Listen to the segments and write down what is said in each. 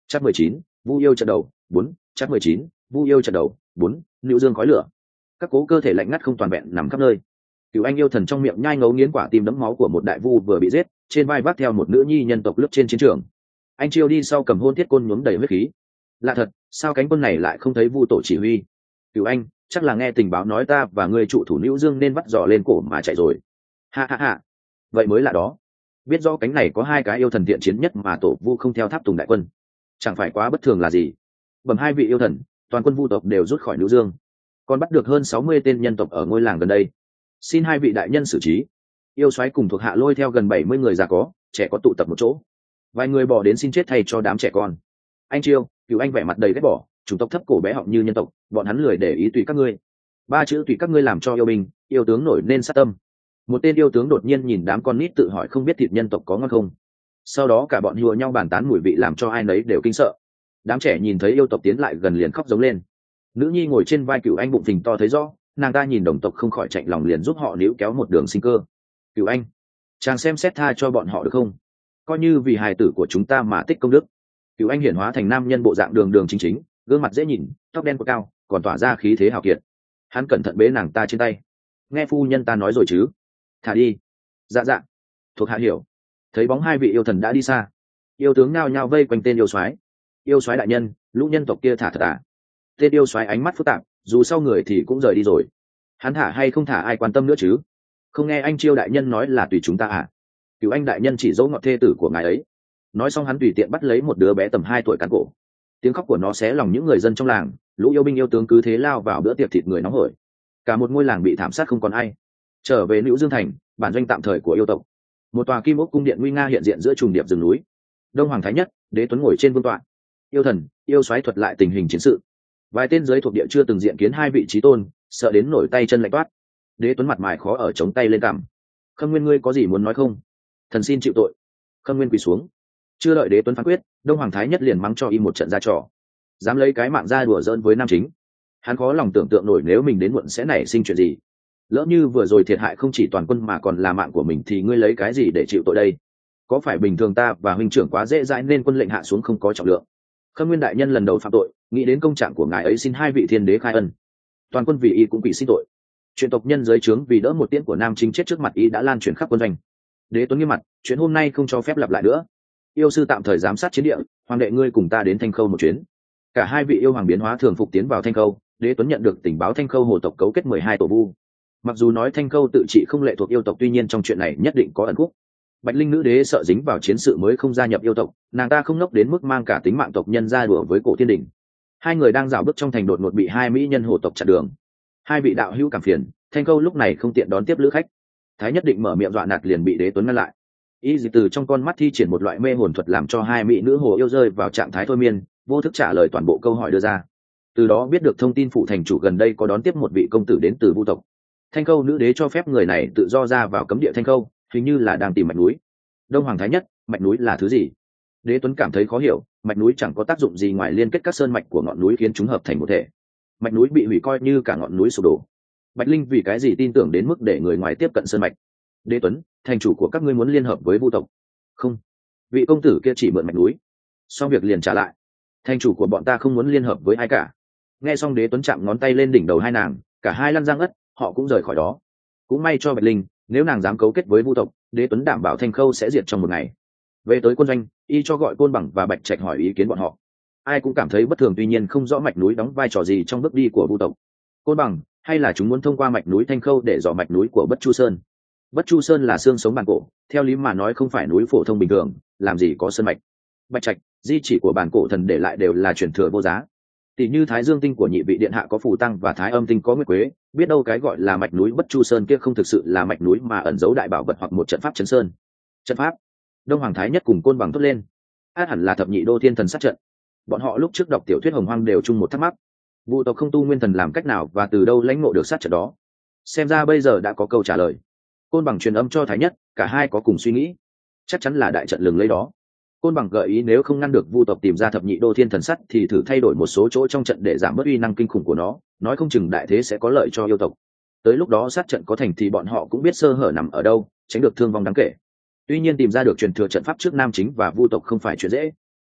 Chắc 19, Vu yêu trận đầu 4, chắc 19, Vu yêu trận đầu 4, Nữu Dương khói lửa. Các cố cơ thể lạnh ngắt không toàn vẹn nằm khắp nơi. Cửu Anh yêu thần trong miệng nhai ngấu nghiến quả tim đẫm máu của một đại vu vừa bị giết, trên vai vác theo một nữ nhi nhân tộc lướt trên chiến trường. Anh Chiêu đi sau cầm hôn thiết côn nhuốm đầy huyết khí. Lạ thật, sao cánh quân này lại không thấy vu tổ chỉ huy? Cửu Anh, chắc là nghe tình báo nói ta và người trụ thủ Nữu Dương nên bắt giò lên cổ mà chạy rồi. Ha ha ha, vậy mới lạ đó. Biết rõ cánh này có hai cái yêu thần thiện chiến nhất mà tổ vu không theo tháp tùng đại quân, chẳng phải quá bất thường là gì? Bẩm hai vị yêu thần, toàn quân vu tộc đều rút khỏi Nữu Dương, còn bắt được hơn 60 tên nhân tộc ở ngôi làng gần đây. Xin hai vị đại nhân xử trí. Yêu soái cùng thuộc hạ lôi theo gần 70 người già có, trẻ có tụ tập một chỗ. Vài người bỏ đến xin chết thay cho đám trẻ con. Anh Chiêu, Cửu Anh vẻ mặt đầy ghét bỏ, chủng tộc thấp cổ bé họng như nhân tộc, bọn hắn lười để ý tùy các ngươi. Ba chữ tùy các ngươi làm cho yêu binh, yêu tướng nổi nên sát tâm. Một tên yêu tướng đột nhiên nhìn đám con nít tự hỏi không biết thịt nhân tộc có ngon không. Sau đó cả bọn hùa nhau bàn tán mùi vị làm cho ai nấy đều kinh sợ. Đám trẻ nhìn thấy yêu tộc tiến lại gần liền khóc giống lên. Nữ nhi ngồi trên vai Cửu Anh bụng phình to thấy rõ, nàng ta nhìn đồng tộc không khỏi chạnh lòng liền giúp họ níu kéo một đường sinh cơ. Cửu Anh, chàng xem xét tha cho bọn họ được không? Coi như vì hài tử của chúng ta mà tích công đức. Cửu Anh hiển hóa thành nam nhân bộ dạng đường đường chính chính, gương mặt dễ nhìn, tóc đen cao, còn tỏa ra khí thế hào kiệt. Hắn cẩn thận bế nàng ta trên tay. Nghe phu nhân ta nói rồi chứ? Thả đi. Dạ dạ. Thuộc hạ hiểu. Thấy bóng hai vị yêu thần đã đi xa, yêu tướng nhao nhao vây quanh tên yêu soái. Yêu soái đại nhân, lũ nhân tộc kia thả thật à? Tên yêu soái ánh mắt phức tạp, dù sau người thì cũng rời đi rồi. Hắn thả hay không thả ai quan tâm nữa chứ? Không nghe anh Chiêu đại nhân nói là tùy chúng ta à? Cửu Anh đại nhân chỉ dỗ ngọt thê tử của ngài ấy. Nói xong hắn tùy tiện bắt lấy một đứa bé tầm 2 tuổi cán cổ. Tiếng khóc của nó xé lòng những người dân trong làng, lũ yêu binh yêu tướng cứ thế lao vào bữa tiệc thịt người nóng hổi. Cả một ngôi làng bị thảm sát không còn ai. Trở về Nữu Dương thành, bản doanh tạm thời của yêu tộc. Một tòa kim ốc cung điện nguy nga hiện diện giữa trùng điệp rừng núi. Đông Hoàng Thái Nhất, Đế Tuấn ngồi trên vương tọa. Yêu thần, yêu soái thuật lại tình hình chiến sự. Vài tên dưới thuộc địa chưa từng diện kiến hai vị chí tôn, sợ đến nổi tay chân lạnh toát. Đế Tuấn mặt mày khó ở chống tay lên cằm. Khâm Nguyên ngươi có gì muốn nói không? Thần xin chịu tội. Khâm Nguyên quỳ xuống. Chưa đợi Đế Tuấn phán quyết, Đông Hoàng Thái Nhất liền mắng cho im một trận ra trò. Dám lấy cái mạng ra đùa giỡn với nam chính. Hắn khó lòng tưởng tượng nổi nếu mình đến muộn sẽ nảy sinh chuyện gì. Lỡ như vừa rồi thiệt hại không chỉ toàn quân mà còn là mạng của mình thì ngươi lấy cái gì để chịu tội đây? Có phải bình thường ta và huynh trưởng quá dễ dãi nên quân lệnh hạ xuống không có trọng lượng? Khâm Nguyên đại nhân lần đầu phạm tội, nghĩ đến công trạng của ngài ấy xin hai vị thiên đế khai ân. Toàn quân vì y cũng bị xin tội. Chuyện tộc nhân giới trướng vì đỡ một tiễn của nam chính chết trước mặt y đã lan truyền khắp quân doanh. Đế Tuấn nghiêm mặt, chuyện hôm nay không cho phép lặp lại nữa. Yêu sư tạm thời giám sát chiến địa, hoàng đệ ngươi cùng ta đến Thanh Khâu một chuyến. Cả hai vị yêu hoàng biến hóa thường phục tiến vào Thanh Khâu. Đế Tuấn nhận được tình báo Thanh Khâu hồ tộc cấu kết 12 tổ vu. Mặc dù nói Thanh Khâu tự trị không lệ thuộc yêu tộc, tuy nhiên trong chuyện này nhất định có ẩn khúc. Bạch Linh nữ đế sợ dính vào chiến sự mới không gia nhập yêu tộc, nàng ta không ngốc đến mức mang cả tính mạng tộc nhân ra đùa với cổ thiên đình. Hai người đang dạo bước trong thành đột ngột bị hai mỹ nhân hồ tộc chặn đường. Hai vị đạo hữu cảm phiền, Thanh Khâu lúc này không tiện đón tiếp lữ khách. Thái Nhất định mở miệng dọa nạt liền bị Đế Tuấn ngăn lại. Y dị từ trong con mắt thi triển một loại mê hồn thuật làm cho hai mỹ nữ hồ yêu rơi vào trạng thái thôi miên, vô thức trả lời toàn bộ câu hỏi đưa ra. Từ đó biết được thông tin phụ thành chủ gần đây có đón tiếp một vị công tử đến từ vu tộc. Thanh Khâu nữ đế cho phép người này tự do ra vào cấm địa Thanh Khâu, hình như là đang tìm mạch núi. Đông Hoàng Thái Nhất, mạch núi là thứ gì? Đế Tuấn cảm thấy khó hiểu, mạch núi chẳng có tác dụng gì ngoài liên kết các sơn mạch của ngọn núi khiến chúng hợp thành một thể. Mạch núi bị hủy coi như cả ngọn núi sụp đổ. Bạch Linh vì cái gì tin tưởng đến mức để người ngoài tiếp cận sơn mạch? Đế Tuấn, thành chủ của các ngươi muốn liên hợp với vu tộc? Không, vị công tử kia chỉ mượn mạch núi. Xong việc liền trả lại. Thành chủ của bọn ta không muốn liên hợp với ai cả. Nghe xong Đế Tuấn chạm ngón tay lên đỉnh đầu hai nàng, cả hai lăn răng ất, họ cũng rời khỏi đó. Cũng may cho Bạch Linh, nếu nàng dám cấu kết với vu tộc, Đế Tuấn đảm bảo Thanh Khâu sẽ diệt trong một ngày. Về tới quân doanh, y cho gọi Côn Bằng và Bạch Trạch hỏi ý kiến bọn họ. Ai cũng cảm thấy bất thường, tuy nhiên không rõ mạch núi đóng vai trò gì trong bước đi của vu tộc. Côn Bằng, hay là chúng muốn thông qua mạch núi Thanh Khâu để dò mạch núi của Bất Chu Sơn? Bất Chu Sơn là xương sống bản cổ, theo lý mà nói không phải núi phổ thông bình thường, làm gì có sơn mạch. Bạch Trạch, di chỉ của bản cổ thần để lại đều là truyền thừa vô giá. Tỷ như Thái Dương tinh của nhị vị điện hạ có phù tăng và Thái Âm tinh có nguyệt quế, biết đâu cái gọi là mạch núi Bất Chu Sơn kia không thực sự là mạch núi mà ẩn giấu đại bảo vật hoặc một trận pháp chấn sơn. Trận pháp? Đông Hoàng Thái Nhất cùng Côn Bằng thốt lên. Hẳn là thập nhị đô thiên thần sát trận. Bọn họ lúc trước đọc tiểu thuyết Hồng Hoang đều chung một thắc mắc. Vu tộc không tu nguyên thần làm cách nào và từ đâu lãnh ngộ được sát trận đó? Xem ra bây giờ đã có câu trả lời. Côn Bằng truyền âm cho Thái Nhất, cả hai có cùng suy nghĩ. Chắc chắn là đại trận lừng lấy đó. Côn Bằng gợi ý nếu không ngăn được vu tộc tìm ra thập nhị đô thiên thần sắt thì thử thay đổi một số chỗ trong trận để giảm bớt uy năng kinh khủng của nó, nói không chừng đại thế sẽ có lợi cho yêu tộc. Tới lúc đó sát trận có thành thì bọn họ cũng biết sơ hở nằm ở đâu, tránh được thương vong đáng kể. Tuy nhiên tìm ra được truyền thừa trận pháp trước nam chính và vu tộc không phải chuyện dễ.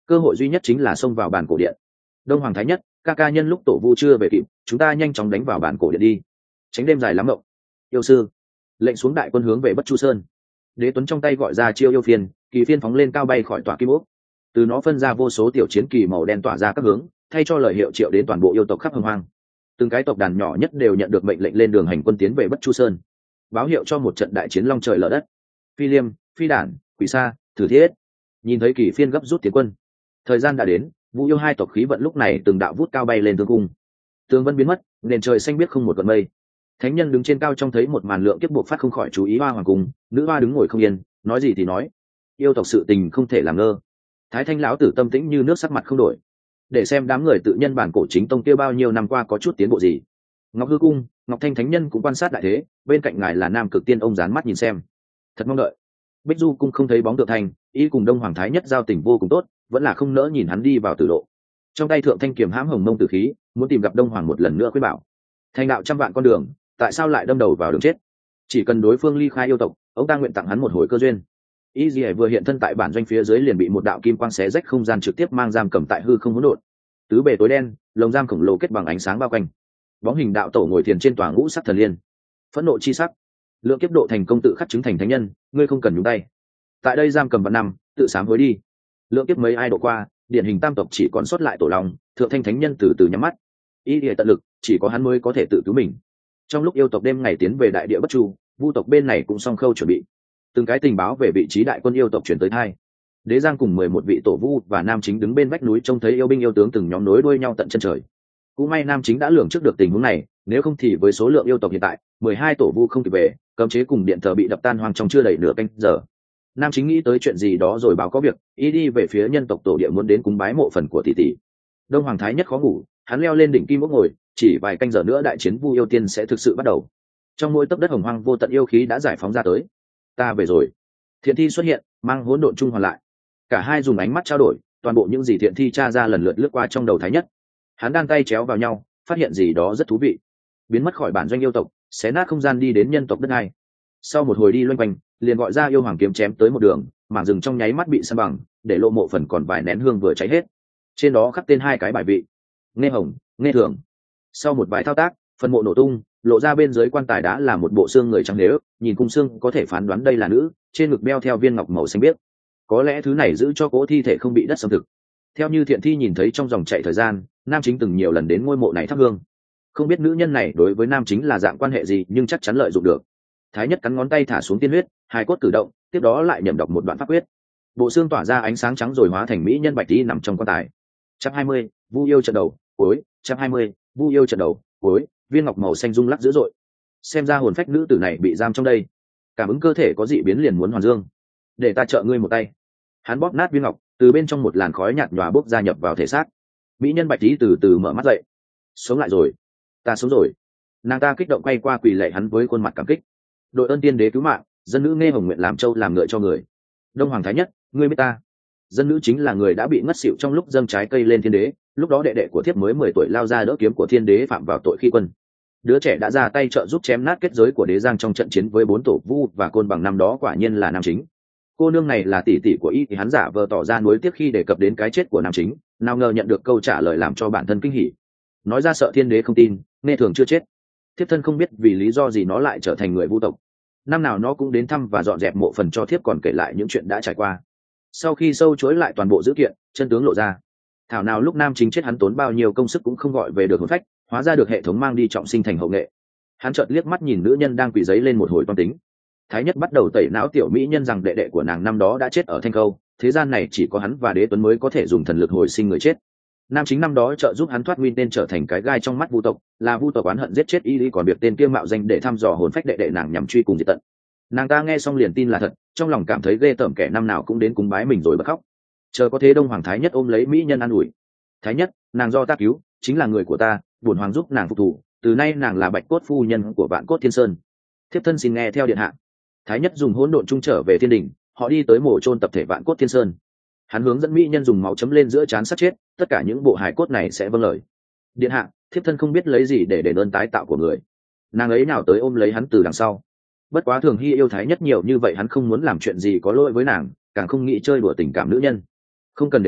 cơ hội duy nhất chính là xông vào bàn cổ điện. Đông Hoàng Thái Nhất, ca ca nhân lúc tổ vu chưa về kịp, chúng ta nhanh chóng đánh vào bàn cổ điện đi, tránh đêm dài lắm mộng. Yêu sư, lệnh xuống đại quân hướng về Bất Chu Sơn. Đế Tuấn trong tay gọi ra chiêu yêu phiên, kỳ phiên phóng lên cao bay khỏi tòa kim ốc, từ nó phân ra vô số tiểu chiến kỳ màu đen tỏa ra các hướng, thay cho lời hiệu triệu đến toàn bộ yêu tộc khắp hồng hoang. Từng cái tộc đàn nhỏ nhất đều nhận được mệnh lệnh lên đường hành quân tiến về Bất Chu Sơn, báo hiệu cho một trận đại chiến long trời lở đất. Phi Liêm, Phi Đản, Quỷ Sa, Thử Thiết nhìn thấy kỳ phiên gấp rút tiến quân. Thời gian đã đến, Vu yêu hai tộc khí vận lúc này từng đạo vút cao bay lên tương cung. Tường vân biến mất, nền trời xanh biếc không một gợn mây. Thánh nhân đứng trên cao trông thấy một màn lượng kiếp buộc phát không khỏi chú ý hoa hoàng cung, nữ hoa đứng ngồi không yên, nói gì thì nói, yêu tộc sự tình không thể làm ngơ. Thái Thanh lão tử tâm tĩnh như nước, sắc mặt không đổi, để xem đám người tự nhân bản cổ chính tông kia bao nhiêu năm qua có chút tiến bộ gì. Ngọc hư cung, Ngọc Thanh thánh nhân cũng quan sát đại thế, bên cạnh ngài là Nam Cực Tiên ông dán mắt nhìn xem, thật mong đợi. Bích Du cung không thấy bóng Thượng Thanh, y cùng Đông Hoàng Thái Nhất giao tình vô cùng tốt, vẫn là không nỡ nhìn hắn đi vào tử độ. Trong tay Thượng Thanh kiềm hãm hồng mông tử khí, muốn tìm gặp Đông Hoàng một lần nữa khuyên bảo. Thành đạo trăm vạn con đường, tại sao lại đâm đầu vào đường chết? Chỉ cần đối phương ly khai yêu tộc, ông ta nguyện tặng hắn một hồi cơ duyên. Y Dì vừa hiện thân tại bản doanh phía dưới liền bị một đạo kim quang xé rách không gian trực tiếp mang giam cầm tại hư không hỗn độn. Tứ bề tối đen, lồng giam khổng lồ kết bằng ánh sáng bao quanh. Bóng hình đạo tổ ngồi thiền trên tòa ngũ sắc thần liên, phẫn nộ chi sắc. Lượng kiếp độ thành công tự khắc chứng thành thánh nhân, ngươi không cần nhúng tay. Tại đây giam cầm vạn năm, tự sám hối đi. Lượng kiếp mấy ai độ qua, điển hình tam tộc chỉ còn sót lại tổ long, Thượng Thanh thánh nhân từ từ nhắm mắt. Y Dì tận lực, chỉ có hắn mới có thể tự cứu mình. Trong lúc yêu tộc đêm ngày tiến về đại địa Bất Chu, Vu tộc bên này cũng song khâu chuẩn bị. Từng cái tình báo về vị trí đại quân yêu tộc chuyển tới hai. Đế Giang cùng 11 vị tổ vu và Nam Chính đứng bên vách núi trông thấy yêu binh yêu tướng từng nhóm nối đuôi nhau tận chân trời. Cũng may Nam Chính đã lường trước được tình huống này, nếu không thì với số lượng yêu tộc hiện tại, 12 tổ vu không kịp về, cấm chế cùng điện thờ bị đập tan hoang trong chưa đầy nửa canh giờ. Nam Chính nghĩ tới chuyện gì đó rồi báo có việc, ý đi về phía nhân tộc tổ địa muốn đến cúng bái mộ phần của tỷ tỷ. Đông Hoàng Thái Nhất khó ngủ, hắn leo lên đỉnh kim ốc ngồi, chỉ vài canh giờ nữa đại chiến Vu yêu tiên sẽ thực sự bắt đầu. Trong mỗi tấc đất hồng hoang vô tận yêu khí đã giải phóng ra tới. Ta về rồi. Thiện thi xuất hiện, mang hỗn độn trung hoàn lại. Cả hai dùng ánh mắt trao đổi, toàn bộ những gì thiện thi tra ra lần lượt lướt qua trong đầu Thái Nhất. Hắn đan tay chéo vào nhau, phát hiện gì đó rất thú vị. Biến mất khỏi bản doanh yêu tộc, xé nát không gian đi đến nhân tộc đất này. Sau một hồi đi loanh quanh, liền gọi ra yêu hoàng kiếm chém tới một đường, mảng rừng trong nháy mắt bị san bằng, để lộ mộ phần còn vài nén hương vừa cháy hết. Trên đó khắc tên hai cái bài vị: Nghe Hồng, Nghe Thường. Sau một vài thao tác, phần mộ nổ tung, lộ ra bên dưới quan tài đá là một bộ xương người trắng nếu, nhìn khung xương có thể phán đoán đây là nữ, trên ngực đeo theo viên ngọc màu xanh biếc. Có lẽ thứ này giữ cho cỗ thi thể không bị đất xâm thực. Theo như thiện thi nhìn thấy trong dòng chảy thời gian, Nam Chính từng nhiều lần đến ngôi mộ này thắp hương. Không biết nữ nhân này đối với Nam Chính là dạng quan hệ gì, nhưng chắc chắn lợi dụng được. Thái Nhất cắn ngón tay thả xuống tiên huyết, hai cốt cử động, tiếp đó lại nhẩm đọc một đoạn pháp quyết. Bộ xương tỏa ra ánh sáng trắng rồi hóa thành mỹ nhân bạch tí nằm trong quan tài. Chapter 20, Vu yêu trận đầu, cuối. Chapter 20, Vu yêu trận đầu, cuối. Viên ngọc màu xanh rung lắc dữ dội. Xem ra hồn phách nữ tử này bị giam trong đây. Cảm ứng cơ thể có dị biến liền muốn hoàn dương. Để ta trợ ngươi một tay. Hắn bóp nát viên ngọc, từ bên trong một làn khói nhạt nhòa bốc ra nhập vào thể xác. Mỹ nhân bạch tí từ từ mở mắt dậy. Sống lại rồi, ta sống rồi. Nàng ta kích động quay qua quỳ lạy hắn với khuôn mặt cảm kích. Đội ơn tiên đế cứu mạng, dân nữ Nghe Hồng nguyện làm trâu làm ngựa cho người. Đông Hoàng Thái Nhất, ngươi biết ta. Dân nữ chính là người đã bị ngất xỉu trong lúc dâng trái cây lên thiên đế, lúc đó đệ đệ của thiếp mới 10 tuổi lao ra đỡ kiếm của thiên đế phạm vào tội khi quân. Đứa trẻ đã ra tay trợ giúp chém nát kết giới của đế giang trong trận chiến với 4 tổ vu và côn bằng năm đó, quả nhiên là Nam Chính. Cô nương này là tỷ tỷ của y thì hắn giả vờ tỏ ra nuối tiếc khi đề cập đến cái chết của Nam Chính, nào ngờ nhận được câu trả lời làm cho bản thân kinh hỉ. Nói ra sợ thiên đế không tin, Nghe Thường chưa chết. Thiếp thân không biết vì lý do gì nó lại trở thành người vu tộc. Năm nào nó cũng đến thăm và dọn dẹp mộ phần cho thiếp, còn kể lại những chuyện đã trải qua. Sau khi sâu chuỗi lại toàn bộ dữ kiện, chân tướng lộ ra. Thảo nào lúc Nam Chính chết hắn tốn bao nhiêu công sức cũng không gọi về được hồn phách, hóa ra được hệ thống mang đi trọng sinh thành hậu nghệ. Hắn chợt liếc mắt nhìn nữ nhân đang quỳ giấy lên một hồi toan tính. Thái Nhất bắt đầu tẩy não tiểu mỹ nhân rằng đệ đệ của nàng năm đó đã chết ở Thanh Khâu, thế gian này chỉ có hắn và Đế Tuấn mới có thể dùng thần lực hồi sinh người chết. Nam Chính năm đó trợ giúp hắn thoát nguy nên trở thành cái gai trong mắt vu tộc, là vu tộc oán hận giết chết y, còn việc tên kia mạo danh để thăm dò hồn phách đệ đệ nàng nhằm truy cùng diệt tận. Nàng ta nghe xong liền tin là thật, trong lòng cảm thấy ghê tởm kẻ năm nào cũng đến cúng bái mình rồi bật khóc. Chờ có thế Đông Hoàng Thái Nhất ôm lấy mỹ nhân an ủi. Thái Nhất, nàng do ta cứu, chính là người của ta, bổn hoàng giúp nàng phục thù, từ nay nàng là Bạch Cốt phu nhân của Vạn Cốt Thiên Sơn. Thiếp thân xin nghe theo điện hạ. Thái Nhất dùng hỗn độn trung trở về thiên đình, họ đi tới mộ chôn tập thể Vạn Cốt Thiên Sơn. Hắn hướng dẫn mỹ nhân dùng máu chấm lên giữa trán sát chết, tất cả những bộ hài cốt này sẽ vâng lời. Điện hạ, thiếp thân không biết lấy gì để đền ơn tái tạo của người. Nàng ấy nào tới ôm lấy hắn từ đằng sau. Bất quá Thường Hy yêu Thái Nhất nhiều như vậy, hắn không muốn làm chuyện gì có lỗi với nàng, càng không nghĩ chơi đùa tình cảm nữ nhân. Không cần đến đáp,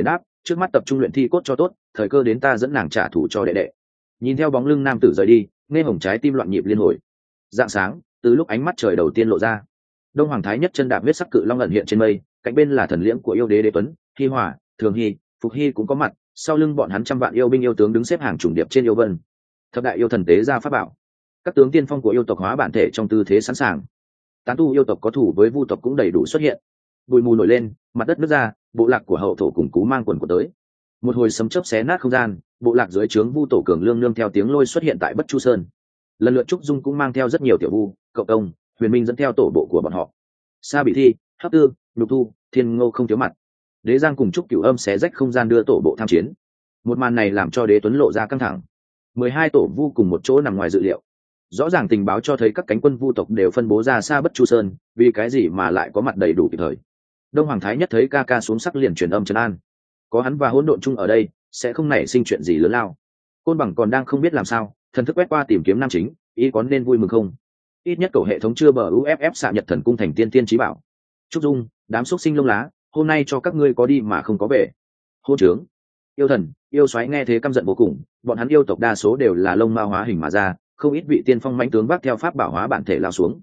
trước mắt tập trung luyện thi cốt cho tốt, thời cơ đến ta dẫn nàng trả thù cho đệ đệ. Nhìn theo bóng lưng nam tử rời đi, nghe hồng trái tim loạn nhịp liên hồi. Dạng sáng, từ lúc ánh mắt trời đầu tiên lộ ra, đông hoàng thái nhất chân đạp huyết sắc cự long ẩn hiện trên mây, cạnh bên là thần liễm của yêu đế đế tuấn, hi hòa, thường hy, phục hy cũng có mặt, sau lưng bọn hắn trăm vạn yêu binh yêu tướng đứng xếp hàng trùng điệp trên yêu vân. Thập đại yêu thần tế ra pháp bảo, các tướng tiên phong của yêu tộc hóa bản thể trong tư thế sẵn sàng. Tán tu yêu tộc có thủ với vu tộc cũng đầy đủ xuất hiện. Bụi mù nổi lên, mặt đất nứt ra, bộ lạc của hậu thổ cùng cú mang quần của tới. Một hồi sấm chớp xé nát không gian, bộ lạc dưới trướng vu tổ cường lương nương theo tiếng lôi xuất hiện tại Bất Chu Sơn. Lần lượt trúc dung cũng mang theo rất nhiều tiểu vu, cậu công, huyền minh dẫn theo tổ bộ của bọn họ. Sa bị thi, hấp tư, lục thu, thiên ngô không thiếu mặt. Đế giang cùng trúc cửu âm xé rách không gian đưa tổ bộ tham chiến. Một màn này làm cho đế tuấn lộ ra căng thẳng. 12 tổ vu cùng một chỗ nằm ngoài dự liệu. Rõ ràng tình báo cho thấy các cánh quân vu tộc đều phân bố ra xa Bất Chu Sơn, vì cái gì mà lại có mặt đầy đủ kịp thời. Đông hoàng thái nhất thấy ca ca xuống sắc liền truyền âm trấn an, có hắn và hỗn độn chung ở đây sẽ không nảy sinh chuyện gì lớn lao. Côn bằng còn đang không biết làm sao, thần thức quét qua tìm kiếm nam chính, ý có nên vui mừng không? Ít nhất cầu hệ thống chưa bờ uff xạ nhật thần cung thành tiên tiên trí bảo. Trúc dung, đám xúc sinh lông lá, hôm nay cho các ngươi có đi mà không có về. Hôn trướng. Yêu thần, yêu soái nghe thế căm giận vô cùng, bọn hắn yêu tộc đa số đều là lông ma hóa hình mà ra, không ít vị tiên phong mãnh tướng vác theo pháp bảo hóa bản thể lao xuống.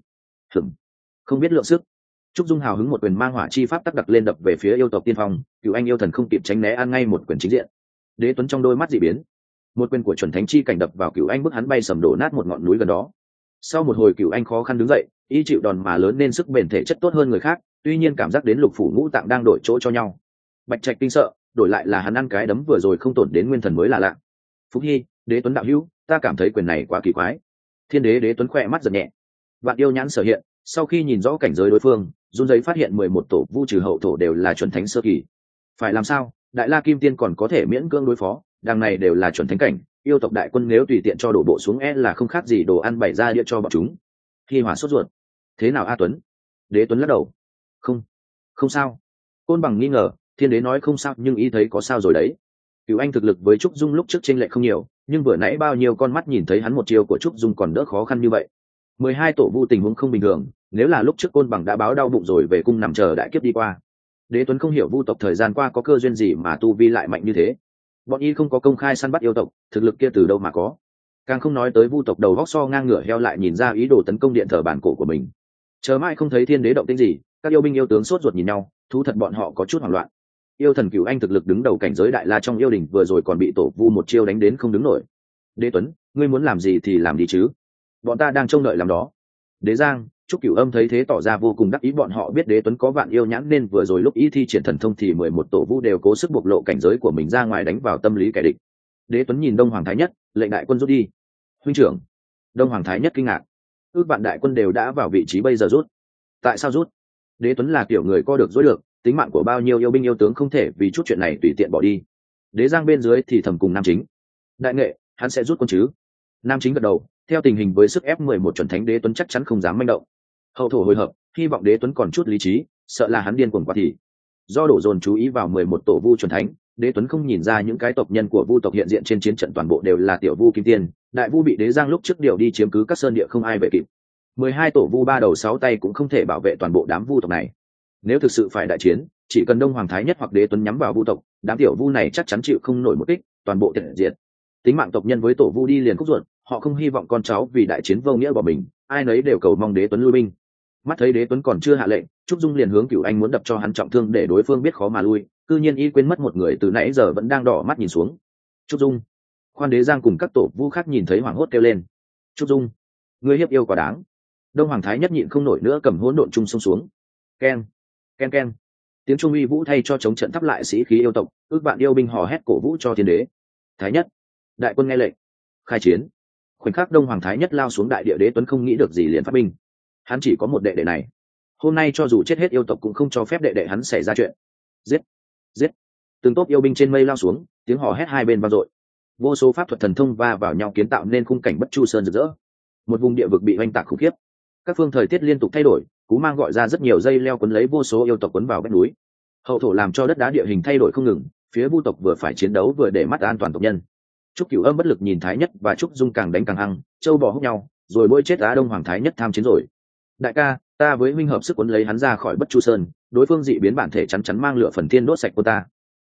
Không biết lượng sức. Trúc dung hào hứng một quyền mang hỏa chi pháp tắc đặc lên đập về phía yêu tộc tiên phong, cựu anh yêu thần không kịp tránh né ăn ngay một quyền chính diện. Đế tuấn trong đôi mắt dị biến, một quyền của chuẩn thánh chi cảnh đập vào cựu anh bức hắn bay sầm đổ nát một ngọn núi gần đó. Sau một hồi cựu anh khó khăn đứng dậy, y chịu đòn mà lớn nên sức bền thể chất tốt hơn người khác, tuy nhiên cảm giác đến lục phủ ngũ tạng đang đổi chỗ cho nhau. Bạch trạch kinh sợ, đổi lại là hắn ăn cái đấm vừa rồi không tổn đến nguyên thần mới là lạ. Phúc hy, đế tuấn đạo hữu, ta cảm thấy quyền này quá kỳ quái. Thiên đế đế tuấn khỏe mắt giật nhẹ, vạn yêu nhãn sở hiện, sau khi nhìn rõ cảnh giới đối phương, run giấy phát hiện 11 tổ vu trừ hậu thổ đều là chuẩn thánh sơ kỳ. Phải làm sao? Đại la kim tiên còn có thể miễn cưỡng đối phó, đằng này đều là chuẩn thánh cảnh, yêu tộc đại quân nếu tùy tiện cho đổ bộ xuống là không khác gì đồ ăn bày ra địa cho bọn chúng. Khi hỏa sốt ruột, thế nào A Tuấn? Đế Tuấn lắc đầu, không sao. Côn bằng nghi ngờ, thiên đế nói không sao nhưng ý thấy có sao rồi đấy. Cửu anh thực lực với trúc dung lúc trước chênh lệch không nhiều, nhưng vừa nãy bao nhiêu con mắt nhìn thấy hắn một chiêu của trúc dung còn đỡ khó khăn như vậy. 12 tổ vu tình huống không bình thường, nếu là lúc trước Côn bằng đã báo đau bụng rồi về cung nằm chờ đại kiếp đi qua. Đế Tuấn không hiểu vu tộc thời gian qua có cơ duyên gì mà tu vi lại mạnh như thế. Bọn y không có công khai săn bắt yêu tộc, thực lực kia từ đâu mà có? Càng không nói tới vu tộc đầu góc so ngang ngửa heo lại nhìn ra ý đồ tấn công điện thờ bản cổ của mình. Chờ mãi không thấy thiên đế động tĩnh gì, các yêu binh yêu tướng sốt ruột nhìn nhau, thú thật bọn họ có chút hoảng loạn. Yêu thần Cửu Anh thực lực đứng đầu cảnh giới đại la trong yêu đình vừa rồi còn bị tổ vu một chiêu đánh đến không đứng nổi. Đế Tuấn, ngươi muốn làm gì thì làm đi chứ, bọn ta đang trông đợi làm đó. Đế Giang, Trúc Cửu Âm thấy thế tỏ ra vô cùng đắc ý, bọn họ biết Đế Tuấn có vạn yêu nhãn nên vừa rồi lúc y thi triển thần thông thì 11 tổ vu đều cố sức bộc lộ cảnh giới của mình ra ngoài đánh vào tâm lý kẻ địch. Đế Tuấn nhìn Đông Hoàng Thái Nhất, lệnh đại quân rút đi. Huynh trưởng. Đông Hoàng Thái Nhất kinh ngạc, ước vạn đại quân đều đã vào vị trí, bây giờ rút. Tại sao rút? Đế Tuấn là kiểu người co được dối được, tính mạng của bao nhiêu yêu binh yêu tướng không thể vì chút chuyện này tùy tiện bỏ đi. Đế Giang bên dưới thì thầm cùng Nam Chính, đại nghệ, hắn sẽ rút quân chứ? Nam Chính gật đầu, theo tình hình với sức ép 11 chuẩn thánh Đế Tuấn chắc chắn không dám manh động. Hậu thổ hồi hợp, hy vọng Đế Tuấn còn chút lý trí, sợ là hắn điên cuồng quá thì. Do đổ dồn chú ý vào 11 tổ vu chuẩn thánh, Đế Tuấn không nhìn ra những cái tộc nhân của vu tộc hiện diện trên chiến trận toàn bộ đều là tiểu vu kim tiên, đại vu bị Đế Giang lúc trước điều đi chiếm cứ các sơn địa không ai về kịp. 12 tổ vu ba đầu sáu tay cũng không thể bảo vệ toàn bộ đám vu tộc này. Nếu thực sự phải đại chiến, chỉ cần Đông Hoàng Thái Nhất hoặc Đế Tuấn nhắm vào vu tộc, đám tiểu vu này chắc chắn chịu không nổi một kích, toàn bộ tuyệt diệt. Tính mạng tộc nhân với tổ vu đi liền khúc ruột, họ không hy vọng con cháu vì đại chiến vô nghĩa bỏ mình, ai nấy đều cầu mong Đế Tuấn lui binh. Mắt thấy Đế Tuấn còn chưa hạ lệnh, Trúc Dung liền hướng Cửu Anh muốn đập cho hắn trọng thương để đối phương biết khó mà lui, cư nhiên y quên mất một người từ nãy giờ vẫn đang đỏ mắt nhìn xuống. Trúc Dung. Khoan Đế Giang cùng các tổ vu khác nhìn thấy hoảng hốt kêu lên. Trúc Dung, ngươi hiếp yêu quá đáng. Đông Hoàng Thái Nhất nhịn không nổi nữa cầm hỗn độn chung xông xuống. Keng, keng keng. Tiếng trung uy vũ thay cho chống trận thắp lại sĩ khí yêu tộc, ước vạn yêu binh hò hét cổ vũ cho thiên đế. Thái Nhất, đại quân nghe lệnh, khai chiến. Khoảnh khắc Đông Hoàng Thái Nhất lao xuống đại địa, Đế Tuấn không nghĩ được gì liền phát binh. Hắn chỉ có một đệ đệ này, hôm nay cho dù chết hết yêu tộc cũng không cho phép đệ đệ hắn xảy ra chuyện. Giết, giết. Từng tốp yêu binh trên mây lao xuống, tiếng hò hét hai bên vang dội. Vô số pháp thuật thần thông va vào nhau kiến tạo nên khung cảnh Bất Chu Sơn rực rỡ. Một vùng địa vực bị oanh tạc khủng khiếp. Các phương thời tiết liên tục thay đổi, cú mang gọi ra rất nhiều dây leo quấn lấy vô số yêu tộc quấn vào vách núi. Hậu thổ làm cho đất đá địa hình thay đổi không ngừng, phía vu tộc vừa phải chiến đấu vừa để mắt an toàn tộc nhân. Trúc Cửu Âm bất lực nhìn Thái Nhất và Trúc Dung càng đánh càng hăng, châu bò húc nhau, rồi bôi chết Á Đông Hoàng Thái Nhất tham chiến rồi. Đại ca, ta với huynh hợp sức quấn lấy hắn ra khỏi Bất Chu Sơn, đối phương dị biến bản thể chắn chắn mang lửa phần thiên đốt sạch cô ta.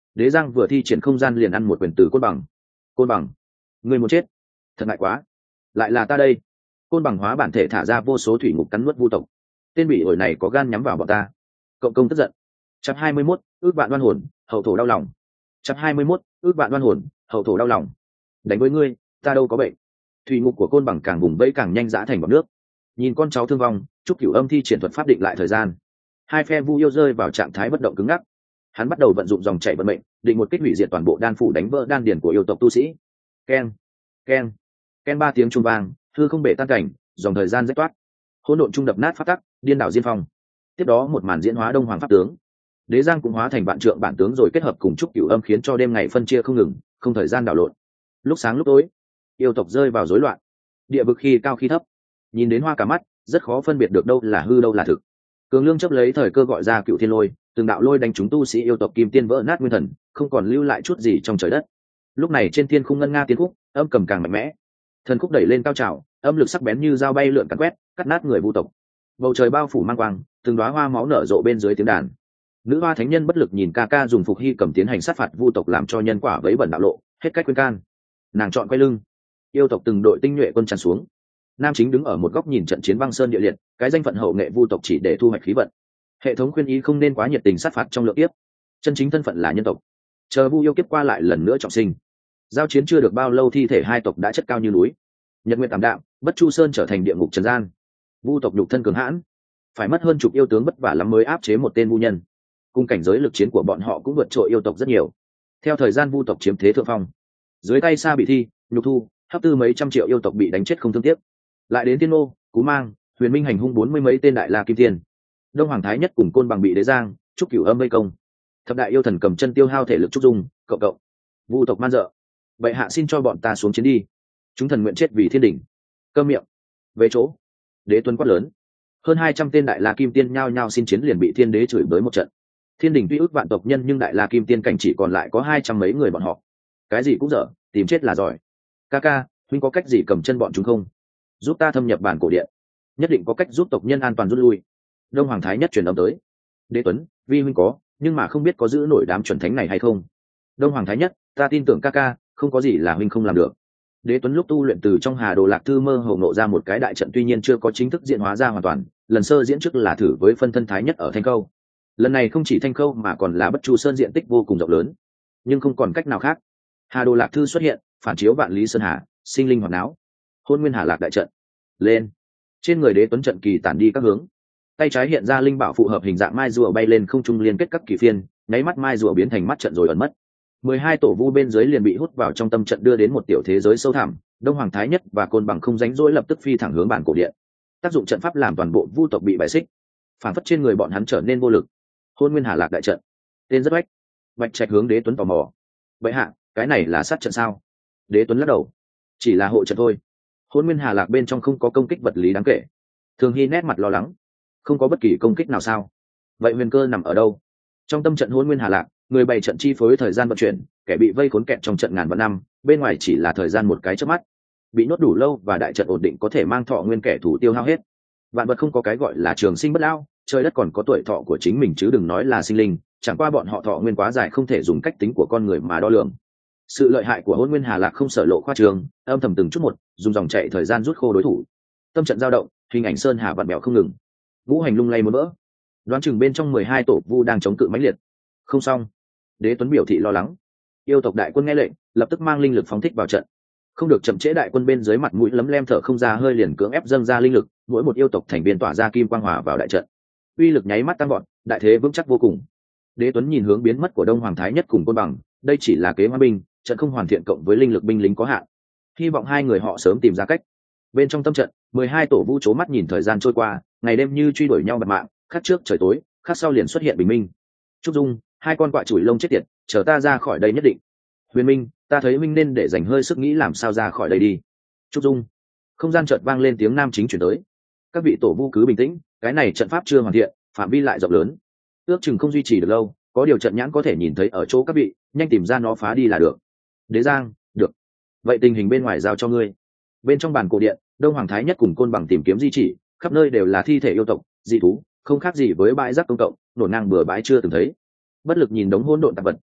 Đế Giang vừa thi triển không gian liền ăn một quyền từ Côn Bằng, người muốn chết, thật ngại quá, lại là ta đây. Côn Bằng hóa bản thể thả ra vô số thủy ngục cắn nuốt vu tộc, tên bị ổi này có gan nhắm vào bọn ta. Cộng công tức giận. Chapter 21, ước vạn đoan hồn, hậu thổ đau lòng. Chapter 21, ước vạn đoan hồn, hậu thổ đau lòng. Đánh với ngươi, ta đâu có bệnh. Thủy ngục của Côn Bằng càng vùng vẫy càng nhanh dã thành bọt nước. Nhìn con cháu thương vong, Trúc Cửu Âm thi triển thuật pháp định lại thời gian. Hai phe vu yêu rơi vào trạng thái bất động cứng ngắc. Hắn bắt đầu vận dụng dòng chảy vận mệnh, định một kích hủy diệt toàn bộ đan phủ, đánh vỡ đan điền của yêu tộc tu sĩ. Keng, keng, keng, ba tiếng trung vang, hư không bể tan cảnh, dòng thời gian rách toát. Hỗn độn trung đập nát pháp tắc, điên đảo diên phong. Tiếp đó một màn diễn hóa Đông Hoàng pháp tướng. Đế Giang cũng hóa thành vạn trượng bản tướng rồi kết hợp cùng Trúc Cửu Âm khiến cho đêm ngày phân chia không ngừng, không thời gian đảo lộn. Lúc sáng lúc tối, yêu tộc rơi vào rối loạn. Địa vực khi cao khi thấp, nhìn đến hoa cả mắt, rất khó phân biệt được đâu là hư đâu là thực. Cường Lương chấp lấy thời cơ gọi ra Cựu Thiên Lôi, từng đạo lôi đánh chúng tu sĩ yêu tộc kim tiên vỡ nát nguyên thần, không còn lưu lại chút gì trong trời đất. Lúc này trên thiên khung ngân nga tiến khúc, âm cầm càng mạnh mẽ. Thần khúc đẩy lên cao trào, âm lực sắc bén như dao bay lượn càn quét, cắt nát người vu tộc. Bầu trời bao phủ mang quang, từng đóa hoa máu nở rộ bên dưới tiếng đàn. Nữ hoa thánh nhân bất lực nhìn ca ca dùng phục hy cầm tiến hành sát phạt vu tộc, làm cho nhân quả vấy bẩn đạo lộ, hết cách khuyên can. Nàng chọn quay lưng. Yêu tộc từng đội tinh nhuệ quân tràn xuống. Nam Chính đứng ở một góc nhìn trận chiến băng sơn địa liệt, cái danh phận hậu nghệ vu tộc chỉ để thu hoạch khí vận. Hệ thống khuyên ý không nên quá nhiệt tình sát phạt trong lượng kiếp, chân chính thân phận là nhân tộc. Chờ vu yêu kiếp qua lại lần nữa trọng sinh. Giao chiến chưa được bao lâu, thi thể hai tộc đã chất cao như núi. Nhật nguyện tạm đạm, Bất Chu Sơn trở thành địa ngục trần gian. Vu tộc nhục thân cường hãn, phải mất hơn chục yêu tướng vất vả lắm mới áp chế một tên vu nhân. Cùng cảnh giới lực chiến của bọn họ cũng vượt trội yêu tộc rất nhiều. Theo thời gian vu tộc chiếm thế thượng phong, dưới tay Sa Bị Thi, Nhục Thu, Hấp Tư mấy trăm triệu yêu tộc bị đánh chết không thương tiếc. Lại đến Tiên Nô, Cú Mang, Huyền Minh hành hung 40 mấy tên đại la kim tiên. Đông Hoàng Thái Nhất cùng Côn Bằng bị Đế Giang, Trúc Cửu Âm vây công. Thập đại yêu thần cầm chân tiêu hao thể lực Trúc Dung, cộng vu tộc man dợ. Vậy hạ xin cho bọn ta xuống chiến đi. Chúng thần nguyện chết vì thiên đỉnh. Câm miệng. Về chỗ. Đế Tuấn quát lớn. Hơn 200 tên đại la kim tiên nhao nhao xin chiến, liền bị thiên đế chửi bới một trận. Thiên đỉnh tuy ước vạn tộc nhân nhưng đại la kim tiên cảnh chỉ còn lại có 200 mấy người bọn họ. Cái gì cũng dở, tìm chết là giỏi. Ca, huynh có cách gì cầm chân bọn chúng không? Giúp ta thâm nhập bản cổ điện, nhất định có cách giúp tộc nhân an toàn rút lui. Đông Hoàng Thái Nhất truyền âm tới. Đế Tuấn, vi huynh có, nhưng mà không biết có giữ nổi đám chuẩn thánh này hay không. Đông Hoàng Thái Nhất, ta tin tưởng ca, không có gì là huynh không làm được. Đế Tuấn lúc tu luyện từ trong Hà Đồ Lạc Thư mơ hồ ngộ ra một cái đại trận, tuy nhiên chưa có chính thức diễn hóa ra hoàn toàn. Lần sơ diễn trước là thử với phân thân Thái Nhất ở Thanh Khâu. Lần này không chỉ Thanh Khâu mà còn là Bất Chu Sơn, diện tích vô cùng rộng lớn, nhưng không còn cách nào khác. Hà Đồ Lạc Thư xuất hiện, phản chiếu vạn lý sơn hà, sinh linh hoạt náo. Hôn Nguyên Hà Lạc đại trận lên. Trên người Đế Tuấn trận kỳ tản đi các hướng. Tay trái hiện ra linh bảo phù hợp hình dạng mai rùa bay lên không trung liên kết các kỳ phiên, nháy mắt mai rùa biến thành mắt trận rồi ẩn mất. 12 tổ vu bên dưới liền bị hút vào trong tâm trận, đưa đến một tiểu thế giới sâu thẳm. Đông Hoàng Thái Nhất và Côn Bằng không rảnh rỗi lập tức phi thẳng hướng bản cổ điện. Tác dụng trận pháp làm toàn bộ vu tộc bị bại xích, phản phất trên người bọn hắn trở nên vô lực. Hôn Nguyên Hà Lạc đại trận tên rất oách. Bạch Trạch hướng Đế Tuấn tò mò. Vậy hạ, cái này là sát trận sao? Đế Tuấn lắc đầu. Chỉ là hộ trận thôi. Hôn Nguyên Hà Lạc bên trong không có công kích vật lý đáng kể. Thường Hy nét mặt lo lắng. Không có bất kỳ công kích nào sao? Vậy huyền cơ nằm ở đâu? Trong tâm trận Hôn Nguyên Hà Lạc, người bày trận chi phối thời gian vận chuyển, kẻ bị vây khốn kẹt trong trận ngàn vạn năm, bên ngoài chỉ là thời gian một cái chớp mắt. Bị nhốt đủ lâu và đại trận ổn định có thể mang thọ nguyên kẻ thủ tiêu hao hết. Vạn vật không có cái gọi là trường sinh bất lão, trời đất còn có tuổi thọ của chính mình chứ đừng nói là sinh linh, chẳng qua bọn họ thọ nguyên quá dài không thể dùng cách tính của con người mà đo lường. Sự lợi hại của Hôn Nguyên Hà Lạc không sở lộ khoa trường, âm thầm từng chút một, dùng dòng chảy thời gian rút khô đối thủ. Tâm trận dao động, hình ảnh sơn hà vặn bèo không ngừng. Ngũ hành lung lay muốn vỡ. Đoán chừng bên trong 12 tổ vu đang chống cự mãnh liệt. Không xong. Đế Tuấn biểu thị lo lắng. Yêu tộc đại quân nghe lệnh, lập tức mang linh lực phóng thích vào trận. Không được chậm trễ, đại quân bên dưới mặt mũi lấm lem thở không ra hơi, liền cưỡng ép dâng ra linh lực, mỗi một yêu tộc thành viên tỏa ra kim quang hòa vào đại trận. Uy lực nháy mắt tăng vọt, đại thế vững chắc vô cùng. Đế Tuấn nhìn hướng biến mất của Đông Hoàng Thái Nhất cùng Côn Bằng, đây chỉ là kế hoa binh, trận không hoàn thiện cộng với linh lực binh lính có hạn. Hy vọng hai người họ sớm tìm ra cách. Bên trong tâm trận, 12 tổ vu chố mắt nhìn thời gian trôi qua, ngày đêm như truy đuổi nhau bạt mạng, khắc trước trời tối, khắc sau liền xuất hiện bình minh. Trúc Dung, hai con quạ chùi lông chết tiệt, chờ ta ra khỏi đây nhất định. Huyền Minh, ta thấy huynh nên để dành hơi sức nghĩ làm sao ra khỏi đây đi. Trúc Dung. Không gian chợt vang lên tiếng nam chính chuyển tới. Các vị tổ vu cứ bình tĩnh, cái này trận pháp chưa hoàn thiện, phạm vi lại rộng lớn, ước chừng không duy trì được lâu, có điều trận nhãn có thể nhìn thấy ở chỗ các vị, nhanh tìm ra nó phá đi là được. Đế Giang, được. Vậy tình hình bên ngoài giao cho ngươi. Bên trong bản cổ điện, Đông Hoàng Thái Nhất cùng Côn Bằng tìm kiếm di chỉ, khắp nơi đều là thi thể yêu tộc, dị thú, không khác gì với bãi rác công cộng, nổ ngang bừa bãi chưa từng thấy. Bất lực nhìn đống hỗn độn tạp vật,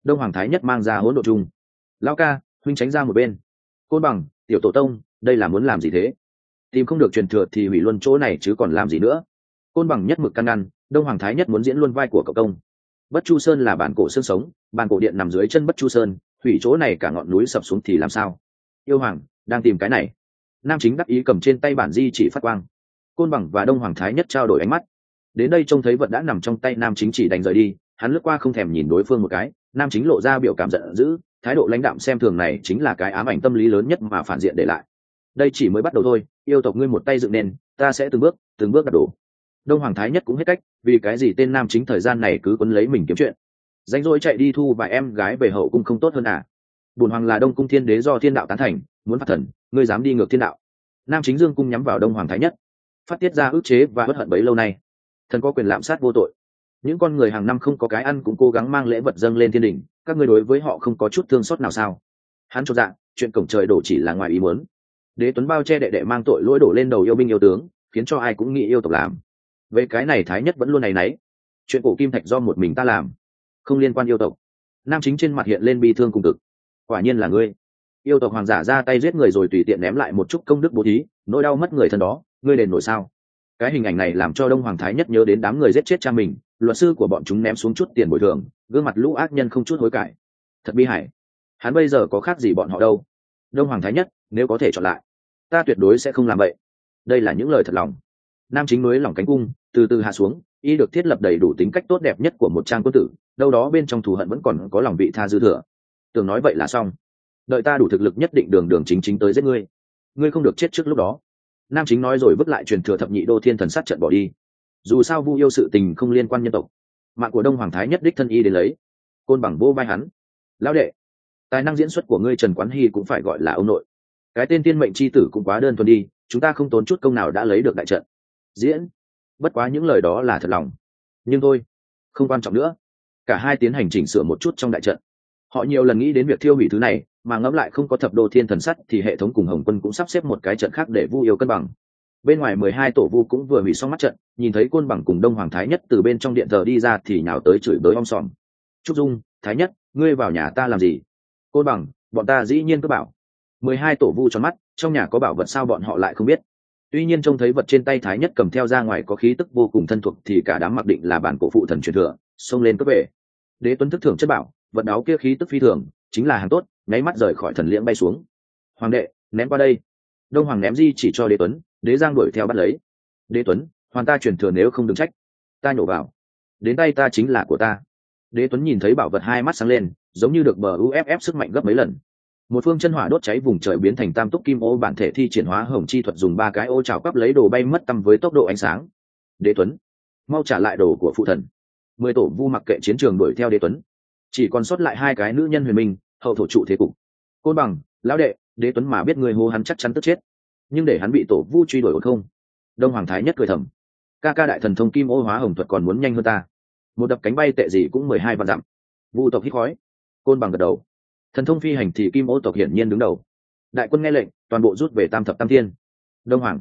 Đông Hoàng Thái Nhất mang ra hỗn độn chung. Lão ca, huynh tránh ra một bên. Côn Bằng, tiểu tổ tông, đây là muốn làm gì thế? Tìm không được truyền thừa thì hủy luôn chỗ này chứ còn làm gì nữa. Côn Bằng nhất mực căn ngăn, Đông Hoàng Thái Nhất muốn diễn luôn vai của cậu công. Bất Chu Sơn là bản cổ xương sống, bản cổ điện nằm dưới chân Bất Chu Sơn, hủy chỗ này cả ngọn núi sập xuống thì làm sao? Yêu Hoàng đang tìm cái này. Nam Chính đắc ý cầm trên tay bản di chỉ phát quang. Côn Bằng và Đông Hoàng Thái Nhất trao đổi ánh mắt. Đến đây trông thấy vật đã nằm trong tay Nam Chính chỉ đành rời đi, hắn lướt qua không thèm nhìn đối phương một cái. Nam Chính lộ ra biểu cảm giận dữ, thái độ lãnh đạm xem thường này chính là cái ám ảnh tâm lý lớn nhất mà phản diện để lại. Đây chỉ mới bắt đầu thôi, yêu tộc ngươi một tay dựng nên, ta sẽ từng bước đạp đổ. Đông Hoàng Thái Nhất cũng hết cách, vì cái gì tên Nam Chính thời gian này cứ quấn lấy mình kiếm chuyện, danh rồi chạy đi thu vài em gái về hậu cung không tốt hơn à? Bổn hoàng là Đông Cung Thiên Đế do thiên đạo tán thành, muốn phát thần, ngươi dám đi ngược thiên đạo? Nam Chính dương cung nhắm vào Đông Hoàng Thái Nhất, phát tiết ra ức chế và bất hận bấy lâu nay. Thần có quyền lạm sát vô tội, những con người hàng năm không có cái ăn cũng cố gắng mang lễ vật dâng lên thiên đình, các ngươi đối với họ không có chút thương xót nào sao? Hắn cho dạng, chuyện cổng trời đổ chỉ là ngoài ý muốn. Đế Tuấn bao che đệ đệ mang tội lỗi đổ lên đầu yêu binh yêu tướng, khiến cho ai cũng nghĩ yêu tộc làm. Về cái này Thái Nhất vẫn luôn này nấy, chuyện cổ kim thạch do một mình ta làm, không liên quan yêu tộc. Nam Chính trên mặt hiện lên bi thương cùng cực. Quả nhiên là ngươi. Yêu tộc hoàng giả ra tay giết người rồi tùy tiện ném lại một chút công đức bố thí, nỗi đau mất người thân đó, ngươi đền nổi sao? Cái hình ảnh này làm cho Đông Hoàng Thái Nhất nhớ đến đám người giết chết cha mình, luật sư của bọn chúng ném xuống chút tiền bồi thường, gương mặt lũ ác nhân không chút hối cải. Thật bi hài. Hắn bây giờ có khác gì bọn họ đâu. Đông Hoàng Thái Nhất, nếu có thể chọn lại, ta tuyệt đối sẽ không làm vậy. Đây là những lời thật lòng. Nam Chính núi lỏng cánh cung, từ từ hạ xuống, y được thiết lập đầy đủ tính cách tốt đẹp nhất của một trang quân tử, đâu đó bên trong thù hận vẫn còn có lòng vị tha dư thừa. Tưởng nói vậy là xong, đợi ta đủ thực lực nhất định đường chính chính tới giết ngươi, ngươi không được chết trước lúc đó. Nam Chính nói rồi vứt lại truyền thừa thập nhị đô thiên thần sát trận bỏ đi. Dù sao Vu yêu sự tình không liên quan nhân tộc, mạng của Đông Hoàng Thái Nhất đích thân y đến lấy. Côn Bằng vô vai hắn, lão đệ, tài năng diễn xuất của ngươi Trần Quán Hy cũng phải gọi là ông nội. Cái tên tiên mệnh chi tử cũng quá đơn thuần đi, chúng ta không tốn chút công nào đã lấy được đại trận. Diễn, bất quá những lời đó là thật lòng, nhưng thôi, không quan trọng nữa. Cả hai tiến hành chỉnh sửa một chút trong đại trận. Họ nhiều lần nghĩ đến việc thiêu hủy thứ này, mà ngẫm lại không có thập đô thiên thần sắt thì hệ thống cùng Hồng Quân cũng sắp xếp một cái trận khác để Vu yêu cân bằng. Bên ngoài 12 tổ Vu cũng vừa hủy xong mắt trận, nhìn thấy Côn Bằng cùng Đông Hoàng Thái Nhất từ bên trong điện thờ đi ra thì nhào tới chửi bới om sòm. Trúc Dung, Thái Nhất, ngươi vào nhà ta làm gì? Côn Bằng, bọn ta dĩ nhiên cứ bảo. 12 tổ Vu tròn mắt, trong nhà có bảo vật sao bọn họ lại không biết? Tuy nhiên trông thấy vật trên tay Thái Nhất cầm theo ra ngoài có khí tức vô cùng thân thuộc thì cả đám mặc định là bản cổ phụ thần truyền thừa, xông lên cướp về. Đế Tuấn thức thưởng chất bảo, vật áo kia khí tức phi thường, chính là hàng tốt, nháy mắt rời khỏi thần liễng bay xuống. Hoàng đệ, ném qua đây. Đông Hoàng ném di chỉ cho Đế Tuấn, Đế Giang đuổi theo bắt lấy. Đế Tuấn, hoàn ta truyền thừa nếu không đừng trách. Ta nhổ vào, đến tay ta chính là của ta. Đế Tuấn nhìn thấy bảo vật hai mắt sáng lên, giống như được bờ UFF sức mạnh gấp mấy lần. Một phương chân hỏa đốt cháy vùng trời biến thành tam túc kim ô, bản thể thi triển hóa hồng chi thuật dùng 3 cái ô chảo quắp lấy đồ bay mất tăm với tốc độ ánh sáng. Đế Tuấn, mau trả lại đồ của phụ thần. 10 tổ Vu mặc kệ chiến trường đuổi theo Đế Tuấn, chỉ còn sót lại 2 cái nữ nhân huyền minh, hậu thổ trụ thế cục. Côn Bằng, lão đệ, Đế Tuấn mà biết người hô hắn chắc chắn tức chết, nhưng để hắn bị tổ Vu truy đuổi ổn không? Đông Hoàng Thái Nhất cười thầm, ca đại thần thông kim ô hóa hồng thuật còn muốn nhanh hơn ta, một đập cánh bay tệ gì cũng 12 vạn dặm. Vu tộc hít khói. Côn Bằng gật đầu, thần thông phi hành thì kim ô tộc hiển nhiên đứng đầu. Đại quân nghe lệnh, toàn bộ rút về Tam Thập Tam Thiên. Đông Hoàng,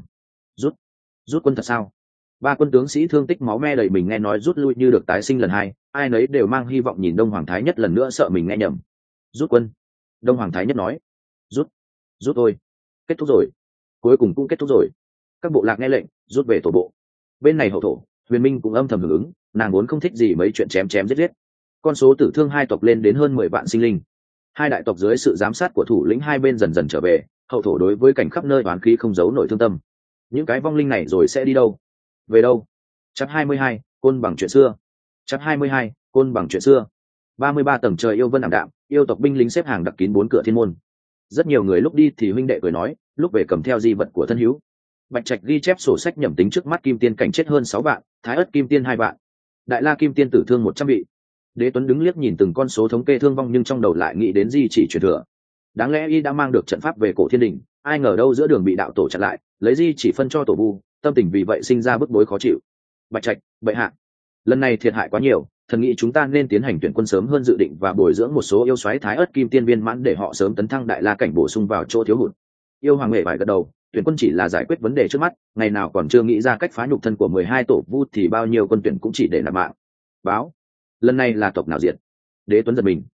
rút quân thật sao? 3 quân tướng sĩ thương tích máu me đầy mình nghe nói rút lui như được tái sinh lần 2, ai nấy đều mang hy vọng nhìn Đông Hoàng Thái Nhất lần nữa, sợ mình nghe nhầm. Rút quân. Đông Hoàng Thái Nhất nói, rút thôi, kết thúc rồi, cuối cùng cũng kết thúc rồi. Các bộ lạc nghe lệnh, rút về tổ bộ. Bên này hậu thổ, Huyền Minh cũng âm thầm hưởng ứng, nàng vốn không thích gì mấy chuyện chém giết. Con số tử thương 2 tộc lên đến hơn 10 vạn sinh linh. 2 đại tộc dưới sự giám sát của thủ lĩnh hai bên dần dần trở về, hậu thổ đối với cảnh khắp nơi oán khí không giấu nổi thương tâm. Những cái vong linh này rồi sẽ đi đâu? Về đâu? Chapter 22, Côn Bằng chuyện xưa. Chapter 22, Côn Bằng chuyện xưa. 33 tầng trời yêu vân ảm đạm, yêu tộc binh lính xếp hàng đặt kín 4 cửa thiên môn. Rất nhiều người lúc đi thì huynh đệ cười nói, lúc về cầm theo di vật của thân hữu. Bạch Trạch ghi chép sổ sách nhẩm tính trước mắt Kim Tiên cảnh chết hơn 6 vạn, Thái Ất Kim Tiên 2 vạn, Đại La Kim Tiên tử thương 100 vị. Đế Tuấn đứng liếc nhìn từng con số thống kê thương vong nhưng trong đầu lại nghĩ đến di chỉ truyền thừa. Đáng lẽ y đã mang được trận pháp về cổ thiên đình, ai ngờ đâu giữa đường bị đạo tổ chặn lại, lấy di chỉ phân cho tổ Vu, tâm tình vì vậy sinh ra bức bối khó chịu. Bạch Trạch, bệ hạ, lần này thiệt hại quá nhiều, thần nghĩ chúng ta nên tiến hành tuyển quân sớm hơn dự định và bồi dưỡng một số yêu soái Thái Ất Kim Tiên viên mãn để họ sớm tấn thăng Đại La cảnh bổ sung vào chỗ thiếu hụt. Yêu Hoàng Huệ phải gật đầu, tuyển quân chỉ là giải quyết vấn đề trước mắt, ngày nào còn chưa nghĩ ra cách phá nhục thân của 12 tổ Vu thì bao nhiêu quân tuyển cũng chỉ để nạp mạng. Báo, lần này là tộc nào diệt? Đế Tuấn giật mình,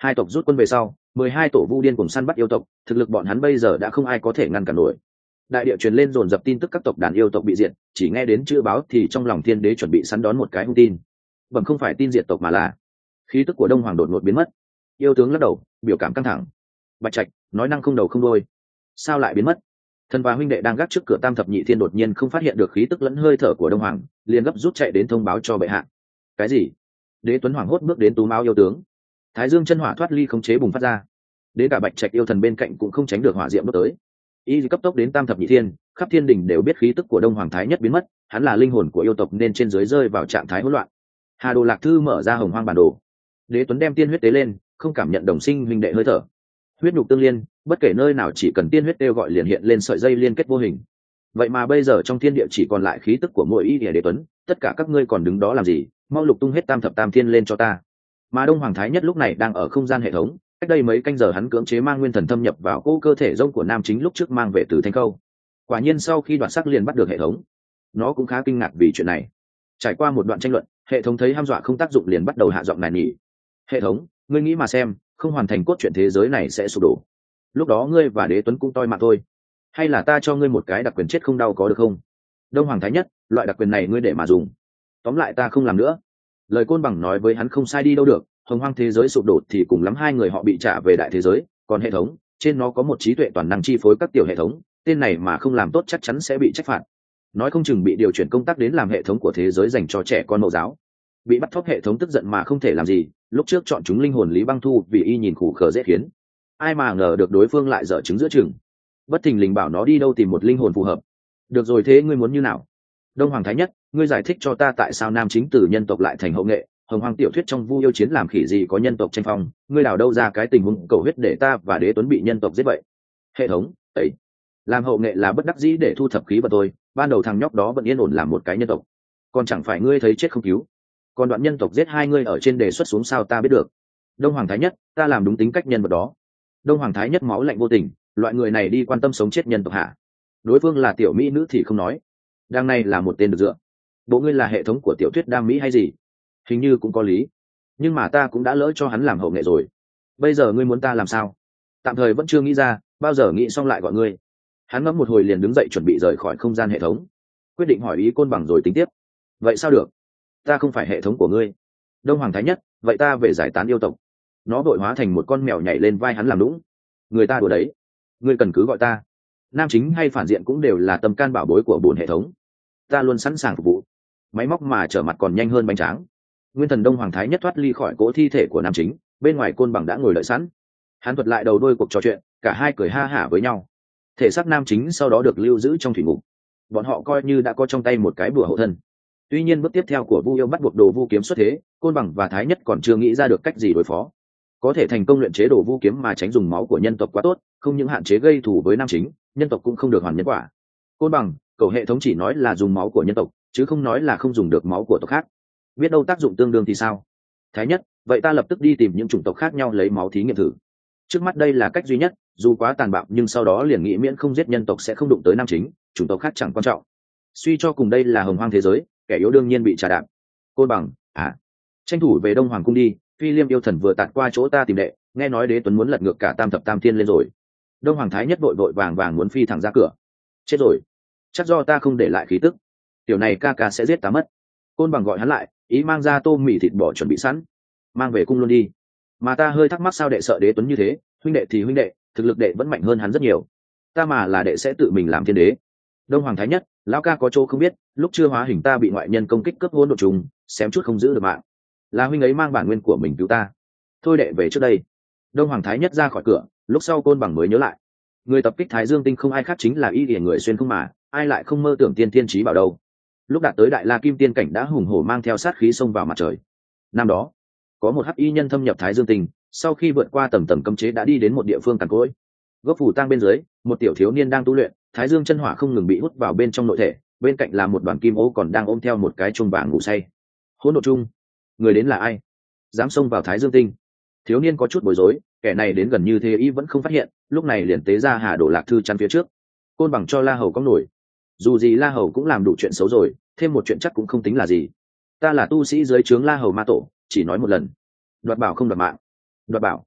Hai tộc rút quân về sau, 12 tổ vu điên cùng săn bắt yêu tộc, thực lực bọn hắn bây giờ đã không ai có thể ngăn cản nổi. Đại địa truyền lên dồn dập tin tức các tộc đàn yêu tộc bị diệt, chỉ nghe đến chữ báo thì trong lòng thiên đế chuẩn bị săn đón một cái hung tin. Bẩm không phải tin diệt tộc mà là khí tức của Đông Hoàng đột ngột biến mất. Yêu tướng lắc đầu, biểu cảm căng thẳng. Bạch Trạch nói năng không đầu không đuôi, sao lại biến mất? Thần và huynh đệ đang gác trước cửa Tam Thập Nhị Thiên đột nhiên không phát hiện được khí tức lẫn hơi thở của Đông Hoàng, liền gấp rút chạy đến thông báo cho bệ hạ. Cái gì? Đế Tuấn hoảng hốt bước đến tú máu yêu tướng. Thái Dương chân hỏa thoát ly khống chế bùng phát ra, đến cả Bạch Trạch yêu thần bên cạnh cũng không tránh được hỏa diệm đốt tới. Y cấp tốc đến Tam Thập Nhị Thiên, khắp thiên đình đều biết khí tức của Đông Hoàng Thái Nhất biến mất, hắn là linh hồn của yêu tộc nên trên dưới rơi vào trạng thái hỗn loạn. Hà Đồ Lạc Thư mở ra Hồng Hoang bản đồ. Đế Tuấn đem tiên huyết tế lên, không cảm nhận đồng sinh huynh đệ hơi thở. Huyết nhục tương liên, bất kể nơi nào chỉ cần tiên huyết kêu gọi liền hiện lên sợi dây liên kết vô hình. Vậy mà bây giờ trong thiên địa chỉ còn lại khí tức của mỗi Y Đế Tuấn, tất cả các ngươi còn đứng đó làm gì? Mau lục tung hết Tam Thập Tam Thiên lên cho ta. Mà Đông Hoàng Thái Nhất lúc này đang ở không gian hệ thống, cách đây mấy canh giờ hắn cưỡng chế mang nguyên thần thâm nhập vào cô cơ thể rông của nam chính lúc trước mang về từ Thanh Khâu. Quả nhiên sau khi đoạt sắc liền bắt được hệ thống, nó cũng khá kinh ngạc vì chuyện này. Trải qua một đoạn tranh luận, hệ thống thấy hăm dọa không tác dụng liền bắt đầu hạ giọng nài nỉ. Hệ thống, ngươi nghĩ mà xem, không hoàn thành cốt truyện thế giới này sẽ sụp đổ, lúc đó ngươi và Đế Tuấn cũng toi mạng thôi. Hay là ta cho ngươi một cái đặc quyền chết không đau có được không? Đông Hoàng Thái Nhất, loại đặc quyền này ngươi để mà dùng. Tóm lại ta không làm nữa. Lời Côn Bằng nói với hắn không sai đi đâu được, hồng hoang thế giới sụp đổ thì cùng lắm hai người họ bị trả về đại thế giới, còn hệ thống trên nó có một trí tuệ toàn năng chi phối các tiểu hệ thống, tên này mà không làm tốt chắc chắn sẽ bị trách phạt, nói không chừng bị điều chuyển công tác đến làm hệ thống của thế giới dành cho trẻ con mẫu giáo. Bị bắt thóp hệ thống tức giận mà không thể làm gì, lúc trước chọn chúng linh hồn Lý Băng Thu vì y nhìn khủ khờ dễ khiến, ai mà ngờ được đối phương lại dở trứng giữa chừng, bất thình lình bảo nó đi đâu tìm một linh hồn phù hợp. Được rồi, thế ngươi muốn như nào? Đông Hoàng Thái Nhất, ngươi giải thích cho ta tại sao nam chính từ nhân tộc lại thành hậu nghệ, hồng hoàng tiểu thuyết trong Vu Yêu Chiến làm khỉ gì có nhân tộc tranh phong, ngươi đào đâu ra cái tình huống cầu huyết để ta và Đế Tuấn bị nhân tộc giết vậy? Hệ thống ấy, làm hậu nghệ là bất đắc dĩ để thu thập khí vật tôi, ban đầu thằng nhóc đó vẫn yên ổn làm một cái nhân tộc, còn chẳng phải ngươi thấy chết không cứu, còn đoạn nhân tộc giết hai ngươi ở trên đề xuất xuống sao ta biết được? Đông Hoàng Thái Nhất, ta làm đúng tính cách nhân vật đó. Đông Hoàng Thái Nhất máu lạnh vô tình, loại người này đi quan tâm sống chết nhân tộc hả? Đối phương là tiểu mỹ nữ thì không nói, đang này là một tên được dựa, bộ ngươi là hệ thống của tiểu thuyết đam mỹ hay gì? Hình như cũng có lý, nhưng mà ta cũng đã lỡ cho hắn làm hậu nghệ rồi, bây giờ ngươi muốn ta làm sao? Tạm thời vẫn chưa nghĩ ra, bao giờ nghĩ xong lại gọi ngươi. Hắn ngẫm một hồi liền đứng dậy chuẩn bị rời khỏi không gian hệ thống, quyết định hỏi ý Côn Bằng rồi tính tiếp. Vậy sao được, ta không phải hệ thống của ngươi. Đông Hoàng Thái Nhất, vậy ta về giải tán yêu tộc. Nó vội hóa thành một con mèo nhảy lên vai hắn làm lũng. Người ta đùa đấy, ngươi cần cứ gọi ta. Nam chính hay phản diện cũng đều là tâm can bảo bối của bổn hệ thống, ta luôn sẵn sàng phục vụ. Máy móc mà trở mặt còn nhanh hơn bánh tráng. Nguyên thần Đông Hoàng Thái Nhất thoát ly khỏi cỗ thi thể của nam chính, bên ngoài Côn Bằng đã ngồi đợi sẵn. Hắn thuật lại đầu đuôi cuộc trò chuyện, cả hai cười ha hả với nhau. Thể xác nam chính sau đó được lưu giữ trong thủy ngục, bọn họ coi như đã có trong tay một cái bùa hộ thân. Tuy nhiên bước tiếp theo của Vu Yêu bắt buộc Đồ Vu kiếm xuất thế, Côn Bằng và Thái Nhất còn chưa nghĩ ra được cách gì đối phó. Có thể thành công luyện chế Đồ Vu kiếm mà tránh dùng máu của nhân tộc quá tốt, không những hạn chế gây thù với nam chính, nhân tộc cũng không được hoàn nhân quả. Côn Bằng, cậu hệ thống chỉ nói là dùng máu của nhân tộc, chứ không nói là không dùng được máu của tộc khác. Biết đâu tác dụng tương đương thì sao? Thái Nhất, vậy ta lập tức đi tìm những chủng tộc khác nhau lấy máu thí nghiệm thử. Trước mắt đây là cách duy nhất, dù quá tàn bạo nhưng sau đó liền nghĩ miễn không giết nhân tộc sẽ không đụng tới nam chính, chủng tộc khác chẳng quan trọng. Suy cho cùng đây là hồng hoang thế giới, kẻ yếu đương nhiên bị trà đạp. Côn Bằng, tranh thủ về Đông Hoàng cung đi, Phi Liêm yêu thần vừa tạt qua chỗ ta tìm đệ, nghe nói Đế Tuấn muốn lật ngược cả Tam Thập Tam Thiên lên rồi. Đông Hoàng Thái Nhất vội vội vàng vàng muốn phi thẳng ra cửa. Chết rồi, chắc do ta không để lại khí tức, tiểu này ca ca sẽ giết ta mất. Côn Bằng gọi hắn lại, ý mang ra tôm mì thịt bò chuẩn bị sẵn, mang về cung luôn đi. Mà ta hơi thắc mắc sao đệ sợ Đế Tuấn như thế, huynh đệ thì huynh đệ, thực lực đệ vẫn mạnh hơn hắn rất nhiều, ta mà là đệ sẽ tự mình làm thiên đế. Đông Hoàng Thái Nhất, lão ca có chỗ không biết, lúc chưa hóa hình ta bị ngoại nhân công kích cướp hỗn độn trùng, xém chút không giữ được mạng, là huynh ấy mang bản nguyên của mình cứu ta. Thôi đệ về trước đây. Đông Hoàng Thái Nhất ra khỏi cửa, lúc sau Côn Bằng mới nhớ lại, người tập kích Thái Dương Tinh không ai khác chính là Y Điển người xuyên không mà, ai lại không mơ tưởng tiên thiên trí bảo đâu. Lúc đạt tới Đại La Kim Tiên cảnh đã hùng hổ mang theo sát khí xông vào mặt trời. Năm đó có một hắc y nhân thâm nhập Thái Dương Tinh, sau khi vượt qua tầng tầng cấm chế đã đi đến một địa phương cằn cỗi. Gốc phủ tang bên dưới, một tiểu thiếu niên đang tu luyện, Thái Dương chân hỏa không ngừng bị hút vào bên trong nội thể, bên cạnh là một đoàn kim ô còn đang ôm theo một cái chuông vàng ngủ say. Hỗn độn chung, người đến là ai? Dám xông vào Thái Dương Tinh? Thiếu niên có chút bối rối, kẻ này đến gần như thế y vẫn không phát hiện, lúc này liền tế ra Hà Đồ Lạc Thư chắn phía trước. Côn Bằng cho La Hầu có nổi, dù gì La Hầu cũng làm đủ chuyện xấu rồi, thêm một chuyện chắc cũng không tính là gì. Ta là tu sĩ dưới trướng La Hầu ma tổ, chỉ nói một lần, đoạt bảo không đoạt mạng. Đoạt bảo,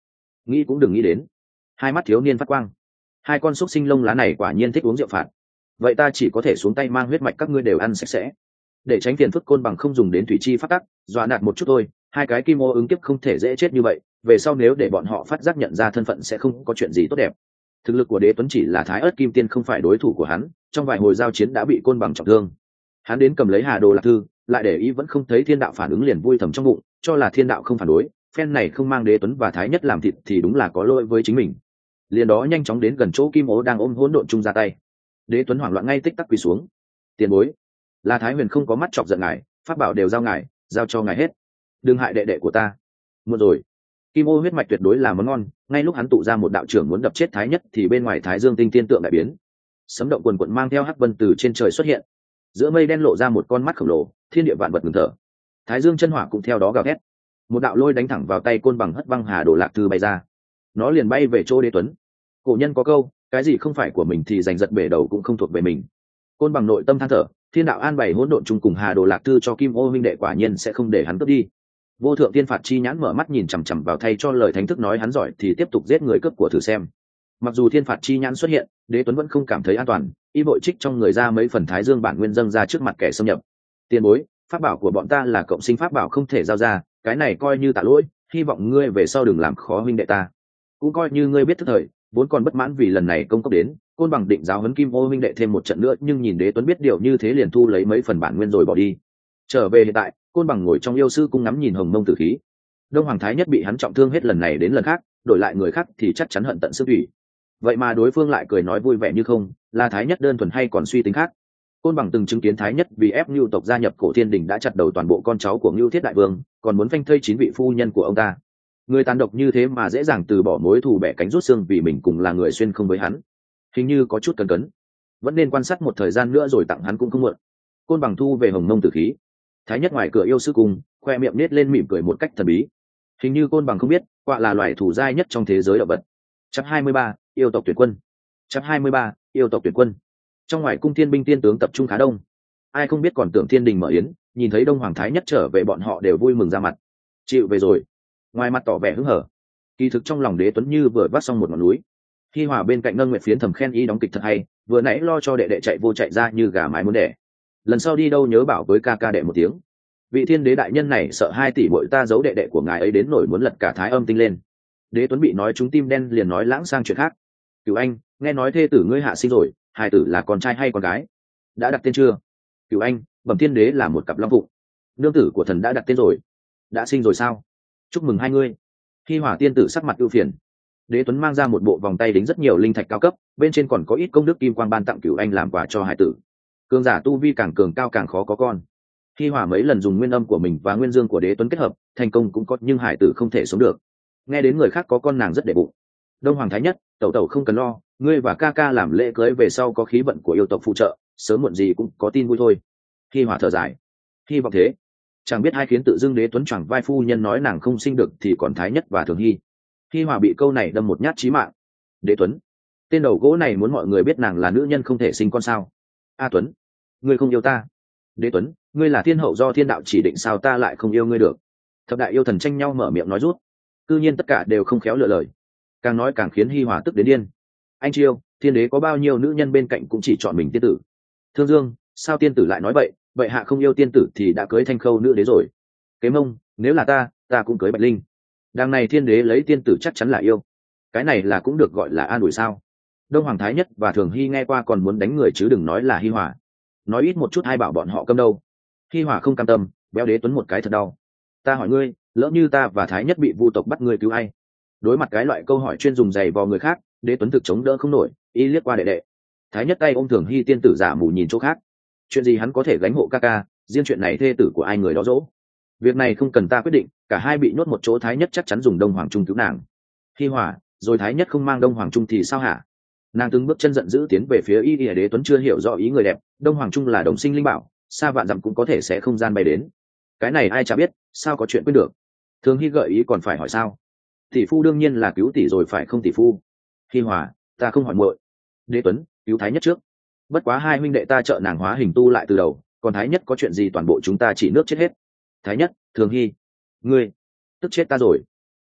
nghĩ cũng đừng nghĩ đến. Hai mắt thiếu niên phát quang. Hai con xúc sinh lông lá này quả nhiên thích uống rượu phạt. Vậy ta chỉ có thể xuống tay mang huyết mạch các ngươi đều ăn sạch sẽ, để tránh phiền phức. Côn Bằng không dùng đến thủy chi phát tắc, dọa nạt một chút thôi. Hai cái kim ô ứng kiếp không thể dễ chết như vậy, về sau nếu để bọn họ phát giác nhận ra thân phận sẽ không có chuyện gì tốt đẹp. Thực lực của Đế Tuấn chỉ là Thái Ức Kim Tiên không phải đối thủ của hắn, trong vài hồi giao chiến đã bị Côn Bằng trọng thương. Hắn đến cầm lấy Hà Đồ Lạc Thư, lại để ý vẫn không thấy Thiên Đạo phản ứng liền vui thầm trong bụng, cho là Thiên Đạo không phản đối, phen này không mang Đế Tuấn và Thái Nhất làm thịt thì đúng là có lỗi với chính mình. Liền đó nhanh chóng đến gần chỗ Kim Ô đang ôm hỗn độn chung ra tay. Đế Tuấn hoảng loạn ngay tích tắc quỳ xuống. Tiền bối, là Thái Huyền không có mắt chọc giận ngài, pháp bảo đều giao ngài, giao cho ngài hết, đừng hại đệ đệ của ta. Muộn rồi. Kim Ô huyết mạch tuyệt đối là món ngon, ngay lúc hắn tụ ra một đạo trưởng muốn đập chết Thái Nhất thì bên ngoài Thái Dương tinh tiên tượng đại biến. Sấm động quần quần mang theo hắc vân từ trên trời xuất hiện, giữa mây đen lộ ra một con mắt khổng lồ, thiên địa vạn vật ngừng thở. Thái Dương chân hỏa cũng theo đó gào thét, một đạo lôi đánh thẳng vào tay Côn Bằng hất văng Hà Đồ Lạc Thư bay ra. Nó liền bay về chỗ Đế Tuấn. Cổ nhân có câu, cái gì không phải của mình thì giành giật bể đầu cũng không thuộc về mình. Côn Bằng nội tâm than thở, Thiên Đạo an bày hỗn độn chung cùng Hà Đồ Lạc Thư cho Kim Ô huynh đệ quả nhiên sẽ không để hắn cướp đi. Vô thượng tiên phạt chi nhãn mở mắt nhìn chằm chằm vào thay cho lời thánh thức nói hắn giỏi thì tiếp tục giết người cướp của thử xem. Mặc dù thiên phạt chi nhãn xuất hiện, Đế Tuấn vẫn không cảm thấy an toàn, y vội trích trong người ra mấy phần Thái Dương bản nguyên dâng ra trước mặt kẻ xâm nhập. Tiền bối, pháp bảo của bọn ta là cộng sinh pháp bảo không thể giao ra, cái này coi như tạ lỗi, hy vọng ngươi về sau đừng làm khó huynh đệ ta. Cũng coi như ngươi biết thức thời, vốn còn bất mãn vì lần này công cốc đến, Côn Bằng định giáo huấn Kim Ô huynh đệ thêm một trận nữa, nhưng nhìn Đế Tuấn biết điều như thế liền thu lấy mấy phần bản nguyên rồi bỏ đi. Trở về hiện tại, Côn Bằng ngồi trong yêu sư cung ngắm nhìn hồng mông tử khí. Đông Hoàng Thái Nhất bị hắn trọng thương hết lần này đến lần khác, đổi lại người khác thì chắc chắn hận tận xương thủy. Vậy mà đối phương lại cười nói vui vẻ như không, là Thái Nhất đơn thuần hay còn suy tính khác. Côn Bằng từng chứng kiến Thái Nhất vì ép Nưu tộc gia nhập Cổ Thiên Đình đã chặt đầu toàn bộ con cháu của Nưu Thiết Đại Vương, còn muốn phanh thây 9 vị phu nhân của ông ta. Người tàn độc như thế mà dễ dàng từ bỏ mối thù bẻ cánh rút xương vì mình cùng là người xuyên không với hắn, hình như có chút cấn cấn. Vẫn nên quan sát một thời gian nữa rồi tặng hắn cũng không muộn. Côn Bằng thu về hồng mông tử khí. Thái Nhất ngoài cửa yêu sư cung, khoe miệng nết lên mỉm cười một cách thần bí. Hình như Côn Bằng không biết, quạ là loài thủ dai nhất trong thế giới động vật. Chapter 23, yêu tộc tuyển quân. Chapter 23, yêu tộc tuyển quân. Trong ngoài cung thiên binh tiên tướng tập trung khá đông. Ai không biết còn tưởng thiên đình mở yến, nhìn thấy Đông Hoàng Thái Nhất trở về bọn họ đều vui mừng ra mặt. Chịu về rồi. Ngoài mặt tỏ vẻ hứng hở, kỳ thực trong lòng Đế Tuấn như vừa vác xong một ngọn núi. Hi Hòa bên cạnh Ngân Nguyệt Phiến thầm khen y đóng kịch thật hay, vừa nãy lo cho đệ đệ chạy vô chạy ra như gà mái muốn đẻ. Lần sau đi đâu nhớ bảo với ca ca đệ một tiếng. Vị thiên đế đại nhân này sợ 2 tỷ bội ta giấu đệ đệ của ngài ấy đến nổi muốn lật cả Thái Âm tinh lên. Đế Tuấn bị nói trúng tim đen liền nói lãng sang chuyện khác. Cửu Anh, nghe nói thê tử ngươi hạ sinh rồi, hài tử là con trai hay con gái? Đã đặt tên chưa? Cửu Anh, bẩm thiên đế là một cặp long phụng. Nương tử của thần đã đặt tên rồi. Đã sinh rồi sao? Chúc mừng hai ngươi. Hi Hỏa tiên tử sắc mặt ưu phiền. Đế Tuấn mang ra một bộ vòng tay đính rất nhiều linh thạch cao cấp, bên trên còn có ít công đức kim quang ban tặng Cửu Anh làm quà cho hải tử. Cường giả tu vi càng cường cao càng khó có con. Hi Hỏa mấy lần dùng nguyên âm của mình và nguyên dương của Đế Tuấn kết hợp, thành công cũng có, nhưng hải tử không thể sống được. Nghe đến người khác có con nàng rất để bụng. Đông Hoàng Thái Nhất, tẩu tẩu không cần lo, ngươi và ca ca làm lễ cưới về sau có khí vận của yêu tộc phụ trợ, sớm muộn gì cũng có tin vui thôi. Hi Hỏa thở dài, hy vọng thế. Chẳng biết ai khiến tự dưng Đế Tuấn choàng vai phu nhân nói nàng không sinh được thì còn Thái Nhất và Thường Hy. Hi Hòa bị câu này đâm một nhát chí mạng. Đế Tuấn, tên đầu gỗ này muốn mọi người biết nàng là nữ nhân không thể sinh con sao? A Tuấn, ngươi không yêu ta. Đế Tuấn, ngươi là thiên hậu do thiên đạo chỉ định, sao ta lại không yêu ngươi được? Thập đại yêu thần tranh nhau mở miệng nói rút, cư nhiên tất cả đều không khéo lựa lời, càng nói càng khiến Hi Hòa tức đến điên. Anh Chiêu, thiên đế có bao nhiêu nữ nhân bên cạnh cũng chỉ chọn mình tiên tử. Thương Dương, sao tiên tử lại nói vậy? Vậy hạ không yêu tiên tử thì đã cưới Thanh Khâu nữ đế rồi. Kế Mông, nếu là ta cũng cưới Bạch Linh. Đằng này thiên đế lấy tiên tử chắc chắn là yêu. Cái này là cũng được gọi là an ủi sao? Đông Hoàng Thái Nhất và Thường Hy nghe qua còn muốn đánh người chứ đừng nói là Hi Hòa. Nói ít một chút ai bảo bọn họ câm đâu. Hi Hòa không cam tâm, béo Đế Tuấn một cái thật đau. Ta hỏi ngươi, lỡ như ta và Thái Nhất bị vu tộc bắt, ngươi cứu ai? Đối mặt cái loại câu hỏi chuyên dùng giày vò người khác, Đế Tuấn thực chống đỡ không nổi, y liếc qua đệ đệ. Thái Nhất tay ôm Thường Hy tiên tử giả mù nhìn chỗ khác. Chuyện gì hắn có thể gánh hộ ca ca, riêng chuyện này thê tử của ai người đó dỗ. Việc này không cần ta quyết định, cả hai bị nhốt một chỗ, Thái Nhất chắc chắn dùng Đông Hoàng Trung cứu nàng. Hi Hòa, rồi Thái Nhất không mang Đông Hoàng Trung thì sao hả? Nàng từng bước chân giận dữ tiến về phía y. Đế Tuấn chưa hiểu rõ ý người đẹp, Đông Hoàng Trung là đồng sinh linh bảo, xa vạn dặm cũng có thể sẽ không gian bay đến. Cái này ai chả biết, sao có chuyện quên được. Thường Hy gợi ý còn phải hỏi sao? Tỷ phu đương nhiên là cứu tỷ rồi phải không tỷ phu? Hi Hòa, ta không hỏi muội. Đế Tuấn, cứu Thái Nhất trước. Bất quá hai huynh đệ ta trợ nàng hóa hình tu lại từ đầu, còn Thái Nhất có chuyện gì toàn bộ chúng ta chỉ nước chết hết. Thái Nhất, Thường Hy, ngươi tức chết ta rồi.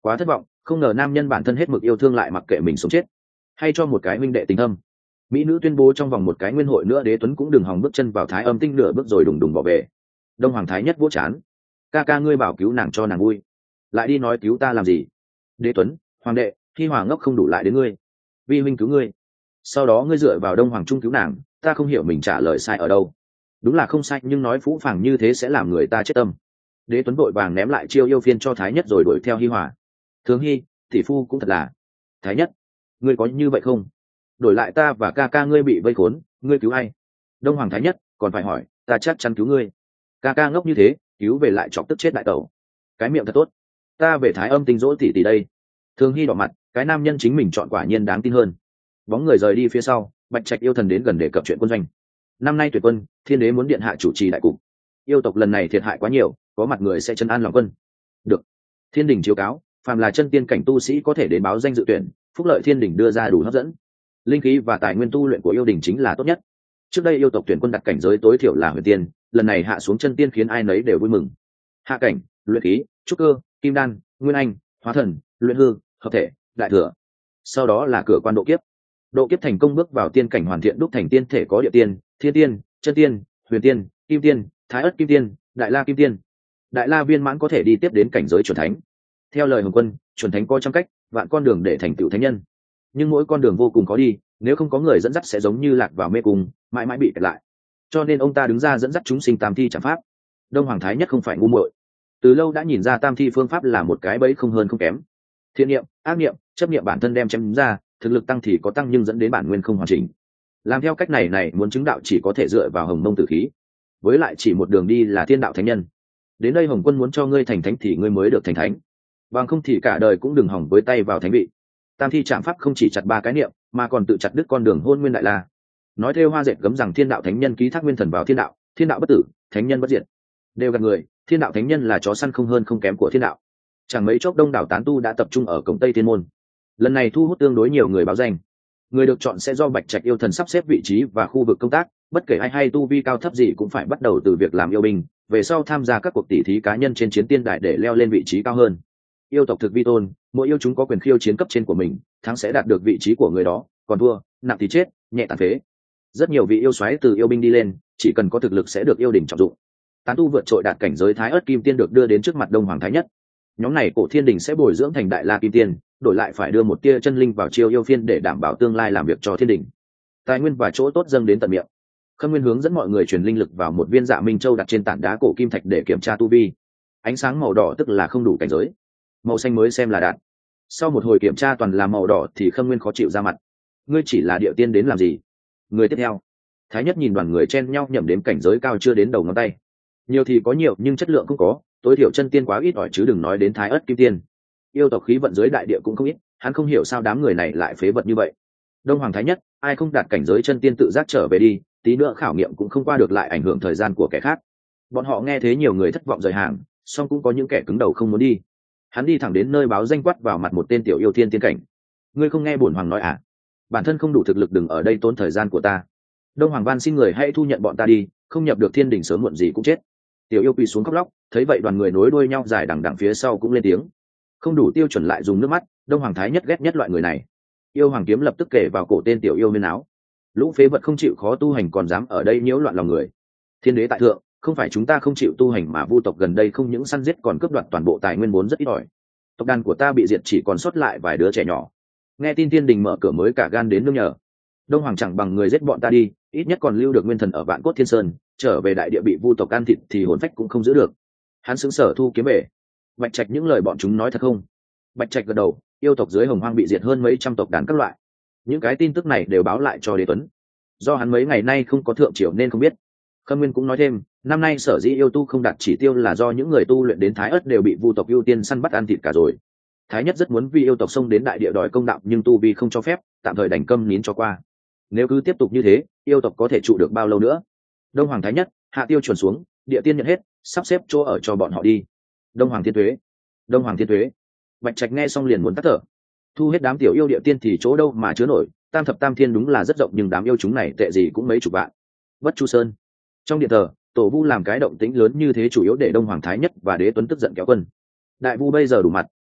Quá thất vọng, không ngờ nam nhân bản thân hết mực yêu thương lại mặc kệ mình sống chết, hay cho một cái huynh đệ tình thâm. Mỹ nữ tuyên bố trong vòng một cái nguyên hội nữa đế tuấn cũng đừng hòng bước chân vào Thái Âm Tinh nửa bước rồi đùng đùng bỏ về. Đông Hoàng Thái Nhất vỗ chán. Ca ca ngươi bảo cứu nàng cho nàng vui, lại đi nói cứu ta làm gì? Đế Tuấn, hoàng đệ, khi Hoàng ngốc không đủ lại đến ngươi, vi huynh cứu ngươi, sau đó ngươi dựa vào Đông Hoàng Trung cứu nàng, ta không hiểu mình trả lời sai ở đâu. Đúng là không sai, nhưng nói phũ phàng như thế sẽ làm người ta chết tâm. Đế Tuấn vội vàng ném lại chiêu yêu phiên cho Thái Nhất rồi đuổi theo Hi Hòa. Thường Hy, tỷ phu cũng thật là. Thái Nhất, ngươi có như vậy không? Đổi lại ta và ca ca ngươi bị vây khốn, ngươi cứu ai? Đông Hoàng Thái Nhất, còn phải hỏi, ta chắc chắn cứu ngươi. Ca ca ngốc như thế, cứu về lại chọc tức chết đại tẩu. Cái miệng thật tốt, ta về Thái Âm Tinh dỗ tỷ tỷ đây. Thường Hy đỏ mặt, cái nam nhân chính mình chọn quả nhiên đáng tin hơn. Bóng người rời đi phía sau, Bạch Trạch yêu thần đến gần để cập chuyện quân doanh. Năm nay tuyệt quân, thiên đế muốn điện hạ chủ trì đại cục. Yêu tộc lần này thiệt hại quá nhiều, có mặt người sẽ trấn an lòng quân. Được. Thiên đình chiếu cáo, phàm là chân tiên cảnh tu sĩ có thể đến báo danh dự tuyển, phúc lợi thiên đình đưa ra đủ hấp dẫn. Linh khí và tài nguyên tu luyện của yêu đình chính là tốt nhất. Trước đây yêu tộc tuyển quân đặt cảnh giới tối thiểu là huyền tiên, lần này hạ xuống chân tiên khiến ai nấy đều vui mừng. Hạ cảnh, luyện khí, trúc cơ, kim đan, nguyên anh, hóa thần, luyện hư, hợp thể, đại thừa. Sau đó là cửa quan độ kiếp. Độ kiếp thành công bước vào tiên cảnh hoàn thiện đúc thành tiên thể có địa tiên, thiên tiên, chân tiên, huyền tiên, kim tiên, thái ất kim tiên, đại la kim tiên. Đại la viên mãn có thể đi tiếp đến cảnh giới chuẩn thánh. Theo lời Hồng Quân, chuẩn thánh có trăm cách, vạn con đường để thành tựu thánh nhân. Nhưng mỗi con đường vô cùng khó đi, nếu không có người dẫn dắt sẽ giống như lạc vào mê cung, mãi mãi bị kẹt lại. Cho nên ông ta đứng ra dẫn dắt chúng sinh tam thi chẳng pháp. Đông Hoàng Thái Nhất không phải ngu muội, từ lâu đã nhìn ra tam thi phương pháp là một cái bẫy không hơn không kém. Thiện niệm, ác niệm, chấp niệm bản thân đem chém ra, thực lực tăng thì có tăng nhưng dẫn đến bản nguyên không hoàn chỉnh. Làm theo cách này muốn chứng đạo chỉ có thể dựa vào hồng mông tử khí, với lại chỉ một đường đi là thiên đạo thánh nhân. Đến đây Hồng Quân muốn cho ngươi thành thánh thì ngươi mới được thành thánh, bằng không thì cả đời cũng đừng hỏng với tay vào thánh vị. Tam thi trạm pháp không chỉ chặt ba cái niệm mà còn tự chặt đứt con đường hôn nguyên đại la. Nói theo hoa dệt gấm rằng thiên đạo thánh nhân ký thác nguyên thần vào thiên đạo, thiên đạo bất tử, thánh nhân bất diệt. Đều gạt người, thiên đạo thánh nhân là chó săn không hơn không kém của thiên đạo. Chẳng mấy chốc đông đảo tán tu đã tập trung ở cổng Tây Thiên môn. Lần này thu hút tương đối nhiều người báo danh. Người được chọn sẽ do Bạch Trạch yêu thần sắp xếp vị trí và khu vực công tác, bất kể ai hay tu vi cao thấp gì cũng phải bắt đầu từ việc làm yêu binh, về sau tham gia các cuộc tỷ thí cá nhân trên chiến tiên đài để leo lên vị trí cao hơn. Yêu tộc thực vi tôn, mỗi yêu chúng có quyền khiêu chiến cấp trên của mình, thắng sẽ đạt được vị trí của người đó, còn thua, nặng thì chết, nhẹ tàn phế. Rất nhiều vị yêu soái từ yêu binh đi lên, chỉ cần có thực lực sẽ được yêu đỉnh trọng dụng. Tán tu vượt trội đạt cảnh giới Thái Ức Kim Tiên được đưa đến trước mặt Đông Hoàng Thái Nhất. Nhóm này cổ thiên đình sẽ bồi dưỡng thành Đại La Kim Tiên, đổi lại phải đưa một tia chân linh vào chiêu yêu phiên để đảm bảo tương lai làm việc cho thiên đình. Tài nguyên và chỗ tốt dâng đến tận miệng. Khâm Nguyên hướng dẫn mọi người truyền linh lực vào một viên Dạ Minh Châu đặt trên tảng đá cổ kim thạch để kiểm tra tu vi. Ánh sáng màu đỏ tức là không đủ cảnh giới, màu xanh mới xem là đạt. Sau một hồi kiểm tra toàn là màu đỏ thì Khâm Nguyên khó chịu ra mặt. Ngươi chỉ là địa tiên đến làm gì? Người tiếp theo. Thái Nhất nhìn đoàn người chen nhau nhẩm đến cảnh giới cao chưa đến đầu ngón tay. Nhiều thì có nhiều nhưng chất lượng cũng có, tối thiểu chân tiên quá ít ỏi chứ đừng nói đến Thái Ức Kim Tiên. Yêu tộc khí vận dưới đại địa cũng không ít, hắn không hiểu sao đám người này lại phế vật như vậy. Đông Hoàng Thái Nhất, ai không đạt cảnh giới chân tiên tự giác trở về đi, tí nữa khảo nghiệm cũng không qua được lại ảnh hưởng thời gian của kẻ khác. Bọn họ nghe thế nhiều người thất vọng rời hàng, song cũng có những kẻ cứng đầu không muốn đi. Hắn đi thẳng đến nơi báo danh quát vào mặt một tên tiểu yêu thiên tiên cảnh. Ngươi không nghe bổn hoàng nói à? Bản thân không đủ thực lực đừng ở đây tốn thời gian của ta. Đông Hoàng van xin người hãy thu nhận bọn ta đi, không nhập được thiên đình sớm muộn gì cũng chết. Tiểu yêu quỳ xuống khóc lóc, thấy vậy đoàn người nối đuôi nhau dài đằng đằng phía sau cũng lên tiếng. Không đủ tiêu chuẩn lại dùng nước mắt, Đông Hoàng Thái Nhất ghét nhất loại người này. Yêu Hoàng kiếm lập tức kể vào cổ tên tiểu yêu miên áo. Lũ phế vật không chịu khó tu hành còn dám ở đây nhiễu loạn lòng người. Thiên đế tại thượng, không phải chúng ta không chịu tu hành mà vu tộc gần đây không những săn giết còn cướp đoạt toàn bộ tài nguyên vốn rất ít ỏi. Tộc đàn của ta bị diệt chỉ còn sót lại vài đứa trẻ nhỏ. Nghe tin thiên đình mở cửa mới cả gan đến nương nhờ. Đông Hoàng chẳng bằng người giết bọn ta đi, ít nhất còn lưu được nguyên thần ở Vạn Cốt Thiên Sơn, trở về đại địa bị vu tộc ăn thịt thì hồn phách cũng không giữ được. Hắn xứng sở thu kiếm về. Bạch Trạch những lời bọn chúng nói thật không? Bạch Trạch gật đầu, yêu tộc dưới Hồng Hoang bị diệt hơn mấy trăm tộc đàn các loại. Những cái tin tức này đều báo lại cho Đế Tuấn. Do hắn mấy ngày nay không có thượng triều nên không biết. Khâm Nguyên cũng nói thêm, năm nay sở dĩ yêu tu không đạt chỉ tiêu là do những người tu luyện đến Thái Ất đều bị vu tộc ưu tiên săn bắt ăn thịt cả rồi. Thái Nhất rất muốn vì yêu tộc xông đến đại địa đòi công đạo nhưng tu vi không cho phép, tạm thời đành câm nín cho qua. Nếu cứ tiếp tục như thế, yêu tộc có thể trụ được bao lâu nữa? Đông Hoàng Thái Nhất, hạ tiêu chuẩn xuống, địa tiên nhận hết, sắp xếp chỗ ở cho bọn họ đi. Đông Hoàng Thiên Tuế, Đông Hoàng Thiên Tuế. Bạch Trạch nghe xong liền muốn tắt thở. Thu hết đám tiểu yêu địa tiên thì chỗ đâu mà chứa nổi, tam thập tam thiên đúng là rất rộng nhưng đám yêu chúng này tệ gì cũng mấy chục vạn. Bất Chu Sơn, trong điện thờ, Tổ Vu làm cái động tĩnh lớn như thế chủ yếu để Đông Hoàng Thái Nhất và Đế Tuấn tức giận kéo quân. Đại Vu bây giờ đủ mặt,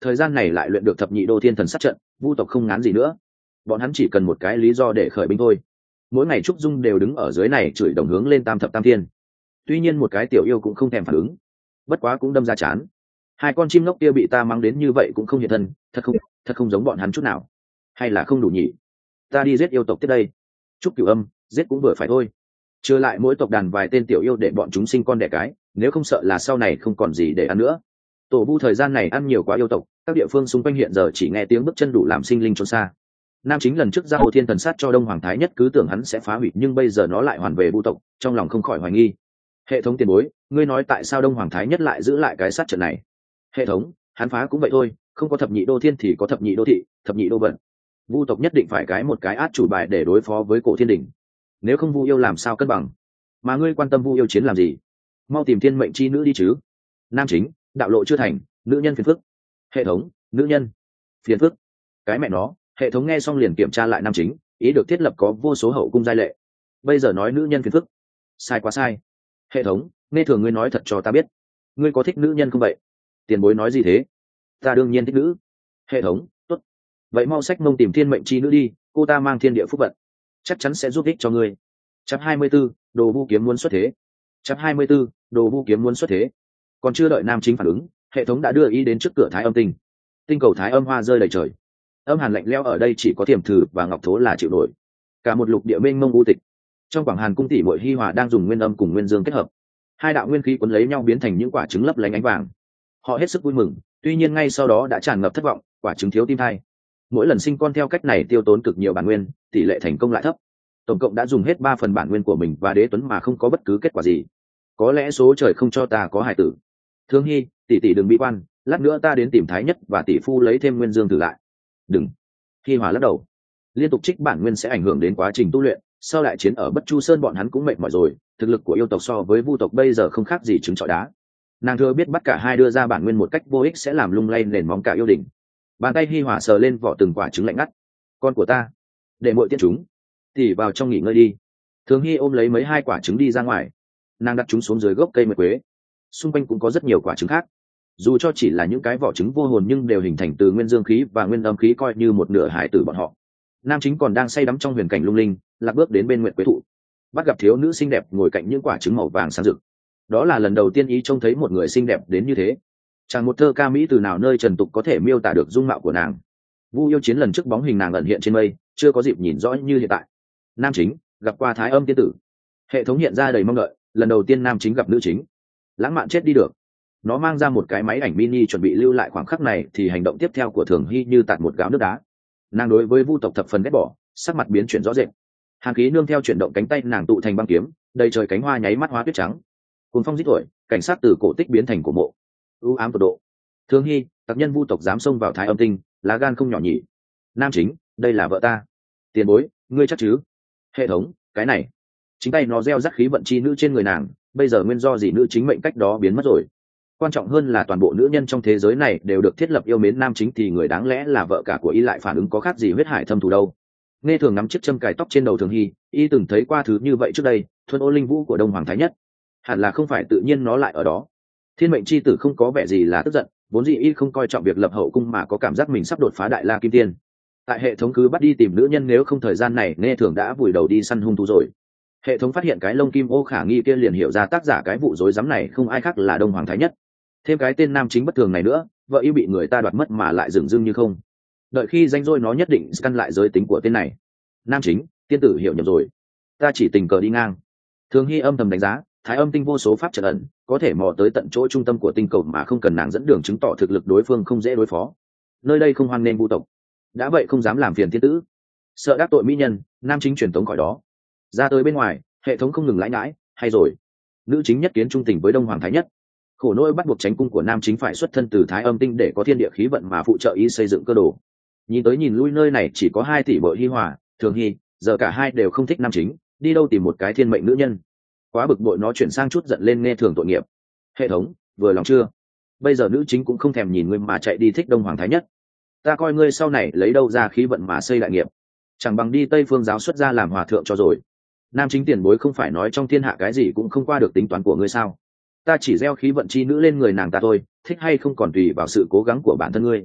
thời gian này lại luyện được thập nhị đô thiên thần sát trận, vu tộc không ngán gì nữa. Bọn hắn chỉ cần một cái lý do để khởi binh thôi. Mỗi ngày trúc dung đều đứng ở dưới này chửi đồng hướng lên tam thập tam thiên. Tuy nhiên một cái tiểu yêu cũng không thèm phản ứng, bất quá cũng đâm ra chán. Hai con chim ngốc kia bị ta mang đến như vậy cũng không hiện thân, thật không giống bọn hắn chút nào. Hay là không đủ nhỉ? Ta đi giết yêu tộc tiếp đây. Trúc Cửu Âm, giết cũng vừa phải thôi. Chưa lại mỗi tộc đàn vài tên tiểu yêu để bọn chúng sinh con đẻ cái, nếu không sợ là sau này không còn gì để ăn nữa. Tổ vu thời gian này ăn nhiều quá yêu tộc, các địa phương xung quanh hiện giờ chỉ nghe tiếng bước chân đủ làm sinh linh trốn xa. Nam Chính lần trước giao Hồ Thiên Thần sát cho Đông Hoàng Thái Nhất cứ tưởng hắn sẽ phá hủy, nhưng bây giờ nó lại hoàn về vu tộc, trong lòng không khỏi hoài nghi. Hệ thống tiền bối, ngươi nói tại sao Đông Hoàng Thái Nhất lại giữ lại cái sát trận này? Hệ thống, hắn phá cũng vậy thôi, không có thập nhị đô thiên thì có thập nhị đô thị, thập nhị đô vận. Vu tộc nhất định phải cái một cái át chủ bài để đối phó với cổ thiên đình, nếu không vu yêu làm sao cân bằng? Mà ngươi quan tâm vu yêu chiến làm gì? Mau tìm thiên mệnh chi nữ đi chứ. Nam Chính, đạo lộ chưa thành, nữ nhân phiền phức. Hệ thống, nữ nhân phiền phức. Cái mẹ nó, hệ thống nghe xong liền kiểm tra lại Nam Chính, ý được thiết lập có vô số hậu cung giai lệ, bây giờ nói nữ nhân phiền phức, sai quá sai. Hệ thống, nghe thường ngươi nói thật cho ta biết, ngươi có thích nữ nhân không vậy? Tiền bối nói gì thế? Ta đương nhiên thích nữ. Hệ thống, tốt, vậy mau xách mông tìm thiên mệnh chi nữ đi, cô ta mang thiên địa phúc vận, chắc chắn sẽ giúp ích cho ngươi. Chapter 24, đồ vu kiếm muốn xuất thế. Chapter 24, đồ vu kiếm muốn xuất thế. Còn chưa đợi Nam Chính phản ứng, hệ thống đã đưa ý đến trước cửa Thái Âm tinh. Tinh cầu Thái Âm hoa rơi đầy trời, âm hàn lạnh lẽo ở đây chỉ có Thiểm Thử và Ngọc Thố là chịu nổi. Cả một lục địa mênh mông u tịch. Trong Quảng Hàn cung tỷ muội Hi Hòa đang dùng nguyên âm cùng nguyên dương kết hợp, hai đạo nguyên khí cuốn lấy nhau biến thành những quả trứng lấp lánh ánh vàng. Họ hết sức vui mừng, tuy nhiên ngay sau đó đã tràn ngập thất vọng, quả trứng thiếu tim thai. Mỗi lần sinh con theo cách này tiêu tốn cực nhiều bản nguyên, tỷ lệ thành công lại thấp. Tổng cộng đã dùng hết 3 phần bản nguyên của mình và đế tuấn mà không có bất cứ kết quả gì. Có lẽ số trời không cho ta có hài tử. Thương Hy, tỷ tỷ đừng bị quan, lát nữa ta đến tìm Thái Nhất và tỷ phu lấy thêm nguyên dương thử lại. Đừng. Hi Hòa lắc đầu. Liên tục trích bản nguyên sẽ ảnh hưởng đến quá trình tu luyện, sau đại chiến ở Bất Chu Sơn bọn hắn cũng mệt mỏi rồi, thực lực của yêu tộc so với vu tộc bây giờ không khác gì trứng trọi đá. Nàng thừa biết bắt cả hai đưa ra bản nguyên một cách vô ích sẽ làm lung lay nền móng cả yêu đình. Bàn tay Hi Hòa sờ lên vỏ từng quả trứng lạnh ngắt. Con của ta, để muội tiễn chúng, tỷ vào trong nghỉ ngơi đi. Thường Hy ôm lấy mấy hai quả trứng đi ra ngoài, nàng đặt chúng xuống dưới gốc cây mật quế. Xung quanh cũng có rất nhiều quả trứng khác, dù cho chỉ là những cái vỏ trứng vô hồn nhưng đều hình thành từ nguyên dương khí và nguyên âm khí, coi như một nửa hải tử bọn họ. Nam Chính còn đang say đắm trong huyền cảnh lung linh, lạc bước đến bên nguyệt quế thụ, bắt gặp thiếu nữ xinh đẹp ngồi cạnh những quả trứng màu vàng sáng rực. Đó là lần đầu tiên ý trông thấy một người xinh đẹp đến như thế. Chẳng một thơ ca mỹ từ nào nơi trần tục có thể miêu tả được dung mạo của nàng. Vu yêu chiến lần trước bóng hình nàng ẩn hiện trên mây, chưa có dịp nhìn rõ như hiện tại. Nam Chính gặp qua Thái Âm tiên tử. Hệ thống hiện ra đầy mong đợi, lần đầu tiên Nam Chính gặp nữ chính. Lãng mạn chết đi được. Nó mang ra một cái máy ảnh mini chuẩn bị lưu lại khoảnh khắc này, thì hành động tiếp theo của Thường Hy như tạt một gáo nước đá. Nàng đối với vu tộc thập phần ghét bỏ, sắc mặt biến chuyển rõ rệt. Hàn khí nương theo chuyển động cánh tay nàng tụ thành băng kiếm, đầy trời cánh hoa nháy mắt hóa tuyết trắng. Cuồng phong rít thổi, cảnh sát từ cổ tích biến thành cổ mộ. U ám tột độ. Thường Hy, tặc nhân vu tộc dám xông vào Thái Âm tinh, lá gan không nhỏ nhỉ. Nam Chính, đây là vợ ta. Tiền bối, ngươi chắc chứ? Hệ thống, cái này. Chính tay nó gieo rắc khí vận chi nữ trên người nàng, bây giờ nguyên do gì nữ chính mệnh cách đó biến mất rồi. Quan trọng hơn là toàn bộ nữ nhân trong thế giới này đều được thiết lập yêu mến Nam Chính, thì người đáng lẽ là vợ cả của y lại phản ứng có khác gì huyết hải thâm thù đâu. Nghe thường nắm chiếc châm cài tóc trên đầu Thường Hy, y từng thấy qua thứ như vậy trước đây, thuần ô linh vũ của Đông Hoàng Thái Nhất. Hẳn là không phải tự nhiên nó lại ở đó. Thiên mệnh chi tử không có vẻ gì là tức giận, vốn dĩ y không coi trọng việc lập hậu cung mà có cảm giác mình sắp đột phá đại la kim tiên. Tại hệ thống cứ bắt đi tìm nữ nhân, nếu không thời gian này nghe thường đã vùi đầu đi săn hung thú rồi. Hệ thống phát hiện cái lông kim ô khả nghi kia liền hiểu ra tác giả cái vụ rối rắm này không ai khác là Đông Hoàng Thái Nhất. Thêm cái tên Nam Chính bất thường này nữa, vợ y bị người ta đoạt mất mà lại dửng dưng như không. Đợi khi danh rỗi nó nhất định căn lại giới tính của tên này. Nam Chính, tiên tử hiểu nhầm rồi, ta chỉ tình cờ đi ngang. Thường Hy âm thầm đánh giá, Thái Âm tinh vô số pháp trận ẩn, có thể mò tới tận chỗ trung tâm của tinh cầu mà không cần nàng dẫn đường, chứng tỏ thực lực đối phương không dễ đối phó. Nơi đây không hoan nên vu tộc, đã vậy không dám làm phiền thiên tử, sợ đắc tội mỹ nhân. Nam Chính truyền tống khỏi đó ra tới bên ngoài, hệ thống không ngừng lãi nhãi. Hay rồi, nữ chính nhất kiến trung tình với Đông Hoàng Thái Nhất, khổ nỗi bắt buộc tránh cung của Nam Chính phải xuất thân từ Thái Âm tinh để có thiên địa khí vận mà phụ trợ y xây dựng cơ đồ. Nhìn tới nhìn lui nơi này chỉ có 2 tỷ bội Hi Hòa, Thường Hy, giờ cả hai đều không thích Nam Chính, đi đâu tìm một cái thiên mệnh nữ nhân. Quá bực bội nó chuyển sang chút giận lên nghe thường tội nghiệp. Hệ thống, vừa lòng chưa? Bây giờ nữ chính cũng không thèm nhìn ngươi mà chạy đi thích Đông Hoàng Thái Nhất. Ta coi ngươi sau này lấy đâu ra khí vận mà xây đại nghiệp, chẳng bằng đi Tây Phương giáo xuất gia làm hòa thượng cho rồi. Nam Chính tiền bối không phải nói trong thiên hạ cái gì cũng không qua được tính toán của ngươi sao? Ta chỉ gieo khí vận chi nữ lên người nàng ta thôi, thích hay không còn tùy vào sự cố gắng của bản thân ngươi.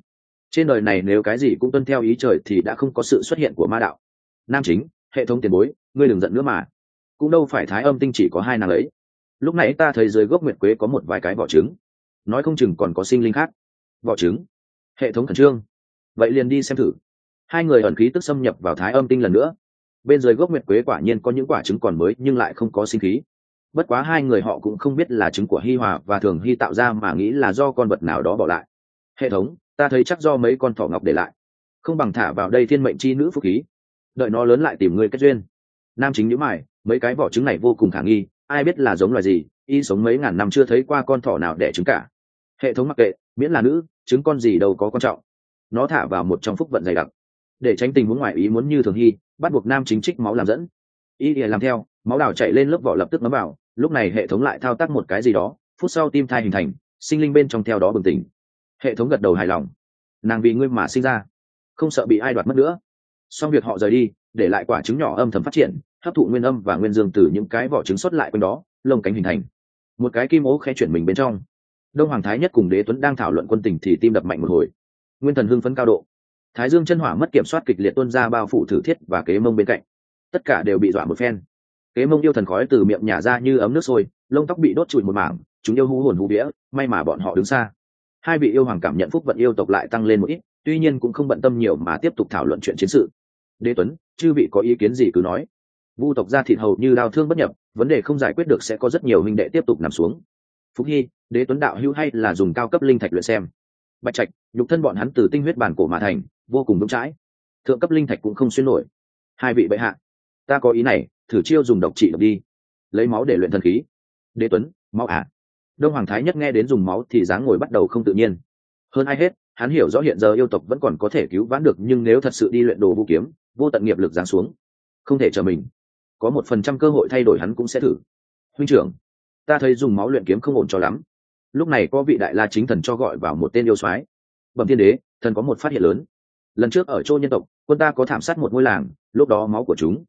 Trên đời này nếu cái gì cũng tuân theo ý trời thì đã không có sự xuất hiện của ma đạo. Nam chính, hệ thống tiền bối, ngươi đừng giận nữa mà, cũng đâu phải Thái Âm tinh chỉ có hai nàng ấy. Lúc nãy ta thấy dưới gốc nguyệt quế có một vài cái vỏ trứng, nói không chừng còn có sinh linh khác. Vỏ trứng? Hệ thống khẩn trương. Vậy liền đi xem thử. Hai người ẩn khí tức xâm nhập vào Thái Âm tinh lần nữa. Bên dưới gốc nguyệt quế quả nhiên có những quả trứng còn mới nhưng lại không có sinh khí. Bất quá hai người họ cũng không biết là trứng của Hi Hòa và Thường Hy tạo ra, mà nghĩ là do con vật nào đó bỏ lại. Hệ thống, ta thấy chắc do mấy con thỏ ngọc để lại, không bằng thả vào đây thiên mệnh chi nữ phúc khí, đợi nó lớn lại tìm người kết duyên. Nam chính nhíu mày, mấy cái vỏ trứng này vô cùng khả nghi, ai biết là giống loài gì, y sống mấy ngàn năm chưa thấy qua con thỏ nào đẻ trứng cả. Hệ thống mặc kệ, miễn là nữ, trứng con gì đâu có quan trọng. Nó thả vào một trong phúc vận dày đặc, để tránh tình huống ngoài ý muốn như Thường Hy, bắt buộc nam chính trích máu làm dẫn. Y làm theo, máu đào chảy lên lớp vỏ lập tức ngấm vào. Lúc này hệ thống lại thao tác một cái gì đó, phút sau tim thai hình thành, sinh linh bên trong theo đó bừng tỉnh. Hệ thống gật đầu hài lòng. Nàng vì ngươi mà sinh ra, không sợ bị ai đoạt mất nữa. Xong việc họ rời đi, để lại quả trứng nhỏ âm thầm phát triển, hấp thụ nguyên âm và nguyên dương từ những cái vỏ trứng xuất lại quanh đó, lông cánh hình thành một cái kim ố khẽ chuyển mình bên trong. Đông Hoàng Thái Nhất cùng Đế Tuấn đang thảo luận quân tình thì tim đập mạnh một hồi, nguyên thần hưng phấn cao độ. Thái Dương chân hỏa mất kiểm soát kịch liệt tuôn ra bao phủ Thử Thiết và Kế Mông bên cạnh, tất cả đều bị dọa một phen. Kế Mông yêu thần khói từ miệng nhả ra như ấm nước sôi, lông tóc bị đốt trụi một mảng, chúng yêu hú hồn hú vía, may mà bọn họ đứng xa. Hai vị yêu hoàng cảm nhận phúc vận yêu tộc lại tăng lên một ít, tuy nhiên cũng không bận tâm nhiều mà tiếp tục thảo luận chuyện chiến sự. Đế Tuấn, chư vị có ý kiến gì cứ nói. Vu tộc ra thịt hầu như đau thương bất nhập, vấn đề không giải quyết được sẽ có rất nhiều huynh đệ tiếp tục nằm xuống. Phúc Hy, Đế Tuấn đạo hữu hay là dùng cao cấp linh thạch luyện xem. Bạch Trạch, nhục thân bọn hắn từ tinh huyết bản cổ mà thành, vô cùng vững chãi, thượng cấp linh thạch cũng không xuyên nổi. Hai vị bệ hạ, ta có ý này, thử chiêu dùng độc trị độc đi, lấy máu để luyện thần khí. Đế Tuấn, máu à? Đông Hoàng Thái Nhất nghe đến dùng máu thì dáng ngồi bắt đầu không tự nhiên. Hơn ai hết, hắn hiểu rõ hiện giờ yêu tộc vẫn còn có thể cứu vãn được, nhưng nếu thật sự đi luyện đồ vũ kiếm, vô tận nghiệp lực giáng xuống, không thể chờ mình. Có 1% cơ hội thay đổi hắn cũng sẽ thử. Huynh trưởng, ta thấy dùng máu luyện kiếm không ổn cho lắm. Lúc này có vị đại la chính thần cho gọi vào một tên yêu soái. Bẩm thiên đế, thần có một phát hiện lớn. Lần trước ở Châu nhân tộc, quân ta có thảm sát một ngôi làng, lúc đó máu của chúng.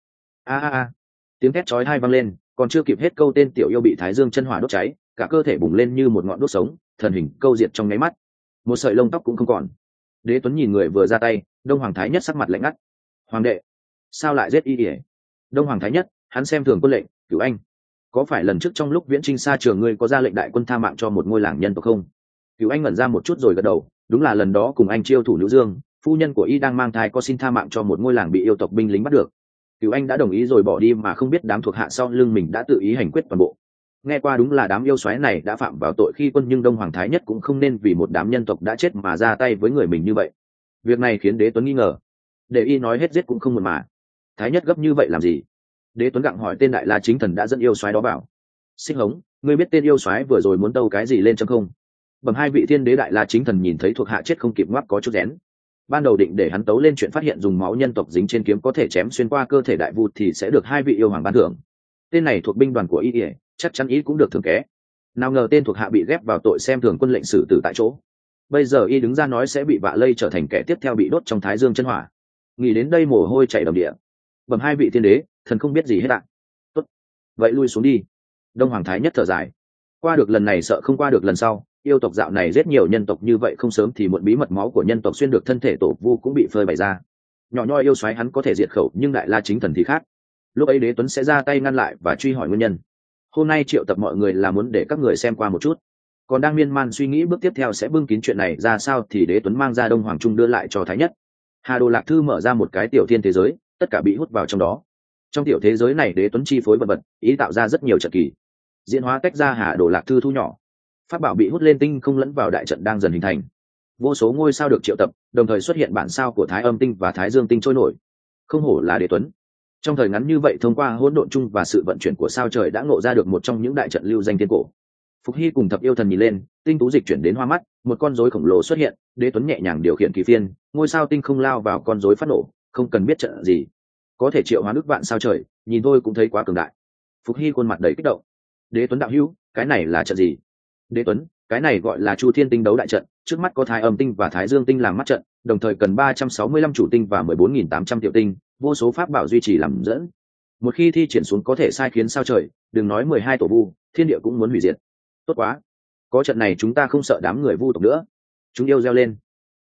Tiếng thét chói tai vang lên, còn chưa kịp hết câu, tên tiểu yêu bị Thái Dương chân hỏa đốt cháy, cả cơ thể bùng lên như một ngọn đuốc sống, thần hình câu diệt trong nháy mắt, một sợi lông tóc cũng không còn. Đế Tuấn nhìn người vừa ra tay, Đông Hoàng Thái Nhất sắc mặt lạnh ngắt. Hoàng đệ, sao lại giết y ỉa? Đông Hoàng Thái Nhất, hắn xem thường quân lệnh, Cửu Anh, có phải lần trước trong lúc viễn trinh xa trường ngươi có ra lệnh đại quân tha mạng cho một ngôi làng nhân tộc không? Cửu Anh ngẩn ra một chút rồi gật đầu, đúng là lần đó cùng anh chiêu thủ Nữ Dương, phu nhân của y đang mang thai, có xin tha mạng cho một ngôi làng bị yêu tộc binh lính bắt được. Cửu Anh đã đồng ý rồi bỏ đi, mà không biết đám thuộc hạ sau lưng mình đã tự ý hành quyết toàn bộ. Nghe qua đúng là đám yêu soái này đã phạm vào tội khi quân, nhưng Đông Hoàng Thái Nhất cũng không nên vì một đám nhân tộc đã chết mà ra tay với người mình như vậy. Việc này khiến Đế Tuấn nghi ngờ, để y nói hết giết cũng không muộn mà. Thái Nhất gấp như vậy làm gì? Đế Tuấn gặng hỏi tên đại la chính thần đã dẫn yêu soái đó bảo. Xích Hống, ngươi biết tên yêu soái vừa rồi muốn tâu cái gì lên chấm không? Bẩm hai vị thiên đế, đại la chính thần nhìn thấy thuộc hạ chết không kịp ngoắc có chút rén. Ban đầu định để hắn tấu lên chuyện phát hiện dùng máu nhân tộc dính trên kiếm có thể chém xuyên qua cơ thể đại vu thì sẽ được hai vị yêu hoàng ban thưởng. Tên này thuộc binh đoàn của y, chắc chắn ý cũng được thưởng ké. Nào ngờ tên thuộc hạ bị ghép vào tội xem thường quân lệnh xử tử tại chỗ. Bây giờ y đứng ra nói sẽ bị vạ lây trở thành kẻ tiếp theo bị đốt trong Thái Dương chân hỏa. Nghĩ đến đây mồ hôi chảy đầm địa. Bẩm hai vị thiên đế, thần không biết gì hết ạ. Tốt, vậy lui xuống đi. Đông Hoàng Thái Nhất thở dài. Qua được lần này sợ không qua được lần sau. Yêu tộc dạo này giết nhiều nhân tộc như vậy, không sớm thì muộn bí mật máu của nhân tộc xuyên được thân thể tổ vu cũng bị phơi bày ra. Nhỏ nhoi yêu soái hắn có thể diệt khẩu, nhưng đại la chính thần thì khác. Lúc ấy Đế Tuấn sẽ ra tay ngăn lại và truy hỏi nguyên nhân. Hôm nay triệu tập mọi người là muốn để các người xem qua một chút. Còn đang miên man suy nghĩ bước tiếp theo sẽ bưng kín chuyện này ra sao, thì Đế Tuấn mang ra Đông Hoàng Trung đưa lại cho Thái Nhất. Hà Đồ Lạc Thư mở ra một cái tiểu thiên thế giới, tất cả bị hút vào trong đó. Trong tiểu thế giới này Đế Tuấn chi phối vật vật, ý tạo ra rất nhiều trận kỳ. Diễn hóa tách ra Hà Đồ Lạc Thư thu nhỏ. Pháp bảo bị hút lên tinh không lẫn vào đại trận đang dần hình thành. Vô số ngôi sao được triệu tập, đồng thời xuất hiện bản sao của Thái Âm tinh và Thái Dương tinh trôi nổi. Không hổ là Đế Tuấn. Trong thời ngắn như vậy, thông qua hỗn độn chung và sự vận chuyển của sao trời đã ngộ ra được một trong những đại trận lưu danh thiên cổ. Phục Hy cùng thập yêu thần nhìn lên, tinh tú dịch chuyển đến hoa mắt, một con rối khổng lồ xuất hiện. Đế Tuấn nhẹ nhàng điều khiển kỳ phiên, ngôi sao tinh không lao vào con rối phát nổ, không cần biết trận gì, có thể triệu hóa ức vạn sao trời, nhìn thôi cũng thấy quá cường đại. Phục Hy khuôn mặt đầy kích động. Đế Tuấn đạo hữu, cái này là trận gì? Đế Tuấn, cái này gọi là Chu Thiên tinh đấu đại trận, trước mắt có Thái Âm tinh và Thái Dương tinh làm mắt trận, đồng thời cần 365 chủ tinh và 14.800 tiểu tinh, vô số pháp bảo duy trì làm dẫn. Một khi thi triển xuống có thể sai khiến sao trời, đừng nói 12 tổ vu, thiên địa cũng muốn hủy diệt. Tốt quá, có trận này chúng ta không sợ đám người vu tộc nữa. Chúng yêu reo lên.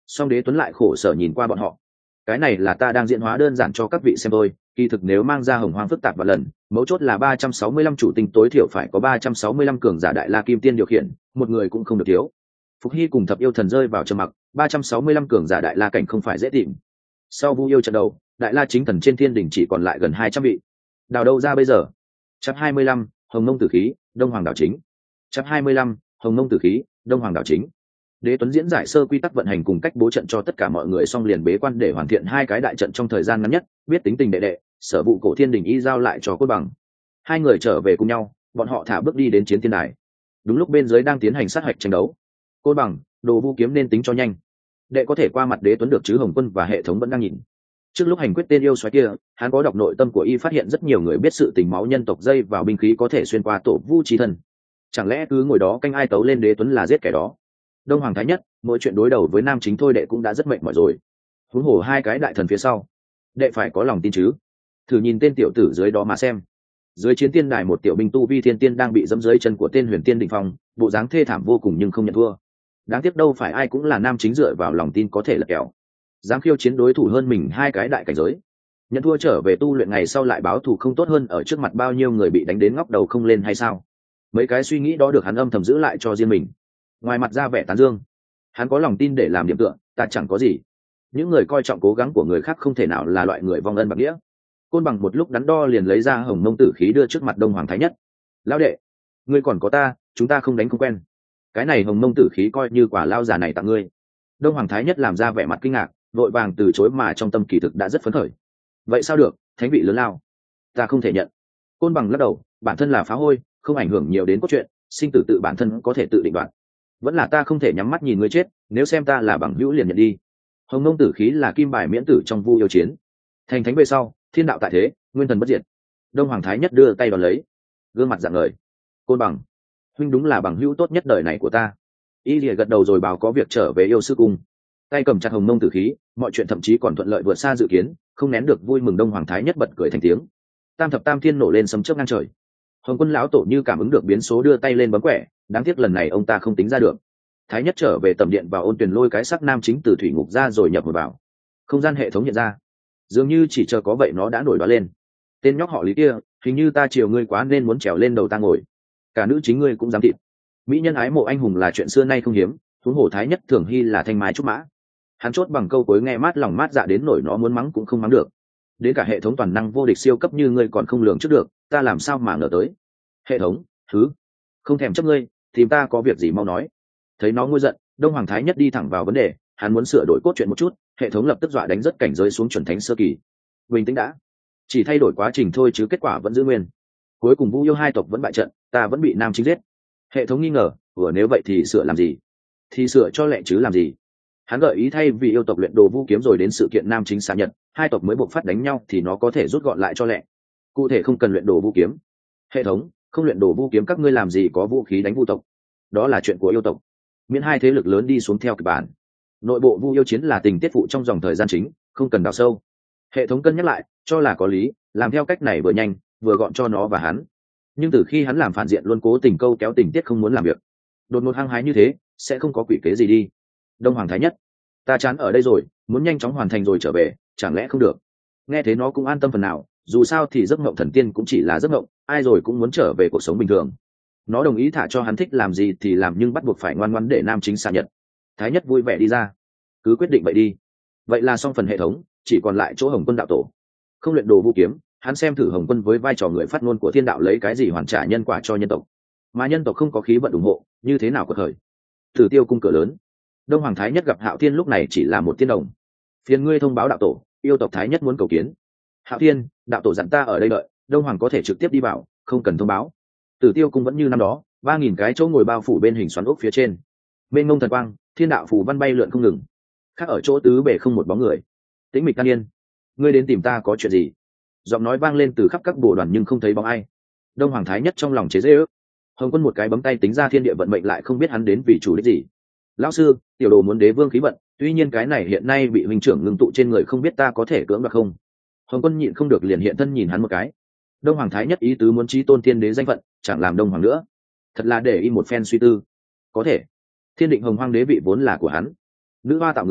Song Đế Tuấn lại khổ sở nhìn qua bọn họ. Cái này là ta đang diễn hóa đơn giản cho các vị xem thôi, kỳ thực nếu mang ra hồng hoang phức tạp và lần, mấu chốt là 365 chủ tinh tối thiểu phải có 365 cường giả đại la kim tiên điều khiển, một người cũng không được thiếu. Phục Hy cùng Thập Yêu Thần rơi vào trầm mặc, 365 cường giả đại la cảnh không phải dễ tìm. Sau Vu Yêu trận đầu, đại la chính thần trên thiên đỉnh chỉ còn lại gần 200 vị. Đào đâu ra bây giờ? Chap 25, Hồng Mông Tử Khí, Đông Hoàng Đảo Chính. Chap 25, Hồng Mông Tử Khí, Đông Hoàng Đảo Chính. Đế Tuấn diễn giải sơ quy tắc vận hành cùng cách bố trận cho tất cả mọi người, xong liền bế quan để hoàn thiện hai cái đại trận trong thời gian ngắn nhất, biết tính tình đệ đệ, Sở Vụ Cổ Thiên Đình y giao lại cho Côn Bằng. Hai người trở về cùng nhau, bọn họ thả bước đi đến chiến thiên đài. Đúng lúc bên dưới đang tiến hành sát hạch tranh đấu. Côn Bằng, Đồ Vu kiếm nên tính cho nhanh. Đệ có thể qua mặt Đế Tuấn được chứ? Hồng Quân và hệ thống vẫn đang nhìn. Trước lúc hành quyết tên yêu xoáy kia, hắn có đọc nội tâm của y, phát hiện rất nhiều người biết sự tình máu nhân tộc dây vào binh khí có thể xuyên qua tổ vu chi thân. Chẳng lẽ cứ ngồi đó canh ai tấu lên Đế Tuấn là giết kẻ đó? Đông Hoàng Thái Nhất, mỗi chuyện đối đầu với nam chính thôi đệ cũng đã rất mệt mỏi rồi, huống hồ hai cái đại thần phía sau, đệ phải có lòng tin chứ. Thử nhìn tên tiểu tử dưới đó mà xem. Dưới chiến tiên đài một tiểu binh tu vi thiên tiên đang bị dẫm dưới chân của tên Huyền Tiên Định Phong, bộ dáng thê thảm vô cùng nhưng không nhận thua. Đáng tiếc đâu phải ai cũng là nam chính dựa vào lòng tin có thể lật kèo, dám khiêu chiến đối thủ hơn mình hai cái đại cảnh giới. Nhận thua trở về tu luyện ngày sau lại báo thù không tốt hơn ở trước mặt bao nhiêu người bị đánh đến ngóc đầu không lên hay sao? Mấy cái suy nghĩ đó được hắn âm thầm giữ lại cho riêng mình. Ngoài mặt ra vẻ tán dương, hắn có lòng tin để làm điểm tựa, ta chẳng có gì. Những người coi trọng cố gắng của người khác không thể nào là loại người vong ân bạc nghĩa. Côn Bằng một lúc đắn đo liền lấy ra Hồng Mông Tử Khí đưa trước mặt Đông Hoàng Thái Nhất. Lão đệ, ngươi còn có ta, chúng ta không đánh không quen. Cái này Hồng Mông Tử Khí coi như quả lao già này tặng ngươi. Đông Hoàng Thái Nhất làm ra vẻ mặt kinh ngạc, vội vàng từ chối, mà trong tâm kỳ thực đã rất phấn khởi. Vậy sao được, thánh vị lớn lao, ta không thể nhận. Côn Bằng lắc đầu, bản thân là phá hôi, không ảnh hưởng nhiều đến cốt truyện, sinh tử tự bản thân có thể tự định đoạt. Vẫn là ta không thể nhắm mắt nhìn ngươi chết, nếu xem ta là bằng hữu liền nhận đi. Hồng Mông Tử Khí là kim bài miễn tử trong Vu Yêu chiến. Thành thánh về sau, thiên đạo tại thế, nguyên thần bất diệt. Đông Hoàng Thái Nhất đưa tay đón lấy, gương mặt rạng ngời. Côn Bằng, huynh đúng là bằng hữu tốt nhất đời này của ta. Y Lìa gật đầu rồi bảo có việc trở về yêu sư cung. Tay cầm chặt Hồng Mông Tử Khí, mọi chuyện thậm chí còn thuận lợi vượt xa dự kiến, không nén được vui mừng. Đông Hoàng Thái Nhất bật cười thành tiếng. Tam thập tam thiên nổ lên sấm chớp ngang trời. Hồng Quân lão tổ như cảm ứng được biến số đưa tay lên bấm quẻ, đáng tiếc lần này ông ta không tính ra được. Thái Nhất trở về tầm điện và ôn tuyển lôi cái sắc nam chính từ thủy ngục ra rồi nhập vào. Không gian hệ thống nhận ra, dường như chỉ chờ có vậy nó đã nổi đoá lên. Tên nhóc họ Lý kia, hình như ta chiều ngươi quá nên muốn trèo lên đầu ta ngồi. Cả nữ chính ngươi cũng dám thịt. Mỹ nhân ái mộ anh hùng là chuyện xưa nay không hiếm, huống hồ Thái Nhất thường hy là thanh mai trúc mã. Hắn chốt bằng câu cuối nghe mát lòng mát dạ đến nổi nó muốn mắng cũng không mắng được. Đến cả hệ thống toàn năng vô địch siêu cấp như ngươi còn không lường trước được, ta làm sao mà ngờ tới. Hệ thống, thứ không thèm chấp ngươi, tìm ta có việc gì mau nói. Thấy nó ngôi giận, Đông Hoàng Thái Nhất đi thẳng vào vấn đề, hắn muốn sửa đổi cốt truyện một chút. Hệ thống lập tức dọa đánh rất cảnh giới xuống chuẩn thánh sơ kỳ. Bình tĩnh đã, chỉ thay đổi quá trình thôi chứ kết quả vẫn giữ nguyên. Cuối cùng Vu Yêu hai tộc vẫn bại trận, ta vẫn bị nam chính giết. Hệ thống nghi ngờ, nếu vậy thì sửa làm gì? Thì sửa cho lẹ chứ làm gì. Hắn gợi ý thay vì yêu tộc luyện Đồ Vu kiếm rồi đến sự kiện nam chính xạ nhật, hai tộc mới buộc phát đánh nhau thì nó có thể rút gọn lại cho lẹ. Cụ thể không cần luyện Đồ Vu kiếm. Hệ thống, không luyện Đồ Vu kiếm các ngươi làm gì có vũ khí đánh vu tộc? Đó là chuyện của yêu tộc, miễn hai thế lực lớn đi xuống theo kịch bản. Nội bộ Vu Yêu chiến là tình tiết phụ trong dòng thời gian chính, không cần đào sâu. Hệ thống cân nhắc lại, cho là có lý, làm theo cách này vừa nhanh vừa gọn cho nó và hắn. Nhưng từ khi hắn làm phản diện luôn cố tình câu kéo tình tiết không muốn làm việc, đột ngột hăng hái như thế, sẽ không có quỷ kế gì đi. Đông Hoàng Thái Nhất, ta chán ở đây rồi, muốn nhanh chóng hoàn thành rồi trở về, chẳng lẽ không được? Nghe thế nó cũng an tâm phần nào, dù sao thì giấc mộng thần tiên cũng chỉ là giấc mộng, ai rồi cũng muốn trở về cuộc sống bình thường. Nó đồng ý thả cho hắn thích làm gì thì làm, nhưng bắt buộc phải ngoan ngoãn để nam chính xạ nhật. Thái Nhất vui vẻ đi ra, cứ quyết định vậy đi. Vậy là xong phần hệ thống, chỉ còn lại chỗ Hồng Quân đạo tổ. Không luyện Đồ Vu kiếm, hắn xem thử Hồng Quân với vai trò người phát ngôn của thiên đạo lấy cái gì hoàn trả nhân quả cho nhân tộc, mà nhân tộc không có khí vận ủng hộ, như thế nào có thời. Tử Tiêu cung cửa lớn, Đông Hoàng Thái Nhất gặp Hạo Thiên lúc này chỉ là một tiên đồng. Phiền ngươi thông báo đạo tổ, yêu tộc Thái Nhất muốn cầu kiến. Hạo Thiên, đạo tổ dặn ta ở đây đợi, Đông Hoàng có thể trực tiếp đi vào, không cần thông báo. Tử Tiêu cung vẫn như năm đó, 3000 cái chỗ ngồi bao phủ bên hình xoắn ốc phía trên. Bên ngông thần quang, thiên đạo phù văn bay lượn không ngừng. Khác ở chỗ tứ bề không một bóng người. Tĩnh mịch can yên. Ngươi đến tìm ta có chuyện gì? Giọng nói vang lên từ khắp các bồ đoàn nhưng không thấy bóng ai. Đông Hoàng Thái Nhất trong lòng chế giễu. Hồng Quân một cái bấm tay tính ra thiên địa vận mệnh, lại không biết hắn đến vì chủ đích gì. Lão sư, tiểu đồ muốn đế vương khí vận, tuy nhiên cái này hiện nay bị huynh trưởng ngưng tụ trên người, không biết ta có thể cưỡng đoạt không? Hồng Quân nhịn không được liền hiện thân nhìn hắn một cái. Đông Hoàng Thái Nhất ý tứ muốn chí tôn thiên đế danh phận, chẳng làm Đông Hoàng nữa. Thật là để y một phen suy tư. Có thể. Thiên định Hồng Hoang đế vị vốn là của hắn. Nữ hoa tạo người,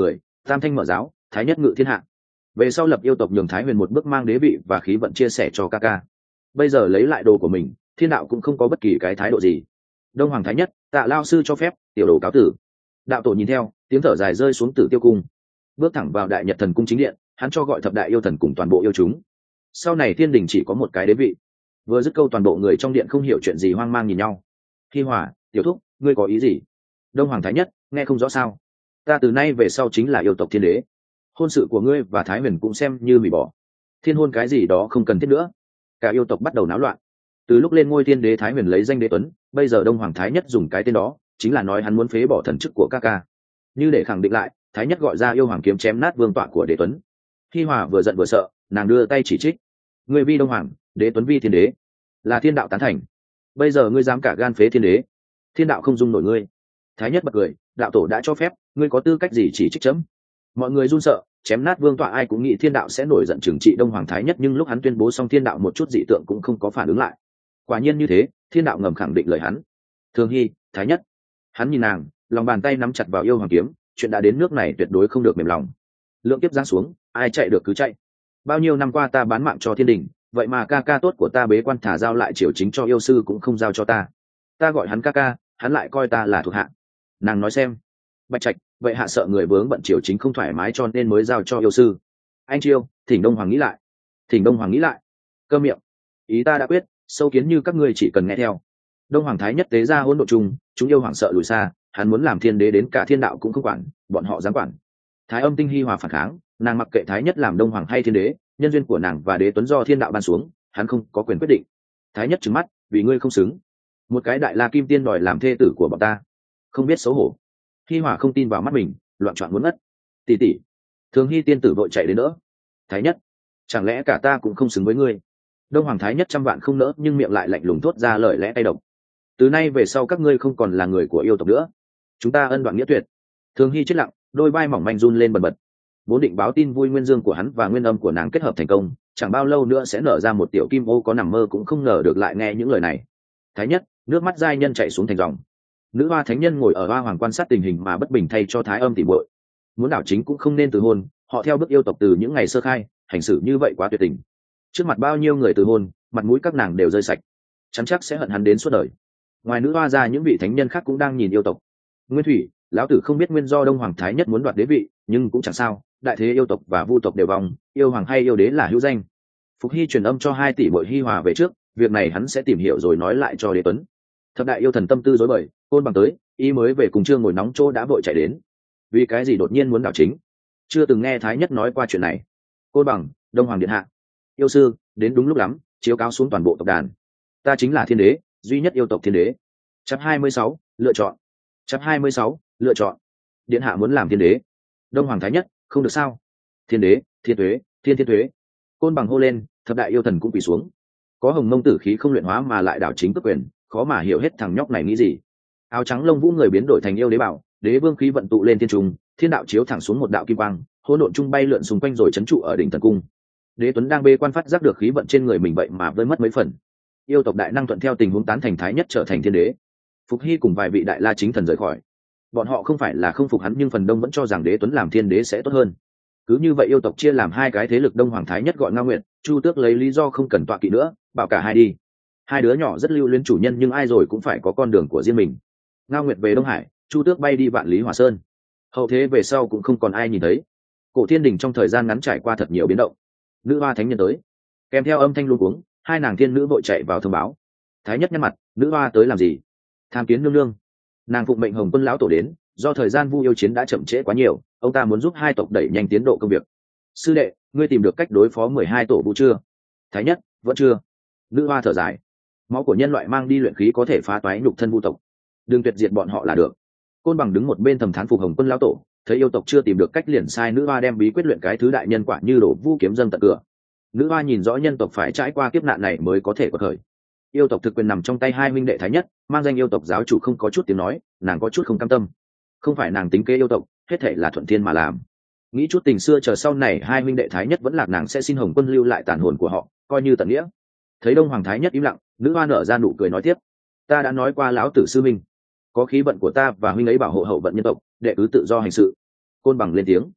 Tam thanh mở giáo, thái nhất ngự thiên hạ. Về sau lập yêu tộc nhường Thái Huyền một bước mang đế vị và khí vận chia sẻ cho ca ca. Bây giờ lấy lại đồ của mình, thiên đạo cũng không có bất kỳ cái thái độ gì. Đông Hoàng Thái Nhất, Tạ lao sư cho phép, tiểu đồ cáo tử. Đạo tổ nhìn theo, tiếng thở dài rơi xuống Tử Tiêu cung, bước thẳng vào Đại Nhật Thần cung chính điện, hắn cho gọi thập đại yêu thần cùng toàn bộ yêu chúng. Sau này thiên đình chỉ có một cái đế vị. Vừa dứt câu toàn bộ người trong điện không hiểu chuyện gì hoang mang nhìn nhau. Hi Hòa, tiểu thúc, ngươi có ý gì? Đông Hoàng Thái Nhất, nghe không rõ sao? Ta từ nay về sau chính là yêu tộc thiên đế. Hôn sự của ngươi và Thái Huyền cũng xem như hủy bỏ. Thiên hôn cái gì đó không cần thiết nữa. Cả yêu tộc bắt đầu náo loạn. Từ lúc lên ngôi thiên đế Thái Huyền lấy danh đế tuấn, bây giờ Đông Hoàng Thái Nhất dùng cái tên đó, chính là nói hắn muốn phế bỏ thần chức của ca ca. Như để khẳng định lại, Thái Nhất gọi ra yêu hoàng kiếm chém nát vương tọa của đế tuấn. Hi Hòa vừa giận vừa sợ, nàng đưa tay chỉ trích. Ngươi vi Đông Hoàng, đế tuấn vi thiên đế, là thiên đạo tán thành. Bây giờ ngươi dám cả gan phế thiên đế, thiên đạo không dung nổi ngươi. Thái Nhất bật cười, đạo tổ đã cho phép, ngươi có tư cách gì chỉ trích chấm? Mọi người run sợ, chém nát vương tọa ai cũng nghĩ thiên đạo sẽ nổi giận trừng trị Đông Hoàng Thái Nhất, nhưng lúc hắn tuyên bố xong thiên đạo một chút dị tượng cũng không có phản ứng lại. Quả nhiên như thế, thiên đạo ngầm khẳng định lời hắn. Thường Hy, Thái Nhất. Hắn nhìn nàng, lòng bàn tay nắm chặt vào yêu hoàng kiếm, chuyện đã đến nước này tuyệt đối không được mềm lòng. Lượng kiếp giáng xuống, ai chạy được cứ chạy. Bao nhiêu năm qua ta bán mạng cho thiên đình, vậy mà ca ca tốt của ta bế quan thả giao lại triều chính cho yêu sư cũng không giao cho ta. Ta gọi hắn ca ca, hắn lại coi ta là thuộc hạ. Nàng nói xem. Bạch Trạch, vậy hạ sợ người vướng bận triều chính không thoải mái cho nên mới giao cho yêu sư. Anh Chiêu, thỉnh Đông Hoàng nghĩ lại. Thỉnh Đông Hoàng nghĩ lại. Cơ miệng. Ý ta đã quyết, sâu kiến như các ngươi chỉ cần nghe theo. Đông Hoàng Thái Nhất tế ra hỗn độn chung, chúng yêu hoàng sợ lùi xa, hắn muốn làm thiên đế đến cả thiên đạo cũng không quản, bọn họ dám quản. Thái Âm Tinh Hi Hòa phản kháng, nàng mặc kệ Thái Nhất làm Đông Hoàng hay thiên đế, nhân duyên của nàng và đế tuấn do thiên đạo ban xuống, hắn không có quyền quyết định. Thái Nhất trừng mắt, vì ngươi không xứng. Một cái đại la kim tiên đòi làm thê tử của bọn ta, không biết xấu hổ. Hi Hòa không tin vào mắt mình, loạn trọn muốn mất. Tỷ tỷ. Thường Hy tiên tử vội chạy đến đỡ. Thái Nhất, chẳng lẽ cả ta cũng không xứng với ngươi? Đông Hoàng Thái Nhất trăm vạn không nỡ, nhưng miệng lại lạnh lùng thốt ra lời lẽ cay độc. Từ nay về sau các ngươi không còn là người của yêu tộc nữa, chúng ta ân đoạn nghĩa tuyệt. Thường Hy chết lặng, đôi vai mỏng manh run lên bần bật. Vốn định báo tin vui nguyên dương của hắn và nguyên âm của nàng kết hợp thành công, chẳng bao lâu nữa sẽ nở ra một tiểu kim ô, có nằm mơ cũng không ngờ được lại nghe những lời này. Thái Nhất, nước mắt giai nhân chảy xuống thành dòng. Nữ hoa thánh nhân ngồi ở hoa hoàng quan sát tình hình mà bất bình thay cho Thái Âm tỉ muội. Muốn đảo chính cũng không nên từ hôn, họ theo bước yêu tộc từ những ngày sơ khai, hành xử như vậy quá tuyệt tình. Trước mặt bao nhiêu người từ hôn, mặt mũi các nàng đều rơi sạch, chắn chắc sẽ hận hắn đến suốt đời. Ngoài nữ hoa ra, những vị thánh nhân khác cũng đang nhìn yêu tộc. Nguyên Thủy, lão tử không biết nguyên do Đông Hoàng Thái Nhất muốn đoạt đế vị, nhưng cũng chẳng sao, đại thế yêu tộc và vu tộc đều vong, yêu hoàng hay yêu đế là hữu danh. Phục Hy truyền âm cho 2 tỷ muội Hi Hòa về trước, việc này hắn sẽ tìm hiểu rồi nói lại cho đế tuấn. Thập đại yêu thần tâm tư rối bời, Côn Bằng tới, y mới về cùng Trương ngồi nóng chỗ đã vội chạy đến. Vì cái gì đột nhiên muốn đảo chính? Chưa từng nghe Thái Nhất nói qua chuyện này. Côn Bằng, Đông Hoàng điện hạ. Yêu sư, đến đúng lúc lắm, chiếu cáo xuống toàn bộ tộc đàn. Ta chính là thiên đế, duy nhất yêu tộc thiên đế. Chapter 26, lựa chọn. Chapter 26, lựa chọn. Điện hạ muốn làm thiên đế. Đông Hoàng Thái Nhất, không được sao? Thiên đế, thiên thuế, thiên thiên thuế. Côn Bằng hô lên, thập đại yêu thần cũng quỳ xuống. Có hồng mông tử khí không luyện hóa mà lại đảo chính cướp quyền, khó mà hiểu hết thằng nhóc này nghĩ gì. Áo trắng lông vũ người biến đổi thành yêu đế bảo, đế vương khí vận tụ lên thiên trung, thiên đạo chiếu thẳng xuống một đạo kim quang, hỗn độn trung bay lượn xung quanh rồi trấn trụ ở đỉnh thần cung. Đế Tuấn đang bê quan phát giác được khí vận trên người mình vậy mà vơi mất mấy phần. Yêu tộc đại năng thuận theo tình huống tán thành Thái Nhất trở thành thiên đế. Phục Hy cùng vài vị đại la chính thần rời khỏi. Bọn họ không phải là không phục hắn, nhưng phần đông vẫn cho rằng Đế Tuấn làm thiên đế sẽ tốt hơn. Cứ như vậy yêu tộc chia làm 2 cái thế lực, Đông Hoàng Thái Nhất gọi Ngao Nguyệt, Chu Tước lấy lý do không cần tọa kỵ nữa, bảo cả hai đi. 2 đứa nhỏ rất lưu luyến chủ nhân, nhưng ai rồi cũng phải có con đường của riêng mình. Ngao Nguyệt về Đông Hải, Chu Tước bay đi Vạn Lý Hỏa Sơn. Hậu thế về sau cũng không còn ai nhìn thấy. Cổ Thiên Đình trong thời gian ngắn trải qua thật nhiều biến động. Nữ hoa thánh nhân tới, kèm theo âm thanh luống cuống, 2 nàng thiên nữ vội chạy vào thông báo. Thái Nhất nhăn mặt, nữ hoa tới làm gì? Tham kiến nương nương. Nàng phụng mệnh Hồng Quân lão tổ đến, do thời gian Vu yêu chiến đã chậm trễ quá nhiều, ông ta muốn giúp 2 tộc đẩy nhanh tiến độ công việc. Sư đệ, ngươi tìm được cách đối phó 12 tổ Vu chưa? Thái Nhất, vẫn chưa. Nữ hoa thở dài, máu của nhân loại mang đi luyện khí có thể phá toái nhục thân Vu tộc, đừng tuyệt diệt bọn họ là được. Côn Bằng đứng một bên thầm thán phục Hồng Quân lão tổ, thấy yêu tộc chưa tìm được cách liền sai nữ hoa đem bí quyết luyện cái thứ đại nhân quả như đổ vu kiếm dâng tận cửa. Nữ hoa nhìn rõ nhân tộc phải trải qua kiếp nạn này mới có thể có thời. Yêu tộc thực quyền nằm trong tay 2 huynh đệ Thái Nhất, mang danh yêu tộc giáo chủ không có chút tiếng nói, nàng có chút không cam tâm. Không phải nàng tính kế yêu tộc, hết thảy là thuận thiên mà làm. Nghĩ chút tình xưa chờ sau này 2 huynh đệ Thái Nhất vẫn lạc, nàng sẽ xin Hồng Quân lưu lại tàn hồn của họ, coi như tận nghĩa. Thấy Đông Hoàng Thái Nhất im lặng, nữ hoa nở ra nụ cười nói tiếp: ta đã nói qua lão tử sư minh, có khí vận của ta và huynh ấy bảo hộ hậu vận nhân tộc, đệ cứ tự do hành sự. Côn Bằng lên tiếng: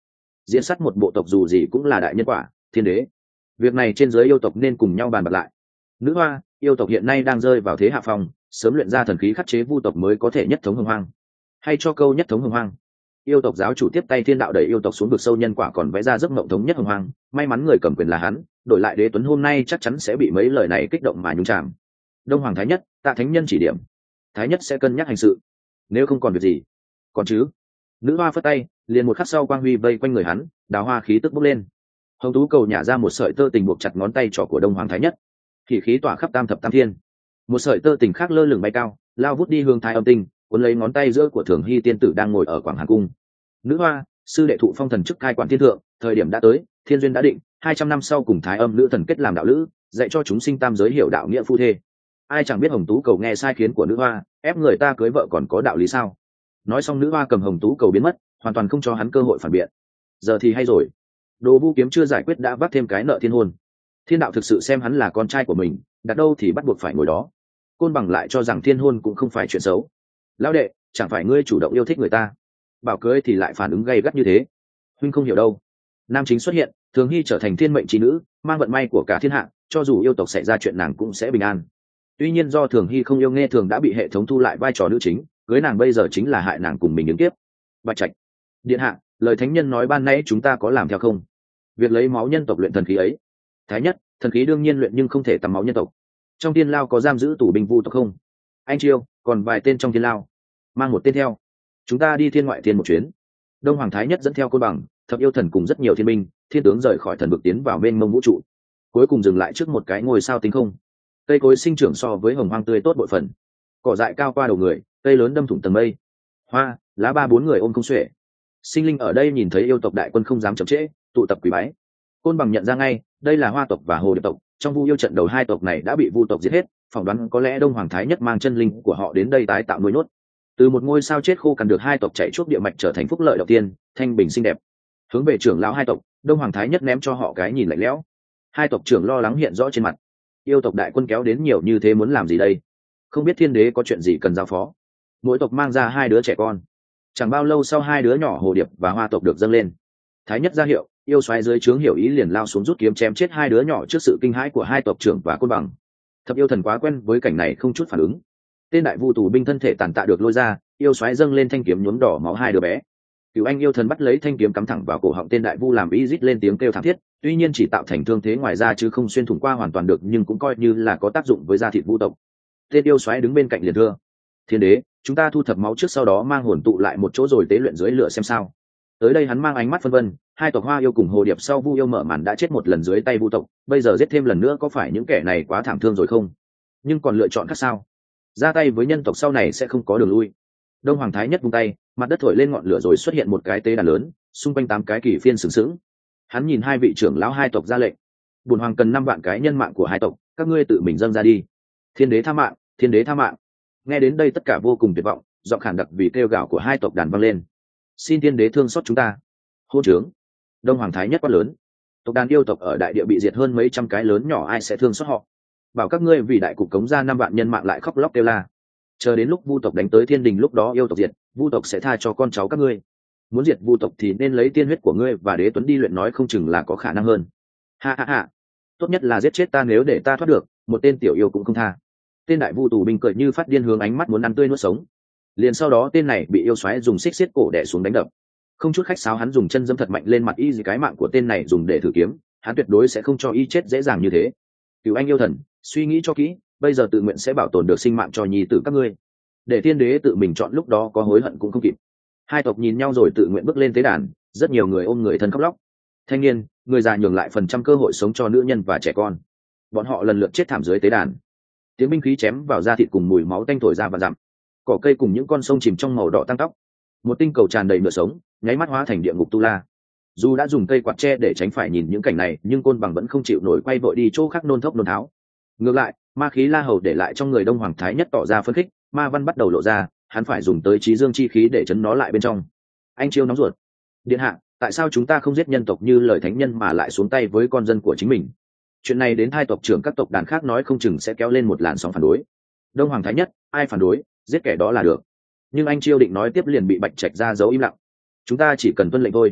diễn sát một bộ tộc dù gì cũng là đại nhân quả, thiên đế. Việc này trên giới yêu tộc nên cùng nhau bàn bạc lại. Nữ hoa, yêu tộc hiện nay đang rơi vào thế hạ phong, sớm luyện ra thần khí khắc chế vu tộc mới có thể nhất thống hồng hoang. Hay cho câu nhất thống hồng hoang. Yêu tộc giáo chủ tiếp tay thiên đạo đẩy yêu tộc xuống vực sâu nhân quả, còn vẽ ra giấc mộng thống nhất hồng hoang. May mắn người cầm quyền là hắn, đổi lại Đế Tuấn hôm nay chắc chắn sẽ bị mấy lời này kích động mà nhúng chạm. Đông Hoàng Thái Nhất, Tạ Thánh Nhân chỉ điểm, Thái Nhất sẽ cân nhắc hành sự, nếu không còn việc gì còn chứ. Nữ hoa phất tay, liền một khắc sau quang huy vây quanh người hắn, đào hoa khí tức bốc lên. Hồng Tú Cầu nhả ra một sợi tơ tình buộc chặt ngón tay trỏ của Đông Hoàng Thái Nhất, thì khí tỏa khắp tam thập tam thiên. Một sợi tơ tình khác lơ lửng bay cao, lao vút đi hướng Thái Âm Tinh, cuốn lấy ngón tay giữa của Thường Hy tiên tử đang ngồi ở Quảng Hàn Cung. Nữ hoa, sư đệ thụ phong thần chức cai quản thiên thượng, thời điểm đã tới, thiên duyên đã định, 200 năm sau cùng Thái Âm nữ thần kết làm đạo lữ, dạy cho chúng sinh tam giới hiểu đạo nghĩa phu thê. Ai chẳng biết Hồng Tú Cầu nghe sai khiến của nữ hoa, ép người ta cưới vợ còn có đạo lý sao? Nói xong nữ hoa cầm Hồng Tú Cầu biến mất, hoàn toàn không cho hắn cơ hội phản biện. Giờ thì hay rồi, Đồ Vu Kiếm chưa giải quyết đã vắt thêm cái nợ thiên hôn. Thiên đạo thực sự xem hắn là con trai của mình, đặt đâu thì bắt buộc phải ngồi đó. Côn Bằng lại cho rằng thiên hôn cũng không phải chuyện xấu. Lão đệ, chẳng phải ngươi chủ động yêu thích người ta, bảo cưới thì lại phản ứng gay gắt như thế. Huynh không hiểu đâu. Nam chính xuất hiện, Thường Hy trở thành thiên mệnh trí nữ, mang vận may của cả thiên hạ, cho dù yêu tộc xảy ra chuyện nàng cũng sẽ bình an. Tuy nhiên do Thường Hy không yêu nghe thường đã bị hệ thống thu lại vai trò nữ chính, cưới nàng bây giờ chính là hại nàng cùng mình ứng tiếp. Bạch Trạch điện hạ, lời thánh nhân nói ban nãy chúng ta có làm theo không? Việc lấy máu nhân tộc luyện thần khí ấy. Thái Nhất, thần khí đương nhiên luyện nhưng không thể tắm máu nhân tộc. Trong thiên lao có giam giữ tù binh vu tộc không? Anh Chiêu, còn vài tên trong thiên lao, mang một tên theo. Chúng ta đi thiên ngoại thiên một chuyến. Đông Hoàng Thái Nhất dẫn theo Côn Bằng, thập yêu thần cùng rất nhiều thiên binh, thiên tướng rời khỏi thần vực tiến vào mênh mông vũ trụ, cuối cùng dừng lại trước một cái ngôi sao tinh không. Cây cối sinh trưởng so với hồng hoang tươi tốt bội phần, cỏ dại cao qua đầu người, cây lớn đâm thủng tầng mây, hoa lá ba bốn người ôm không xuể. Sinh linh ở đây nhìn thấy yêu tộc đại quân không dám chậm trễ, tụ tập quỳ bái. Côn Bằng nhận ra ngay, đây là Hoa tộc và Hồ Điệp tộc. Trong Vu yêu trận đầu hai tộc này đã bị Vu tộc giết hết, phỏng đoán có lẽ Đông Hoàng Thái Nhất mang chân linh của họ đến đây tái tạo nuôi nốt. Từ một ngôi sao chết khô cằn được hai tộc chạy chuốc địa mạch trở thành phúc lợi đầu tiên, thanh bình xinh đẹp. Hướng về trưởng lão hai tộc, Đông Hoàng Thái Nhất ném cho họ cái nhìn lạnh lẽo. Hai tộc trưởng lo lắng hiện rõ trên mặt. Yêu tộc đại quân kéo đến nhiều như thế muốn làm gì đây? Không biết thiên đế có chuyện gì cần giao phó. Mỗi tộc mang ra hai đứa trẻ con. Chẳng bao lâu sau hai đứa nhỏ Hồ Điệp và Hoa tộc được dâng lên. Thái Nhất ra hiệu, yêu xoáy dưới trướng hiểu ý liền lao xuống rút kiếm chém chết hai đứa nhỏ trước sự kinh hãi của hai tộc trưởng và Côn Bằng. Thập yêu thần quá quen với cảnh này không chút phản ứng. Tên đại vu tù binh thân thể tàn tạ được lôi ra, yêu xoáy dâng lên thanh kiếm nhuốm đỏ máu hai đứa bé. Cửu Anh yêu thần bắt lấy thanh kiếm cắm thẳng vào cổ họng tên đại vu làm ý rít lên tiếng kêu thảm thiết, tuy nhiên chỉ tạo thành thương thế ngoài ra chứ không xuyên thủng qua hoàn toàn được, nhưng cũng coi như là có tác dụng với da thịt vu tộc. Tên yêu xoáy đứng bên cạnh liền thưa: Thiên đế, chúng ta thu thập máu trước sau đó mang hồn tụ lại một chỗ rồi tế luyện dưới lửa xem sao. Tới đây hắn mang ánh mắt phân vân, hai tộc Hoa yêu cùng Hồ Điệp sau Vu yêu mở màn đã chết một lần dưới tay vu tộc, bây giờ giết thêm lần nữa có phải những kẻ này quá thảm thương rồi không? Nhưng còn lựa chọn khác sao? Ra tay với nhân tộc sau này sẽ không có đường lui. Đông Hoàng Thái Nhất vung tay, mặt đất thổi lên ngọn lửa rồi xuất hiện một cái tế đàn lớn, xung quanh 8 cái kỳ phiên sừng sững. Hắn nhìn hai vị trưởng lão hai tộc ra lệnh: Bổn hoàng cần 5 vạn cái nhân mạng của hai tộc, các ngươi tự mình dâng ra đi. Thiên đế tha mạng, thiên đế tha mạng. Nghe đến đây tất cả vô cùng tuyệt vọng, giọng khản đặc vì kêu gào của hai tộc đàn vang lên: Xin thiên đế thương xót chúng ta. Hôn trướng! Đông Hoàng Thái Nhất quát lớn. Tộc đàn yêu tộc ở đại địa bị diệt hơn mấy trăm cái lớn nhỏ, ai sẽ thương xót họ? Bảo các ngươi vì đại cục cống ra 5 vạn nhân mạng lại khóc lóc kêu la. Chờ đến lúc vu tộc đánh tới thiên đình, lúc đó yêu tộc diệt, vu tộc sẽ tha cho con cháu các ngươi. Muốn diệt vu tộc thì nên lấy tiên huyết của ngươi và Đế Tuấn đi luyện, nói không chừng là có khả năng hơn. Ha ha ha, tốt nhất là giết chết ta, nếu để ta thoát được, một tên tiểu yêu cũng không tha. Tên đại vu tù binh cười như phát điên, hướng ánh mắt muốn ăn tươi nuốt sống. Liền sau đó tên này bị yêu xoáy dùng xích xiết cổ đè xuống đánh đập. Không chút khách sáo hắn dùng chân dẫm thật mạnh lên mặt y, gì cái mạng của tên này dùng để thử kiếm, hắn tuyệt đối sẽ không cho y chết dễ dàng như thế. Cửu Anh yêu thần, suy nghĩ cho kỹ, bây giờ tự nguyện sẽ bảo tồn được sinh mạng cho nhi tử các ngươi, để tiên đế tự mình chọn, lúc đó có hối hận cũng không kịp. Hai tộc nhìn nhau rồi tự nguyện bước lên tế đàn, rất nhiều người ôm người thân khóc lóc. Thanh niên, người già nhường lại phần trăm cơ hội sống cho nữ nhân và trẻ con. Bọn họ lần lượt chết thảm dưới tế đàn. Tiếng binh khí chém vào da thịt cùng mùi máu tanh thổi ra và dặm. Cỏ cây cùng những con sông chìm trong màu đỏ tăng tóc. Một tinh cầu tràn đầy nửa sống, nháy mắt hóa thành địa ngục tu la. Dù đã dùng cây quạt tre để tránh phải nhìn những cảnh này, nhưng Côn Bằng vẫn không chịu nổi, quay vội đi chỗ khác nôn thốc nôn tháo. Ngược lại, ma khí La Hầu để lại trong người Đông Hoàng Thái Nhất tỏ ra phấn khích, ma văn bắt đầu lộ ra, hắn phải dùng tới trí dương chi khí để chấn nó lại bên trong. Anh Chiêu nóng ruột: Điện hạ, tại sao chúng ta không giết nhân tộc như lời thánh nhân mà lại xuống tay với con dân của chính mình? Chuyện này đến hai tộc trưởng các tộc đàn khác nói không chừng sẽ kéo lên một làn sóng phản đối. Đông Hoàng Thái Nhất, ai phản đối, giết kẻ đó là được. Nhưng anh Chiêu định nói tiếp liền bị Bạch Trạch ra dấu im lặng. Chúng ta chỉ cần tuân lệnh thôi.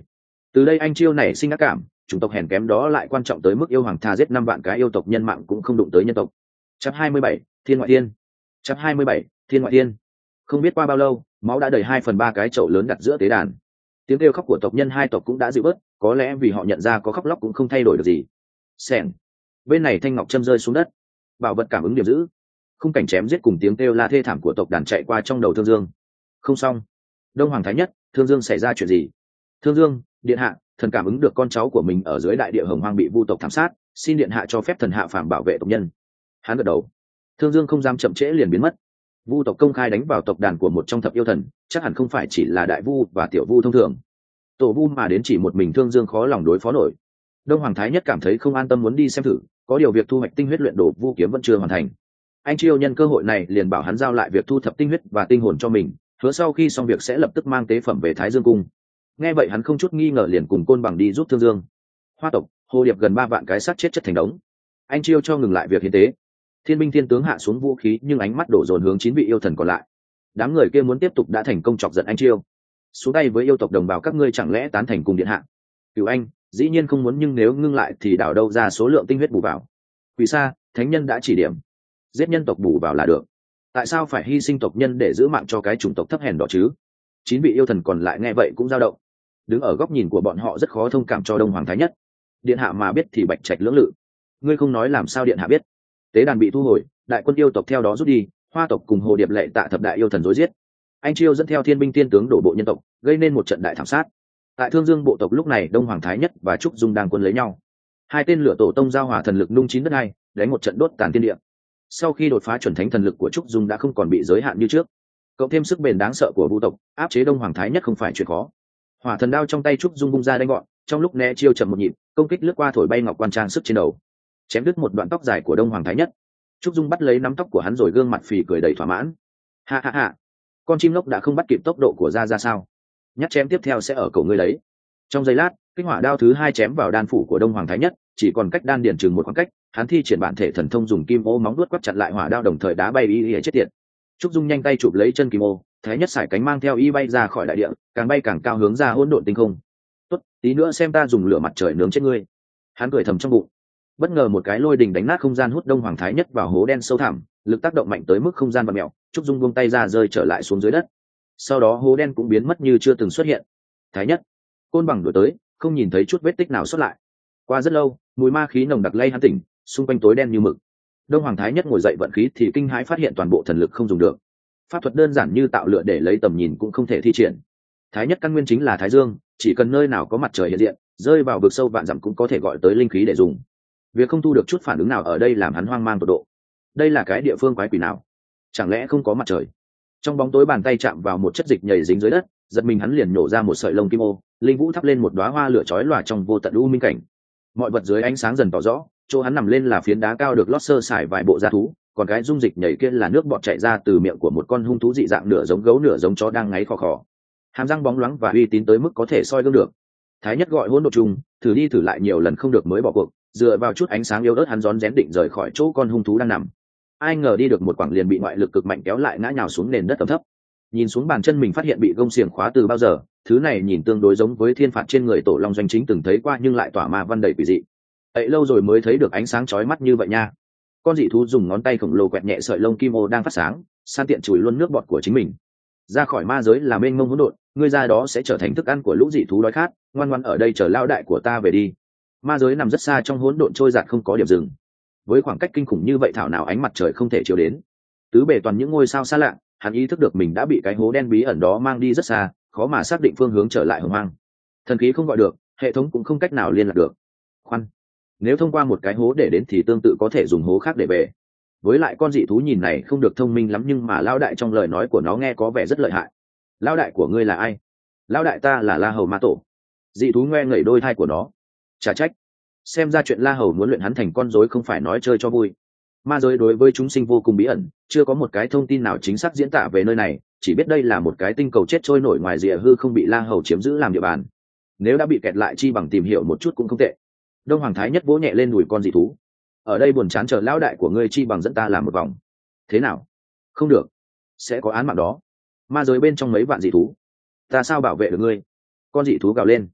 Từ đây anh chiêu này sinh ác cảm, chủng tộc hèn kém đó lại quan trọng tới mức yêu hoàng thà giết 5 vạn cái yêu tộc nhân mạng cũng không đụng tới nhân tộc. Chapter 27, Thiên ngoại thiên. Chapter 27, Thiên ngoại thiên. Không biết qua bao lâu, máu đã đầy 2/3 cái chậu lớn đặt giữa tế đàn. Tiếng kêu khóc của tộc nhân hai tộc cũng đã dịu bớt, có lẽ vì họ nhận ra có khóc lóc cũng không thay đổi được gì. Xèn. Bên này thanh ngọc châm rơi xuống đất. Bảo vật cảm ứng điểm giữ. Khung cảnh chém giết cùng tiếng kêu la thê thảm của tộc đàn chạy qua trong đầu Thương Dương. Không xong. Đông Hoàng Thái Nhất, Thương Dương xảy ra chuyện gì? Thương Dương, điện hạ, thần cảm ứng được con cháu của mình ở dưới đại địa hồng hoang bị vu tộc thảm sát, xin điện hạ cho phép thần hạ phàm bảo vệ tộc nhân. Hắn gật đầu. Thương Dương không dám chậm trễ liền biến mất. Vu tộc công khai đánh vào tộc đàn của một trong thập yêu thần, chắc hẳn không phải chỉ là đại vu và tiểu vu thông thường. Tổ vu mà đến chỉ một mình Thương Dương khó lòng đối phó nổi. Đông Hoàng Thái Nhất cảm thấy không an tâm muốn đi xem thử, có điều việc thu hoạch tinh huyết luyện đồ vu kiếm vẫn chưa hoàn thành. Anh Chiêu nhân cơ hội này liền bảo hắn giao lại việc thu thập tinh huyết và tinh hồn cho mình, hứa sau khi xong việc sẽ lập tức mang tế phẩm về Thái Dương cung. Nghe vậy hắn không chút nghi ngờ liền cùng Côn Bằng đi giúp Thương Dương. Hoa tộc, hồ điệp gần 3 vạn cái xác chết chất thành đống. Anh Chiêu cho ngừng lại việc hiến tế. Thiên binh thiên tướng hạ xuống vũ khí nhưng ánh mắt đổ dồn hướng 9 vị yêu thần còn lại. Đám người kia muốn tiếp tục đã thành công chọc giận anh Chiêu. Xuống tay với yêu tộc đồng bào các ngươi chẳng lẽ tán thành cùng điện hạ? Cửu Anh, dĩ nhiên không muốn, nhưng nếu ngưng lại thì đảo đâu ra số lượng tinh huyết bù vào? Quỷ Sa, thánh nhân đã chỉ điểm, giết nhân tộc bù vào là được. Tại sao phải hy sinh tộc nhân để giữ mạng cho cái chủng tộc thấp hèn đó chứ? 9 vị yêu thần còn lại nghe vậy cũng dao động. Đứng ở góc nhìn của bọn họ rất khó thông cảm cho Đông Hoàng Thái Nhất. Điện hạ mà biết thì bạch trạch lưỡng lự. Ngươi không nói làm sao điện hạ biết? Tế đàn bị thu hồi, đại quân yêu tộc theo đó rút đi, Hoa tộc cùng hồ điệp lệ tạ thập đại yêu thần rối giết. Anh Chiêu dẫn theo thiên binh thiên tướng đổ bộ nhân tộc, gây nên một trận đại thảm sát. Tại Thương Dương bộ tộc lúc này Đông Hoàng Thái Nhất và Trúc Dung đang quân lấy nhau. Hai tên lửa tổ tông giao hòa thần lực nung chín đất này, đánh một trận đốt tàn thiên địa. Sau khi đột phá chuẩn thánh, thần lực của Trúc Dung đã không còn bị giới hạn như trước, cộng thêm sức bền đáng sợ của vu tộc, áp chế Đông Hoàng Thái Nhất không phải chuyện khó. Hỏa thần đao trong tay Trúc Dung bung ra đánh gọn, trong lúc né chiêu chậm một nhịp, công kích lướt qua thổi bay ngọc quan trang sức trên đầu, chém đứt một đoạn tóc dài của Đông Hoàng Thái Nhất. Trúc Dung bắt lấy nắm tóc của hắn rồi gương mặt phì cười đầy thỏa mãn. Ha ha ha, con chim lốc đã không bắt kịp tốc độ của ra sao? Nhát chém tiếp theo sẽ ở cổ ngươi đấy. Trong giây lát, kích hỏa đao thứ 2 chém vào đan phủ của Đông Hoàng Thái Nhất, chỉ còn cách đan điền chừng một khoảng cách, hắn thi triển bản thể thần thông dùng kim ô móng vuốt quắt chặn lại hỏa đao, đồng thời đá bay y chết tiệt. Trúc Dung nhanh tay chụp lấy chân kim ô, Thái Nhất sải cánh mang theo y bay ra khỏi đại địa, càng bay càng cao hướng ra hỗn độn tinh không. Tốt, tí nữa xem ta dùng lửa mặt trời nướng chết ngươi. Hắn cười thầm trong bụng. Bất ngờ một cái lôi đình đánh nát không gian, hút Đông Hoàng Thái Nhất vào hố đen sâu thẳm, lực tác động mạnh tới mức không gian vặn mèo. Trúc Dung buông tay ra rơi trở lại xuống dưới đất. Sau đó hố đen cũng biến mất như chưa từng xuất hiện. Thái Nhất, Côn Bằng đuổi tới, không nhìn thấy chút vết tích nào xuất lại. Qua rất lâu, mùi ma khí nồng đặc lay hắn tỉnh, xung quanh tối đen như mực. Đông Hoàng Thái Nhất ngồi dậy vận khí thì kinh hãi phát hiện toàn bộ thần lực không dùng được. Pháp thuật đơn giản như tạo lửa để lấy tầm nhìn cũng không thể thi triển. Thái Nhất căn nguyên chính là Thái Dương, chỉ cần nơi nào có mặt trời hiện diện, rơi vào vực sâu vạn dặm cũng có thể gọi tới linh khí để dùng. Việc không thu được chút phản ứng nào ở đây làm hắn hoang mang tột độ. Đây là cái địa phương quái quỷ nào? Chẳng lẽ không có mặt trời? Trong bóng tối bàn tay chạm vào một chất dịch nhầy dính dưới đất, giật mình hắn liền nhổ ra một sợi lông kim ô, linh vũ thắp lên một đóa hoa lửa chói lòa trong vô tận u minh cảnh. Mọi vật dưới ánh sáng dần tỏ rõ, chỗ hắn nằm lên là phiến đá cao được lót sơ sải vài bộ da thú, còn cái dung dịch nhảy kia là nước bọt chảy ra từ miệng của một con hung thú dị dạng, nửa giống gấu nửa giống chó đang ngáy khò khò. Hàm răng bóng loáng và uy tín tới mức có thể soi gương được. Thái Nhất gọi hỗn độn trùng, thử đi thử lại nhiều lần không được mới bỏ cuộc, dựa vào chút ánh sáng yếu ớt hắn rón rén định rời khỏi chỗ con hung thú đang nằm. Ai ngờ đi được một quãng liền bị ngoại lực cực mạnh kéo lại ngã nhào xuống nền đất ẩm thấp. Nhìn xuống bàn chân mình phát hiện bị gông xiềng khóa từ bao giờ, thứ này nhìn tương đối giống với thiên phạt trên người Tổ Long Doanh Chính từng thấy qua nhưng lại tỏa ma văn đầy quỷ dị. Ấy lâu rồi mới thấy được ánh sáng chói mắt như vậy nha. Con dị thú dùng ngón tay khổng lồ quẹt nhẹ sợi lông kim ô đang phát sáng, san tiện chùi luôn nước bọt của chính mình. Ra khỏi ma giới là mênh mông hỗn độn, ngươi ra đó sẽ trở thành thức ăn của lũ dị thú đói khát, ngoan ngoãn ở đây chờ lao đại của ta về đi. Ma giới nằm rất xa trong hỗn độn trôi dạt không có điểm dừng. Với khoảng cách kinh khủng như vậy thảo nào ánh mặt trời không thể chiếu đến. Tứ bề toàn những ngôi sao xa lạ, hắn ý thức được mình đã bị cái hố đen bí ẩn đó mang đi rất xa, khó mà xác định phương hướng trở lại hồng hoang. Thần khí không gọi được, hệ thống cũng không cách nào liên lạc được. Khoan, nếu thông qua một cái hố để đến thì tương tự có thể dùng hố khác để về. Với lại con dị thú nhìn này không được thông minh lắm, nhưng mà lão đại trong lời nói của nó nghe có vẻ rất lợi hại. Lão đại của ngươi là ai? Lão đại ta là La Hầu Ma Tổ. Dị thú ngoe ngẩy đôi thai của nó. Chả trách, xem ra chuyện La Hầu muốn luyện hắn thành con rối không phải nói chơi cho vui. Ma giới đối với chúng sinh vô cùng bí ẩn, chưa có một cái thông tin nào chính xác diễn tả về nơi này, chỉ biết đây là một cái tinh cầu chết trôi nổi ngoài rìa hư không bị La Hầu chiếm giữ làm địa bàn. Nếu đã bị kẹt lại chi bằng tìm hiểu một chút cũng không tệ. Đông Hoàng Thái Nhất vỗ nhẹ lên đùi con dị thú. Ở đây buồn chán chờ lão đại của ngươi, chi bằng dẫn ta làm một vòng. Thế nào? Không được, sẽ có án mạng đó. Ma giới bên trong mấy vạn dị thú, ta sao bảo vệ được ngươi? Con dị thú gào lên.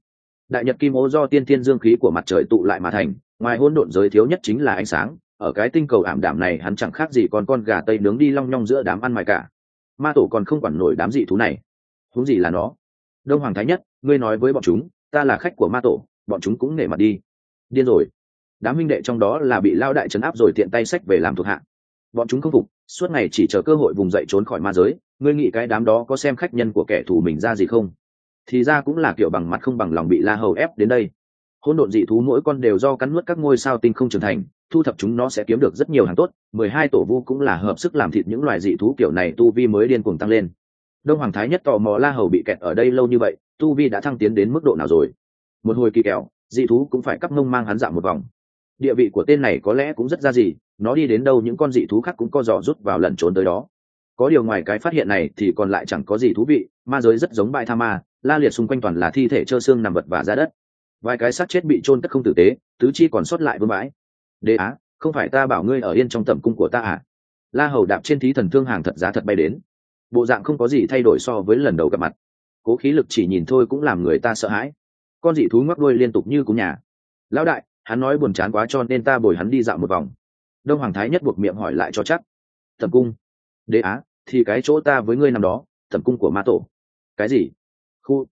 đại nhật kim ô do tiên thiên dương khí của mặt trời tụ lại mà thành, ngoài hỗn độn giới thiếu nhất chính là ánh sáng. Ở cái tinh cầu ảm đạm này hắn chẳng khác gì con gà tây nướng đi long nhong giữa đám ăn mày cả. Ma tổ còn không quản nổi đám dị thú này, huống gì là nó. Đông Hoàng Thái Nhất, ngươi nói với bọn chúng ta là khách của ma tổ, bọn chúng cũng nể mặt đi. Điên rồi. Đám huynh đệ trong đó là bị lao đại trấn áp rồi tiện tay sách về làm thuộc hạ. Bọn chúng không phục, suốt ngày chỉ chờ cơ hội vùng dậy trốn khỏi ma giới. Ngươi nghĩ cái đám đó có xem khách nhân của kẻ thù mình ra gì không? Thì ra cũng là kiểu bằng mặt không bằng lòng bị La Hầu ép đến đây. Hỗn độn dị thú mỗi con đều do cắn nuốt các ngôi sao tinh không trưởng thành, thu thập chúng nó sẽ kiếm được rất nhiều hàng tốt. 12 tổ vu cũng là hợp sức làm thịt những loài dị thú kiểu này, tu vi mới điên cuồng tăng lên. Đông Hoàng Thái Nhất tò mò La Hầu bị kẹt ở đây lâu như vậy, tu vi đã thăng tiến đến mức độ nào rồi. Một hồi kỳ kèo, dị thú cũng phải cắp ngông mang hắn dạo một vòng. Địa vị của tên này có lẽ cũng rất ra gì, nó đi đến đâu những con dị thú khác cũng co giò rút vào lẩn trốn tới đó. Có điều ngoài cái phát hiện này thì còn lại chẳng có gì thú vị. Ma giới rất giống bãi tha ma, la liệt xung quanh toàn là thi thể trơ xương nằm vật và ra đất. Vài cái xác chết bị chôn cất không tử tế, tứ chi còn sót lại vương bãi. Đế Á, không phải ta bảo ngươi ở yên trong tẩm cung của ta à? La Hầu đạp trên thí thần thương hàng thật giá thật bay đến, bộ dạng không có gì thay đổi so với lần đầu gặp mặt. Cố khí lực chỉ nhìn thôi cũng làm người ta sợ hãi. Con dị thú ngoắc đuôi liên tục như cú nhà. Lão đại, hắn nói buồn chán quá cho nên ta bồi hắn đi dạo một vòng. Đông Hoàng Thái Nhất buộc miệng hỏi lại cho chắc. Tẩm cung? Đế Á, thì cái chỗ ta với ngươi nằm đó, tẩm cung của ma tổ. Cái gì? Khu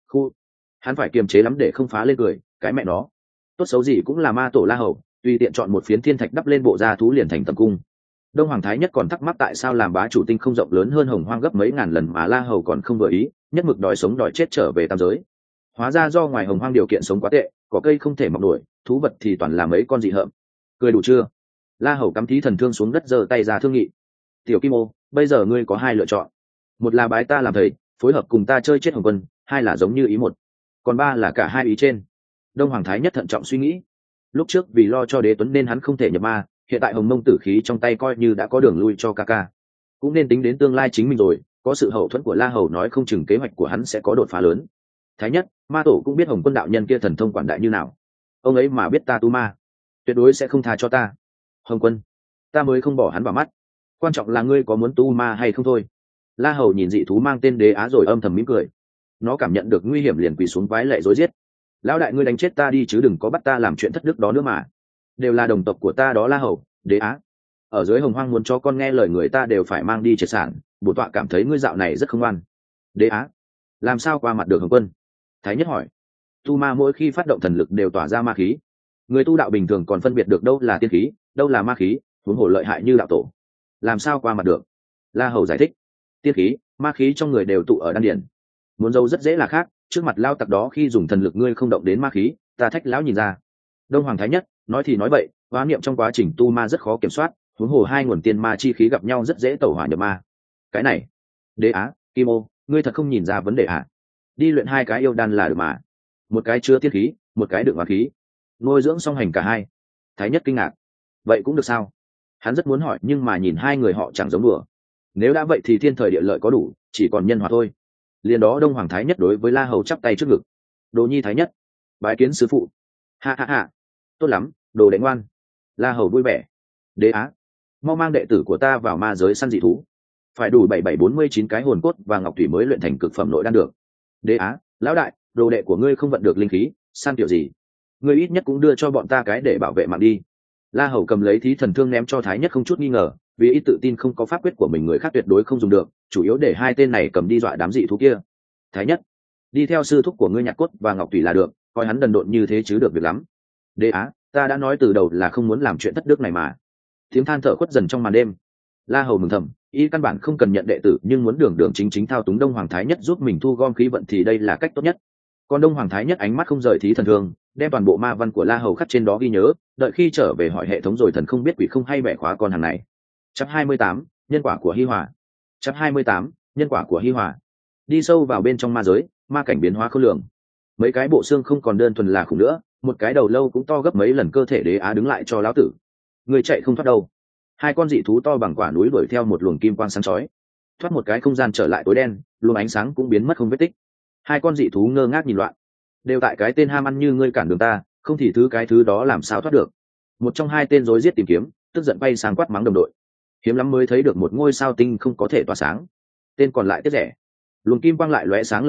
hắn phải kiềm chế lắm để không phá lên cười. Cái mẹ nó, tốt xấu gì cũng là ma tổ La Hầu, tùy tiện chọn một phiến thiên thạch đắp lên bộ da thú liền thành tẩm cung. Đông Hoàng Thái Nhất còn thắc mắc tại sao làm bá chủ tinh không rộng lớn hơn Hồng Hoang gấp mấy ngàn lần mà La Hầu còn không vừa ý, nhất mực đòi sống đòi chết trở về tam giới. Hóa ra do ngoài Hồng Hoang điều kiện sống quá tệ, cỏ cây không thể mọc nổi, thú vật thì toàn là mấy con dị hợm. Cười đủ chưa? La Hầu cắm thí thần thương xuống đất giơ tay ra thương nghị. Tiểu Kim Ô, bây giờ ngươi có hai lựa chọn. Một là bái ta làm thầy, phối hợp cùng ta chơi chết Hồng Quân, hai là giống như ý một. Còn ba là cả hai ý trên. Đông Hoàng Thái Nhất thận trọng suy nghĩ. Lúc trước vì lo cho Đế Tuấn nên hắn không thể nhập ma, hiện tại Hồng Mông tử khí trong tay coi như đã có đường lui cho ca ca. Cũng nên tính đến tương lai chính mình rồi, có sự hậu thuẫn của La Hầu nói không chừng kế hoạch của hắn sẽ có đột phá lớn. Thái Nhất, ma tổ cũng biết Hồng Quân đạo nhân kia thần thông quảng đại như nào. Ông ấy mà biết ta tu ma, tuyệt đối sẽ không tha cho ta. Hồng Quân, ta mới không bỏ hắn vào mắt. Quan trọng là ngươi có muốn tu ma hay không thôi. La Hầu nhìn dị thú mang tên Đế Á rồi âm thầm mỉm cười. Nó cảm nhận được nguy hiểm liền quỳ xuống vái lạy rối giết. Lão đại, ngươi đánh chết ta đi chứ đừng có bắt ta làm chuyện thất đức đó nữa mà. Đều là đồng tộc của ta đó La Hầu, Đế Á. Ở dưới Hồng Hoang muốn cho con nghe lời người ta đều phải mang đi triệt sản. Bổn tọa cảm thấy ngươi dạo này rất không ngoan. Đế Á, làm sao qua mặt được Hồng Quân? Thái Nhất hỏi. Tu ma mỗi khi phát động thần lực đều tỏa ra ma khí. Người tu đạo bình thường còn phân biệt được đâu là tiên khí, đâu là ma khí, huống hồ lợi hại như đạo tổ. Làm sao qua mặt được? La Hầu giải thích. Tiên khí, ma khí trong người đều tụ ở đan điển. Muốn giấu rất dễ là khác, trước mặt lao tặc đó khi dùng thần lực ngươi không động đến ma khí, ta thách lão nhìn ra. Đông Hoàng Thái Nhất nói thì nói vậy, hóa niệm trong quá trình tu ma rất khó kiểm soát, huống hồ hai nguồn tiên ma chi khí gặp nhau rất dễ tẩu hỏa nhập ma. Cái này, Đế Á, Kim Ô, ngươi thật không nhìn ra vấn đề à? Đi luyện hai cái yêu đan là được mà. Một cái chứa tiên khí, một cái đựng hóa khí, nuôi dưỡng song hành cả hai. Thái Nhất kinh ngạc. Vậy cũng được sao? Hắn rất muốn hỏi nhưng mà nhìn hai người họ chẳng giống đùa. Nếu đã vậy thì thiên thời địa lợi có đủ, chỉ còn nhân hòa thôi. Liền đó Đông Hoàng Thái Nhất đối với La Hầu chắp tay trước ngực. Đồ nhi Thái Nhất, bái kiến sư phụ. Ha ha ha, tốt lắm, đồ đệ ngoan. La Hầu vui vẻ. Đế Á, mau mang đệ tử của ta vào ma giới săn dị thú. Phải đủ 7749 cái hồn cốt và ngọc thủy mới luyện thành cực phẩm nội đan được. Đế Á, lão đại, đồ đệ của ngươi không vận được linh khí, săn kiểu gì? Ngươi ít nhất cũng đưa cho bọn ta cái để bảo vệ mạng đi. La Hầu cầm lấy thí thần thương ném cho Thái Nhất không chút nghi ngờ, vì ít tự tin không có pháp quyết của mình người khác tuyệt đối không dùng được, chủ yếu để hai tên này cầm đi dọa đám dị thú kia. Thái Nhất, đi theo sư thúc của ngươi nhặt cốt và ngọc thủy là được, coi hắn đần độn như thế chứ được việc lắm. Đế Á, ta đã nói từ đầu là không muốn làm chuyện thất đức này mà. Tiếng than thở khuất dần trong màn đêm. La Hầu mừng thầm, y căn bản không cần nhận đệ tử nhưng muốn đường đường chính chính thao túng Đông Hoàng Thái Nhất giúp mình thu gom khí vận thì đây là cách tốt nhất. Còn Đông Hoàng Thái Nhất ánh mắt không rời thí thần thương, đem toàn bộ ma văn của La Hầu khắc trên đó ghi nhớ, đợi khi trở về hỏi hệ thống rồi thần không biết quỷ không hay bẻ khóa con hàng này. Chapter 28, nhân quả của Hi Hòa. Chapter 28, nhân quả của Hi Hòa. Đi sâu vào bên trong ma giới, ma cảnh biến hóa khôn lường. Mấy cái bộ xương không còn đơn thuần là khủng nữa, một cái đầu lâu cũng to gấp mấy lần cơ thể Đế Á đứng lại cho lão tử. Người chạy không thoát đâu. Hai con dị thú to bằng quả núi đuổi theo một luồng kim quang sáng chói. Thoát một cái không gian trở lại tối đen, luồng ánh sáng cũng biến mất không vết tích. Hai con dị thú ngơ ngác nhìn loạn. Đều tại cái tên ham ăn như ngươi cản đường ta, không thì cái thứ đó làm sao thoát được. Một trong hai tên rối giết tìm kiếm, tức giận bay sang quát mắng đồng đội. Hiếm lắm mới thấy được một ngôi sao tinh không có thể tỏa sáng. Tên còn lại tiếc rẻ. Luồng kim quang lại lóe sáng lần nữa,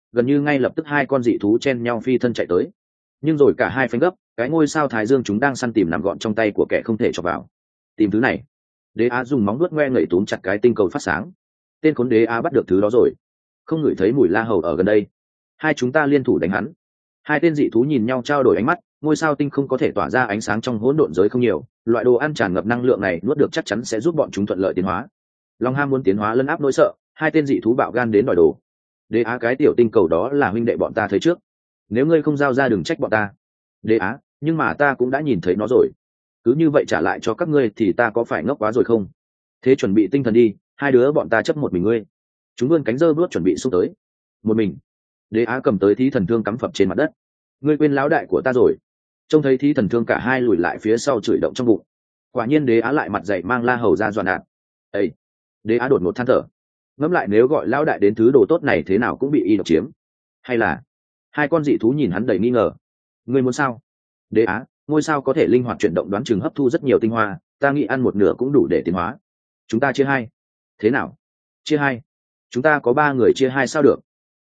gần như ngay lập tức hai con dị thú chen nhau phi thân chạy tới, nhưng rồi cả hai phanh gấp, cái ngôi sao thái dương chúng đang săn tìm nằm gọn trong tay của kẻ không thể cho vào. Tìm thứ này. Đế Á dùng móng vuốt ngoe ngẩy túm chặt cái tinh cầu phát sáng. Tên khốn Đế Á bắt được thứ đó rồi. Không ngửi thấy mùi la hầu ở gần đây. Hai chúng ta liên thủ đánh hắn. Hai tên dị thú nhìn nhau trao đổi ánh mắt. Ngôi sao tinh không có thể tỏa ra ánh sáng trong hỗn độn giới không nhiều, loại đồ ăn tràn ngập năng lượng này nuốt được chắc chắn sẽ giúp bọn chúng thuận lợi tiến hóa. Lòng ham muốn tiến hóa lấn áp nỗi sợ, hai tên dị thú bạo gan đến đòi đồ. Đế Á, cái tiểu tinh cầu đó là huynh đệ bọn ta thấy trước, nếu ngươi không giao ra đừng trách bọn ta. Đế Á, nhưng mà ta cũng đã nhìn thấy nó rồi, cứ như vậy trả lại cho các ngươi thì ta có phải ngốc quá rồi không? Thế chuẩn bị tinh thần đi, hai đứa bọn ta chấp một mình ngươi. Chúng vươn cánh giơ bước chuẩn bị xung tới. Một mình. Đế Á cầm tới thí thần thương cắm phập trên mặt đất. Ngươi quên lão đại của ta rồi. Trông thấy thí thần thương cả hai lùi lại phía sau chửi động trong bụng. Quả nhiên Đế Á lại mặt dậy mang la hầu ra dọa nạt. Ê! Đế Á đột ngột than thở. Ngẫm lại nếu gọi lão đại đến thứ đồ tốt này thế nào cũng bị y độc chiếm. Hay là... Hai con dị thú nhìn hắn đầy nghi ngờ. Ngươi muốn sao? Đế Á, ngôi sao có thể linh hoạt chuyển động, đoán chừng hấp thu rất nhiều tinh hoa, ta nghĩ ăn một nửa cũng đủ để tiến hóa. Chúng ta chia hai. Thế nào? Chia hai? Chúng ta có 3 người, chia hai sao được?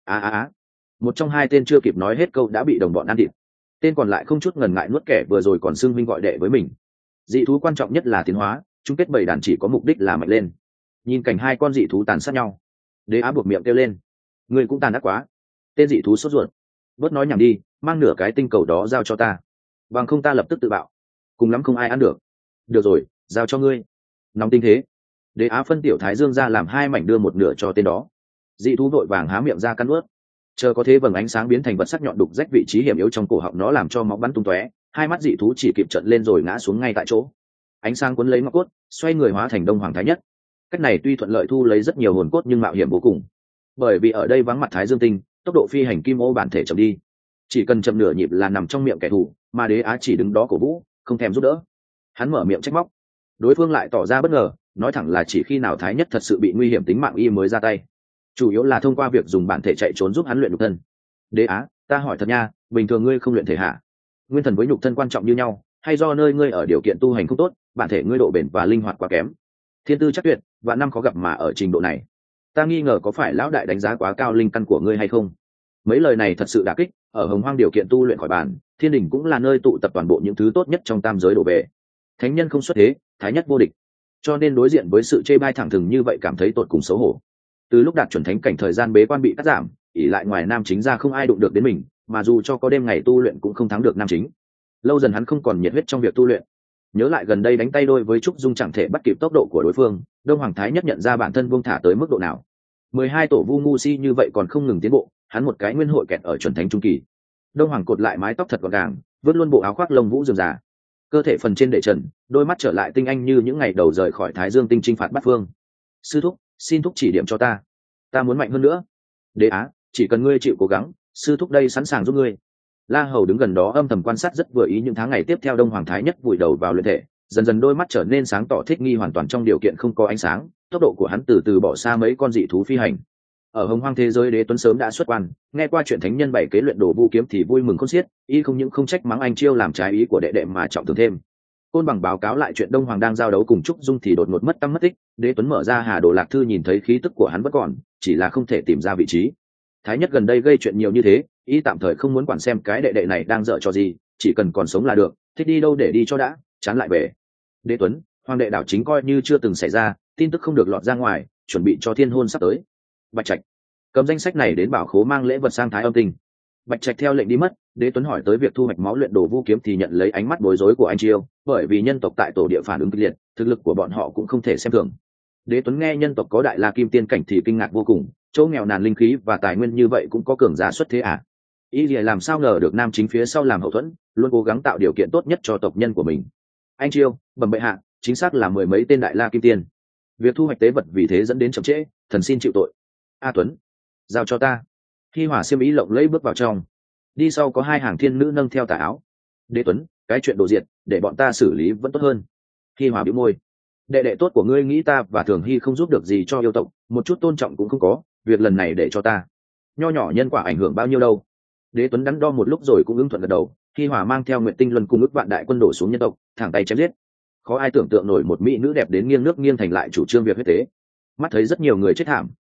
Một trong hai tên chưa kịp nói hết câu đã bị đồng bọn ăn thịt. Tên còn lại không chút ngần ngại nuốt kẻ vừa rồi còn xưng huynh gọi đệ với mình. Dị thú quan trọng nhất là tiến hóa, chung kết bầy đàn chỉ có mục đích là mạnh lên. Nhìn cảnh hai con dị thú tàn sát nhau, Đế Á buộc miệng kêu lên. Ngươi cũng tàn ác quá. Tên dị thú sốt ruột. Bớt nói nhảm đi, mang nửa cái tinh cầu đó giao cho ta, bằng không ta lập tức tự bạo, cùng lắm không ai ăn được. Được rồi, giao cho ngươi. Nóng tinh thế. Đế Á phân tiểu thái dương ra làm 2 mảnh đưa một nửa cho tên đó. Dị thú vội vàng há miệng ra cắn ướt. Chờ có thế vầng ánh sáng biến thành vật sắc nhọn đục rách vị trí hiểm yếu trong cổ họng nó, làm cho máu bắn tung tóe. Hai mắt dị thú chỉ kịp trợn lên rồi ngã xuống ngay tại chỗ. Ánh sáng cuốn lấy ngọc cốt, xoay người hóa thành Đông Hoàng Thái Nhất. Cách này tuy thuận lợi thu lấy rất nhiều hồn cốt nhưng mạo hiểm vô cùng, bởi vì ở đây vắng mặt Thái Dương tinh, tốc độ phi hành kim ô bản thể chậm đi, chỉ cần chậm nửa nhịp là nằm trong miệng kẻ thù, mà Đế Á chỉ đứng đó cổ vũ, không thèm giúp đỡ. Hắn mở miệng trách móc, đối phương lại tỏ ra bất ngờ, nói thẳng là chỉ khi nào Thái Nhất thật sự bị nguy hiểm tính mạng y mới ra tay, chủ yếu là thông qua việc dùng bản thể chạy trốn giúp hắn luyện nhục thân. Đế Á, ta hỏi thật nha, bình thường ngươi không luyện thể hả? Nguyên thần với nhục thân quan trọng như nhau, hay do nơi ngươi ở điều kiện tu hành không tốt, bản thể ngươi độ bền và linh hoạt quá kém? Thiên tư chắc tuyệt, vạn năm khó gặp mà ở trình độ này, ta nghi ngờ có phải lão đại đánh giá quá cao linh căn của ngươi hay không? Mấy lời này thật sự đả kích. Ở Hồng Hoang điều kiện tu luyện khỏi bàn, Thiên Đình cũng là nơi tụ tập toàn bộ những thứ tốt nhất trong tam giới đổ về. Thánh nhân không xuất thế, Thái Nhất vô địch, cho nên đối diện với sự chê bai thẳng thừng như vậy cảm thấy tột cùng xấu hổ. Từ lúc đạt chuẩn thánh cảnh, thời gian bế quan bị cắt giảm, ỷ lại ngoài nam chính ra không ai đụng được đến mình, mà dù cho có đêm ngày tu luyện cũng không thắng được nam chính. Lâu dần hắn không còn nhiệt huyết trong việc tu luyện. Nhớ lại gần đây đánh tay đôi với Trúc Dung chẳng thể bắt kịp tốc độ của đối phương, Đông Hoàng Thái Nhất nhận ra bản thân buông thả tới mức độ nào. 12 tổ vu ngu si như vậy còn không ngừng tiến bộ, hắn một cái nguyên hội kẹt ở chuẩn thánh trung kỳ. Đông Hoàng cột lại mái tóc thật gọn gàng, vớt luôn bộ áo khoác lông vũ rườm rà, cơ thể phần trên để trần, đôi mắt trở lại tinh anh như những ngày đầu rời khỏi Thái Dương tinh chinh phạt bát phương. Sư thúc, xin thúc chỉ điểm cho ta muốn mạnh hơn nữa. Đế Á, chỉ cần ngươi chịu cố gắng, sư thúc đây sẵn sàng giúp ngươi. La Hầu đứng gần đó âm thầm quan sát rất vừa ý những tháng ngày tiếp theo. Đông Hoàng Thái Nhất vùi đầu vào luyện thể, dần dần đôi mắt trở nên sáng tỏ, thích nghi hoàn toàn trong điều kiện không có ánh sáng. Tốc độ của hắn từ từ bỏ xa mấy con dị thú phi hành. Ở Hồng Hoang thế giới, Đế Tuấn sớm đã xuất quan, nghe qua chuyện thánh nhân bảy kế luyện đồ vu kiếm thì vui mừng khôn xiết, y không những không trách mắng anh Chiêu làm trái ý của đệ đệ mà trọng thưởng thêm. Côn Bằng báo cáo lại chuyện Đông Hoàng đang giao đấu cùng Trúc Dung thì đột ngột mất tăm mất tích. Đế Tuấn mở ra Hà Đồ Lạc Thư, nhìn thấy khí tức của hắn vẫn còn, chỉ là không thể tìm ra vị trí. Thái Nhất gần đây gây chuyện nhiều như thế, y tạm thời không muốn quản xem cái đệ đệ này đang dở trò gì, chỉ cần còn sống là được, thích đi đâu để đi cho đã, chán lại về. Đế Tuấn, Hoàng đệ đảo chính coi như chưa từng xảy ra, tin tức không được lọt ra ngoài, chuẩn bị cho thiên hôn sắp tới. Bạch Trạch, cầm danh sách này đến bảo khố mang lễ vật sang Thái Âm Tinh. Bạch Trạch theo lệnh đi mất. Đế Tuấn hỏi tới việc thu hoạch máu luyện đồ vu kiếm thì nhận lấy ánh mắt bối rối của anh Chiêu, bởi vì nhân tộc tại tổ địa phản ứng kịch liệt, thực lực của bọn họ cũng không thể xem thường. Đế Tuấn nghe nhân tộc có đại la kim tiên cảnh thì kinh ngạc vô cùng, chỗ nghèo nàn linh khí và tài nguyên như vậy cũng có cường giả xuất thế à? Y làm sao ngờ được nam chính phía sau làm hậu thuẫn, luôn cố gắng tạo điều kiện tốt nhất cho tộc nhân của mình. Anh Chiêu, bẩm bệ hạ, chính xác là 10 mấy tên đại la kim tiên. Việc thu hoạch tế vật vì thế dẫn đến chậm trễ, thần xin chịu tội. A Tuấn, giao cho ta. Khi Hỏa xiêm ý lộng lẫy bước vào trong, đi sau có 2 hàng thiên nữ nâng theo tà áo. Đế Tuấn, cái chuyện đồ diệt để bọn ta xử lý vẫn tốt hơn. Khi Hỏa bĩu môi, đệ đệ tốt của ngươi nghĩ ta và Thường Hy không giúp được gì cho yêu tộc, một chút tôn trọng cũng không có, việc lần này để cho ta. Nho nhỏ nhân quả ảnh hưởng bao nhiêu đâu. Đế Tuấn đắn đo một lúc rồi cũng ứng thuận gật đầu. Khi Hỏa mang theo Nguyệt Tinh Luân cùng ức vạn đại quân đổ xuống nhân tộc, thẳng tay chém giết. Khó ai tưởng tượng nổi một mỹ nữ đẹp đến nghiêng nước nghiêng thành lại chủ trương việc huyết tế. Mắt thấy rất nhiều người chết thảm,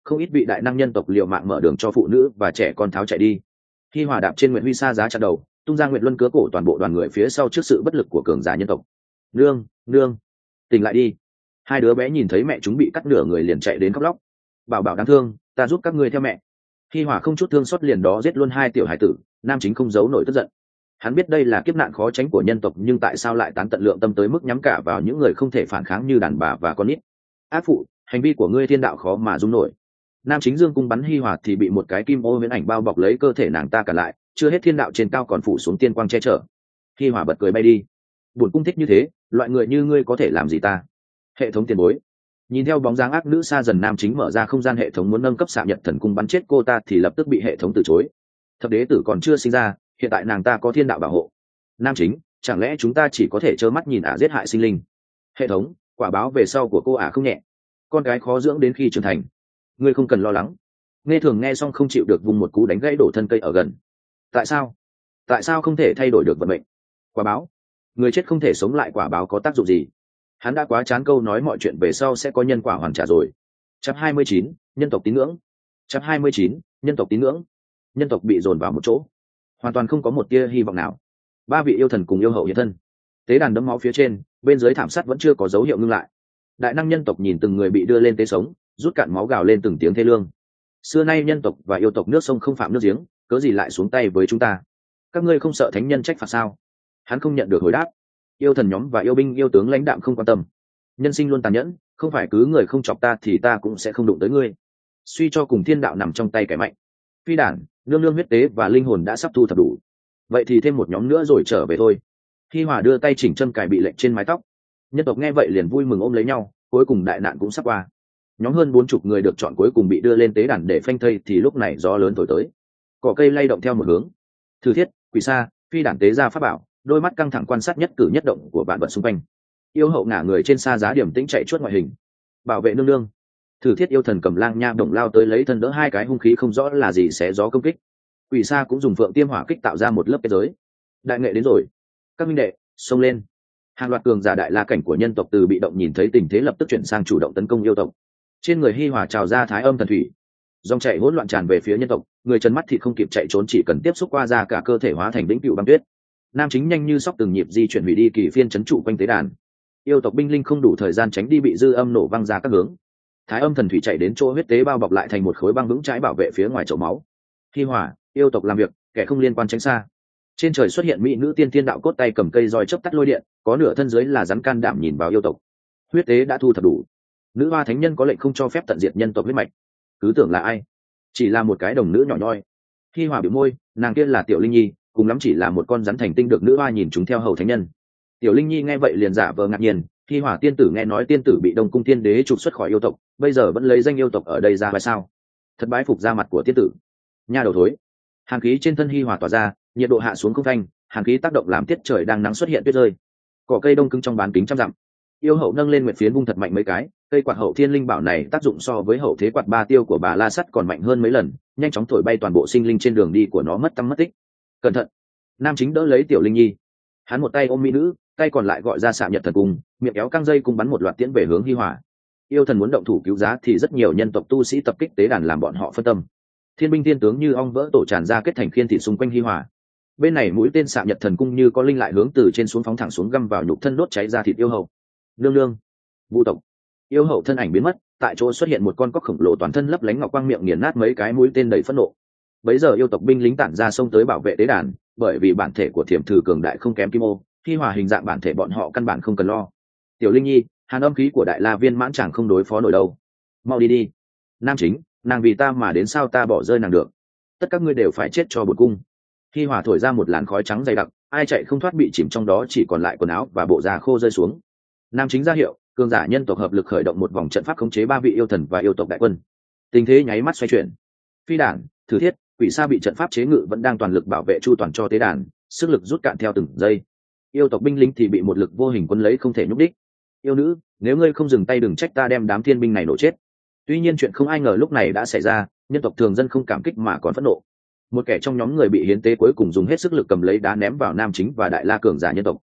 không ít vị đại năng nhân tộc liều mạng mở đường cho phụ nữ và trẻ con tháo chạy đi. Hi Hòa đạp trên Nguyệt Huy Sa giá chặt đầu, tung ra Nguyệt Luân cứa cổ toàn bộ đoàn người phía sau trước sự bất lực của cường giả nhân tộc. Nương, nương, tỉnh lại đi! Hai đứa bé nhìn thấy mẹ chúng bị cắt nửa người liền chạy đến khóc lóc. Bảo bảo đáng thương, ta giúp các ngươi theo mẹ. Hi Hòa không chút thương xót liền đó giết luôn hai tiểu hải tử. Nam Chính không giấu nổi tức giận. Hắn biết đây là kiếp nạn khó tránh của nhân tộc, nhưng tại sao lại tán tận lượng tâm tới mức nhắm cả vào những người không thể phản kháng như đàn bà và con nít? Ác phụ, hành vi của ngươi thiên đạo khó mà dung nổi. Nam Chính dương cung bắn Hi Hòa thì bị một cái kim ô huyễn ảnh bao bọc lấy cơ thể nàng ta cả lại, chưa hết thiên đạo trên cao còn phủ xuống tiên quang che chở. Hi Hòa bật cười bay đi. Buồn cung thích như thế, loại người như ngươi có thể làm gì ta? Hệ thống tiền bối. Nhìn theo bóng dáng ác nữ xa dần, Nam Chính mở ra không gian hệ thống muốn nâng cấp xạ nhật thần cung bắn chết cô ta thì lập tức bị hệ thống từ chối. Thập đế tử còn chưa sinh ra, hiện tại nàng ta có thiên đạo bảo hộ. Nam Chính, chẳng lẽ chúng ta chỉ có thể trơ mắt nhìn giết hại sinh linh? Hệ thống, quả báo về sau của cô không nhẹ, con gái khó dưỡng đến khi trưởng thành. Ngươi không cần lo lắng. Nghe Thường nghe xong không chịu được vùng một cú đánh gãy đổ thân cây ở gần. Tại sao không thể thay đổi được vận mệnh? Quả báo, người chết không thể sống lại, quả báo có tác dụng gì? Hắn đã quá chán câu nói mọi chuyện về sau sẽ có nhân quả hoàn trả rồi. Chapter 29, nhân tộc tín ngưỡng. Chapter 29, nhân tộc tín ngưỡng. Nhân tộc bị dồn vào một chỗ, hoàn toàn không có một tia hy vọng nào. Ba vị yêu thần cùng yêu hậu hiện thân. Tế đàn đẫm máu phía trên, bên dưới thảm sát vẫn chưa có dấu hiệu ngưng lại. Đại năng nhân tộc nhìn từng người bị đưa lên tế sống, rút cạn máu gào lên từng tiếng thê lương. Xưa nay nhân tộc và yêu tộc nước sông không phạm nước giếng, cớ gì lại xuống tay với chúng ta? Các ngươi không sợ thánh nhân trách phạt sao? Hắn không nhận được hồi đáp. Yêu thần nhóm và yêu binh yêu tướng lãnh đạm không quan tâm. Nhân sinh luôn tàn nhẫn, không phải cứ người không chọc ta thì ta cũng sẽ không đụng tới ngươi. Suy cho cùng thiên đạo nằm trong tay kẻ mạnh. Phi đản, nương nương huyết tế và linh hồn đã sắp thu thập đủ, vậy thì thêm một nhóm nữa rồi trở về thôi. Hi Hòa đưa tay chỉnh châm cài bị lệnh trên mái tóc. Nhân tộc nghe vậy liền vui mừng ôm lấy nhau, cuối cùng đại nạn cũng sắp qua. Nhóm hơn 40 người được chọn cuối cùng bị đưa lên tế đàn để phanh thây thì lúc này gió lớn thổi tới, cỏ cây lay động theo một hướng. Thử Thiết, Quỷ Sa, Phi đản tế ra pháp bảo, đôi mắt căng thẳng quan sát nhất cử nhất động của vạn vật xung quanh. Yêu hậu ngả người trên sa giá điểm tĩnh chạy chuốt ngoại hình. Bảo vệ nương nương. Thử Thiết yêu thần cầm lang nha động lao tới lấy thân đỡ hai cái hung khí không rõ là gì xé gió công kích. Quỷ Sa cũng dùng phượng tiêm hỏa kích tạo ra một lớp kết giới. Đại nghệ đến rồi, các minh đệ, xông lên. Hàng loạt cường giả đại la cảnh của nhân tộc từ bị động nhìn thấy tình thế lập tức chuyển sang chủ động tấn công yêu tộc. Trên người Hi Hòa trào ra thái âm thần thủy, dòng chảy hỗn loạn tràn về phía nhân tộc, người chân mắt thì không kịp chạy trốn, chỉ cần tiếp xúc qua da cả cơ thể hóa thành vĩnh cửu băng tuyết. Nam Chính nhanh như sóc từng nhịp di chuyển hủy đi kỳ phiên trấn trụ quanh tế đàn. Yêu tộc binh linh không đủ thời gian tránh đi bị dư âm nổ văng ra các hướng. Thái âm thần thủy chạy đến chỗ huyết tế bao bọc lại thành một khối băng vững chãi bảo vệ phía ngoài chậu máu. Hi Hòa, yêu tộc làm việc, kẻ không liên quan tránh xa. Trên trời xuất hiện mỹ nữ tiên thiên đạo cốt tay cầm cây roi chớp tắt lôi điện, có nửa thân dưới là rắn can đảm nhìn vào yêu tộc. Huyết tế đã thu thập đủ. Nữ hoa thánh nhân có lệnh không cho phép tận diệt nhân tộc huyết mạch. Cứ tưởng là ai? Chỉ là một cái đồng nữ nhỏ nhoi. Hi Hòa bĩu môi, nàng kia là Tiểu Linh Nhi, cùng lắm chỉ là một con rắn thành tinh được nữ hoa nhìn chúng theo hầu thánh nhân. Tiểu Linh Nhi nghe vậy liền giả vờ ngạc nhiên. Hi Hòa tiên tử nghe nói tiên tử bị Đông Cung Tiên Đế trục xuất khỏi yêu tộc, bây giờ vẫn lấy danh yêu tộc ở đây ra vai sao? Thật bái phục ra mặt của tiên tử. Nha đầu thối. Hàn khí trên thân Hi Hòa tỏa ra, nhiệt độ hạ xuống không thanh, hàn khí tác động làm tiết trời đang nắng xuất hiện tuyết rơi. Cỏ cây đông cứng trong bán kính trăm dặm. Yêu hậu nâng lên nguyệt phiến vung thật mạnh mấy cái, cây quạt hậu thiên linh bảo này tác dụng so với hậu thế quạt ba tiêu của bà La Sắt còn mạnh hơn mấy lần, nhanh chóng thổi bay toàn bộ sinh linh trên đường đi của nó mất tăm mất tích. Cẩn thận. Nam Chính đỡ lấy Tiểu Linh Nhi, hắn một tay ôm mỹ nữ, tay còn lại gọi ra xạ nhật thần cung, miệng kéo căng dây cung bắn một loạt tiễn về hướng Hi Hòa. Yêu thần muốn động thủ cứu giá thì rất nhiều nhân tộc tu sĩ tập kích tế đàn làm bọn họ phân tâm. Thiên binh thiên tướng như ong vỡ tổ tràn ra kết thành khiên thị xung quanh Hi Hòa. Bên này mũi tên xạ nhật thần cung như có linh lại hướng từ trên xuống phóng thẳng xuống găm vào nhục thân đốt cháy ra thịt yêu hậu. Nương nương, vu tộc. Yêu hậu thân ảnh biến mất, tại chỗ xuất hiện một con cóc khổng lồ toàn thân lấp lánh ngọc quang, miệng nghiền nát mấy cái mũi tên đầy phẫn nộ. Bấy giờ yêu tộc binh lính tản ra xông tới bảo vệ tế đàn, bởi vì bản thể của Thiểm Thử cường đại không kém Kim Ô, Hi Hòa hình dạng bản thể bọn họ căn bản không cần lo. Tiểu Linh Nhi, hàn âm khí của đại la viên mãn chẳng không đối phó nổi đâu. Mau đi đi. Nam Chính, nàng vì ta mà đến sao ta bỏ rơi nàng được? Tất các ngươi đều phải chết cho bổn cung. Hi Hòa thổi ra một làn khói trắng dày đặc, ai chạy không thoát bị chìm trong đó, chỉ còn lại quần áo và bộ da khô rơi xuống. Nam Chính ra hiệu, cường giả nhân tộc hợp lực khởi động một vòng trận pháp khống chế ba vị yêu thần và yêu tộc đại quân. Tình thế nháy mắt xoay chuyển. Phi đản, Thử Thiết, Quỷ Sa bị trận pháp chế ngự vẫn đang toàn lực bảo vệ chu toàn cho tế đàn, sức lực rút cạn theo từng giây. Yêu tộc binh lính thì bị một lực vô hình quấn lấy không thể nhúc đích. Yêu nữ, nếu ngươi không dừng tay đừng trách ta đem đám thiên binh này nổ chết. Tuy nhiên chuyện không ai ngờ lúc này đã xảy ra, nhân tộc thường dân không cảm kích mà còn phẫn nộ. Một kẻ trong nhóm người bị hiến tế cuối cùng dùng hết sức lực cầm lấy đá ném vào Nam Chính và đại la cường giả nhân tộc.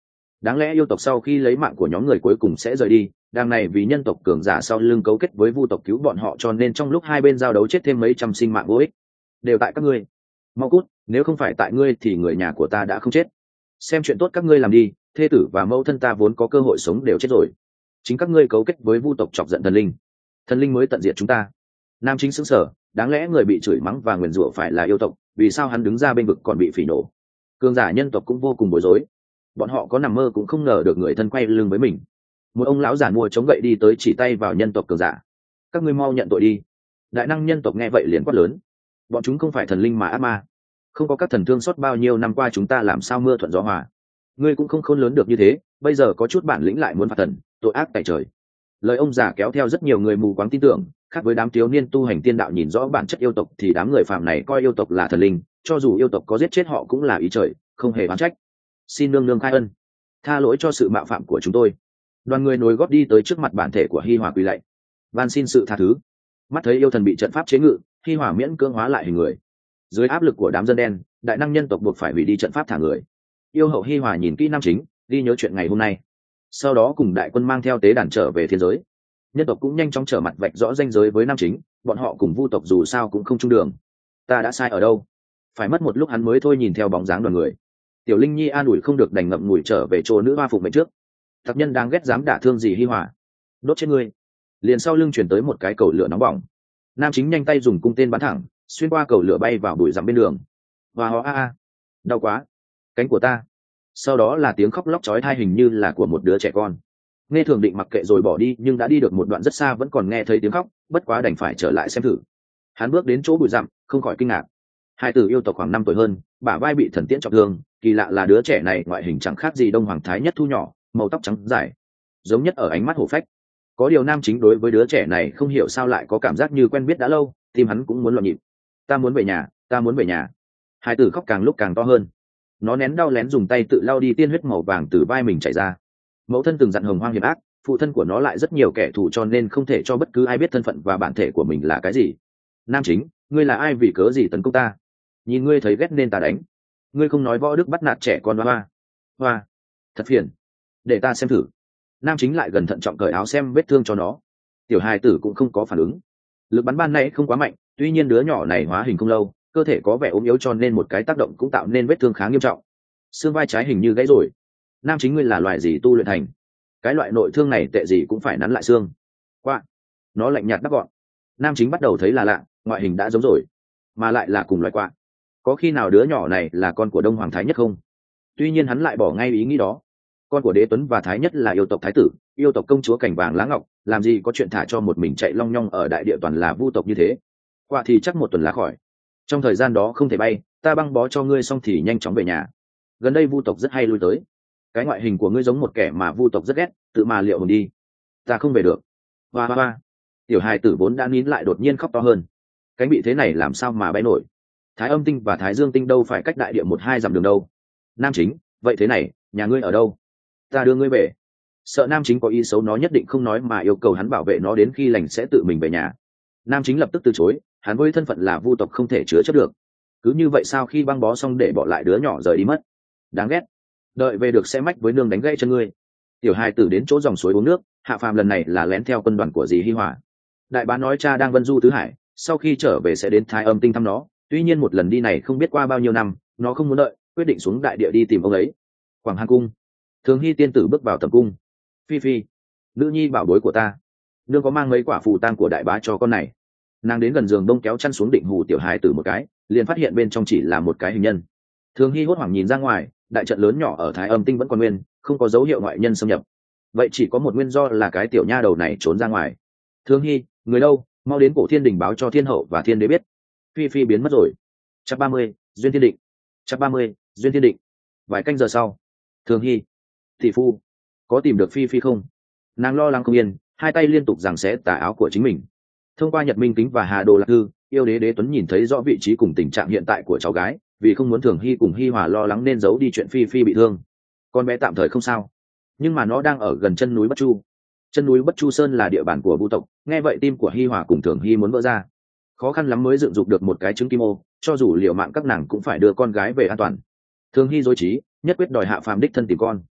đáng lẽ yêu tộc sau khi lấy mạng của nhóm người cuối cùng sẽ rời đi, đằng này vì nhân tộc cường giả sau lưng cấu kết với vu tộc cứu bọn họ, cho nên trong lúc hai bên giao đấu chết thêm mấy trăm sinh mạng vô ích. Đều tại các ngươi. Mau cút, nếu không phải tại ngươi thì người nhà của ta đã không chết. Xem chuyện tốt các ngươi làm đi, thê tử và mẫu thân ta vốn có cơ hội sống đều chết rồi. Chính các ngươi cấu kết với vu tộc chọc giận thần linh mới tận diệt chúng ta. Nam Chính sững sờ, đáng lẽ người bị chửi mắng và nguyền rủa phải là yêu tộc, vì sao hắn đứng ra bên vực còn bị phỉ nổ? Cường giả nhân tộc cũng vô cùng bối rối, bọn họ có nằm mơ cũng không ngờ được người thân quay lưng với mình. Một ông lão giản mua chống gậy đi tới chỉ tay vào nhân tộc cường giả. Các ngươi mau nhận tội đi. Đại năng nhân tộc nghe vậy liền quát lớn, bọn chúng không phải thần linh mà ác ma, không có các thần thương xót bao nhiêu năm qua chúng ta làm sao mưa thuận gió hòa. Ngươi cũng không khôn lớn được như thế, bây giờ có chút bản lĩnh lại muốn phạt thần, tội ác tại trời. Lời ông già kéo theo rất nhiều người mù quáng tin tưởng, khác với đám thiếu niên tu hành tiên đạo nhìn rõ bản chất yêu tộc thì đám người phàm này coi yêu tộc là thần linh, cho dù yêu tộc có giết chết họ cũng là ý trời, không hề oán trách. Xin nương nương khai ân, tha lỗi cho sự mạo phạm của chúng tôi. Đoàn người nối gót đi tới trước mặt bản thể của Hi Hòa quỳ lạy, van xin sự tha thứ. Mắt thấy yêu thần bị trận pháp chế ngự, Hi Hòa miễn cưỡng hóa lại hình người. Dưới áp lực của đám dân đen, đại năng nhân tộc buộc phải hủy đi trận pháp thả người. Yêu hậu Hi Hòa nhìn kỹ Nam Chính, ghi nhớ chuyện ngày hôm nay, sau đó cùng đại quân mang theo tế đàn trở về thiên giới. Nhân tộc cũng nhanh chóng trở mặt vạch rõ ranh giới với Nam Chính, bọn họ cùng vu tộc dù sao cũng không chung đường. Ta đã sai ở đâu? Phải mất một lúc hắn mới thôi nhìn theo bóng dáng đoàn người. Tiểu Linh Nhi an ủi không được đành ngậm ngùi trở về chỗ nữ hoa phục mệnh trước. Tặc nhân đang ghét dám đả thương gì Hi Hòa, đốt chết ngươi. Liền sau lưng chuyển tới một cái cầu lửa nóng bỏng. Nam Chính nhanh tay dùng cung tên bắn thẳng, xuyên qua cầu lửa bay vào bụi rậm bên đường. Và ho a, đau quá, cánh của ta. Sau đó là tiếng khóc lóc chói tai hình như là của một đứa trẻ con. Nghe Thường định mặc kệ rồi bỏ đi, nhưng đã đi được một đoạn rất xa vẫn còn nghe thấy tiếng khóc, bất quá đành phải trở lại xem thử. Hắn bước đến chỗ bụi rậm, không khỏi kinh ngạc. Hai tử yêu tộc khoảng 5 tuổi hơn, bả vai bị thần tiễn trọng thương, kỳ lạ là đứa trẻ này ngoại hình chẳng khác gì Đông Hoàng Thái Nhất thu nhỏ, màu tóc trắng dài, giống nhất ở ánh mắt hổ phách. Có điều Nam Chính đối với đứa trẻ này không hiểu sao lại có cảm giác như quen biết đã lâu, tim hắn cũng muốn loạn nhịp. Ta muốn về nhà, ta muốn về nhà. Hai tử khóc càng lúc càng to hơn. Nó nén đau lén dùng tay tự lau đi tiên huyết màu vàng từ vai mình chảy ra. Mẫu thân từng dặn hồng hoang hiểm ác, phụ thân của nó lại rất nhiều kẻ thù cho nên không thể cho bất cứ ai biết thân phận và bản thể của mình là cái gì. Nam Chính, ngươi là ai vì cớ gì tấn công ta? Nhìn ngươi thấy ghét nên ta đánh. Ngươi không nói võ đức bắt nạt trẻ con hoa. Hoa, thật phiền. Để ta xem thử. Nam Chính lại gần thận trọng cởi áo xem vết thương cho nó. Tiểu hài tử cũng không có phản ứng. Lực bắn ban nãy không quá mạnh, tuy nhiên đứa nhỏ này hóa hình không lâu, cơ thể có vẻ ốm yếu cho nên một cái tác động cũng tạo nên vết thương khá nghiêm trọng. Xương vai trái hình như gãy rồi. Nam Chính ngươi là loài gì tu luyện thành? Cái loại nội thương này tệ gì cũng phải nắn lại xương. Qua. Nó lạnh nhạt đáp gọn. Nam Chính bắt đầu thấy là lạ, ngoại hình đã giống rồi, mà lại là cùng loài quạ. Có khi nào đứa nhỏ này là con của Đông Hoàng Thái Nhất không? Tuy nhiên hắn lại bỏ ngay ý nghĩ đó. Con của Đế Tuấn và Thái Nhất là yêu tộc thái tử, yêu tộc công chúa Cảnh Vàng Lá Ngọc, làm gì có chuyện thả cho một mình chạy long nhong ở đại địa toàn là vu tộc như thế. Quạ thì chắc một tuần lá khỏi. Trong thời gian đó không thể bay, ta băng bó cho ngươi xong thì nhanh chóng về nhà. Gần đây vu tộc rất hay lui tới. Cái ngoại hình của ngươi giống một kẻ mà vu tộc rất ghét, tự mà liệu hồn đi. Ta không về được. Hoa hoa hoa. Tiểu hài tử vốn đã nín lại đột nhiên khóc to hơn. Cánh bị thế này làm sao mà bay nổi? Thái Âm tinh và Thái Dương tinh đâu phải cách đại địa 1-2 dặm đường đâu. Nam Chính, vậy thế này, nhà ngươi ở đâu? Ta đưa ngươi về. Sợ Nam Chính có ý xấu nó nhất định không nói mà yêu cầu hắn bảo vệ nó đến khi lành sẽ tự mình về nhà. Nam Chính lập tức từ chối, hắn với thân phận là vu tộc không thể chứa chấp được. Cứ như vậy sao khi băng bó xong để bỏ lại đứa nhỏ rời đi mất? Đáng ghét. Đợi về được sẽ mách với nương đánh gãy chân ngươi. Tiểu hài tử đến chỗ dòng suối uống nước, hạ phàm lần này là lén theo quân đoàn của dì Hi Hòa. Đại bá nói cha đang vân du tứ hải, sau khi trở về sẽ đến Thái Âm tinh thăm nó. Tuy nhiên một lần đi này không biết qua bao nhiêu năm, nó không muốn đợi, quyết định xuống đại địa đi tìm ông ấy. Quảng Hàn cung. Thường Hy tiên tử bước vào tầm cung. Phi Phi, nữ nhi bảo bối của ta, nương có mang mấy quả phù tang của đại bá cho con này. Nàng đến gần giường đông kéo chăn xuống định hù tiểu hài tử một cái, liền phát hiện bên trong chỉ là một cái hình nhân. Thường Hy hốt hoảng nhìn ra ngoài, đại trận lớn nhỏ ở Thái Âm tinh vẫn còn nguyên, không có dấu hiệu ngoại nhân xâm nhập. Vậy chỉ có một nguyên do là cái tiểu nha đầu này trốn ra ngoài. Thường Hy, người đâu, mau đến Cổ Thiên Đình báo cho thiên hậu và thiên đế biết. Phi Phi biến mất rồi. Chapter 30, duyên thiên định. Chapter 30, duyên thiên định. Vài canh giờ sau. Thường Hy, thị phu, có tìm được Phi Phi không? Nàng lo lắng không yên, hai tay liên tục giằng xé tà áo của chính mình. Thông qua Nhật Minh Kính và Hà Đồ Lạc Thư, yêu đế Đế Tuấn nhìn thấy rõ vị trí cùng tình trạng hiện tại của cháu gái, vì không muốn Thường Hy cùng Hi Hòa lo lắng nên giấu đi chuyện Phi Phi bị thương. Con bé tạm thời không sao, nhưng mà nó đang ở gần chân núi Bất Chu. Chân núi Bất Chu Sơn là địa bàn của vu tộc, nghe vậy tim của Hi Hòa cùng Thường Hy muốn vỡ ra. Khó khăn lắm mới dựng dục được một cái trứng kim ô, cho dù liệu mạng các nàng cũng phải đưa con gái về an toàn. Thường Hy dối trí, nhất quyết đòi hạ phàm đích thân tìm con.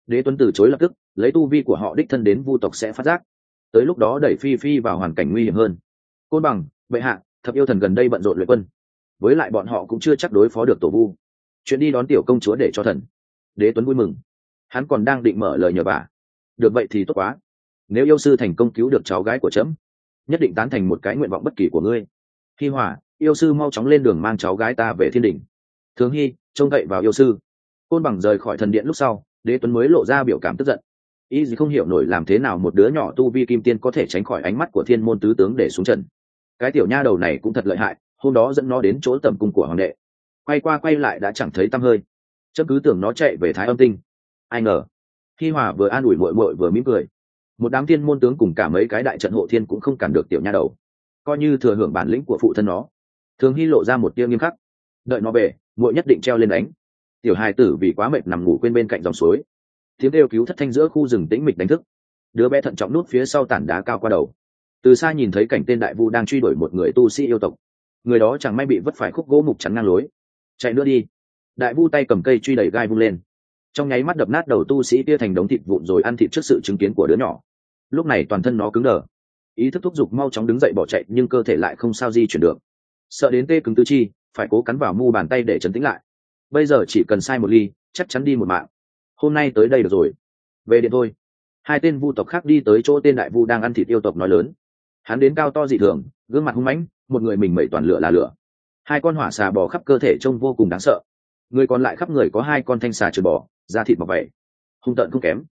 Đế Tuấn từ chối lập tức, lấy tu vi của họ đích thân đến vu tộc sẽ phát giác, tới lúc đó đẩy phi phi vào hoàn cảnh nguy hiểm hơn. Côn Bằng, bệ hạ, Thập Yêu Thần gần đây bận rộn luyện quân, với lại bọn họ cũng chưa chắc đối phó được tổ vu, chuyện đi đón tiểu công chúa để cho thần. Đế Tuấn vui mừng, hắn còn đang định mở lời nhờ vả. Được vậy thì tốt quá, nếu yêu sư thành công cứu được cháu gái của trẫm, nhất định tán thành một cái nguyện vọng bất kỳ của ngươi. Hi Hỏa, yêu sư mau chóng lên đường mang cháu gái ta về thiên đình. Thường Hy, trông cậy vào yêu sư. Côn Bằng rời khỏi thần điện lúc sau, Đế Tuấn mới lộ ra biểu cảm tức giận. Ý gì không hiểu nổi làm thế nào một đứa nhỏ tu vi kim tiên có thể tránh khỏi ánh mắt của thiên môn tứ tướng để xuống trận. Cái tiểu nha đầu này cũng thật lợi hại, hôm đó dẫn nó đến chỗ tẩm cung của hoàng đệ, quay qua quay lại đã chẳng thấy tăm hơi. Chấm cứ tưởng nó chạy về Thái Âm Tinh. Ai ngờ Hi Hòa vừa an ủi muội muội vừa mỉm cười. Một đám thiên môn tướng cùng cả mấy cái đại trận hộ thiên cũng không cản được tiểu nha đầu, coi như thừa hưởng bản lĩnh của phụ thân nó. Thường Hy lộ ra một tia nghiêm khắc, đợi nó về muội nhất định treo lên đánh. Tiểu hài tử vì quá mệt nằm ngủ quên bên cạnh dòng suối, tiếng kêu cứu thất thanh giữa khu rừng tĩnh mịch đánh thức. Đứa bé thận trọng nút phía sau tảng đá cao qua đầu, từ xa nhìn thấy cảnh tên đại vu đang truy đuổi một người tu sĩ yêu tộc. Người đó chẳng may bị vấp phải khúc gỗ mục chắn ngang lối. Chạy nữa đi. Đại vu tay cầm cây truy đẩy gai vung lên, trong nháy mắt đập nát đầu tu sĩ kia thành đống thịt vụn rồi ăn thịt trước sự chứng kiến của đứa nhỏ. Lúc này toàn thân nó cứng đờ, ý thức thúc giục mau chóng đứng dậy bỏ chạy, nhưng cơ thể lại không sao di chuyển được, sợ đến tê cứng tứ chi, phải cố cắn vào mu bàn tay để trấn tĩnh lại. Bây giờ chỉ cần sai một ly chắc chắn đi một mạng. Hôm nay tới đây được rồi, về điện thôi. Hai tên vu tộc khác đi tới chỗ tên đại vu đang ăn thịt yêu tộc nói lớn. Hắn đến cao to dị thường, gương mặt hung mãnh, một người mình mẩy toàn lửa là lửa, hai con hỏa xà bò khắp cơ thể trông vô cùng đáng sợ. Người còn lại khắp người có hai con thanh xà trừ bò, da thịt mọc vảy, hung tợn không kém.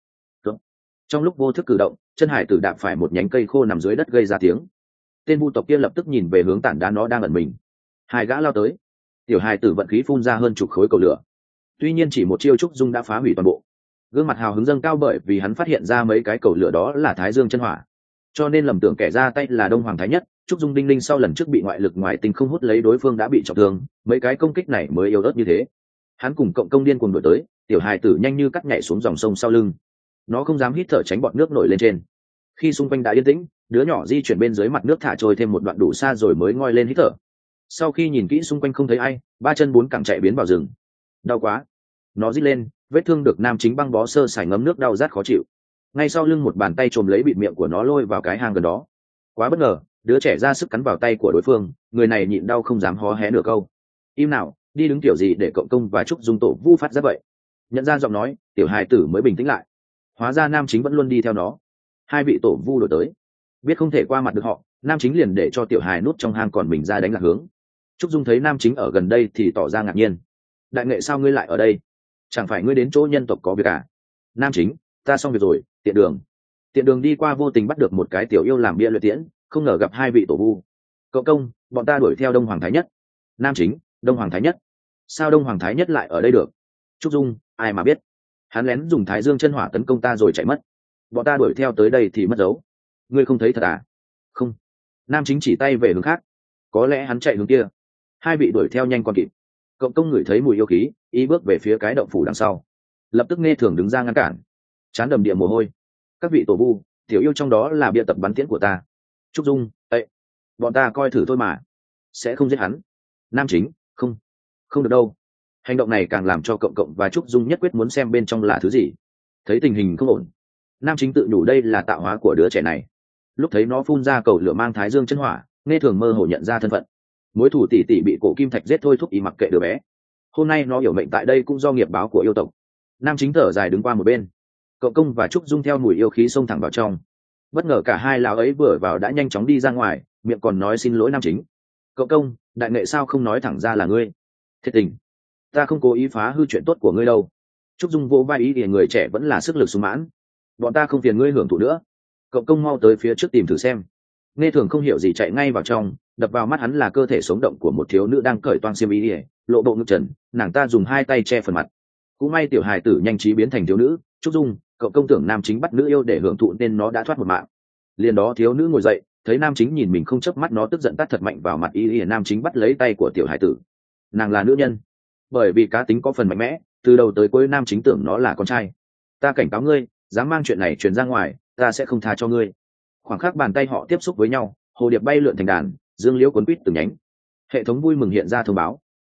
Trong lúc vô thức cử động, chân hải tử đạp phải một nhánh cây khô nằm dưới đất gây ra tiếng. Tên vu tộc kia lập tức nhìn về hướng tảng đá nó đang ẩn mình. Hai gã lao tới, tiểu hải tử vận khí phun ra hơn chục khối cầu lửa. Tuy nhiên chỉ một chiêu trúc dung đã phá hủy toàn bộ. Gương mặt hào hứng dâng cao bởi vì hắn phát hiện ra mấy cái cầu lửa đó là Thái Dương chân hỏa, cho nên lầm tưởng kẻ ra tay là Đông Hoàng Thái Nhất. Trúc dung đinh linh sau lần trước bị ngoại lực ngoài tinh không hút lấy đối phương đã bị trọng thương, mấy cái công kích này mới yếu ớt như thế. Hắn cùng cộng công điên cuồng đuổi tới, tiểu hài tử nhanh như cắt nhảy xuống dòng sông sau lưng. Nó không dám hít thở tránh bọn nước nổi lên trên. Khi xung quanh đã yên tĩnh, đứa nhỏ di chuyển bên dưới mặt nước thả trôi thêm một đoạn đủ xa rồi mới ngoi lên hít thở. Sau khi nhìn kỹ xung quanh không thấy ai, ba chân bốn cẳng chạy biến vào rừng. Đau quá, nó rít lên, vết thương được nam chính băng bó sơ sài ngấm nước đau rát khó chịu. Ngay sau lưng một bàn tay chồm lấy bịt miệng của nó lôi vào cái hang gần đó. Quá bất ngờ, đứa trẻ ra sức cắn vào tay của đối phương, người này nhịn đau không dám hó hé nửa câu. Im nào, đi đứng kiểu gì để cộng công và trúc dung tổ vu phát ra vậy. Nhận ra giọng nói, tiểu hài tử mới bình tĩnh lại. Hóa ra nam chính vẫn luôn đi theo nó. Hai vị tổ vu đổi tới, biết không thể qua mặt được họ, nam chính liền để cho tiểu hài nút trong hang còn mình ra đánh lạc hướng. Trúc dung thấy nam chính ở gần đây thì tỏ ra ngạc nhiên. Đại nghệ sao ngươi lại ở đây? Chẳng phải ngươi đến chỗ nhân tộc có việc à? Nam chính, ta xong việc rồi, tiện đường đi qua vô tình bắt được một cái tiểu yêu làm bia luyện tiễn, không ngờ gặp hai vị tổ vu. Cậu công, bọn ta đuổi theo Đông Hoàng Thái Nhất. Nam chính, Đông Hoàng Thái Nhất? Sao Đông Hoàng Thái Nhất lại ở đây được? Trúc dung, ai mà biết, hắn lén dùng Thái Dương chân hỏa tấn công ta rồi chạy mất, bọn ta đuổi theo tới đây thì mất dấu. Ngươi không thấy thật à? Không. Nam chính chỉ tay về hướng khác, có lẽ hắn chạy hướng kia. Hai vị đuổi theo nhanh còn kịp. Cậu công ngửi thấy mùi yêu khí, ý bước về phía cái động phủ đằng sau, lập tức nghe thường đứng ra ngăn cản, chán đầm địa mồ hôi. Các vị tổ vu, tiểu yêu trong đó là bia tập bắn tiễn của ta. Trúc dung, ệ, bọn ta coi thử thôi mà, sẽ không giết hắn. Nam chính, không được đâu. Hành động này càng làm cho cộng và Trúc dung nhất quyết muốn xem bên trong là thứ gì. Thấy tình hình không ổn, nam chính tự nhủ đây là tạo hóa của đứa trẻ này. Lúc thấy nó phun ra cầu lửa mang Thái Dương chân hỏa, nghe thường mơ hồ nhận ra thân phận. Mối thủ tỷ tỷ bị cổ kim thạch giết thôi thúc ý mặc kệ đứa bé. Hôm nay nó hiểu mệnh tại đây cũng do nghiệp báo của yêu tộc. Nam chính thở dài đứng qua một bên. Cậu công và Trúc dung theo mùi yêu khí xông thẳng vào trong. Bất ngờ cả hai lão ấy vừa vào đã nhanh chóng đi ra ngoài, miệng còn nói xin lỗi nam chính. Cậu công, đại nghệ sao không nói thẳng ra là ngươi? Thiệt tình, ta không cố ý phá hư chuyện tốt của ngươi đâu. Trúc dung vỗ vai ý thì người trẻ vẫn là sức lực sung mãn. Bọn ta không phiền ngươi hưởng thụ nữa. Cậu công mau tới phía trước tìm thử xem. Nghe thường không hiểu gì chạy ngay vào trong, đập vào mắt hắn là cơ thể sống động của một thiếu nữ đang cởi toang xiêm y ỉa, lộ bộ ngực trần, nàng ta dùng hai tay che phần mặt. Cũng may tiểu hài tử nhanh trí biến thành thiếu nữ. Trúc dung, cậu công tưởng nam chính bắt nữ yêu để hưởng thụ nên nó đã thoát một mạng. Liền đó thiếu nữ ngồi dậy, thấy nam chính nhìn mình không chớp mắt nó tức giận tát thật mạnh vào mặt y ỉa. Nam chính bắt lấy tay của tiểu hài tử. Nàng là nữ nhân, bởi vì cá tính có phần mạnh mẽ, từ đầu tới cuối nam chính tưởng nó là con trai. Ta cảnh cáo ngươi, dám mang chuyện này truyền ra ngoài, ta sẽ không tha cho ngươi. Khoảng khắc bàn tay họ tiếp xúc với nhau, hồ điệp bay lượn thành đàn, dương liễu cuốn quýt từng nhánh. Hệ thống vui mừng hiện ra thông báo.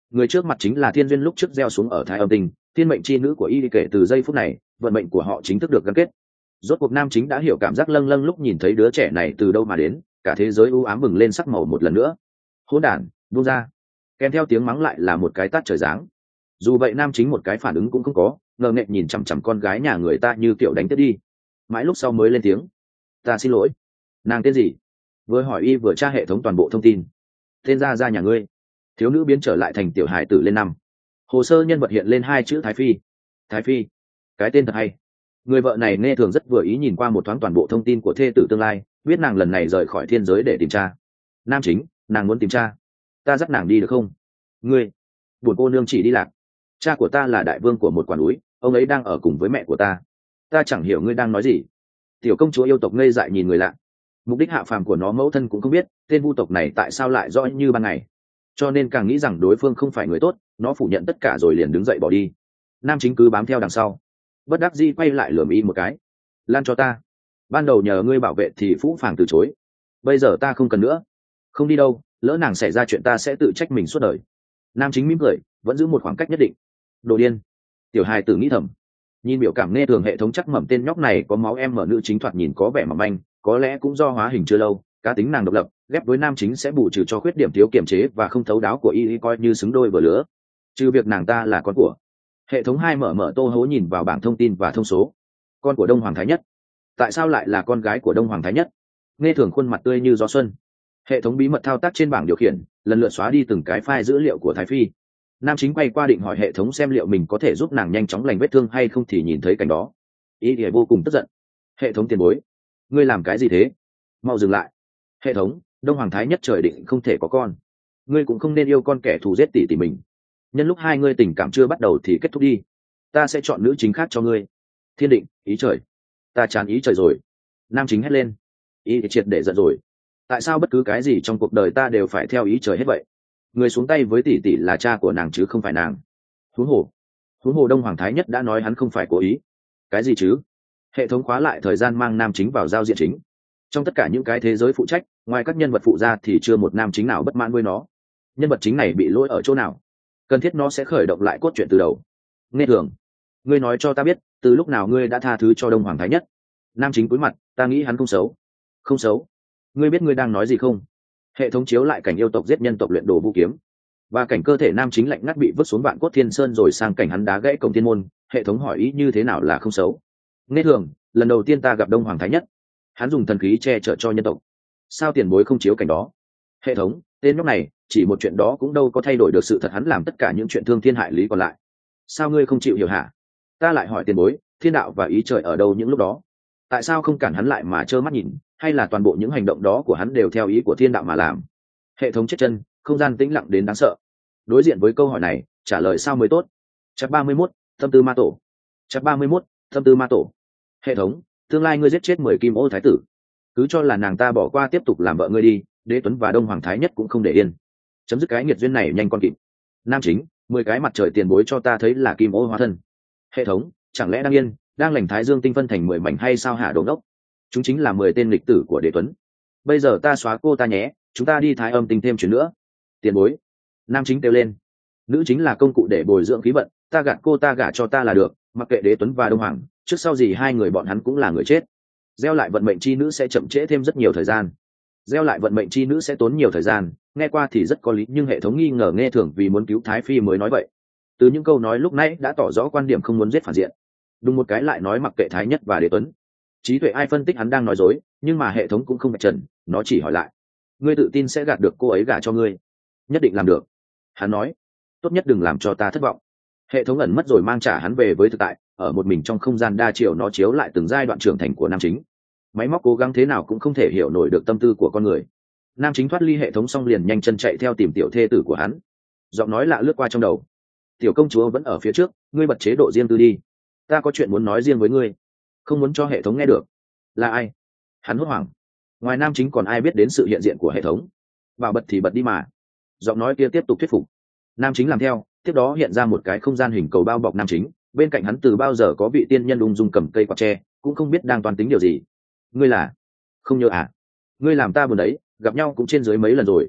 Người trước mặt chính là thiên duyên lúc trước gieo xuống ở thái âm tinh, thiên mệnh chi nữ của y. Kể từ giây phút này vận mệnh của họ chính thức được gắn kết. Rốt cuộc nam chính đã hiểu cảm giác lâng lâng lúc nhìn thấy đứa trẻ này từ đâu mà đến, cả thế giới u ám bừng lên sắc màu một lần nữa. Hỗn đản, buông ra. Kèm theo tiếng mắng lại là một cái tát trời giáng. Dù vậy nam chính một cái phản ứng cũng không có, ngờ nghệch nhìn chằm chằm con gái nhà người ta như kiểu đánh tiếp đi. Mãi lúc sau mới lên tiếng: ta xin lỗi. Nàng tên gì? Vừa hỏi y vừa tra hệ thống toàn bộ thông tin. Tên ra nhà ngươi. Thiếu nữ biến trở lại thành tiểu hải tử lên năm. Hồ sơ nhân vật hiện lên 2 chữ Thái Phi. Thái Phi, cái tên thật hay. Người vợ này nghe thường rất vừa ý, nhìn qua một thoáng toàn bộ thông tin của thê tử tương lai, biết nàng lần này rời khỏi thiên giới để tìm cha. Nam chính, nàng muốn tìm cha, ta dắt nàng đi được không? Ngươi, buồn cô nương chỉ đi lạc. Cha của ta là đại vương của một quản núi, ông ấy đang ở cùng với mẹ của ta. Ta chẳng hiểu ngươi đang nói gì. Tiểu công chúa yêu tộc ngây dại nhìn người lạ. Mục đích hạ phàm của nó mẫu thân cũng không biết, tên vu tộc này tại sao lại rõ như ban ngày, cho nên càng nghĩ rằng đối phương không phải người tốt, nó phủ nhận tất cả rồi liền đứng dậy bỏ đi. Nam chính cứ bám theo đằng sau, bất đắc dĩ quay lại lườm y một cái. Lan cho ta, ban đầu nhờ ngươi bảo vệ thì phũ phàng từ chối, bây giờ ta không cần nữa. Không đi đâu, lỡ nàng xảy ra chuyện ta sẽ tự trách mình suốt đời. Nam chính mỉm cười, vẫn giữ một khoảng cách nhất định. Đồ điên. Tiểu hài tử nghĩ thầm. Nhìn biểu cảm nghe thường hệ thống chắc mẩm tên nhóc này có máu em mở nữ chính thoạt nhìn có vẻ mỏng manh, có lẽ cũng do hóa hình chưa lâu, cá tính nàng độc lập ghép với nam chính sẽ bù trừ cho khuyết điểm thiếu kiềm chế và không thấu đáo của y, coi như xứng đôi vừa lứa. Trừ việc nàng ta là con của. Hệ thống 2 mở tô hố nhìn vào bảng thông tin và thông số. Con của Đông Hoàng Thái Nhất. Tại sao lại là con gái của Đông Hoàng Thái Nhất? Nghe thường khuôn mặt tươi như gió xuân. Hệ thống bí mật thao tác trên bảng điều khiển, lần lượt xóa đi từng cái file dữ liệu của Thái Phi. Nam chính quay qua định hỏi hệ thống xem liệu mình có thể giúp nàng nhanh chóng lành vết thương hay không, thì nhìn thấy cảnh đó. Ý thì vô cùng tức giận. Hệ thống tiền bối, ngươi làm cái gì thế? Mau dừng lại. Hệ thống, Đông Hoàng Thái Nhất trời định không thể có con, ngươi cũng không nên yêu con kẻ thù giết tỷ tỷ mình. Nhân lúc hai ngươi tình cảm chưa bắt đầu thì kết thúc đi, ta sẽ chọn nữ chính khác cho ngươi. Thiên định, ý trời. Ta chán ý trời rồi. Nam chính hét lên. Ý thì triệt để giận rồi. Tại sao bất cứ cái gì trong cuộc đời ta đều phải theo ý trời hết vậy? Người xuống tay với tỷ tỷ là cha của nàng chứ không phải nàng. Huống hồ Đông Hoàng Thái Nhất đã nói hắn không phải cố ý. Cái gì chứ? Hệ thống khóa lại thời gian, mang nam chính vào giao diện chính. Trong tất cả những cái thế giới phụ trách, ngoài các nhân vật phụ ra thì chưa một nam chính nào bất mãn với nó. Nhân vật chính này bị lỗi ở chỗ nào? Cần thiết nó sẽ khởi động lại cốt truyện từ đầu. Nghe thường, ngươi nói cho ta biết, từ lúc nào ngươi đã tha thứ cho Đông Hoàng Thái Nhất? Nam chính cúi mặt, ta nghĩ hắn không xấu. Không xấu? Ngươi biết ngươi đang nói gì không? Hệ thống chiếu lại cảnh yêu tộc giết nhân tộc luyện đồ vũ kiếm, và cảnh cơ thể nam chính lạnh ngắt bị vứt xuống Vạn Cốt Thiên Sơn, rồi sang cảnh hắn đá gãy cổng thiên môn. Hệ thống hỏi ý như thế nào là không xấu? Nghe thường, lần đầu tiên ta gặp Đông Hoàng Thái Nhất, hắn dùng thần khí che chở cho nhân tộc. Sao tiền bối không chiếu cảnh đó? Hệ thống, tên nhóc này chỉ một chuyện đó cũng đâu có thay đổi được sự thật hắn làm tất cả những chuyện thương thiên hại lý còn lại. Sao ngươi không chịu hiểu hả? Ta lại hỏi tiền bối, thiên đạo và ý trời ở đâu những lúc đó? Tại sao không cản hắn lại mà trơ mắt nhìn, hay là toàn bộ những hành động đó của hắn đều theo ý của thiên đạo mà làm? Hệ thống chết chân, không gian tĩnh lặng đến đáng sợ. Đối diện với câu hỏi này, trả lời sao mới tốt? Chapter 31, tâm tư ma tổ. Chapter 31, tâm tư ma tổ. Hệ thống, tương lai ngươi giết chết 10 kim ô thái tử, cứ cho là nàng ta bỏ qua tiếp tục làm vợ ngươi đi, Đế Tuấn và Đông Hoàng Thái Nhất cũng không để yên. Chấm dứt cái nghiệt duyên này nhanh con kịp. Nam chính, 10 cái mặt trời tiền bối cho ta thấy là kim ô hóa thân. Hệ thống, chẳng lẽ đang yên, đang lành Thái Dương tinh phân thành 10 mảnh hay sao hả đồ ngốc? Chúng chính là 10 tên lịch tử của Đế Tuấn. Bây giờ ta xóa cô ta nhé, chúng ta đi Thái Âm tinh thêm chuyện nữa. Tiền bối. Nam chính kêu lên. Nữ chính là công cụ để bồi dưỡng khí vận, ta gạt cô ta gả cho ta là được, mặc kệ Đế Tuấn và Đông Hoàng, trước sau gì hai người bọn hắn cũng là người chết. Gieo lại vận mệnh chi nữ sẽ chậm trễ thêm rất nhiều thời gian. Gieo lại vận mệnh chi nữ sẽ tốn nhiều thời gian, nghe qua thì rất có lý, nhưng hệ thống nghi ngờ nghe thường vì muốn cứu Thái Phi mới nói vậy. Từ những câu nói lúc nãy đã tỏ rõ quan điểm không muốn giết phản diện. Đúng một cái lại nói mặc kệ Thái Nhất và Đế Tuấn. Trí tuệ ai phân tích hắn đang nói dối, nhưng mà hệ thống cũng không vạch trần, nó chỉ hỏi lại. Ngươi tự tin sẽ gạt được cô ấy gả cho ngươi? Nhất định làm được. Hắn nói. Tốt nhất đừng làm cho ta thất vọng. Hệ thống ẩn mất rồi mang trả hắn về với thực tại, ở một mình trong không gian đa chiều nó chiếu lại từng giai đoạn trưởng thành của nam chính. Máy móc cố gắng thế nào cũng không thể hiểu nổi được tâm tư của con người. Nam chính thoát ly hệ thống xong liền nhanh chân chạy theo tìm tiểu thê tử của hắn. Giọng nói lạ lướt qua trong đầu. Tiểu công chúa vẫn ở phía trước, ngươi bật chế độ riêng tư đi, ta có chuyện muốn nói riêng với ngươi. Không muốn cho hệ thống nghe được. Là ai? Hắn hốt hoảng. Ngoài nam chính còn ai biết đến sự hiện diện của hệ thống? Bảo bật thì bật đi mà. Giọng nói kia tiếp tục thuyết phục. Nam chính làm theo, tiếp đó hiện ra một cái không gian hình cầu bao bọc nam chính, bên cạnh hắn từ bao giờ có vị tiên nhân ung dung cầm cây quạt tre, cũng không biết đang toán tính điều gì. Ngươi là? Không nhớ à? Ngươi làm ta buồn đấy, gặp nhau cũng trên dưới mấy lần rồi.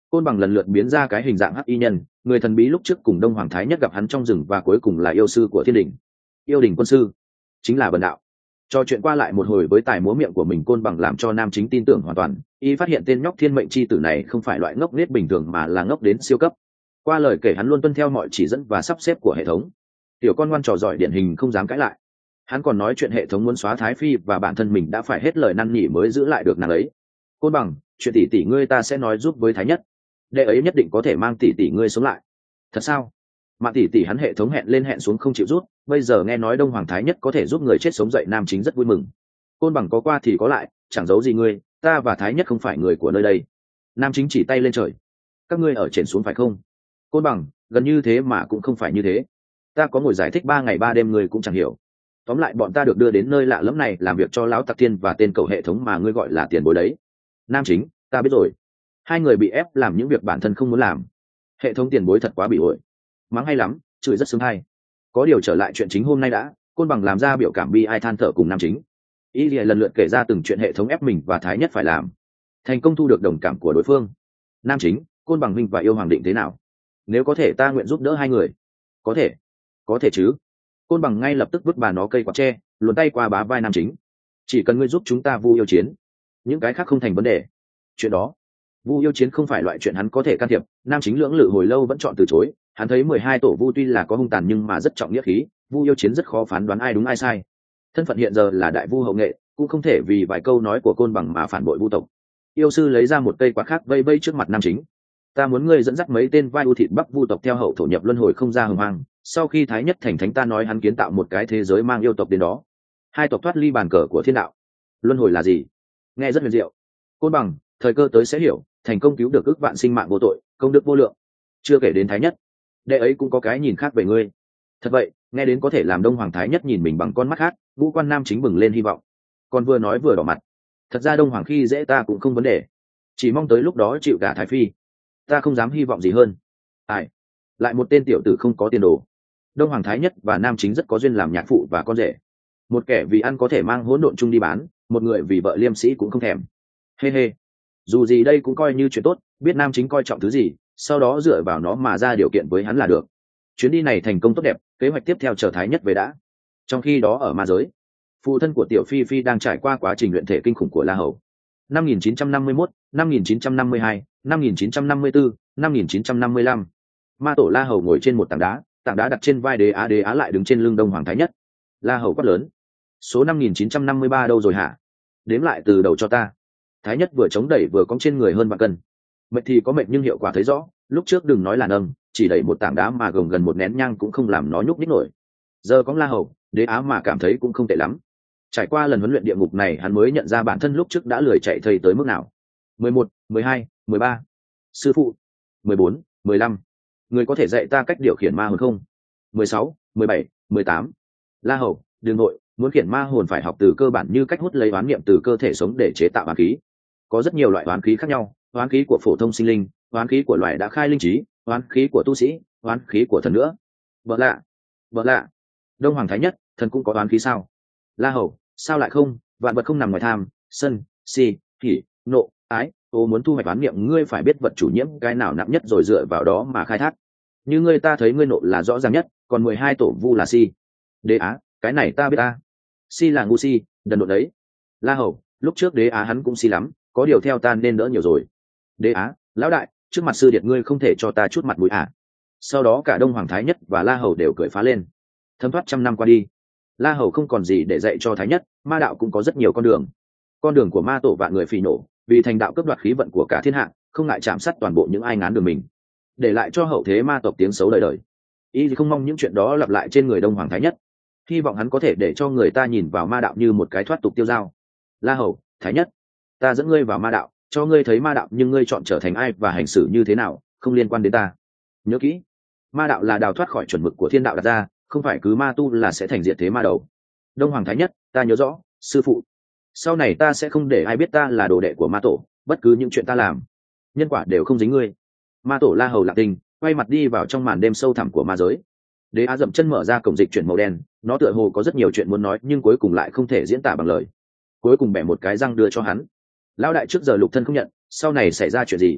Côn Bằng lần lượt biến ra cái hình dạng hắc y nhân, người thần bí lúc trước cùng Đông Hoàng Thái Nhất gặp hắn trong rừng và cuối cùng là yêu sư của Thiên Đình. Yêu Đình quân sư chính là Bần Đạo. Cho chuyện qua lại một hồi với tài múa miệng của mình, Côn Bằng làm cho Nam Chính tin tưởng hoàn toàn. Y phát hiện tên nhóc thiên mệnh chi tử này không phải loại ngốc nghếch bình thường mà là ngốc đến siêu cấp. Qua lời kể hắn luôn tuân theo mọi chỉ dẫn và sắp xếp của hệ thống. Tiểu con ngoan trò giỏi điển hình không dám cãi lại. Hắn còn nói chuyện hệ thống muốn xóa Thái Phi và bản thân mình đã phải hết lời năn nỉ mới giữ lại được nàng ấy. Côn Bằng, chuyện tỷ tỷ ngươi ta sẽ nói giúp với Thái Nhất. Đệ ấy nhất định có thể mang tỷ tỷ ngươi sống lại. Thật sao? Mạng tỷ tỷ hắn hệ thống hẹn lên hẹn xuống không chịu rút, bây giờ nghe nói Đông Hoàng Thái Nhất có thể giúp người chết sống dậy, Nam Chính rất vui mừng. Côn Bằng có qua thì có lại, chẳng giấu gì ngươi, ta và Thái Nhất không phải người của nơi đây. Nam Chính chỉ tay lên trời. Các ngươi ở trên xuống phải không? Côn Bằng, gần như thế mà cũng không phải như thế. Ta có ngồi giải thích 3 ngày 3 đêm ngươi cũng chẳng hiểu. Tóm lại bọn ta được đưa đến nơi lạ lẫm này làm việc cho lão Tặc Thiên và tên cậu hệ thống mà ngươi gọi là tiền bối đấy. Nam Chính, ta biết rồi. Hai người bị ép làm những việc bản thân không muốn làm. Hệ thống tiền bối thật quá bị ổi. Mắng hay lắm, chửi rất sướng hay. Có điều trở lại chuyện chính hôm nay đã. Côn Bằng làm ra biểu cảm bi ai than thở cùng Nam Chính. Y lần lượt kể ra từng chuyện hệ thống ép mình và Thái Nhất phải làm, thành công thu được đồng cảm của đối phương. Nam Chính, Côn Bằng huynh và Yêu Hoàng định thế nào? Nếu có thể ta nguyện giúp đỡ hai người. Có thể chứ. Côn Bằng ngay lập tức vứt bà nó cây quạt tre, luồn tay qua bá vai Nam Chính. Chỉ cần ngươi giúp chúng ta Vu Yêu Chiến, những cái khác không thành vấn đề. Chuyện đó, Vu Yêu Chiến không phải loại chuyện hắn có thể can thiệp. Nam Chính lưỡng lự hồi lâu vẫn chọn từ chối. Hắn thấy 12 tổ Vu tuy là có hung tàn nhưng mà rất trọng nghĩa khí, Vu Yêu Chiến rất khó phán đoán ai đúng ai sai. Thân phận hiện giờ là đại vu hậu nghệ, cũng không thể vì vài câu nói của Côn Bằng mà phản bội Vu tộc. Yêu sư lấy ra một cây quạt khác vây vây trước mặt Nam Chính. Ta muốn ngươi dẫn dắt mấy tên vai u thịt bắc Vu tộc theo hậu thổ nhập luân hồi không ra hồng hoang. Sau khi Thái Nhất thành thánh, ta nói hắn kiến tạo một cái thế giới mang yêu tộc đến đó. Hai tộc thoát ly bàn cờ của thiên đạo. Luân hồi là gì? Nghe rất huyền diệu. Côn Bằng, thời cơ tới sẽ hiểu. Thành công cứu được ức vạn sinh mạng vô tội, công đức vô lượng. Chưa kể đến Thái Nhất, đệ ấy cũng có cái nhìn khác về ngươi. Thật vậy, nghe đến có thể làm Đông Hoàng Thái Nhất nhìn mình bằng con mắt khác, ngũ quan Nam Chính bừng lên hy vọng. Còn vừa nói vừa đỏ mặt. Thật ra Đông Hoàng khi dễ ta cũng không vấn đề, chỉ mong tới lúc đó chịu cả Thái Phi. Ta không dám hy vọng gì hơn. Ai, lại một tên tiểu tử không có tiền đồ. Đông Hoàng Thái Nhất và Nam Chính rất có duyên làm nhạc phụ và con rể. Một kẻ vì ăn có thể mang hỗn độn chung đi bán, một người vì vợ liêm sĩ cũng không thèm. Hê hê, dù gì đây cũng coi như chuyện tốt, biết Nam Chính coi trọng thứ gì, sau đó dựa vào nó mà ra điều kiện với hắn là được. Chuyến đi này thành công tốt đẹp, kế hoạch tiếp theo chờ Thái Nhất về đã. Trong khi đó ở ma giới, phụ thân của Tiểu Phi Phi đang trải qua quá trình luyện thể kinh khủng của La Hầu. 5951, 5952, 5954, 5955. Ma tổ La Hầu ngồi trên một tảng đá đặt trên vai Đế Á lại đứng trên lưng Đông Hoàng Thái Nhất. La Hầu quát lớn: số 5953 đâu rồi hả? Đếm lại từ đầu cho ta. Thái Nhất vừa chống đẩy vừa cong trên người hơn vạn cân. Mệt thì có mệt nhưng hiệu quả thấy rõ, lúc trước đừng nói là nâng, chỉ đẩy một tảng đá mà gồng gần một nén nhang cũng không làm nó nhúc nhích nổi. Giờ có La Hầu, Đế Á mà cảm thấy cũng không tệ lắm. Trải qua lần huấn luyện địa ngục này, hắn mới nhận ra bản thân lúc trước đã lười chạy thầy tới mức nào. 11, 12, 13. Sư phụ. 14, 15. Người có thể dạy ta cách điều khiển ma hồn không? 16, 17, 18. La Hầu, đừng nội, muốn khiển ma hồn phải học từ cơ bản như cách hút lấy oán niệm từ cơ thể sống để chế tạo oán khí. Có rất nhiều loại oán khí khác nhau, oán khí của phổ thông sinh linh, oán khí của loài đã khai linh trí, oán khí của tu sĩ, oán khí của thần nữa. Vợ lạ. Đông Hoàng Thái Nhất, thần cũng có oán khí sao? La Hầu, sao lại không? Vạn vật không nằm ngoài tham, sân, si, hỉ, nộ, ái. Ô muốn thu hoạch oán niệm, ngươi phải biết vật chủ nhiễm cái nào nặng nhất rồi dựa vào đó mà khai thác. Như ngươi ta thấy ngươi nộ là rõ ràng nhất, còn 12 tổ vu là si. Đế Á, cái này ta biết ta. Si là ngu si, đần độn đấy. La Hầu, lúc trước Đế Á hắn cũng si lắm, có điều theo ta nên đỡ nhiều rồi. Đế Á, lão đại, trước mặt sư điệt ngươi không thể cho ta chút mặt mũi à? Sau đó cả Đông Hoàng Thái Nhất và La Hầu đều cười phá lên. Thấm thoát 100 năm qua đi, La Hầu không còn gì để dạy cho Thái Nhất. Ma đạo cũng có rất nhiều con đường của ma tổ vạn người phỉ nổ, vì thành đạo cướp đoạt khí vận của cả thiên hạ, không ngại chạm sát toàn bộ những ai ngán đường mình, để lại cho hậu thế ma tộc tiếng xấu đời đời. Y không mong những chuyện đó lặp lại trên người Đông Hoàng Thái Nhất, hy vọng hắn có thể để cho người ta nhìn vào ma đạo như một cái thoát tục tiêu dao. La Hầu, Thái Nhất, ta dẫn ngươi vào ma đạo, cho ngươi thấy ma đạo, nhưng ngươi chọn trở thành ai và hành xử như thế nào không liên quan đến ta. Nhớ kỹ, ma đạo là đào thoát khỏi chuẩn mực của thiên đạo đặt ra, không phải cứ ma tu là sẽ thành diệt thế ma đầu. Đông Hoàng Thái Nhất, ta nhớ rõ, sư phụ. Sau này ta sẽ không để ai biết ta là đồ đệ của ma tổ, bất cứ những chuyện ta làm, nhân quả đều không dính ngươi. Ma tổ La Hầu lạc tình, quay mặt đi vào trong màn đêm sâu thẳm của ma giới. Đế Á dậm chân mở ra cổng dịch chuyển màu đen, nó tựa hồ có rất nhiều chuyện muốn nói nhưng cuối cùng lại không thể diễn tả bằng lời. Cuối cùng bẻ một cái răng đưa cho hắn. Lão đại trước giờ lục thân không nhận, sau này xảy ra chuyện gì?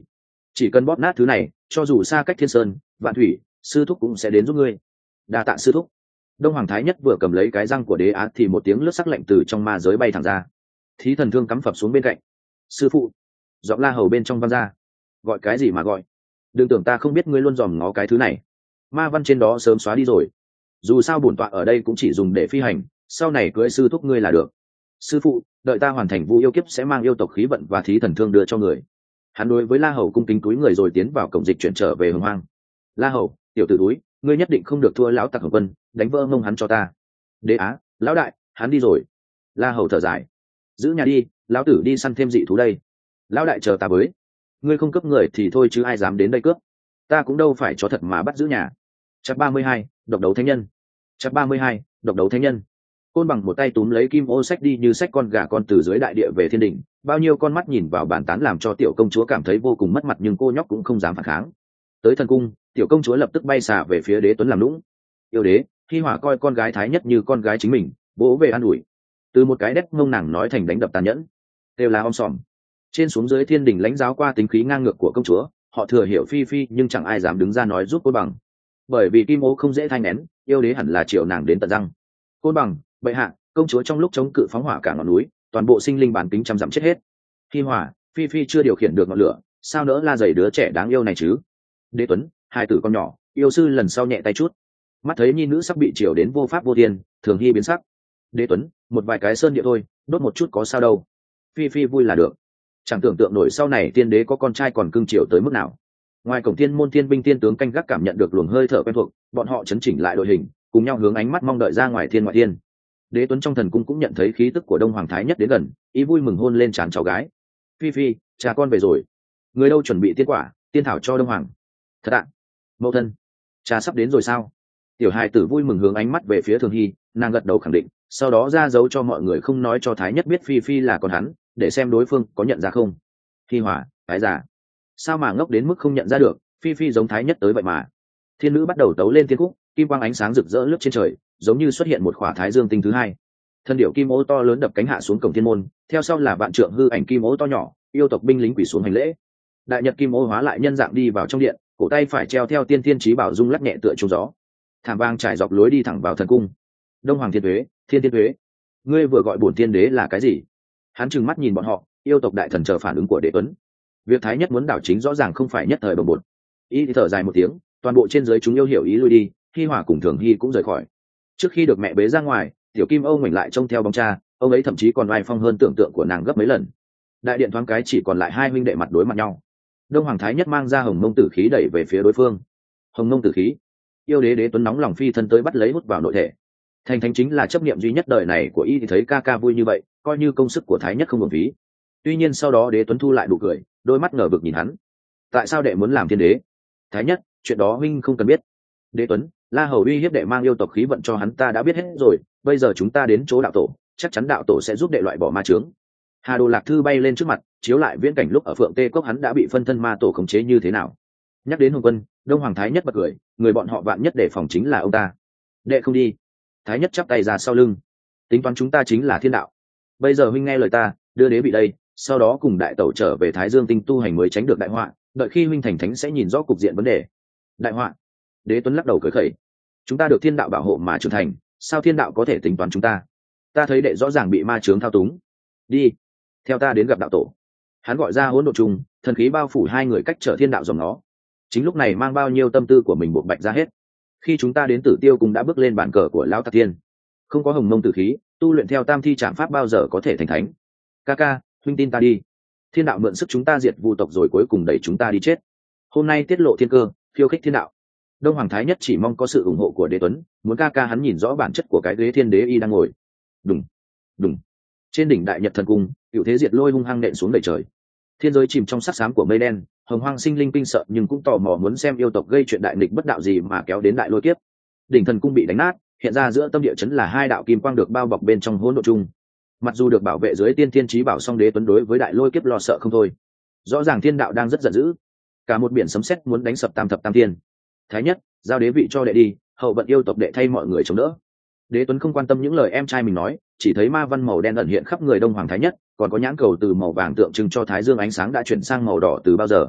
chỉ cần bóp nát thứ này, cho dù xa cách thiên sơn vạn thủy, sư thúc cũng sẽ đến giúp ngươi. Đa tạ sư thúc. Đông Hoàng Thái Nhất vừa cầm lấy cái răng của Đế Á thì một tiếng lướt sắc lạnh từ trong ma giới bay thẳng ra. Thí Thần Thương cắm phập xuống bên cạnh. Sư phụ. Giọng La Hầu bên trong vang ra. Gọi cái gì mà gọi? Đừng tưởng ta không biết ngươi luôn dòm ngó cái thứ này. Ma văn trên đó sớm xóa đi rồi. Dù sao bổn tọa ở đây cũng chỉ dùng để phi hành, sau này cưới sư thúc ngươi là được. Sư phụ, đợi ta hoàn thành Vu yêu kiếp sẽ mang yêu tộc khí vận và Thí Thần Thương đưa cho người. Hắn đối với La Hầu cung kính túi người rồi tiến vào cổng dịch chuyển trở về Hồng Hoang. La Hầu, tiểu tử túi, ngươi nhất định không được thua lão tặc Hồng Quân, đánh vỡ mông hắn cho ta. Đế Á, lão đại, hắn đi rồi. La Hầu thở dài. Giữ nhà đi, lão tử đi săn thêm dị thú đây. Lão đại chờ ta với. Ngươi không cướp người thì thôi chứ ai dám đến đây cướp. Ta cũng đâu phải chó thật mà bắt giữ nhà. Chapter 32, độc đấu thánh nhân. Chapter 32, độc đấu thánh nhân. Côn Bằng một tay túm lấy kim ô sách đi như sách con gà con từ dưới đại địa về thiên đình, bao nhiêu con mắt nhìn vào bàn tán làm cho tiểu công chúa cảm thấy vô cùng mất mặt, nhưng cô nhóc cũng không dám phản kháng. Tới thần cung, tiểu công chúa lập tức bay xà về phía Đế Tuấn làm lũng. Yêu đế, Hi Hỏa coi con gái Thái Nhất như con gái chính mình, vỗ về an ủi. Từ một cái đét ngông nàng nói thành đánh đập tàn nhẫn, đều là om sòm. Trên xuống dưới thiên đình lãnh giáo qua tính khí ngang ngược của công chúa, họ thừa hiểu phi phi nhưng chẳng ai dám đứng ra nói giúp Côn Bằng, bởi vì kim ô không dễ thanh nén, yêu đế hẳn là triệu nàng đến tận răng. Côn Bằng, bệ hạ, công chúa trong lúc chống cự phóng hỏa cả ngọn núi, toàn bộ sinh linh bản tính trăm dặm chết hết. Hi Hỏa, phi phi chưa điều khiển được ngọn lửa, sao nỡ la dày đứa trẻ đáng yêu này chứ? Đế Tuấn, hai tử con nhỏ, yêu sư lần sau nhẹ tay chút. Mắt thấy nhi nữ sắp bị triều đến vô pháp vô thiên, thường hy biến sắc. Đế Tuấn, một vài cái sơn địa thôi, đốt một chút có sao đâu. Phi phi vui là được. Chẳng tưởng tượng nổi sau này tiên đế có con trai còn cưng chiều tới mức nào. Ngoài cổng thiên môn thiên binh thiên tướng canh gác cảm nhận được luồng hơi thở quen thuộc, bọn họ chấn chỉnh lại đội hình, cùng nhau hướng ánh mắt mong đợi ra ngoài thiên ngoại thiên. Đế Tuấn trong thần cung cũng nhận thấy khí tức của Đông Hoàng Thái Nhất đến gần, ý vui mừng hôn lên trán cháu gái. Phi phi, cha con về rồi. Người đâu chuẩn bị tiên quả tiên thảo cho Đông Hoàng? Thật ạ. Mẫu thân, cha sắp đến rồi sao? Tiểu hài tử vui mừng hướng ánh mắt về phía Thường Hy, nàng gật đầu khẳng định, sau đó ra dấu cho mọi người không nói cho Thái Nhất biết phi phi là con hắn, để xem đối phương có nhận ra không. Hi Hỏa, cái già, sao mà ngốc đến mức không nhận ra được, phi phi giống Thái Nhất tới vậy mà. Thiên nữ bắt đầu tấu lên tiên khúc, kim quang ánh sáng rực rỡ lướt trên trời, giống như xuất hiện một khỏa thái dương tinh thứ hai. Thân điệu kim ô to lớn đập cánh hạ xuống cổng thiên môn, theo sau là vạn trượng hư ảnh kim ô to nhỏ, yêu tộc binh lính quỳ xuống hành lễ. Đại nhật kim ô hóa lại nhân dạng đi vào trong điện, cổ tay phải treo theo tiên thiên chí bảo rung lắc nhẹ tựa trung gió. Thảm vang trải dọc lối đi thẳng vào thần cung. Đông Hoàng Thiên Tuế, Thiên Thiên Tuế, ngươi vừa gọi bổn tiên đế là cái gì? Hắn trừng mắt nhìn bọn họ, yêu tộc đại thần chờ phản ứng của Đế Tuấn. Việc Thái Nhất muốn đảo chính rõ ràng không phải nhất thời bồng bột. Y thở dài một tiếng, toàn bộ trên dưới chúng yêu hiểu ý lui đi, Hi Hỏa cùng Thường Hy cũng rời khỏi. Trước khi được mẹ bế ra ngoài, tiểu kim âu ngoảnh lại trông theo bóng cha, ông ấy thậm chí còn oai phong hơn tưởng tượng của nàng gấp mấy lần. Đại điện thoáng cái chỉ còn lại hai huynh đệ mặt đối mặt nhau. Đông Hoàng Thái Nhất mang ra hồng mông tử khí đẩy về phía đối phương. Hồng mông tử khí, yêu đế Đế Tuấn nóng lòng phi thân tới bắt lấy hút vào nội thể. Thành thánh chính là chấp niệm duy nhất đời này của y, thì thấy ca ca vui như vậy, coi như công sức của Thái Nhất không uổng phí. Tuy nhiên sau đó Đế Tuấn thu lại nụ cười, đôi mắt ngờ vực nhìn hắn. Tại sao đệ muốn làm thiên đế? Thái Nhất, chuyện đó huynh không cần biết. Đế Tuấn, La Hầu uy hiếp đệ mang yêu tộc khí vận cho hắn ta đã biết hết rồi, bây giờ chúng ta đến chỗ đạo tổ, chắc chắn đạo tổ sẽ giúp đệ loại bỏ ma chướng. Hà Đồ Lạc Thư bay lên trước mặt, chiếu lại viễn cảnh lúc ở Phượng Tê Cốc hắn đã bị phân thân ma tổ khống chế như thế nào. Nhắc đến Hồng Quân, Đông Hoàng Thái Nhất bật cười, người bọn họ vạn nhất để phòng chính là ông ta. Đệ không đi. Thái Nhất chắp tay ra sau lưng. Tính toán chúng ta chính là thiên đạo. Bây giờ huynh nghe lời ta, đưa đế bị đây, sau đó cùng đại tẩu trở về Thái Dương tinh tu hành mới tránh được đại họa, đợi khi huynh thành thánh sẽ nhìn rõ cục diện vấn đề. Đại họa? Đế Tuấn lắc đầu cười khẩy. Chúng ta được thiên đạo bảo hộ mà trưởng thành, sao thiên đạo có thể tính toán chúng ta? Ta thấy đệ rõ ràng bị ma chướng thao túng. Đi, theo ta đến gặp đạo tổ. Hắn gọi ra hỗn độn trùng, thần khí bao phủ hai người cách trở thiên đạo dòng nó. Chính lúc này mang bao nhiêu tâm tư của mình buộc bạch ra hết. Khi chúng ta đến Tử Tiêu cũng đã bước lên bàn cờ của lão Tạc Thiên. Không có hồng mông tử khí, tu luyện theo tam thi trảm pháp bao giờ có thể thành thánh. Ca ca, huynh tin ta đi. Thiên đạo mượn sức chúng ta diệt vu tộc rồi cuối cùng đẩy chúng ta đi chết. Hôm nay tiết lộ thiên cơ, khiêu khích thiên đạo. Đông Hoàng Thái Nhất chỉ mong có sự ủng hộ của Đế Tuấn, muốn ca ca hắn nhìn rõ bản chất của cái ghế thiên đế y đang ngồi. Đùng, đùng. Trên đỉnh đại nhật thần cung, cựu thế diệt lôi hung hăng nện xuống đầy trời. Thiên giới chìm trong sắc xám của mây đen, hồng hoang sinh linh kinh sợ nhưng cũng tò mò muốn xem yêu tộc gây chuyện đại nghịch bất đạo gì mà kéo đến đại lôi kiếp. Đỉnh thần cung bị đánh nát, hiện ra giữa tâm địa chấn là hai đạo kim quang được bao bọc bên trong hỗn độn chung. Mặc dù được bảo vệ dưới tiên thiên chí bảo, song Đế Tuấn đối với đại lôi kiếp lo sợ không thôi. Rõ ràng thiên đạo đang rất giận dữ, cả một biển sấm sét muốn đánh sập tam thập tam thiên. Thái Nhất, giao đế vị cho đệ đi, hậu vận yêu tộc đệ thay mọi người chống đỡ. Đế Tuấn không quan tâm những lời em trai mình nói, chỉ thấy ma văn màu đen ẩn hiện khắp người Đông Hoàng Thái Nhất, còn có nhãn cầu từ màu vàng tượng trưng cho thái dương ánh sáng đã chuyển sang màu đỏ từ bao giờ.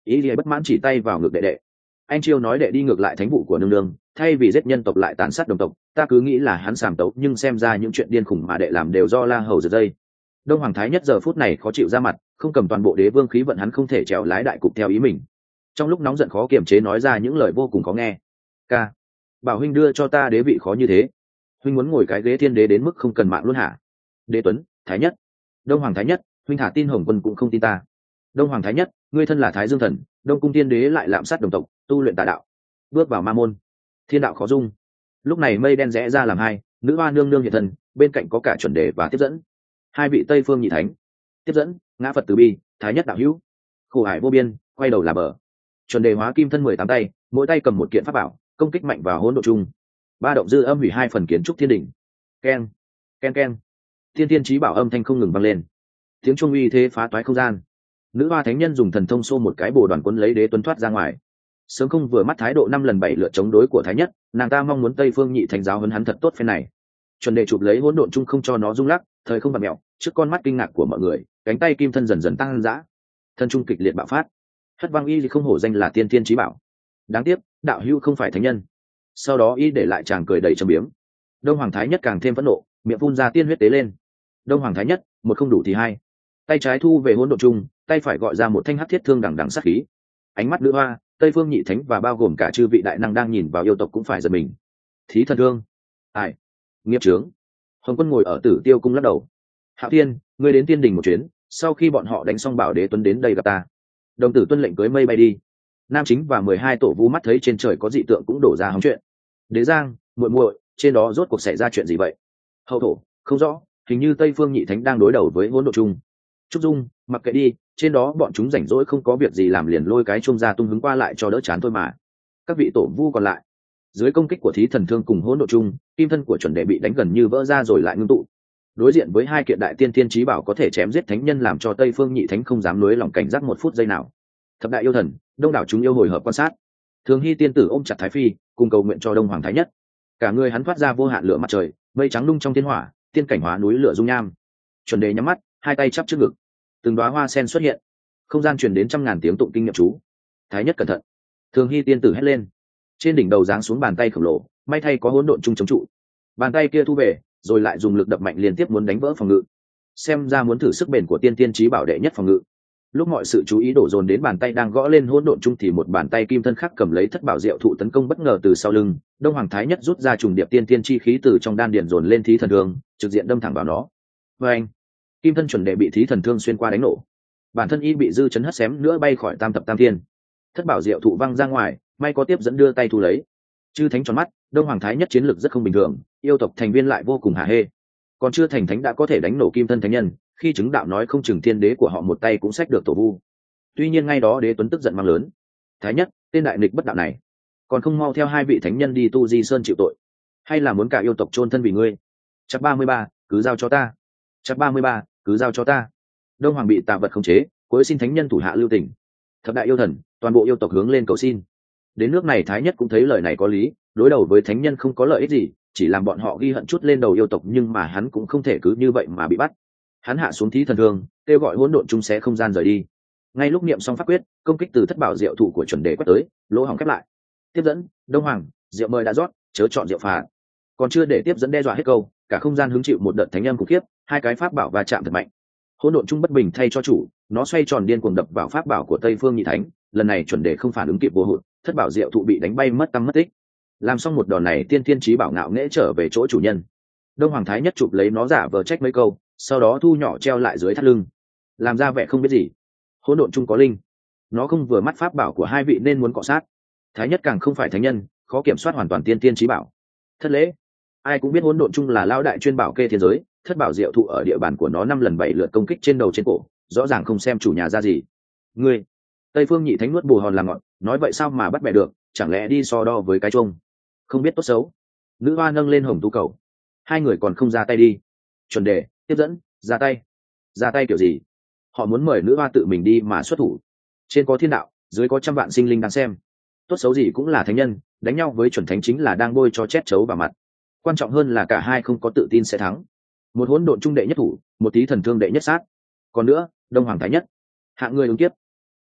ý lìa bất mãn chỉ tay vào ngực đệ đệ. Anh Chiêu nói đệ đi ngược lại thánh vụ của nương nương, thay vì giết nhân tộc lại tàn sát đồng tộc, ta cứ nghĩ là hắn sàm tấu, nhưng xem ra những chuyện điên khủng mà đệ làm đều do La Hầu giật dây. Đông Hoàng Thái Nhất giờ phút này khó chịu ra mặt, không cầm toàn bộ đế vương khí vận hắn không thể trèo lái đại cục theo ý mình. Trong lúc nóng giận khó kiềm chế nói ra những lời vô cùng khó nghe. Ca, bảo huynh đưa cho ta đế vị khó như thế, huynh muốn ngồi cái ghế thiên đế đến mức không cần mạng luôn hả? Đế Tuấn, Thái Nhất, Đông Hoàng Thái Nhất, huynh thả tin Hồng Quân cũng không tin ta. Đông Hoàng Thái Nhất, ngươi thân là Thái Dương Thần, Đông Cung Tiên Đế lại lạm sát đồng tộc, tu luyện tà đạo, bước vào ma môn, thiên đạo khó dung. Lúc này mây đen rẽ ra làm hai, nữ hoa nương nương hiện thân, bên cạnh có cả chuẩn đề và tiếp dẫn, hai vị Tây Phương nhị thánh. Tiếp dẫn, ngã Phật từ bi, Thái Nhất đạo hữu, khổ hải vô biên, quay đầu là bờ. Chuẩn đề hóa kim thân 18 tay, mỗi tay cầm một kiện pháp bảo, công kích mạnh vào hỗn độn chung. Ba động dư âm hủy hai phần kiến trúc thiên đỉnh. Keng, keng keng. Thiên thiên chí bảo âm thanh không ngừng vang lên. Tiếng chuông uy thế phá toái không gian. Nữ hoa thánh nhân dùng thần thông xô một cái bồ đoàn cuốn lấy Đế Tuấn thoát ra ngoài. Sớm không vừa mắt thái độ 5 lần 7 lượt chống đối của Thái Nhất, nàng ta mong muốn Tây Phương nhị thánh giáo huấn hắn thật tốt phen này. Chuẩn đề chụp lấy hỗn độn chung không cho nó rung lắc, thời không vặn mèo, trước con mắt kinh ngạc của mọi người, cánh tay kim thân dần dần tăng dã. Thân trung kịch liệt bạo phát. Hất văng y không hổ danh là tiên thiên chí bảo. Đáng tiếc, đạo hữu không phải thánh nhân. Sau đó y để lại chàng cười đầy trầm biếm. Đông Hoàng Thái Nhất càng thêm phẫn nộ, miệng phun ra tiên huyết tế lên. Đông Hoàng Thái Nhất, một không đủ thì hai. Tay trái thu về hỗn độn chung, tay phải gọi ra một thanh hắc thiết thương đằng đằng sát khí. Ánh mắt nữ hoa, Tây Phương nhị thánh và bao gồm cả chư vị đại năng đang nhìn vào yêu tộc cũng phải giật mình. Thí thần thương, ai, nghiệp trướng. Hồng Quân ngồi ở Tử Tiêu cung lắc đầu. Hạo Thiên, ngươi đến Tiên Đình một chuyến, sau khi bọn họ đánh xong bảo Đế Tuấn đến đây gặp ta. Đồng tử tuân lệnh cưới mây bay đi. Nam Chính và 12 tổ vu mắt thấy trên trời có dị tượng cũng đổ ra hóng chuyện. Đế Giang, muội muội, trên đó rốt cuộc xảy ra chuyện gì vậy? Hậu thổ, không rõ, hình như Tây Phương nhị thánh đang đối đầu với hỗn độn chung. Trúc Dung, mặc kệ đi, trên đó bọn chúng rảnh rỗi không có việc gì làm liền lôi cái chung ra tung hứng qua lại cho đỡ chán thôi mà. Các vị tổ vu còn lại, dưới công kích của thí thần thương cùng hỗn độn chung, kim thân của chuẩn đệ bị đánh gần như vỡ ra rồi lại ngưng tụ. Đối diện với hai kiện đại tiên thiên chí bảo có thể chém giết thánh nhân làm cho Tây Phương nhị thánh không dám nuối lòng cảnh giác một phút giây nào. Thập đại yêu thần, đông đảo chúng yêu hồi hợp quan sát. Thường Hy tiên tử ôm chặt Thái Phi, cùng cầu nguyện cho Đông Hoàng Thái Nhất. Cả người hắn thoát ra vô hạn lửa mặt trời, mây trắng lung trong thiên hỏa, tiên cảnh hóa núi lửa dung nham. Chuẩn đề nhắm mắt, hai tay chắp trước ngực, từng đóa hoa sen xuất hiện, không gian truyền đến trăm ngàn tiếng tụng kinh nghiệm chú. Thái Nhất cẩn thận. Thường Hy tiên tử hét lên. Trên đỉnh đầu giáng xuống bàn tay khổng lồ, may thay có hỗn độn chung chống trụ. Bàn tay kia thu về, rồi lại dùng lực đập mạnh liên tiếp muốn đánh vỡ phòng ngự. Xem ra muốn thử sức bền của tiên tiên chí bảo đệ nhất phòng ngự. Lúc mọi sự chú ý đổ dồn đến bàn tay đang gõ lên hỗn độn chung thì một bàn tay kim thân khác cầm lấy thất bảo diệu thụ tấn công bất ngờ từ sau lưng. Đông Hoàng Thái Nhất rút ra trùng điệp tiên tiên chi khí từ trong đan điền dồn lên thí thần thương, trực diện đâm thẳng vào nó. Và anh, kim thân chuẩn đệ bị thí thần thương xuyên qua đánh nổ. Bản thân y bị dư chấn hất xém nữa bay khỏi tam thập tam thiên. Thất bảo diệu thụ văng ra ngoài, may có tiếp dẫn đưa tay thu lấy. Chư thánh tròn mắt, Đông Hoàng Thái Nhất chiến lực rất không bình thường, yêu tộc thành viên lại vô cùng hả hê. Còn chưa thành thánh đã có thể đánh nổ kim thân thánh nhân, khi chứng đạo nói không chừng thiên đế của họ một tay cũng xách được tổ vu. Tuy nhiên ngay đó Đế Tuấn tức giận mang lớn. Thái Nhất, tên đại nghịch bất đạo này, còn không mau theo hai vị thánh nhân đi tu di sơn chịu tội, hay là muốn cả yêu tộc chôn thân vì ngươi? Chapter 33, cứ giao cho ta. Chapter 33, cứ giao cho ta. Đông Hoàng bị tà vật khống chế, cuối xin thánh nhân thủ hạ lưu tình. Thập đại yêu thần, toàn bộ yêu tộc hướng lên cầu xin. Đến nước này Thái Nhất cũng thấy lời này có lý, đối đầu với thánh nhân không có lợi ích gì, chỉ làm bọn họ ghi hận chút lên đầu yêu tộc, nhưng mà hắn cũng không thể cứ như vậy mà bị bắt. Hắn hạ xuống thí thần thương, kêu gọi hỗn độn chung xé không gian rời đi. Ngay lúc niệm xong pháp quyết, công kích từ thất bảo diệu thụ của chuẩn đề quét tới, lỗ hỏng khép lại. Tiếp dẫn, Đông Hoàng, rượu mời đã rót, chớ chọn rượu phạt. Còn chưa để tiếp dẫn đe dọa hết câu, cả không gian hứng chịu một đợt thánh âm khủng khiếp, hai cái pháp bảo va chạm thật mạnh. Hỗn độn chung bất bình thay cho chủ, nó xoay tròn điên cuồng đập vào pháp bảo của Tây Phương nhị thánh, lần này chuẩn đề không phản ứng kịp vô hụt, thất bảo diệu thụ bị đánh bay mất tăm mất tích. Làm xong một đòn này, tiên thiên chí bảo ngạo nghễ trở về chỗ chủ nhân. Đông Hoàng Thái Nhất chụp lấy nó giả vờ trách mấy câu, sau đó thu nhỏ treo lại dưới thắt lưng, làm ra vẻ không biết gì. Hỗn độn chung có linh, nó không vừa mắt pháp bảo của hai vị nên muốn cọ sát. Thái Nhất càng không phải thánh nhân, khó kiểm soát hoàn toàn tiên thiên chí bảo. Thất lễ. Ai cũng biết hỗn độn chung là lão đại chuyên bảo kê thiên giới, thất bảo diệu thụ ở địa bàn của nó 5 lần 7 lượt công kích trên đầu trên cổ, rõ ràng không xem chủ nhà ra gì. Ngươi, Tây Phương nhị thánh nuốt bù hòn làm ngọn, nói vậy sao mà bắt bẻ được, chẳng lẽ đi so đo với cái chuông? Không biết tốt xấu. Nữ hoa nâng lên hồng tu cầu. Hai người còn không ra tay đi. Chuẩn đề, tiếp dẫn, ra tay. Ra tay kiểu gì? Họ muốn mời nữ hoa tự mình đi mà xuất thủ. Trên có thiên đạo, dưới có trăm vạn sinh linh đang xem. Tốt xấu gì cũng là thánh nhân, đánh nhau với chuẩn thánh chính là đang bôi cho chét chấu vào mặt. Quan trọng hơn là cả hai không có tự tin sẽ thắng. Một hỗn độn trung đệ nhất thủ, một tí thần thương đệ nhất sát. Còn nữa, Đông Hoàng Thái Nhất, hạng người ứng kiếp.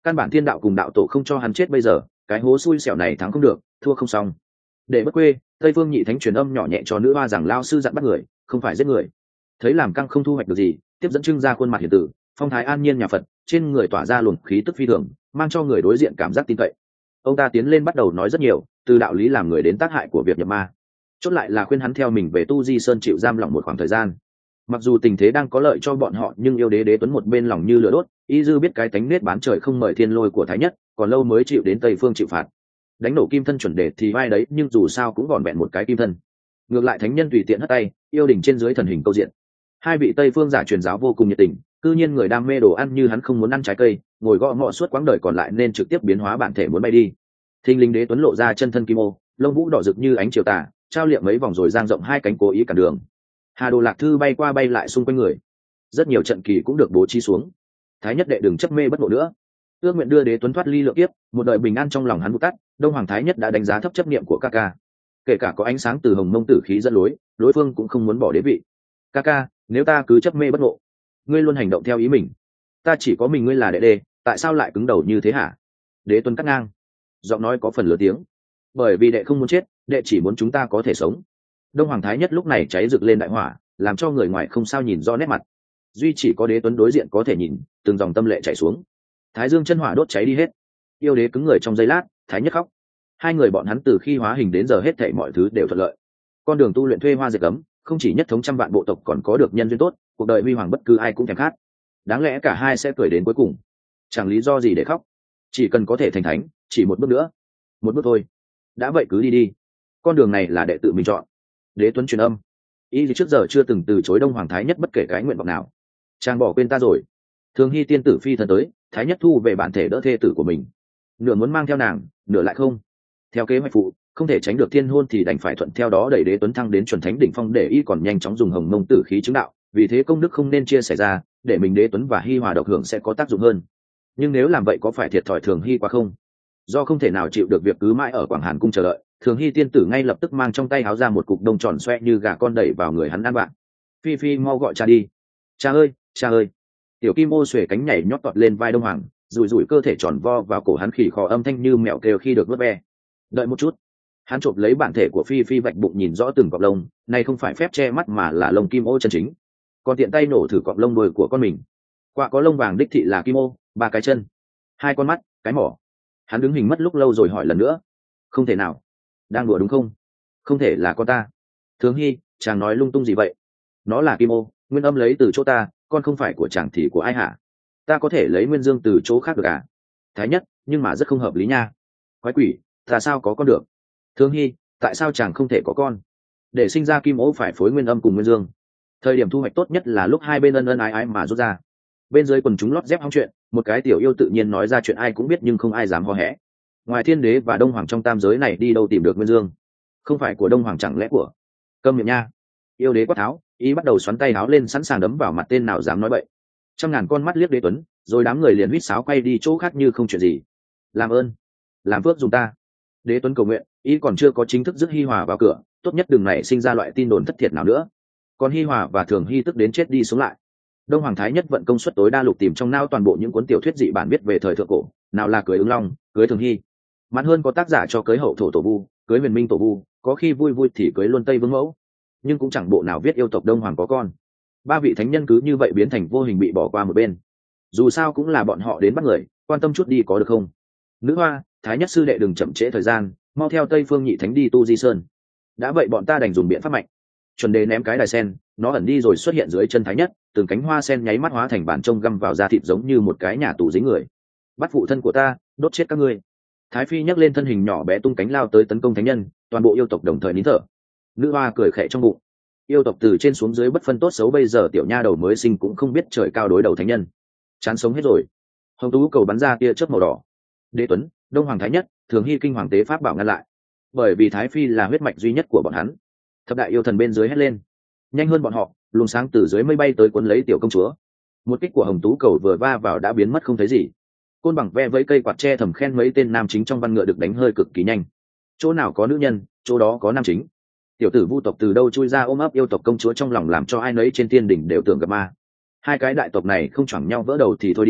Căn bản thiên đạo cùng đạo tổ không cho hắn chết bây giờ, cái hố xui xẻo này thắng không được, thua không xong. Để bất quê, Tây Phương Nhị Thánh truyền âm nhỏ nhẹ cho nữ hoa rằng lao sư dặn bắt người, không phải giết người. Thấy làm căng không thu hoạch được gì, tiếp dẫn trưng ra khuôn mặt hiền tử, phong thái an nhiên nhà Phật, trên người tỏa ra luồng khí tức phi thường, mang cho người đối diện cảm giác tin cậy. Ông ta tiến lên bắt đầu nói rất nhiều, từ đạo lý làm người đến tác hại của việc nhập ma. Chốt lại là khuyên hắn theo mình về Tu Di Sơn chịu giam lỏng một khoảng thời gian. Mặc dù tình thế đang có lợi cho bọn họ, nhưng yêu đế Đế Tuấn một bên lòng như lửa đốt, y dư biết cái tánh nết bán trời không mời thiên lôi của Thái Nhất, còn lâu mới chịu đến Tây Phương chịu phạt. Đánh nổ kim thân chuẩn đề thì vai đấy, nhưng dù sao cũng vỏn vẹn một cái kim thân. Ngược lại thánh nhân tùy tiện hất tay, yêu đỉnh trên dưới thần hình câu diện. Hai vị Tây Phương giả truyền giáo vô cùng nhiệt tình, cư nhiên người đam mê đồ ăn như hắn không muốn ăn trái cây, ngồi gõ ngọ suốt quãng đời còn lại nên trực tiếp biến hóa bản thể muốn bay đi. Thinh linh Đế Tuấn lộ ra chân thân kim ô, lông vũ đỏ rực như ánh chiều tà, trao liệm mấy vòng rồi dang rộng hai cánh cố ý cản đường. Hà Đồ Lạc Thư bay qua bay lại xung quanh người, rất nhiều trận kỳ cũng được bố trí xuống. Thái Nhất đệ đừng chấp mê bất ngộ nữa, ước nguyện đưa Đế Tuấn thoát ly lượng kiếp, một đời bình an trong lòng hắn vụt tắt. Đông Hoàng Thái Nhất đã đánh giá thấp chấp niệm của ca ca, kể cả có ánh sáng từ hồng mông tử khí dẫn lối, đối phương cũng không muốn bỏ đế vị. Ca ca, nếu ta cứ chấp mê bất ngộ, ngươi luôn hành động theo ý mình, ta chỉ có mình ngươi là đệ đê, tại sao lại cứng đầu như thế hả? Đế Tuấn cắt ngang, giọng nói có phần lớn tiếng. Bởi vì đệ không muốn chết, đệ chỉ muốn chúng ta có thể sống. Đông Hoàng Thái Nhất lúc này cháy rực lên đại hỏa, làm cho người ngoài không sao nhìn rõ nét mặt. Duy chỉ có Đế Tuấn đối diện có thể nhìn, từng dòng tâm lệ chảy xuống. Thái Dương chân hỏa đốt cháy đi hết. Yêu đế cứng người trong giây lát, Thái Nhất khóc. Hai người bọn hắn từ khi hóa hình đến giờ hết thảy mọi thứ đều thuận lợi. Con đường tu luyện thuê hoa dệt cấm, không chỉ nhất thống trăm vạn bộ tộc còn có được nhân duyên tốt, cuộc đời huy hoàng bất cứ ai cũng thèm khát. Đáng lẽ cả hai sẽ cười đến cuối cùng, chẳng lý do gì để khóc. Chỉ cần có thể thành thánh, chỉ một bước nữa, một bước thôi. Đã vậy cứ đi đi, con đường này là đệ tự mình chọn. Đế Tuấn truyền âm, ý gì trước giờ chưa từng từ chối Đông Hoàng Thái Nhất bất kể cái nguyện vọng nào. Chàng bỏ quên ta rồi. Thường Hy tiên tử phi thần tới, Thái Nhất thu về bản thể đỡ thê tử của mình, nửa muốn mang theo nàng, nửa lại không. Theo kế hoạch phụ, không thể tránh được thiên hôn thì đành phải thuận theo đó, đẩy Đế Tuấn thăng đến chuẩn thánh đỉnh phong để y còn nhanh chóng dùng hồng mông tử khí chứng đạo. Vì thế công đức không nên chia sẻ ra, để mình Đế Tuấn và Hi Hòa độc hưởng sẽ có tác dụng hơn. Nhưng nếu làm vậy có phải thiệt thòi Thường Hy quá không? Do không thể nào chịu được việc cứ mãi ở Quảng Hàn cung chờ đợi, Thường Hy tiên tử ngay lập tức mang trong tay háo ra một cục đông tròn xoe như gà con đẩy vào người hắn ăn bạn. Phi Phi mau gọi cha đi. Cha ơi, cha ơi. Tiểu Kim Ô xuề cánh nhảy nhót toọt lên vai Đông Hoàng, rủi rủi cơ thể tròn vo vào cổ hắn, khỉ khò âm thanh như mèo kêu khi được vớt ve. Đợi một chút. Hắn chộp lấy bản thể của Phi Phi vạch bụng nhìn rõ từng cọp lông, này không phải phép che mắt mà là lông kim ô chân chính. Còn tiện tay nổ thử cọp lông đuôi của con mình. Quạ có lông vàng đích thị là kim ô, 3 cái chân, 2 con mắt, cái mỏ. Hắn đứng hình mất lúc lâu rồi hỏi lần nữa. Không thể nào. Đang đùa đúng không? Không thể là con ta. Thường Hy, chàng nói lung tung gì vậy? Nó là kim ô, nguyên âm lấy từ chỗ ta, con không phải của chàng thì của ai hả? Ta có thể lấy nguyên dương từ chỗ khác được à? Thái Nhất, nhưng mà rất không hợp lý nha. Quái quỷ, ta sao có con được? Thường Hy, tại sao chàng không thể có con? Để sinh ra kim ô phải phối nguyên âm cùng nguyên dương. Thời điểm thu hoạch tốt nhất là lúc hai bên ân ân ái ái mà rút ra. Bên dưới quần chúng lót dép hóng chuyện, một cái tiểu yêu tự nhiên nói ra chuyện ai cũng biết nhưng không ai dám hò hé. Ngoài Thiên Đế và Đông Hoàng trong tam giới này đi đâu tìm được nguyên dương? Không phải của Đông Hoàng chẳng lẽ của? Câm miệng nha. Yêu đế quát tháo, ý bắt đầu xoắn tay áo lên sẵn sàng đấm vào mặt tên nào dám nói bậy. Trăm ngàn con mắt liếc Đế Tuấn, rồi đám người liền huýt sáo quay đi chỗ khác như không chuyện gì. Làm ơn, làm phước dùng ta. Đế Tuấn cầu nguyện, ý còn chưa có chính thức dứt Hi Hòa vào cửa, tốt nhất đừng nảy sinh ra loại tin đồn thất thiệt nào nữa. Còn Hi Hòa và Thường Hy tức đến chết đi sống lại. Đông Hoàng Thái Nhất vận công suất tối đa lục tìm trong não toàn bộ những cuốn tiểu thuyết dị bản viết về thời thượng cổ, nào là cưới ứng long, cưới Thường Hy. Mãn hơn có tác giả cho cưới hậu thổ tổ vu, cưới huyền minh tổ vu, có khi vui vui thì cưới luôn Tây Vương mẫu, nhưng cũng chẳng bộ nào viết yêu tộc Đông Hoàng có con. 3 vị thánh nhân cứ như vậy biến thành vô hình bị bỏ qua một bên. Dù sao cũng là bọn họ đến bắt người, quan tâm chút đi có được không? Nữ hoa, Thái Nhất sư đệ đừng chậm trễ thời gian, mau theo Tây Phương Nhị Thánh đi Tu Di Sơn. Đã vậy bọn ta đành dùng biện pháp mạnh. Chuẩn Đề ném cái đài sen, nó ẩn đi rồi xuất hiện dưới chân Thái Nhất, từng cánh hoa sen nháy mắt hóa thành bản trông găm vào da thịt giống như một cái nhà tù dính người. Bắt phụ thân của ta, đốt chết các ngươi. Thái Phi nhấc lên thân hình nhỏ bé tung cánh lao tới tấn công thánh nhân, toàn bộ yêu tộc đồng thời nín thở. Nữ hoa cười khẽ trong bụng. Yêu tộc từ trên xuống dưới bất phân tốt xấu, bây giờ tiểu nha đầu mới sinh cũng không biết trời cao đối đầu thánh nhân. Chán sống hết rồi. Hồng tú cầu bắn ra tia chớp màu đỏ. Đế Tuấn, Đông Hoàng Thái Nhất, Thường Hy kinh hoàng tế pháp bảo ngăn lại. Bởi vì Thái Phi là huyết mạch duy nhất của bọn hắn. Thập đại yêu thần bên dưới hét lên. Nhanh hơn bọn họ, luồng sáng từ dưới mây bay tới cuốn lấy tiểu công chúa. Một kích của Hồng tú cầu vừa va vào đã biến mất không thấy gì. Côn bằng ve với cây quạt tre thầm khen mấy tên nam chính trong văn ngựa được đánh hơi cực kỳ nhanh. Chỗ nào có nữ nhân, chỗ đó có nam chính. Tiểu tử Vu tộc từ đâu chui ra ôm ấp yêu tộc công chúa trong lòng làm cho ai nấy trên thiên đỉnh đều tưởng gặp ma. Hai cái đại tộc này không choảng nhau vỡ đầu thì thôi đi,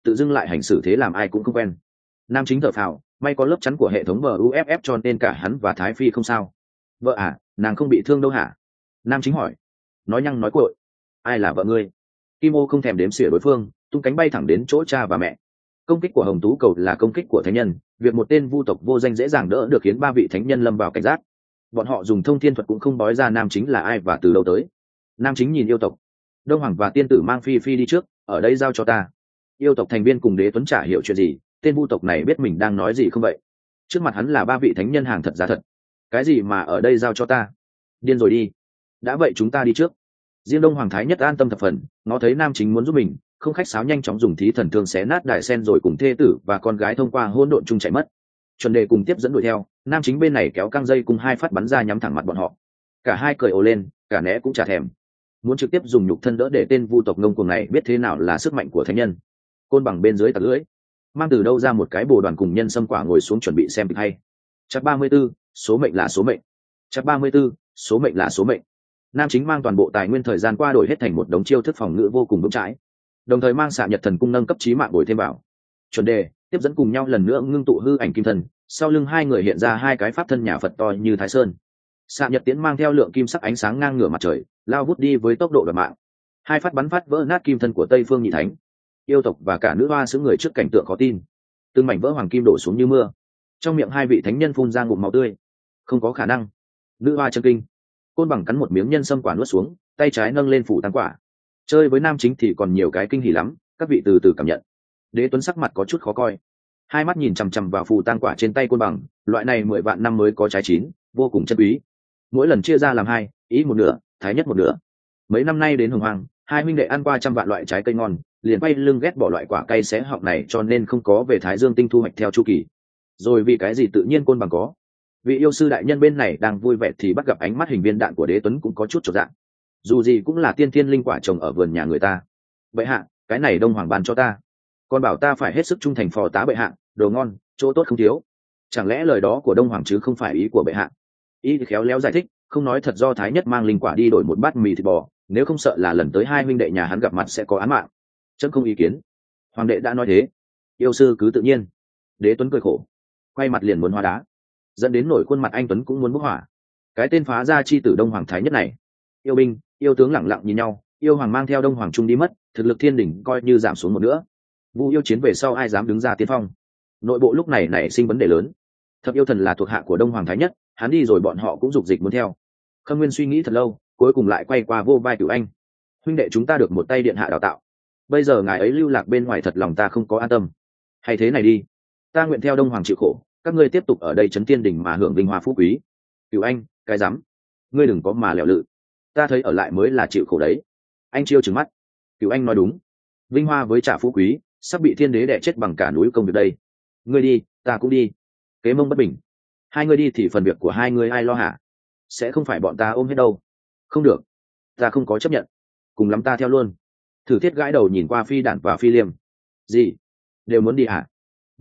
tự dưng lại hành xử thế làm ai cũng không quen. Nam Chính thở phào, may có lớp chắn của hệ thống buff cho nên cả hắn và Thái Phi không sao. Vợ à, nàng không bị thương đâu hả? Nam Chính hỏi. Nói nhăng nói cuội. Ai là vợ ngươi? Kim Ô không thèm đếm xỉa đối phương, tung cánh bay thẳng đến chỗ cha và mẹ. Công kích của Hồng Tú Cầu là công kích của thánh nhân, việc một tên vu tộc vô danh dễ dàng đỡ được khiến ba vị thánh nhân lâm vào cảnh giác. Bọn họ dùng thông thiên thuật cũng không bói ra Nam Chính là ai và từ đâu tới. Nam Chính nhìn yêu tộc. Đông Hoàng và tiên tử mang Phi Phi đi trước, ở đây giao cho ta. Yêu tộc thành viên cùng Đế Tuấn chả hiểu chuyện gì, tên vu tộc này biết mình đang nói gì không vậy? Trước mặt hắn là ba vị thánh nhân hàng thật giá thật. Cái gì mà ở đây giao cho ta? Điên rồi đi. Đã vậy chúng ta đi trước. Riêng Đông Hoàng Thái Nhất an tâm thập phần, nó thấy Nam Chính muốn giúp mình, không khách sáo nhanh chóng dùng thí thần thương xé nát đài sen rồi cùng thê tử và con gái thông qua hỗn độn chung chạy mất. Chuẩn Đề cùng tiếp dẫn đuổi theo, Nam Chính bên này kéo căng dây cùng hai phát bắn ra nhắm thẳng mặt bọn họ. Cả hai cười ồ lên, cả né cũng chả thèm. Muốn trực tiếp dùng nhục thân đỡ để tên vu tộc ngông cuồng này biết thế nào là sức mạnh của thánh nhân. Côn bằng bên dưới tặc lưỡi, mang từ đâu ra một cái bồ đoàn cùng nhân sâm quả ngồi xuống chuẩn bị xem kịch hay. Chapter 34, số mệnh là số mệnh. Chapter 34, số mệnh là số mệnh. Nam Chính mang toàn bộ tài nguyên thời gian qua đổi hết thành một đống chiêu thức phòng ngự vô cùng vững chãi, đồng thời mang xạ nhật thần cung nâng cấp chí mạng bồi thêm vào. Chuẩn Đề tiếp dẫn cùng nhau lần nữa ngưng tụ hư ảnh kim thân, sau lưng hai người hiện ra hai cái pháp thân nhà Phật to như Thái Sơn. Xạ nhật tiễn mang theo lượng kim sắc ánh sáng ngang ngửa mặt trời, lao vút đi với tốc độ đoạt mạng. Hai phát bắn phát vỡ nát kim thân của Tây Phương Nhị Thánh. Yêu tộc và cả nữ hoa xứ người trước cảnh tượng khó tin. Từng mảnh vỡ hoàng kim đổ xuống như mưa. Trong miệng hai vị thánh nhân phun ra ngụm máu tươi. Không có khả năng. Nữ hoa chân kinh. Côn bằng cắn một miếng nhân sâm quả nuốt xuống, tay trái nâng lên phủ tăng quả. Chơi với Nam Chính thì còn nhiều cái kinh hỉ lắm, các vị từ từ cảm nhận. Đế Tuấn sắc mặt có chút khó coi, hai mắt nhìn chằm chằm vào phù tang quả trên tay Côn bằng, loại này 10 vạn năm mới có trái chín, vô cùng chân quý. Mỗi lần chia ra làm hai, ý một nửa, Thái Nhất một nửa. Mấy năm nay đến Hồng Hoàng, hai huynh đệ ăn qua trăm vạn loại trái cây ngon, liền quay lưng ghét bỏ loại quả cây xé họng này cho nên không có về Thái Dương tinh thu hoạch theo chu kỳ. Rồi vì cái gì tự nhiên Côn bằng có? Vị yêu sư đại nhân bên này đang vui vẻ thì bắt gặp ánh mắt hình viên đạn của Đế Tuấn cũng có chút chột dạ. Dù gì cũng là tiên thiên linh quả trồng ở vườn nhà người ta. Bệ hạ, cái này Đông Hoàng ban cho ta, còn bảo ta phải hết sức trung thành phò tá bệ hạ, đồ ngon, chỗ tốt không thiếu. Chẳng lẽ lời đó của Đông Hoàng chứ không phải ý của bệ hạ? Ý khéo léo giải thích, không nói thật do Thái Nhất mang linh quả đi đổi một bát mì thịt bò, nếu không sợ là lần tới hai huynh đệ nhà hắn gặp mặt sẽ có án mạng. Chấm không ý kiến. Hoàng đệ đã nói thế, yêu sư cứ tự nhiên. Đế Tuấn cười khổ, quay mặt liền muốn hóa đá, dẫn đến nổi khuôn mặt anh Tuấn cũng muốn bốc hỏa. Cái tên phá gia chi tử Đông Hoàng Thái Nhất này. Yêu binh, yêu tướng lẳng lặng nhìn nhau, yêu hoàng mang theo Đông Hoàng Trung đi mất, thực lực thiên đỉnh coi như giảm xuống một nữa. Vu yêu chiến về sau ai dám đứng ra tiên phong? Nội bộ lúc này nảy sinh vấn đề lớn. Thập yêu thần là thuộc hạ của Đông Hoàng Thái Nhất, hắn đi rồi bọn họ cũng dục dịch muốn theo. Khâm Nguyên suy nghĩ thật lâu, cuối cùng lại quay qua vô vai Cửu Anh. Huynh đệ chúng ta được một tay điện hạ đào tạo, bây giờ ngài ấy lưu lạc bên ngoài thật lòng ta không có an tâm. Hay thế này đi, ta nguyện theo Đông Hoàng chịu khổ, các ngươi tiếp tục ở đây trấn tiên đỉnh mà hưởng vinh hoa phú quý. Cửu Anh, cái dám, ngươi đừng có mà lẻo lự, ta thấy ở lại mới là chịu khổ đấy. Anh Chiêu trừng mắt. Cửu Anh nói đúng, vinh hoa với trả phú quý sắp bị thiên đế đẻ chết bằng cả núi công việc đây. Ngươi đi, ta cũng đi, kế mông bất bình. Hai ngươi đi thì phần việc của hai ngươi ai lo hả? Sẽ không phải bọn ta ôm hết đâu. Không được, ta không có chấp nhận, cùng lắm ta theo luôn. Thử Thiết gãi đầu nhìn qua Phi Đản và Phi Liêm. Gì, đều muốn đi hả?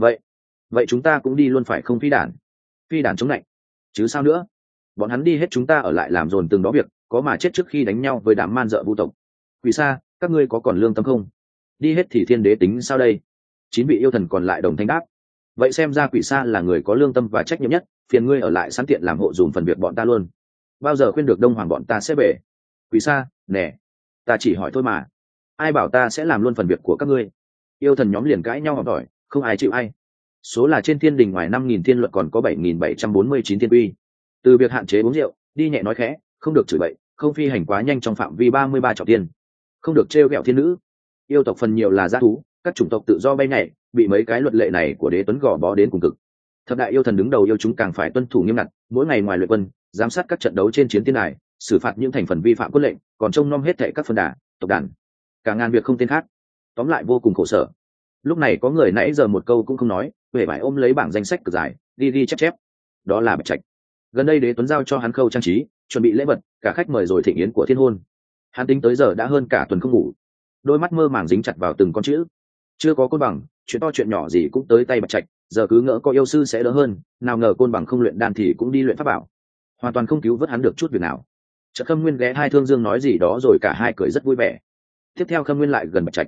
Vậy chúng ta cũng đi luôn phải không Phi Đản? Phi Đản chống lạnh. Chứ sao nữa, bọn hắn đi hết chúng ta ở lại làm dồn từng đó việc, có mà chết trước khi đánh nhau với đám man dợ vu tộc. Quỷ Sa, các ngươi có còn lương tâm không? Đi hết thì thiên đế tính sao đây? 9 vị yêu thần còn lại đồng thanh đáp. Vậy xem ra Quỷ Sa là người có lương tâm và trách nhiệm nhất, phiền ngươi ở lại sẵn tiện làm hộ dùm phần việc bọn ta luôn. Bao giờ khuyên được Đông Hoàng bọn ta sẽ về? Quỷ Sa, nè, ta chỉ hỏi thôi mà, ai bảo ta sẽ làm luôn phần việc của các ngươi? Yêu thần nhóm liền cãi nhau học hỏi, không ai chịu ai. Số là trên thiên đình ngoài 5.000 thiên luật còn có 7.749 thiên uy. Từ việc hạn chế uống rượu, đi nhẹ nói khẽ, không được chửi bậy, không phi hành quá nhanh trong phạm vi 33 trọng thiên, không được trêu ghẹo thiên nữ. Yêu tộc phần nhiều là dã thú, các chủng tộc tự do bay nhảy, bị mấy cái luật lệ này của Đế Tuấn gò bó đến cùng cực. Thập đại yêu thần đứng đầu yêu chúng càng phải tuân thủ nghiêm ngặt, mỗi ngày ngoài luyện quân, giám sát các trận đấu trên chiến tiên đài, xử phạt những thành phần vi phạm quân lệnh, còn trông nom hết thảy các phân đà, tộc đàn, cả ngàn việc không tên khác. Tóm lại vô cùng khổ sở. Lúc này có người nãy giờ một câu cũng không nói, huệ vải ôm lấy bảng danh sách cực dài, ghi chép. Đó là Bạch Trạch. Gần đây Đế Tuấn giao cho hắn khâu trang trí, chuẩn bị lễ vật, cả khách mời rồi thịnh yến của thiên hôn. Hắn tính tới giờ đã hơn cả tuần không ngủ, đôi mắt mơ màng dính chặt vào từng con chữ. Chưa có Côn bằng, chuyện to chuyện nhỏ gì cũng tới tay Bạch Trạch, giờ cứ ngỡ có yêu sư sẽ đỡ hơn, nào ngờ Côn bằng không luyện đan thì cũng đi luyện pháp bảo, hoàn toàn không cứu vớt hắn được chút việc nào. Chợt Khâm Nguyên ghé hai Thương Dương nói gì đó rồi cả hai cười rất vui vẻ. Tiếp theo Khâm Nguyên lại gần Bạch Trạch.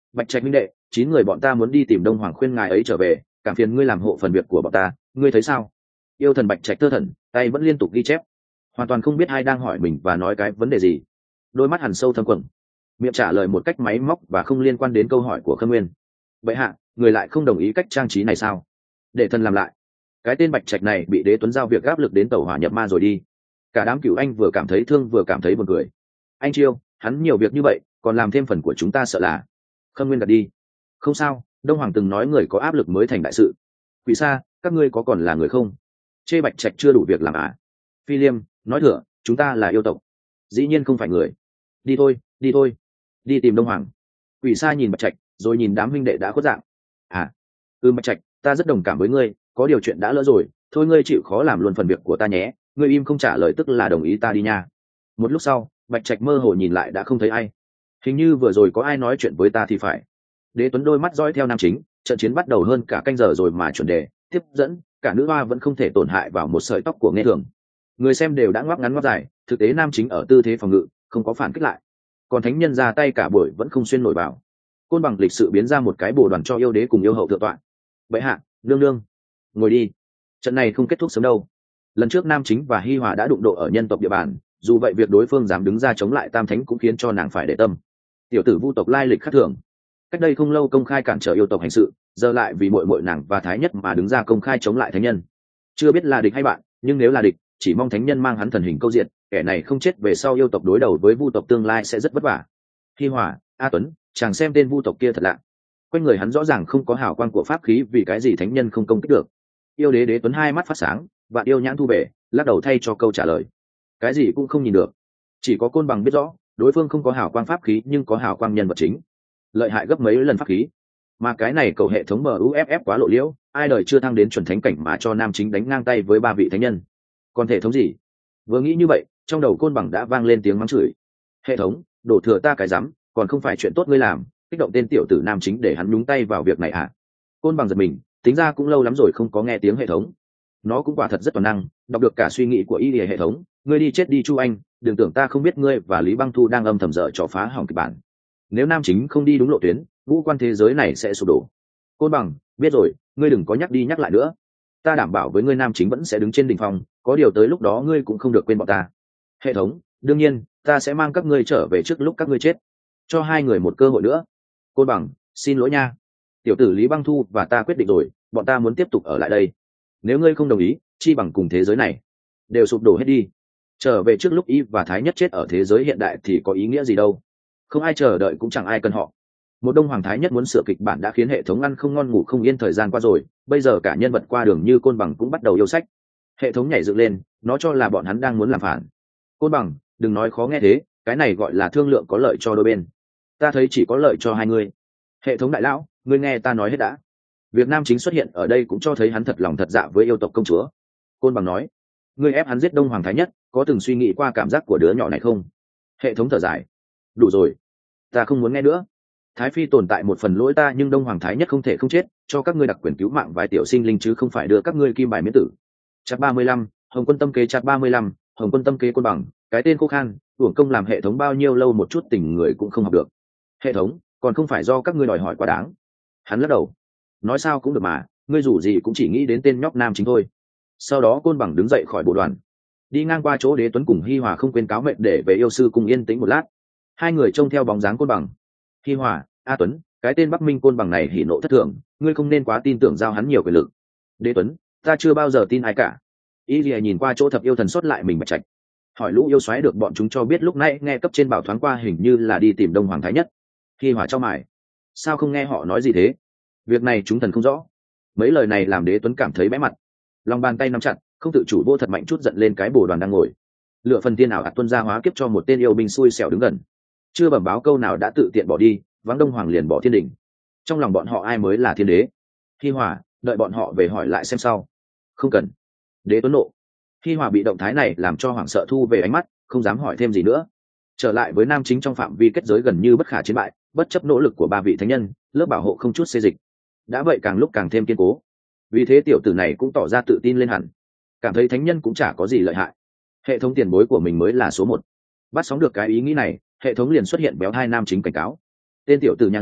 Bạch Trạch minh đệ, 9 người bọn ta muốn đi tìm Đông Hoàng khuyên ngài ấy trở về, cảm phiền ngươi làm hộ phần việc của bọn ta, ngươi thấy sao? Yêu thần Bạch Trạch thơ thẩn, tay vẫn liên tục ghi chép, hoàn toàn không biết ai đang hỏi mình và nói cái vấn đề gì. Đôi mắt hằn sâu thâm quầng, miệng trả lời một cách máy móc và không liên quan đến câu hỏi của Khâm Nguyên. Vậy hạ, người lại không đồng ý cách trang trí này sao? Để thần làm lại. Cái tên Bạch Trạch này bị Đế Tuấn giao việc áp lực đến tẩu hỏa nhập ma rồi đi. Cả đám Cửu Anh vừa cảm thấy thương vừa cảm thấy buồn cười. Anh Chiêu, hắn nhiều việc như vậy, còn làm thêm phần của chúng ta sợ là. Khâm Nguyên gật đi. Không sao, Đông Hoàng từng nói người có áp lực mới thành đại sự. Quỷ Sa, các ngươi có còn là người không? Chê Bạch Trạch chưa đủ việc làm à? Phi Liêm, nói thừa, chúng ta là yêu tộc, dĩ nhiên không phải người. Đi thôi, đi thôi, đi tìm Đông Hoàng. Quỷ Sa nhìn Bạch Trạch, rồi nhìn đám huynh đệ đã khuất dạng. À, Bạch Trạch, ta rất đồng cảm với ngươi, có điều chuyện đã lỡ rồi, thôi ngươi chịu khó làm luôn phần việc của ta nhé. Ngươi im không trả lời tức là đồng ý ta đi nha. Một lúc sau, Bạch Trạch mơ hồ nhìn lại đã không thấy ai. Hình như vừa rồi có ai nói chuyện với ta thì phải. Đế Tuấn đôi mắt dõi theo nam chính, trận chiến bắt đầu hơn cả canh giờ rồi mà chuẩn đề tiếp dẫn cả nữ hoa vẫn không thể tổn hại vào một sợi tóc của Nghe Thường. Người xem đều đã ngoắc ngắn ngoắc dài, thực tế nam chính ở tư thế phòng ngự, không có phản kích lại, còn thánh nhân ra tay cả buổi vẫn không xuyên nổi vào. Côn bằng lịch sự biến ra một cái bồ đoàn cho yêu đế cùng yêu hậu thượng tọa. Vậy hạ, nương nương, ngồi đi, trận này không kết thúc sớm đâu. Lần trước nam chính và hi hòa đã đụng độ ở nhân tộc địa bàn, dù vậy việc đối phương dám đứng ra chống lại tam thánh cũng khiến cho nàng phải để tâm. Tiểu tử vu tộc lai lịch khác thường, cách đây không lâu công khai cản trở yêu tộc hành sự, giờ lại vì muội muội nàng và thái nhất mà đứng ra công khai chống lại thánh nhân. Chưa biết là địch hay bạn, nhưng nếu là địch, chỉ mong thánh nhân mang hắn thần hình câu diện, kẻ này không chết về sau yêu tộc đối đầu với vu tộc tương lai sẽ rất vất vả. Hi hòa, A Tuấn, chàng xem tên vu tộc kia thật lạ, quanh người hắn rõ ràng không có hào quang của pháp khí, vì cái gì thánh nhân không công kích được? Yêu đế Đế Tuấn hai mắt phát sáng, vạn yêu nhãn thu về, lắc đầu thay cho câu trả lời. Cái gì cũng không nhìn được, chỉ có Côn bằng biết rõ, đối phương không có hào quang pháp khí nhưng có hào quang nhân vật chính, lợi hại gấp mấy lần pháp khí. Mà cái này cầu hệ thống MUFF quá lộ liễu, ai đời chưa thăng đến chuẩn thánh cảnh mà cho nam chính đánh ngang tay với 3 vị thánh nhân. Còn hệ thống gì? Vừa nghĩ như vậy, trong đầu Côn bằng đã vang lên tiếng mắng chửi. Hệ thống, đổ thừa ta cái rắm, còn không phải chuyện tốt ngươi làm, kích động tên tiểu tử nam chính để hắn nhúng tay vào việc này à? Côn bằng giật mình, tính ra cũng lâu lắm rồi không có nghe tiếng hệ thống. Nó cũng quả thật rất toàn năng, đọc được cả suy nghĩ của y hệ thống. Ngươi đi chết đi Chu Anh, đừng tưởng ta không biết ngươi và Lý Băng Thu đang âm thầm dở trò phá hỏng kịch bản. Nếu nam chính không đi đúng lộ tuyến, vũ quan thế giới này sẽ sụp đổ. Côn bằng, biết rồi, ngươi đừng có nhắc đi nhắc lại nữa. Ta đảm bảo với ngươi nam chính vẫn sẽ đứng trên đỉnh phong, có điều tới lúc đó ngươi cũng không được quên bọn ta. Hệ thống, đương nhiên, ta sẽ mang các ngươi trở về trước lúc các ngươi chết. Cho 2 người một cơ hội nữa. Côn bằng, xin lỗi nha. Tiểu tử Lý Băng Thu và ta quyết định rồi, bọn ta muốn tiếp tục ở lại đây. Nếu ngươi không đồng ý, chi bằng cùng thế giới này đều sụp đổ hết đi. Trở về trước lúc y và thái nhất chết ở thế giới hiện đại thì có ý nghĩa gì đâu. Không ai chờ đợi cũng chẳng ai cần họ. Một đông hoàng thái nhất muốn sửa kịch bản đã khiến hệ thống ăn không ngon ngủ không yên thời gian qua rồi, bây giờ cả nhân vật qua đường như Côn bằng cũng bắt đầu yêu sách. Hệ thống nhảy dựng lên, nó cho là bọn hắn đang muốn làm phản. Côn bằng, đừng nói khó nghe thế, cái này gọi là thương lượng có lợi cho đôi bên. Ta thấy chỉ có lợi cho 2 người. Hệ thống đại lão, ngươi nghe ta nói hết đã. Việc nam chính xuất hiện ở đây cũng cho thấy hắn thật lòng thật dạ với yêu tộc công chúa. Côn bằng nói, ngươi ép hắn giết đông hoàng thái nhất, có từng suy nghĩ qua cảm giác của đứa nhỏ này không? Hệ thống thở dài, đủ rồi, ta không muốn nghe nữa. Thái phi tồn tại một phần lỗi ta, nhưng đông hoàng thái nhất không thể không chết, cho các ngươi đặc quyền cứu mạng vài tiểu sinh linh chứ không phải đưa các ngươi kim bài miễn tử. Chapter 35, Hồng Quân tâm kế. Chapter 35, Hồng Quân tâm kế. Côn bằng, cái tên khô khan, uổng công làm hệ thống bao nhiêu lâu một chút tình người cũng không học được. Hệ thống, còn không phải do các ngươi đòi hỏi quá đáng. Hắn lắc đầu, nói sao cũng được mà, ngươi dù gì cũng chỉ nghĩ đến tên nhóc nam chính thôi. Sau đó Côn bằng đứng dậy khỏi bộ đoàn, đi ngang qua chỗ Đế Tuấn cùng Hi hòa không quên cáo mệnh để về yêu sư cùng yên tĩnh một lát. 2 người trông theo bóng dáng Côn bằng. Hi hòa, A Tuấn, cái tên Bắc Minh Côn bằng này hỉ nộ thất thường, ngươi không nên quá tin tưởng giao hắn nhiều quyền lực. Đế Tuấn, ta chưa bao giờ tin ai cả. Y Lìa nhìn qua chỗ thập yêu thần sót lại mình Bạch Trạch, hỏi lũ yêu xoáy được bọn chúng cho biết lúc nãy nghe cấp trên bảo thoáng qua hình như là đi tìm đông hoàng thái nhất. Hi hòa cho mày, sao không nghe họ nói gì thế? Việc này chúng thần không rõ. Mấy lời này làm Đế Tuấn cảm thấy bẽ mặt, lòng bàn tay nắm chặt, không tự chủ vô thật mạnh chút giận lên cái bồ đoàn đang ngồi. Lựa phần tiên ảo ạt tuân ra hóa kiếp cho một tên yêu binh xui xẻo đứng gần, chưa bẩm báo câu nào đã tự tiện bỏ đi, vắng đông hoàng liền bỏ thiên đình. Trong lòng bọn họ ai mới là thiên đế? Hi hòa, đợi bọn họ về hỏi lại xem sau. Không cần. Đế Tuấn nộ. Hi hòa bị động thái này làm cho hoảng sợ thu về ánh mắt, không dám hỏi thêm gì nữa. Trở lại với nam chính trong phạm vi kết giới gần như bất khả chiến bại, bất chấp nỗ lực của 3 vị thánh nhân, lớp bảo hộ không chút xê dịch, đã vậy càng lúc càng thêm kiên cố. Vì thế tiểu tử này cũng tỏ ra tự tin lên hẳn, cảm thấy thánh nhân cũng chả có gì lợi hại, hệ thống tiền bối của mình mới là số 1. Bắt sóng được cái ý nghĩ này, hệ thống liền xuất hiện béo 2 nam chính cảnh cáo, tên tiểu tử nhà ngươi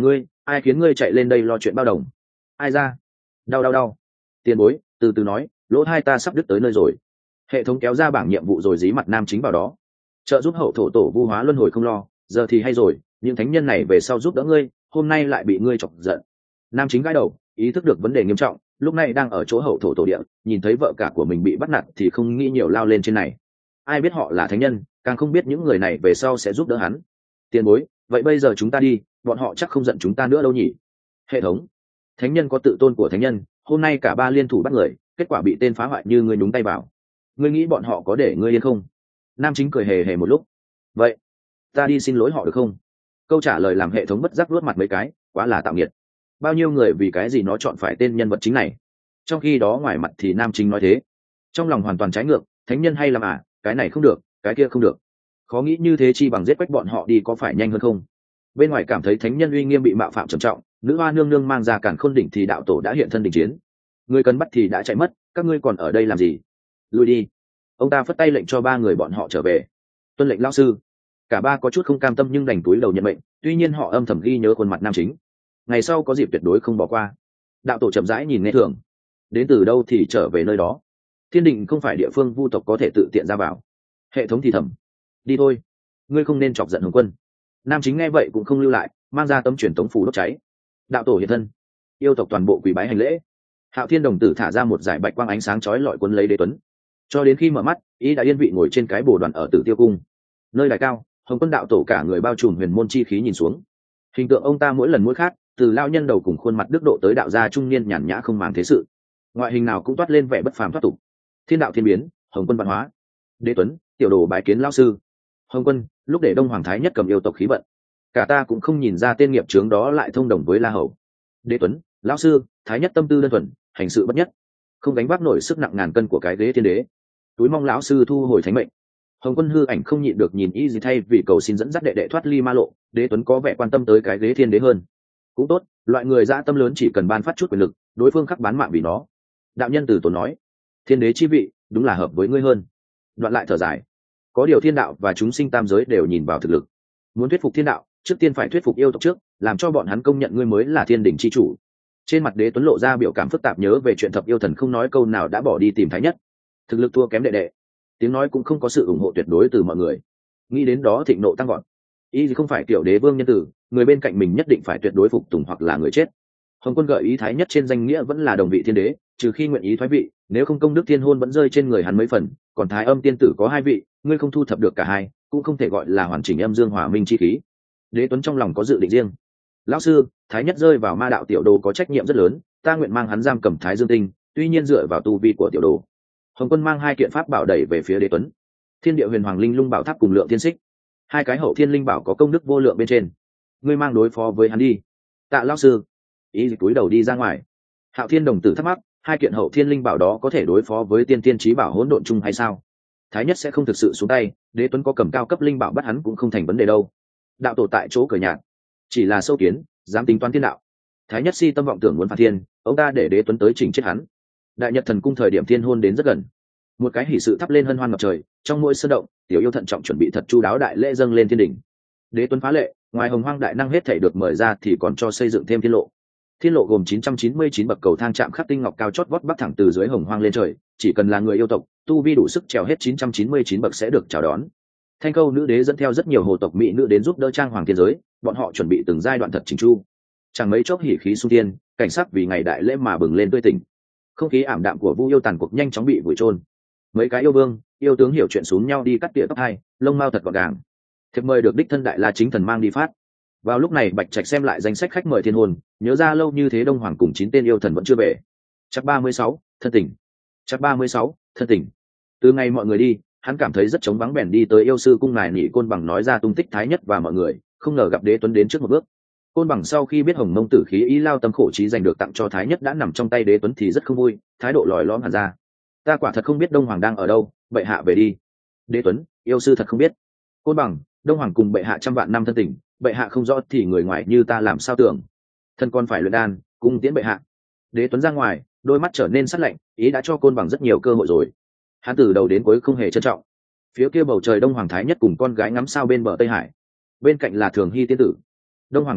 ai khiến ngươi chạy lên đây lo chuyện bao đồng? Ai ra? Đau. Tiền bối, từ từ nói, lỗ hai ta sắp đứt tới nơi rồi. Hệ thống kéo ra bảng nhiệm vụ rồi dí mặt nam chính vào đó. Trợ giúp hậu thổ tổ vu hóa luân hồi không lo, giờ thì hay rồi, những thánh nhân này về sau giúp đỡ ngươi, hôm nay lại bị ngươi chọc giận. Nam chính gãi đầu, ý thức được vấn đề nghiêm trọng, lúc này đang ở chỗ hậu thổ tổ địa, nhìn thấy vợ cả của mình bị bắt nạt thì không nghĩ nhiều lao lên trên này. Ai biết họ là thánh nhân, càng không biết những người này về sau sẽ giúp đỡ hắn. Tiền bối, vậy bây giờ chúng ta đi, bọn họ chắc không giận chúng ta nữa đâu nhỉ? Hệ thống, thánh nhân có tự tôn của thánh nhân, hôm nay cả ba liên thủ bắt người, kết quả bị tên phá hoại như ngươi nhúng tay vào. Ngươi nghĩ bọn họ có để ngươi yên không? Nam chính cười hề hề một lúc. Vậy ta đi xin lỗi họ được không? Câu trả lời làm hệ thống bất giác luốt mặt mấy cái, quá là tạo nghiệt. Bao nhiêu người vì cái gì nó chọn phải tên nhân vật chính này? Trong khi đó ngoài mặt thì nam chính nói thế, trong lòng hoàn toàn trái ngược. Thánh nhân hay làm cái này không được, cái kia không được. Khó nghĩ như thế chi bằng giết quách bọn họ đi có phải nhanh hơn không? Bên ngoài cảm thấy thánh nhân uy nghiêm bị mạo phạm trầm trọng, nữ hoa nương nương mang ra cản khôn đỉnh thì đạo tổ đã hiện thân đình chiến. Người cần bắt thì đã chạy mất, các ngươi còn ở đây làm gì? Lui đi. Ông ta phất tay lệnh cho ba người bọn họ trở về. Tuân lệnh lão sư. Cả ba có chút không cam tâm nhưng đành túi đầu nhận mệnh, tuy nhiên họ âm thầm ghi nhớ khuôn mặt nam chính, ngày sau có dịp tuyệt đối không bỏ qua. Đạo tổ chậm rãi nhìn nghe thường, đến từ đâu thì trở về nơi đó, thiên định không phải địa phương vu tộc có thể tự tiện ra vào. Hệ thống thì thầm, đi thôi, ngươi không nên chọc giận Hồng Quân. Nam chính nghe vậy cũng không lưu lại, mang ra tấm truyền tống phù đốt cháy. Đạo tổ hiện thân, yêu tộc toàn bộ quỳ bái hành lễ. Hạo Thiên đồng tử thả ra một dải bạch quang ánh sáng chói lọi cuốn lấy Đế Tuấn, cho đến khi mở mắt, ý đã yên vị ngồi trên cái bồ đoàn ở Tử Tiêu cung. Nơi đài cao, Hồng Quân đạo tổ cả người bao trùm huyền môn chi khí nhìn xuống, hình tượng ông ta mỗi lần mỗi khác, từ lao nhân đầu cùng khuôn mặt đức độ tới đạo gia trung niên nhàn nhã không màng thế sự, ngoại hình nào cũng toát lên vẻ bất phàm thoát tục. Thiên đạo thiên biến, Hồng Quân văn hóa. Đế Tuấn, tiểu đồ bài kiến lão sư. Hồng Quân, lúc để Đông Hoàng Thái Nhất cầm yêu tộc khí vận, cả ta cũng không nhìn ra tên nghiệp chướng đó lại thông đồng với La Hầu. Đế Tuấn, lão sư, Thái Nhất tâm tư đơn thuần, hành sự bất nhất, không gánh vác nổi sức nặng ngàn cân của cái ghế thiên đế, túi mong lão sư thu hồi thánh mệnh. Hồng Quân hư ảnh không nhịn được nhìn y gì thay vì cầu xin dẫn dắt đệ đệ thoát ly ma lộ. Đế Tuấn có vẻ quan tâm tới cái ghế thiên đế hơn. Cũng tốt, loại người dã tâm lớn chỉ cần ban phát chút quyền lực, đối phương khắc bán mạng vì nó. Đạo nhân từ tốn nói, thiên đế chi vị đúng là hợp với ngươi hơn. Đoạn lại thở dài, có điều thiên đạo và chúng sinh tam giới đều nhìn vào thực lực, muốn thuyết phục thiên đạo trước tiên phải thuyết phục yêu tộc trước, làm cho bọn hắn công nhận ngươi mới là thiên đỉnh chi chủ. Trên mặt Đế Tuấn lộ ra biểu cảm phức tạp, nhớ về chuyện thập yêu thần không nói câu nào đã bỏ đi tìm Thái Nhất, thực lực thua kém đệ đệ, tiếng nói cũng không có sự ủng hộ tuyệt đối từ mọi người. Nghĩ đến đó thịnh nộ tăng gọn, ý gì không phải kiểu đế vương nhân tử, người bên cạnh mình nhất định phải tuyệt đối phục tùng hoặc là người chết. Hồng Quân gợi ý Thái Nhất trên danh nghĩa vẫn là đồng vị thiên đế, trừ khi nguyện ý thoái vị, nếu không công đức thiên hôn vẫn rơi trên người hắn mấy phần. Còn Thái Âm tiên tử có hai vị, ngươi không thu thập được cả hai, cũng không thể gọi là hoàn chỉnh âm dương hòa minh chi khí. Đế Tuấn trong lòng có dự định riêng. Lão sư, Thái Nhất rơi vào ma đạo tiểu đồ có trách nhiệm rất lớn, ta nguyện mang hắn giam cầm Thái Dương Tinh, tuy nhiên dựa vào tu vi của tiểu đồ. Hồng Quân mang hai kiện pháp bảo đẩy về phía Đế Tuấn. Thiên địa huyền hoàng linh lung bảo tháp cùng lượng thiên xích, hai cái hậu thiên linh bảo có công đức vô lượng bên trên, ngươi mang đối phó với hắn đi. Tạ lão sư. Ý dịch túi đầu đi ra ngoài. Hạo Thiên đồng tử thắc mắc, hai kiện hậu thiên linh bảo đó có thể đối phó với tiên tiên chí bảo hỗn độn chung hay sao? Thái Nhất sẽ không thực sự xuống tay, Đế Tuấn có cầm cao cấp linh bảo bắt hắn cũng không thành vấn đề đâu. Đạo tổ tại chỗ cười nhạt, chỉ là sâu kiến dám tính toán thiên đạo. Thái Nhất si tâm vọng tưởng muốn phạt thiên, ông ta để Đế Tuấn tới chỉnh chết hắn. Đại Nhật thần cung thời điểm thiên hôn đến rất gần, một cái hỷ sự thắp lên hân hoan ngập trời, trong mỗi sơn động tiểu yêu thận trọng chuẩn bị thật chu đáo đại lễ dâng lên thiên đỉnh. Đế Tuấn phá lệ, ngoài hồng hoang đại năng hết thảy được mời ra thì còn cho xây dựng thêm thiên lộ. Thiên lộ gồm 999 bậc cầu thang chạm khắc tinh ngọc cao chót vót bắc thẳng từ dưới hồng hoang lên trời, chỉ cần là người yêu tộc, tu vi đủ sức trèo hết 999 bậc sẽ được chào đón. Thanh Câu nữ đế dẫn theo rất nhiều hồ tộc mỹ nữ đến giúp đỡ trang hoàng thiên giới, bọn họ chuẩn bị từng giai đoạn thật chỉnh chu. Chẳng mấy chốc hỉ khí xung thiên, cảnh sắc vì ngày đại lễ mà bừng lên tươi tỉnh. Không khí ảm đạm của Vu yêu tàn cuộc nhanh chóng bị vùi chôn. Mấy cái yêu vương, yêu tướng hiểu chuyện xuống nhau đi cắt tỉa tóc hai, lông mao thật gọn gàng. Thiệp mời được đích thân đại la chính thần mang đi phát. Vào lúc này Bạch Trạch xem lại danh sách khách mời thiên hôn, nhớ ra lâu như thế Đông Hoàng cùng 9 tên yêu thần vẫn chưa về. Chắc 36, thân tình. Chắc 36, thân tình. Từ ngày mọi người đi, hắn cảm thấy rất trống vắng, bèn đi tới yêu sư cung ngài nỉ Côn Bằng nói ra tung tích Thái Nhất và mọi người, không ngờ gặp Đế Tuấn đến trước một bước. Côn Bằng sau khi biết Hồng Mông tử khí ý lao tâm khổ trí giành được tặng cho Thái Nhất đã nằm trong tay Đế Tuấn thì rất không vui, thái độ lòi lõm hẳn ra. Ta quả thật không biết Đông Hoàng đang ở đâu, bệ hạ về đi. Đế Tuấn, yêu sư thật không biết. Côn Bằng, Đông Hoàng cùng bệ hạ trăm vạn năm thân tình, bệ hạ không rõ thì người ngoài như ta làm sao tưởng. Thân con phải luyện đan, cung tiễn bệ hạ. Đế Tuấn ra ngoài, đôi mắt trở nên sắc lạnh, ý đã cho Côn Bằng rất nhiều cơ hội rồi. Hắn từ đầu đến cuối không hề trân trọng. Phía kia bầu trời Đông Hoàng Thái Nhất cùng con gái ngắm sao bên bờ Tây Hải, bên cạnh là Thường Hy tiên tử. Đông Hoàng Thái Nhất,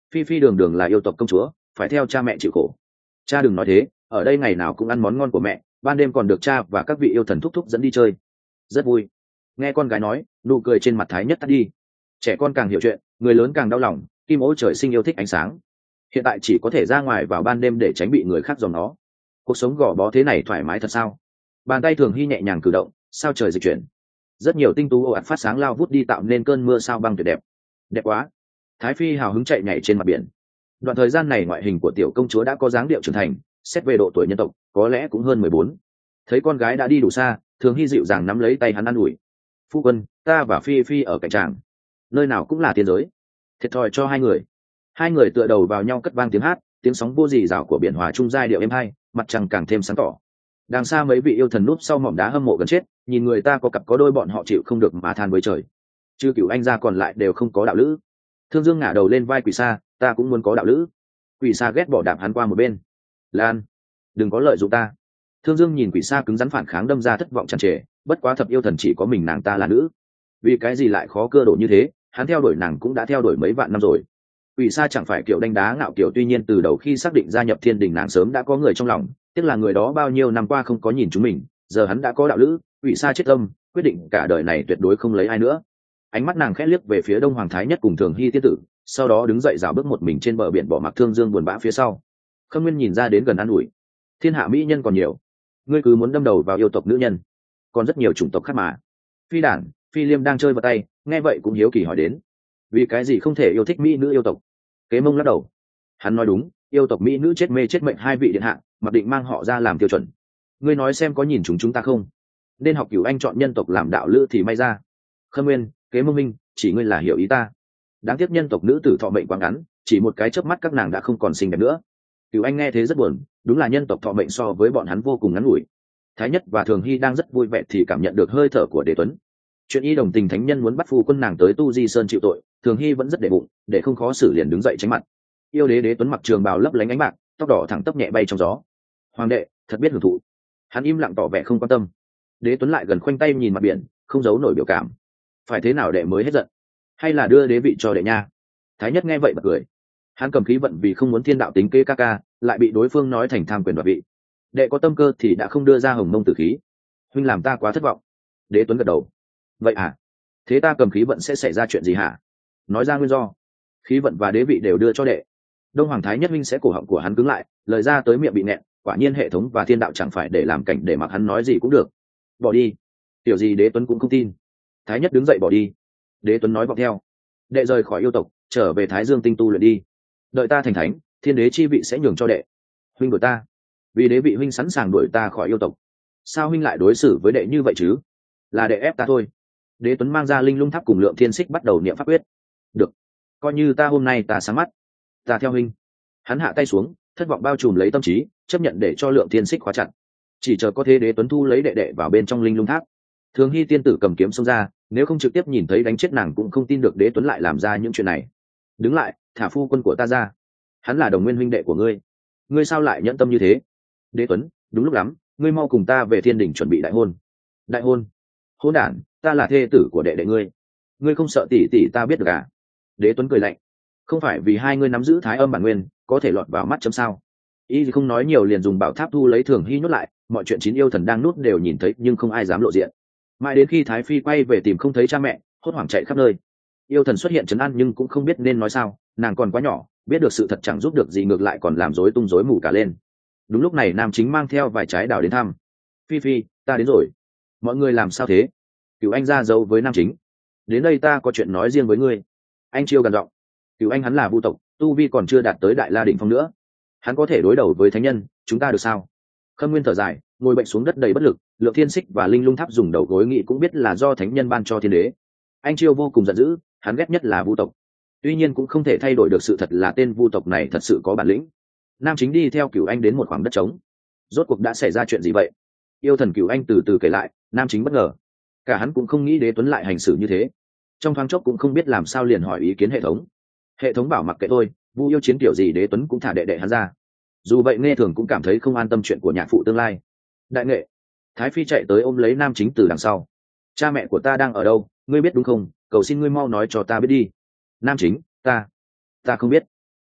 Phi Phi đường đường là yêu tộc công chúa, phải theo cha mẹ chịu khổ. Cha đừng nói thế, ở đây ngày nào cũng ăn món ngon của mẹ, ban đêm còn được cha và các vị yêu thần thúc thúc dẫn đi chơi, rất vui. Nghe con gái nói, nụ cười trên mặt Thái Nhất tắt đi. Trẻ con càng hiểu chuyện, người lớn càng đau lòng. Kim Ô trời sinh yêu thích ánh sáng, hiện tại chỉ có thể ra ngoài vào ban đêm để tránh bị người khác dòm nó. Cuộc sống gò bó thế này thoải mái thật sao? Bàn tay Thường Hy nhẹ nhàng cử động, sao trời dịch chuyển, rất nhiều tinh tú ồ ạt phát sáng lao vút đi tạo nên cơn mưa sao băng tuyệt đẹp. Đẹp quá. Thái Phi hào hứng chạy nhảy trên mặt biển. Đoạn thời gian này ngoại hình của tiểu công chúa đã có dáng điệu trưởng thành, xét về độ tuổi nhân tộc có lẽ cũng hơn 14. Thấy con gái đã đi đủ xa, Thường Hy dịu dàng nắm lấy tay hắn an ủi. Phu quân, ta và Phi Phi ở cạnh chàng, nơi nào cũng là tiên giới, thiệt thòi cho hai người. Hai người tựa đầu vào nhau cất vang tiếng hát, tiếng sóng vô dì rào của biển hòa chung giai điệu êm hay, mặt trăng càng thêm sáng tỏ. Đằng xa mấy vị yêu thần núp sau mỏm đá hâm mộ gần chết, nhìn người ta có cặp có đôi bọn họ chịu không được mà than với trời. Chứ Cửu Anh ra còn lại đều không có đạo lữ. Thương Dương ngả đầu lên vai Quỷ Sa, ta cũng muốn có đạo lữ. Quỷ Sa ghét bỏ đạp hắn qua một bên. Lan, đừng có lợi dụng ta. Thương Dương nhìn Quỷ Sa cứng rắn phản kháng đâm ra thất vọng tràn trề, bất quá thập yêu thần chỉ có mình nàng ta là nữ, vì cái gì lại khó cơ độ như thế, hắn theo đuổi nàng cũng đã theo đuổi mấy vạn năm rồi. Quỷ Sa chẳng phải kiểu đánh đá ngạo kiểu, tuy nhiên từ đầu khi xác định gia nhập Thiên Đình nàng sớm đã có người trong lòng, tiếc là người đó bao nhiêu năm qua không có nhìn chúng mình, giờ hắn đã có đạo lữ. Quỷ Sa chết tâm, quyết định cả đời này tuyệt đối không lấy ai nữa. Ánh mắt nàng khẽ liếc về phía Đông Hoàng Thái Nhất cùng Thường Hy tiên tử, sau đó đứng dậy dạo bước một mình trên bờ biển, bỏ mặc Thương Dương buồn bã phía sau. Khâm Nguyên nhìn ra đến gần an ủi, thiên hạ mỹ nhân còn nhiều, ngươi cứ muốn đâm đầu vào yêu tộc nữ nhân, còn rất nhiều chủng tộc khác mà. Phi Đản, Phi Liêm đang chơi vào tay, nghe vậy cũng hiếu kỳ hỏi đến, vì cái gì không thể yêu thích mỹ nữ yêu tộc? Kế Mông lắc đầu, hắn nói đúng, yêu tộc mỹ nữ chết mê chết mệnh hai vị điện hạ, mặc định mang họ ra làm tiêu chuẩn. Ngươi nói xem có nhìn chúng ta không? Nên học Cửu Anh chọn nhân tộc làm đạo lữ thì may ra. Khâm Nguyên, Kế Mông Minh, chỉ ngươi là hiểu ý ta. Đáng tiếc nhân tộc nữ tử thọ mệnh quá ngắn, chỉ một cái chớp mắt các nàng đã không còn xinh đẹp nữa. Cửu Anh nghe thế rất buồn, đúng là nhân tộc thọ mệnh so với bọn hắn vô cùng ngắn ngủi. Thái Nhất và Thường Hy đang rất vui vẻ thì cảm nhận được hơi thở của Đế Tuấn. Chuyện y đồng tình thánh nhân muốn bắt phu quân nàng tới Tu Di Sơn chịu tội, Thường Hy vẫn rất để bụng, để không khó xử liền đứng dậy tránh mặt. Yêu đế Đế Tuấn mặc trường bào lấp lánh ánh bạc, tóc đỏ thẳng tắp nhẹ bay trong gió. Hoàng đệ, thật biết hưởng thụ. Hắn im lặng tỏ vẻ không quan tâm. Đế Tuấn lại gần khoanh tay nhìn mặt biển, không giấu nổi biểu cảm. Phải thế nào đệ mới hết giận? Hay là đưa đế vị cho đệ nha? Thái Nhất nghe vậy bật cười. Hắn cầm khí vận vì không muốn thiên đạo tính kê ca ca, lại bị đối phương nói thành tham quyền đoạt vị. Đệ có tâm cơ thì đã không đưa ra hồng mông tử khí. Huynh làm ta quá thất vọng. Đế Tuấn gật đầu. Vậy hả? Thế ta cầm khí vận sẽ xảy ra chuyện gì hả? Nói ra nguyên do. Khí vận và đế vị đều đưa cho đệ. Đông Hoàng Thái Nhất huynh sẽ cổ họng của hắn cứng lại, lời ra tới miệng bị nghẹn. Quả nhiên hệ thống và thiên đạo chẳng phải để làm cảnh để mặc hắn nói gì cũng được. Bỏ đi. Tiểu gì Đế Tuấn cũng không tin. Thái Nhất đứng dậy bỏ đi. Đế Tuấn nói vọng theo. Đệ rời khỏi yêu tộc, trở về Thái Dương tinh tu luyện đi. Đợi ta thành thánh, thiên đế chi vị sẽ nhường cho đệ. Huynh đuổi ta, vì đế vị huynh sẵn sàng đuổi ta khỏi yêu tộc. Sao huynh lại đối xử với đệ như vậy chứ? Là đệ ép ta thôi. Đế Tuấn mang ra linh lung tháp cùng Lượng Thiên Xích bắt đầu niệm pháp quyết. Được, coi như ta hôm nay ta sáng mắt, ta theo huynh. Hắn hạ tay xuống, thất vọng bao trùm lấy tâm trí, chấp nhận để cho Lượng Thiên Xích khóa chặt. Chỉ chờ có thế Đế Tuấn thu lấy đệ đệ vào bên trong linh lung tháp. Thường Hy tiên tử cầm kiếm xông ra, nếu không trực tiếp nhìn thấy đánh chết nàng cũng không tin được Đế Tuấn lại làm ra những chuyện này. Đứng lại, thả phu quân của ta ra. Hắn là đồng nguyên huynh đệ của ngươi, ngươi sao lại nhẫn tâm như thế? Đế Tuấn, đúng lúc lắm, ngươi mau cùng ta về Thiên Đình chuẩn bị đại hôn. Đại hôn? Hôn đản, ta là thê tử của đệ đệ ngươi, ngươi không sợ tỷ tỷ ta biết được à? Đế Tuấn cười lạnh, không phải vì hai ngươi nắm giữ thái âm bản nguyên có thể lọt vào mắt chấm sao? Y không nói nhiều liền dùng bảo tháp thu lấy Thường Hy nhốt lại, mọi chuyện chín yêu thần đang nút đều nhìn thấy nhưng không ai dám lộ diện. Mãi đến khi Thái Phi quay về tìm không thấy cha mẹ, hốt hoảng chạy khắp nơi. Yêu thần xuất hiện trấn an nhưng cũng không biết nên nói sao, nàng còn quá nhỏ, biết được sự thật chẳng giúp được gì, ngược lại còn làm rối tung rối mù cả lên. Đúng lúc này Nam Chính mang theo vài trái đào đến thăm. Phi Phi, ta đến rồi. Mọi người làm sao thế? Cửu Anh ra dấu với Nam Chính. Đến đây ta có chuyện nói riêng với ngươi. Anh Chiêu gằn giọng. Cửu Anh hắn là vu tộc, tu vi còn chưa đạt tới Đại La đỉnh phong nữa, hắn có thể đối đầu với thánh nhân, chúng ta được sao? Khâm Nguyên thở dài, ngồi bệnh xuống đất đầy bất lực. Lượng Thiên Xích và linh lung tháp dùng đầu gối nghị cũng biết là do thánh nhân ban cho thiên đế. Anh Chiêu vô cùng giận dữ, hắn ghét nhất là vu tộc, tuy nhiên cũng không thể thay đổi được sự thật là tên vu tộc này thật sự có bản lĩnh. Nam Chính đi theo Cửu Anh đến một khoảng đất trống. Rốt cuộc đã xảy ra chuyện gì vậy? Yêu thần Cửu Anh từ từ kể lại. Nam Chính bất ngờ, cả hắn cũng không nghĩ Đế Tuấn lại hành xử như thế. Trong thoáng chốc cũng không biết làm sao liền hỏi ý kiến hệ thống. Hệ thống bảo mặc kệ thôi, vu yêu chiến kiểu gì Đế Tuấn cũng thả đệ đệ hắn ra. Dù vậy Nghe Thường cũng cảm thấy không an tâm chuyện của nhạc phụ tương lai. Đại nghệ, Thái Phi chạy tới ôm lấy Nam Chính từ đằng sau. Cha mẹ của ta đang ở đâu, ngươi biết đúng không? Cầu xin ngươi mau nói cho ta biết đi. Nam Chính, ta không biết.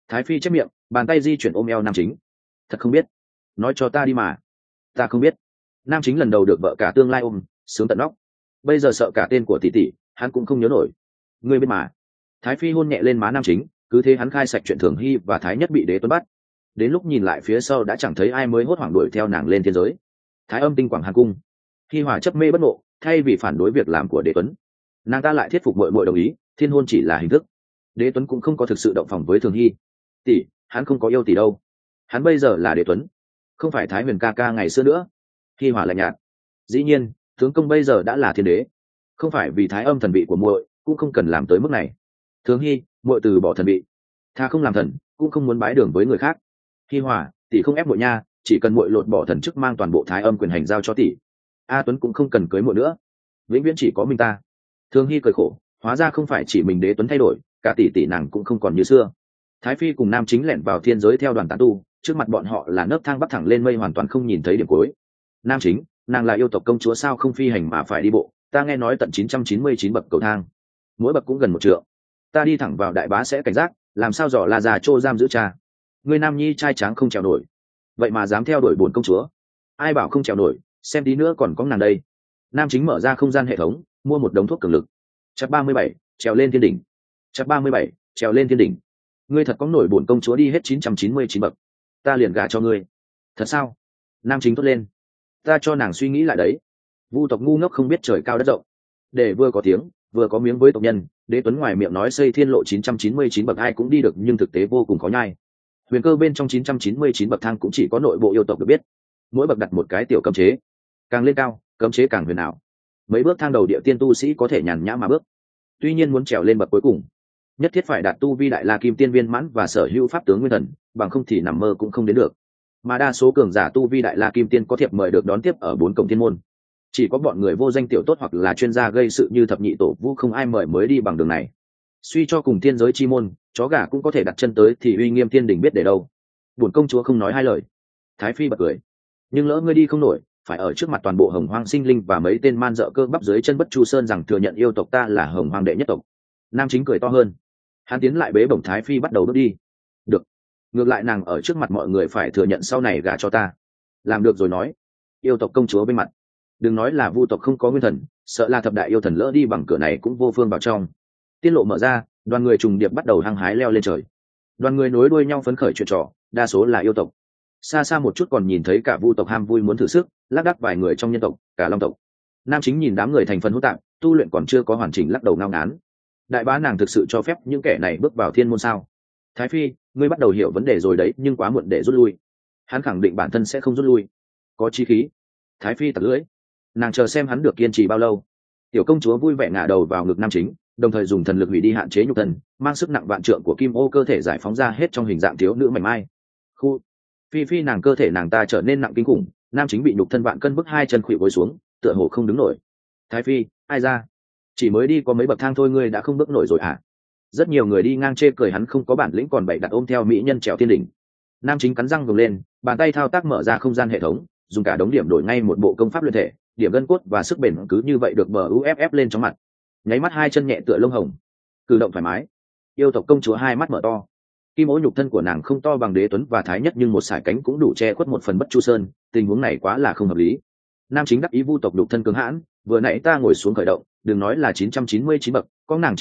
Thái phi chép miệng, bàn tay di chuyển ôm eo nam chính. Thật không biết, nói cho ta đi mà. Ta không biết. Nam chính lần đầu được vợ cả tương lai ôm, sướng tận nóc. Bây giờ sợ cả tên của tỷ tỷ, hắn cũng không nhớ nổi. Ngươi biết mà. Thái phi hôn nhẹ lên má nam chính, cứ thế hắn khai sạch chuyện Thường Hy và Thái Nhất bị Đế Tuấn bắt. Đến lúc nhìn lại phía sau đã chẳng thấy ai, mới hốt hoảng đuổi theo nàng lên thiên giới. Thái Âm tinh quảng Hàn cung. Hi Hòa chấp mê bất ngộ, thay vì phản đối việc làm của Đế Tuấn, nàng ta lại thuyết phục muội muội đồng ý, thiên hôn chỉ là hình thức. Đế Tuấn cũng không có thực sự động phòng với Thường Hy. Tỷ, hắn không có yêu tỷ đâu. Hắn bây giờ là Đế Tuấn, không phải Thái Huyền ca ca ngày xưa nữa. Hi Hòa lạnh nhạt. Dĩ nhiên, tướng công bây giờ đã là thiên đế, không phải vì Thái Âm thần vị của muội, cũng không cần làm tới mức này. Thường Hy, muội từ bỏ thần vị, tha không làm thần, cũng không muốn bái đường với người khác. Hi Hòa, tỷ không ép muội nha, chỉ cần muội lột bỏ thần chức, mang toàn bộ Thái Âm quyền hành giao cho tỷ, A Tuấn cũng không cần cưới muội nữa, vĩnh viễn chỉ có mình ta. Thường Hy cười khổ, hóa ra không phải chỉ mình Đế Tuấn thay đổi, cả tỷ tỷ nàng cũng không còn như xưa. Thái phi cùng nam chính lẻn vào thiên giới theo đoàn tán tu, trước mặt bọn họ là nấc thang bắc thẳng lên mây, hoàn toàn không nhìn thấy điểm cuối. Nam chính, nàng là yêu tộc công chúa sao không phi hành mà phải đi bộ? Ta nghe nói tận 999 bậc cầu thang, mỗi bậc cũng gần 1 trượng. Ta đi thẳng vào đại bá sẽ cảnh giác, làm sao dò là già trô giam giữ cha. Người nam nhi trai tráng không chèo nổi, vậy mà dám theo đuổi bổn công chúa. Ai bảo không chèo nổi, xem tí nữa còn có nàng đây. Nam chính mở ra không gian hệ thống, mua một đống thuốc cường lực. Chapter 37, trèo lên thiên đỉnh. Chapter 37, trèo lên thiên đỉnh. Ngươi thật có nổi bổn công chúa đi hết 999 bậc, ta liền gả cho ngươi. Thật sao? Nam chính thốt lên. Ta cho nàng suy nghĩ lại đấy. Vu tộc ngu ngốc không biết trời cao đất rộng, để vừa có tiếng vừa có miếng với tộc nhân. Đế Tuấn ngoài miệng nói xây thiên lộ 999 bậc ai cũng đi được, nhưng thực tế vô cùng khó nhai. Huyền cơ bên trong 999 bậc thang cũng chỉ có nội bộ yêu tộc được biết. Mỗi bậc đặt một cái tiểu cấm chế, càng lên cao cấm chế càng huyền ảo. Mấy bước thang đầu địa tiên tu sĩ có thể nhàn nhã mà bước, tuy nhiên muốn trèo lên bậc cuối cùng, nhất thiết phải đạt tu vi đại la kim tiên viên mãn và sở hữu pháp tướng nguyên thần, bằng không thì nằm mơ cũng không đến được. Mà đa số cường giả tu vi đại la kim tiên có thiệp mời được đón tiếp ở 4 cổng thiên môn. Chỉ có bọn người vô danh tiểu tốt hoặc là chuyên gia gây sự như thập nhị tổ Vu không ai mời mới đi bằng đường này. Suy cho cùng thiên giới chi môn, chó gà cũng có thể đặt chân tới, thì uy nghiêm thiên đình biết để đâu. Bổn công chúa không nói hai lời. Thái phi bật cười. Nhưng lỡ ngươi đi không nổi, phải ở trước mặt toàn bộ Hồng Hoang sinh linh và mấy tên man dợ cơ bắp dưới chân Bất Chu Sơn rằng thừa nhận yêu tộc ta là Hồng Hoang đệ nhất tộc. Nam chính cười to hơn. Hắn tiến lại bế bổng Thái phi bắt đầu bước đi. Được, ngược lại nàng ở trước mặt mọi người phải thừa nhận sau này gả cho ta. Làm được rồi nói. Yêu tộc công chúa bên mặt, đừng nói là Vu tộc không có nguyên thần, sợ là thập đại yêu thần lỡ đi bằng cửa này cũng vô phương vào trong. Tiên lộ mở ra, đoàn người trùng điệp bắt đầu hăng hái leo lên trời. Đoàn người nối đuôi nhau phấn khởi chuyện trò, đa số là yêu tộc. Xa xa một chút còn nhìn thấy cả Vu tộc ham vui muốn thử sức, lác đác vài người trong nhân tộc, cả Long tộc. Nam chính nhìn đám người thành phần hỗn tạp, tu luyện còn chưa có hoàn chỉnh, lắc đầu ngao ngán. Đại bá nàng thực sự cho phép những kẻ này bước vào thiên môn sao? Thái phi, ngươi bắt đầu hiểu vấn đề rồi đấy, nhưng quá muộn để rút lui. Hắn khẳng định bản thân sẽ không rút lui. Có chí khí. Thái phi tặc lưỡi. Nàng chờ xem hắn được kiên trì bao lâu. Tiểu công chúa vui vẻ ngả đầu vào ngực nam chính, đồng thời dùng thần lực hủy đi hạn chế nhục thân, mang sức nặng vạn trượng của kim ô cơ thể giải phóng ra hết trong hình dạng thiếu nữ mảnh mai. Khu phi phi nàng cơ thể nàng ta trở nên nặng kinh khủng, nam chính bị nhục thân vạn cân bức hai chân khuỵu gối xuống, tựa hồ không đứng nổi. Thái phi, ai ra? Chỉ mới đi có mấy bậc thang thôi ngươi đã không bước nổi rồi à? Rất nhiều người đi ngang chê cười hắn không có bản lĩnh, còn bày đặt ôm theo mỹ nhân trèo thiên đỉnh. Nam chính cắn răng gồng lên, bàn tay thao tác mở ra không gian hệ thống, dùng cả đống điểm đổi ngay một bộ công pháp luyện thể, điểm gân cốt và sức bền cứ như vậy được bờ uff lên trong mặt. Nháy mắt hai chân nhẹ tựa lông hồng, cử động thoải mái. Yêu tộc công chúa hai mắt mở to. Kim ô nhục thân của nàng không to bằng Đế Tuấn và Thái Nhất, nhưng một sải cánh cũng đủ che khuất một phần Bất Chu Sơn, tình huống này quá là không hợp lý. Nam chính đắc ý Vu tộc nhục thân cứng hãn, vừa nãy ta ngồi xuống khởi động, đừng nói là 999 bậc, có nàng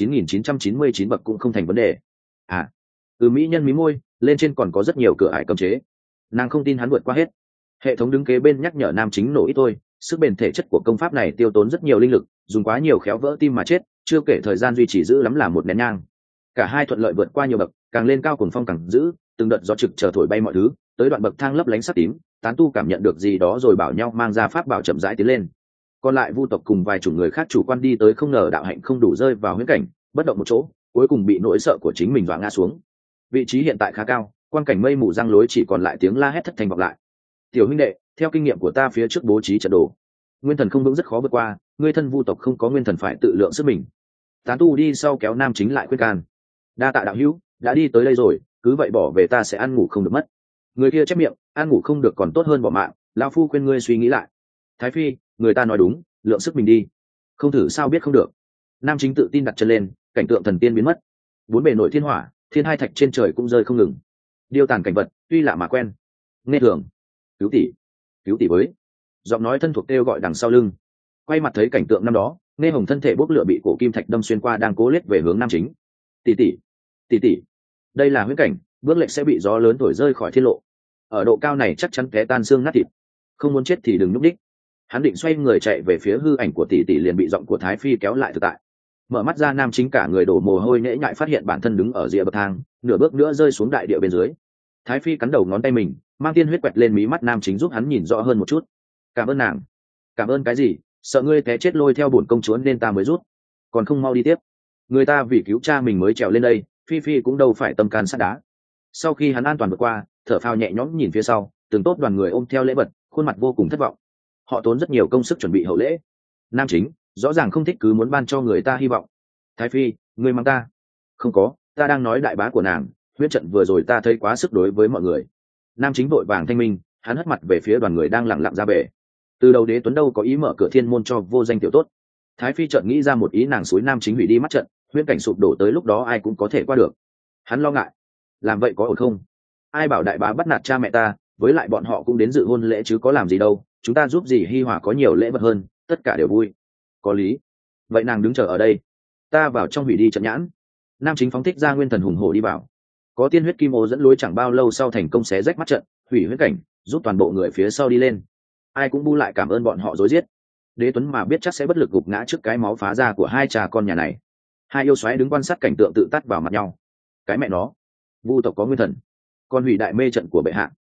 9999 bậc cũng không thành vấn đề. À, mỹ nhân mí môi, lên trên còn có rất nhiều cửa ải cấm chế. Nàng không tin hắn vượt qua hết. Hệ thống đứng kế bên nhắc nhở nam chính nổ ít thôi, sức bền thể chất của công pháp này tiêu tốn rất nhiều linh lực, dùng quá nhiều khéo vỡ tim mà chết, chưa kể thời gian duy trì giữ lắm là một nén nhang. Cả hai thuận lợi vượt qua nhiều bậc, càng lên cao cuồng phong càng dữ, từng đợt gió trực chờ thổi bay mọi thứ, tới đoạn bậc thang lấp lánh sắc tím, tán tu cảm nhận được gì đó rồi bảo nhau mang ra pháp bảo chậm rãi tiến lên. Còn lại Vu tộc cùng vài chủng người khác chủ quan đi tới, không ngờ đạo hạnh không đủ rơi vào huyễn cảnh, bất động một chỗ, cuối cùng bị nỗi sợ của chính mình dọa ngã xuống. Vị trí hiện tại khá cao, quan cảnh mây mù giăng lối, chỉ còn lại tiếng la hét thất thanh vọng lại. Tiểu huynh đệ, theo kinh nghiệm của ta, phía trước bố trí trận đồ, nguyên thần không vững rất khó vượt qua, ngươi thân Vu tộc không có nguyên thần phải tự lượng sức mình. Tán tu đi sau kéo nam chính lại khuyên can. Đa tạ đạo hữu, đã đi tới đây rồi, cứ vậy bỏ về ta sẽ ăn ngủ không được mất. Người kia chép miệng, ăn ngủ không được còn tốt hơn bỏ mạng, lão phu khuyên ngươi suy nghĩ lại. Thái phi, người ta nói đúng, lượng sức mình đi. Không thử sao biết không được. Nam chính tự tin đặt chân lên, cảnh tượng thần tiên biến mất. Bốn bề nội thiên hỏa, thiên hai thạch trên trời cũng rơi không ngừng. Điêu tàn cảnh vật tuy lạ mà quen. Nghe thường. Cứu tỷ, cứu tỷ với. Giọng nói thân thuộc kêu gọi đằng sau lưng. Quay mặt thấy cảnh tượng năm đó, Nghe Hồng thân thể bốc lửa bị cổ kim thạch đâm xuyên qua đang cố lết về hướng nam chính. Tỷ tỷ, tỷ tỷ, đây là huyễn cảnh, bước lệch sẽ bị gió lớn thổi rơi khỏi thiên lộ. Ở độ cao này chắc chắn té tan xương nát thịt. Không muốn chết thì đừng nhúc đích. Hắn định xoay người chạy về phía hư ảnh của tỷ tỷ liền bị giọng của Thái Phi kéo lại thực tại. Mở mắt ra nam chính cả người đổ mồ hôi nhễ nhại phát hiện bản thân đứng ở rìa bậc thang, nửa bước nữa rơi xuống đại địa bên dưới. Thái Phi cắn đầu ngón tay mình, mang tiên huyết quẹt lên mí mắt nam chính giúp hắn nhìn rõ hơn một chút. Cảm ơn nàng. Cảm ơn cái gì? Sợ ngươi té chết lôi theo bổn công chúa nên ta mới rút. Còn không mau đi tiếp. Người ta vì cứu cha mình mới trèo lên đây, Phi Phi cũng đâu phải tâm can sắt đá. Sau khi hắn an toàn vượt qua, thở phào nhẹ nhõm nhìn phía sau, từng tốt đoàn người ôm theo lễ vật, khuôn mặt vô cùng thất vọng. Họ tốn rất nhiều công sức chuẩn bị hậu lễ. Nam chính rõ ràng không thích, cứ muốn ban cho người ta hy vọng. Thái Phi, ngươi mang ta? Không có, ta đang nói đại bá của nàng. Huyết trận vừa rồi ta thấy quá sức đối với mọi người. Nam chính vội vàng thanh minh, hắn hất mặt về phía đoàn người đang lặng lặng ra về. Từ đầu Đế Tuấn đâu có ý mở cửa thiên môn cho vô danh tiểu tốt. Thái Phi chợt nghĩ ra một ý, nàng xúi nam chính hủy đi mắt trận, huyễn cảnh sụp đổ tới lúc đó ai cũng có thể qua được. Hắn lo ngại, làm vậy có ổn không? Ai bảo đại bá bắt nạt cha mẹ ta, với lại bọn họ cũng đến dự hôn lễ chứ có làm gì đâu, chúng ta giúp gì hi hòa có nhiều lễ vật hơn, tất cả đều vui. Có lý. Vậy nàng đứng chờ ở đây, ta vào trong hủy đi trận nhãn. Nam chính phóng thích ra nguyên thần hùng hổ đi vào. Có tiên huyết kim ô dẫn lối, chẳng bao lâu sau thành công xé rách mắt trận, hủy huyết cảnh, giúp toàn bộ người phía sau đi lên. Ai cũng bu lại cảm ơn bọn họ rối giết. Đế Tuấn mà biết chắc sẽ bất lực gục ngã trước cái máu phá ra của hai cha con nhà này. Hai yêu xoáy đứng quan sát cảnh tượng tự tắt vào mặt nhau. Cái mẹ nó, vu tộc có nguyên thần, còn hủy đại mê trận của bệ hạ.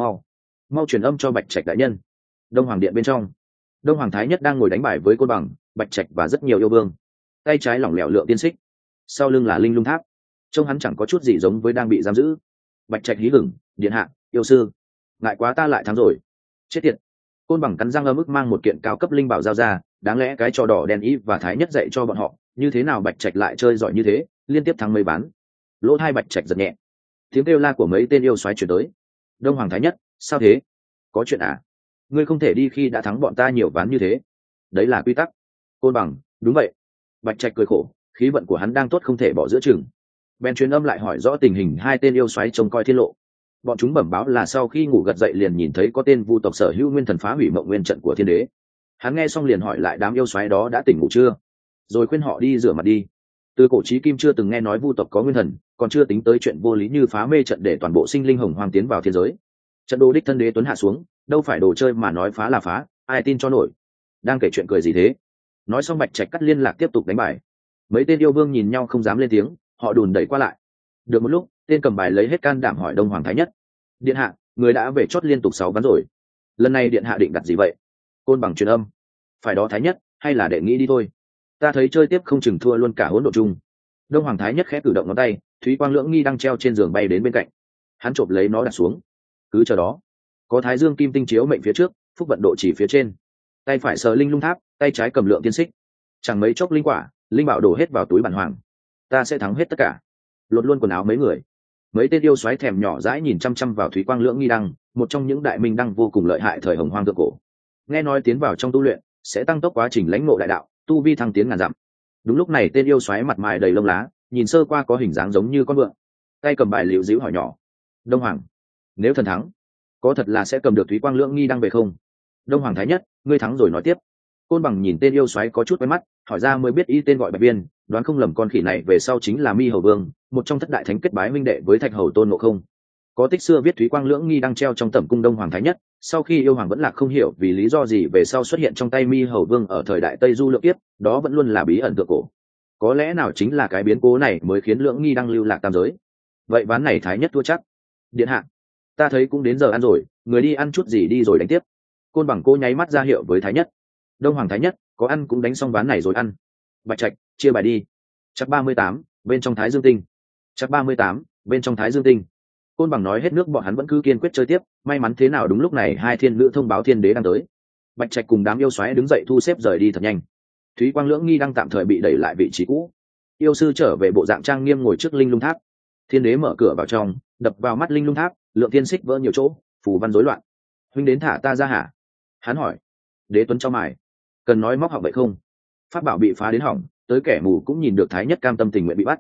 Mau truyền âm cho Bạch Trạch đại nhân. Đông Hoàng điện bên trong, Đông Hoàng Thái Nhất đang ngồi đánh bài với Côn Bằng, Bạch Trạch và rất nhiều yêu vương. Tay trái lỏng lẻo lượng tiên xích, sau lưng là linh lung tháp, trông hắn chẳng có chút gì giống với đang bị giam giữ. Bạch Trạch hí hửng, điện hạ, yêu sư, ngại quá ta lại thắng rồi. Chết tiệt. Côn Bằng cắn răng âm ức mang một kiện cao cấp linh bảo giao ra, đáng lẽ cái trò đỏ đen ý và Thái Nhất dạy cho bọn họ, như thế nào Bạch Trạch lại chơi giỏi như thế, liên tiếp thắng mấy bán. Lỗ hai Bạch Trạch giật nhẹ, tiếng kêu la của mấy tên yêu xoáy chuyển tới. Đông Hoàng Thái Nhất, sao thế? Có chuyện à? Ngươi không thể đi khi đã thắng bọn ta nhiều ván như thế. Đấy là quy tắc. Côn Bằng, đúng vậy. Bạch Trạch cười khổ, khí vận của hắn đang tốt không thể bỏ giữa chừng. Ben truyền âm lại hỏi rõ tình hình hai tên yêu xoáy trông coi thiên lộ. Bọn chúng bẩm báo là sau khi ngủ gật dậy liền nhìn thấy có tên vu tộc sở hữu nguyên thần phá hủy mộng nguyên trận của thiên đế. Hắn nghe xong liền hỏi lại đám yêu xoáy đó đã tỉnh ngủ chưa, rồi khuyên họ đi rửa mặt đi. Từ cổ chí kim chưa từng nghe nói vu tộc có nguyên thần, còn chưa tính tới chuyện vô lý như phá mê trận để toàn bộ sinh linh hồng hoang tiến vào thiên giới. Trận đồ đích thân Đế Tuấn hạ xuống, đâu phải đồ chơi mà nói phá là phá, ai tin cho nổi. Đang kể chuyện cười gì thế? Nói xong Bạch Trạch cắt liên lạc tiếp tục đánh bài. Mấy tên yêu vương nhìn nhau không dám lên tiếng, họ đùn đẩy qua lại. Được một lúc, tên cầm bài lấy hết can đảm hỏi Đông Hoàng Thái Nhất. Điện hạ, người đã về chót liên tục 6 ván rồi. Lần này điện hạ định đặt gì vậy? Côn Bằng truyền âm. Phải đó Thái Nhất, hay là đệ nghĩ đi thôi. Ta thấy chơi tiếp không chừng thua luôn cả hỗn độn chung. Đông Hoàng Thái Nhất khẽ cử động ngón tay, Thúy Quang Lưỡng Nghi đang treo trên giường bay đến bên cạnh. Hắn chộp lấy nó đặt xuống. Cứ chờ đó. Có Thái Dương Kim Tinh chiếu mệnh phía trước, phúc vận độ chỉ phía trên. Tay phải sờ linh lung tháp, tay trái cầm lượng tiên xích. Chẳng mấy chốc linh quả, linh bảo đổ hết vào túi bản hoàng. Ta sẽ thắng hết tất cả. Lột luôn quần áo mấy người. Mấy tên yêu xoáy thèm nhỏ dãi nhìn chăm chăm vào Thúy Quang Lưỡng Nghi đăng, một trong những đại minh đăng vô cùng lợi hại thời Hồng Hoang thượng cổ. Nghe nói tiến vào trong tu luyện sẽ tăng tốc quá trình lãnh ngộ đại đạo, tu vi thăng tiến ngàn dặm. Đúng lúc này tên yêu xoáy mặt mày đầy lông lá, nhìn sơ qua có hình dáng giống như con vượn, tay cầm bài liễu díu hỏi nhỏ. Đông Hoàng, nếu thần thắng, có thật là sẽ cầm được Thúy Quang Lưỡng Nghi đăng về không? Đông Hoàng Thái Nhất, ngươi thắng rồi nói tiếp. Côn Bằng nhìn tên yêu xoáy có chút quen mắt, hỏi ra mới biết ý tên gọi Bạch Biên, đoán không lầm con khỉ này về sau chính là Mi Hầu Vương, một trong thất đại thánh kết bái huynh đệ với Thạch Hầu Tôn Ngộ Không. Có tích xưa viết Thúy Quang Lưỡng Nghi đang treo trong tẩm cung Đông Hoàng Thái Nhất, sau khi yêu hoàng vẫn lạc không hiểu vì lý do gì về sau xuất hiện trong tay Mi Hầu Vương ở thời đại Tây Du lượng kiếp, đó vẫn luôn là bí ẩn thượng cổ. Có lẽ nào chính là cái biến cố này mới khiến Lưỡng Nghi đang lưu lạc tam giới. Vậy ván này Thái Nhất thua chắc. Điện hạ, ta thấy cũng đến giờ ăn rồi, người đi ăn chút gì đi rồi đánh tiếp. Côn Bằng cô nháy mắt ra hiệu với Thái Nhất. Đông Hoàng Thái Nhất, có ăn cũng đánh xong ván này rồi ăn. Bạch Trạch, chia bài đi. Chắc 38, bên trong Thái Dương Tinh. Chắc 38, bên trong Thái Dương Tinh. Côn Bằng nói hết nước, bọn hắn vẫn cứ kiên quyết chơi tiếp. May mắn thế nào đúng lúc này hai thiên nữ thông báo thiên đế đang tới. Bạch Trạch cùng đám yêu xoáy đứng dậy thu xếp rời đi thật nhanh. Thúy Quang Lưỡng Nghi đang tạm thời bị đẩy lại vị trí cũ. Yêu sư trở về bộ dạng trang nghiêm ngồi trước linh lung tháp. Thiên đế mở cửa vào trong, đập vào mắt linh lung tháp, lượng tiên xích vỡ nhiều chỗ, phù văn rối loạn. Huynh đến thả ta ra hả? Hắn hỏi. Đế Tuấn cho mày. Cần nói móc họng vậy không? Pháp bảo bị phá đến hỏng, tới kẻ mù cũng nhìn được Thái Nhất cam tâm tình nguyện bị bắt.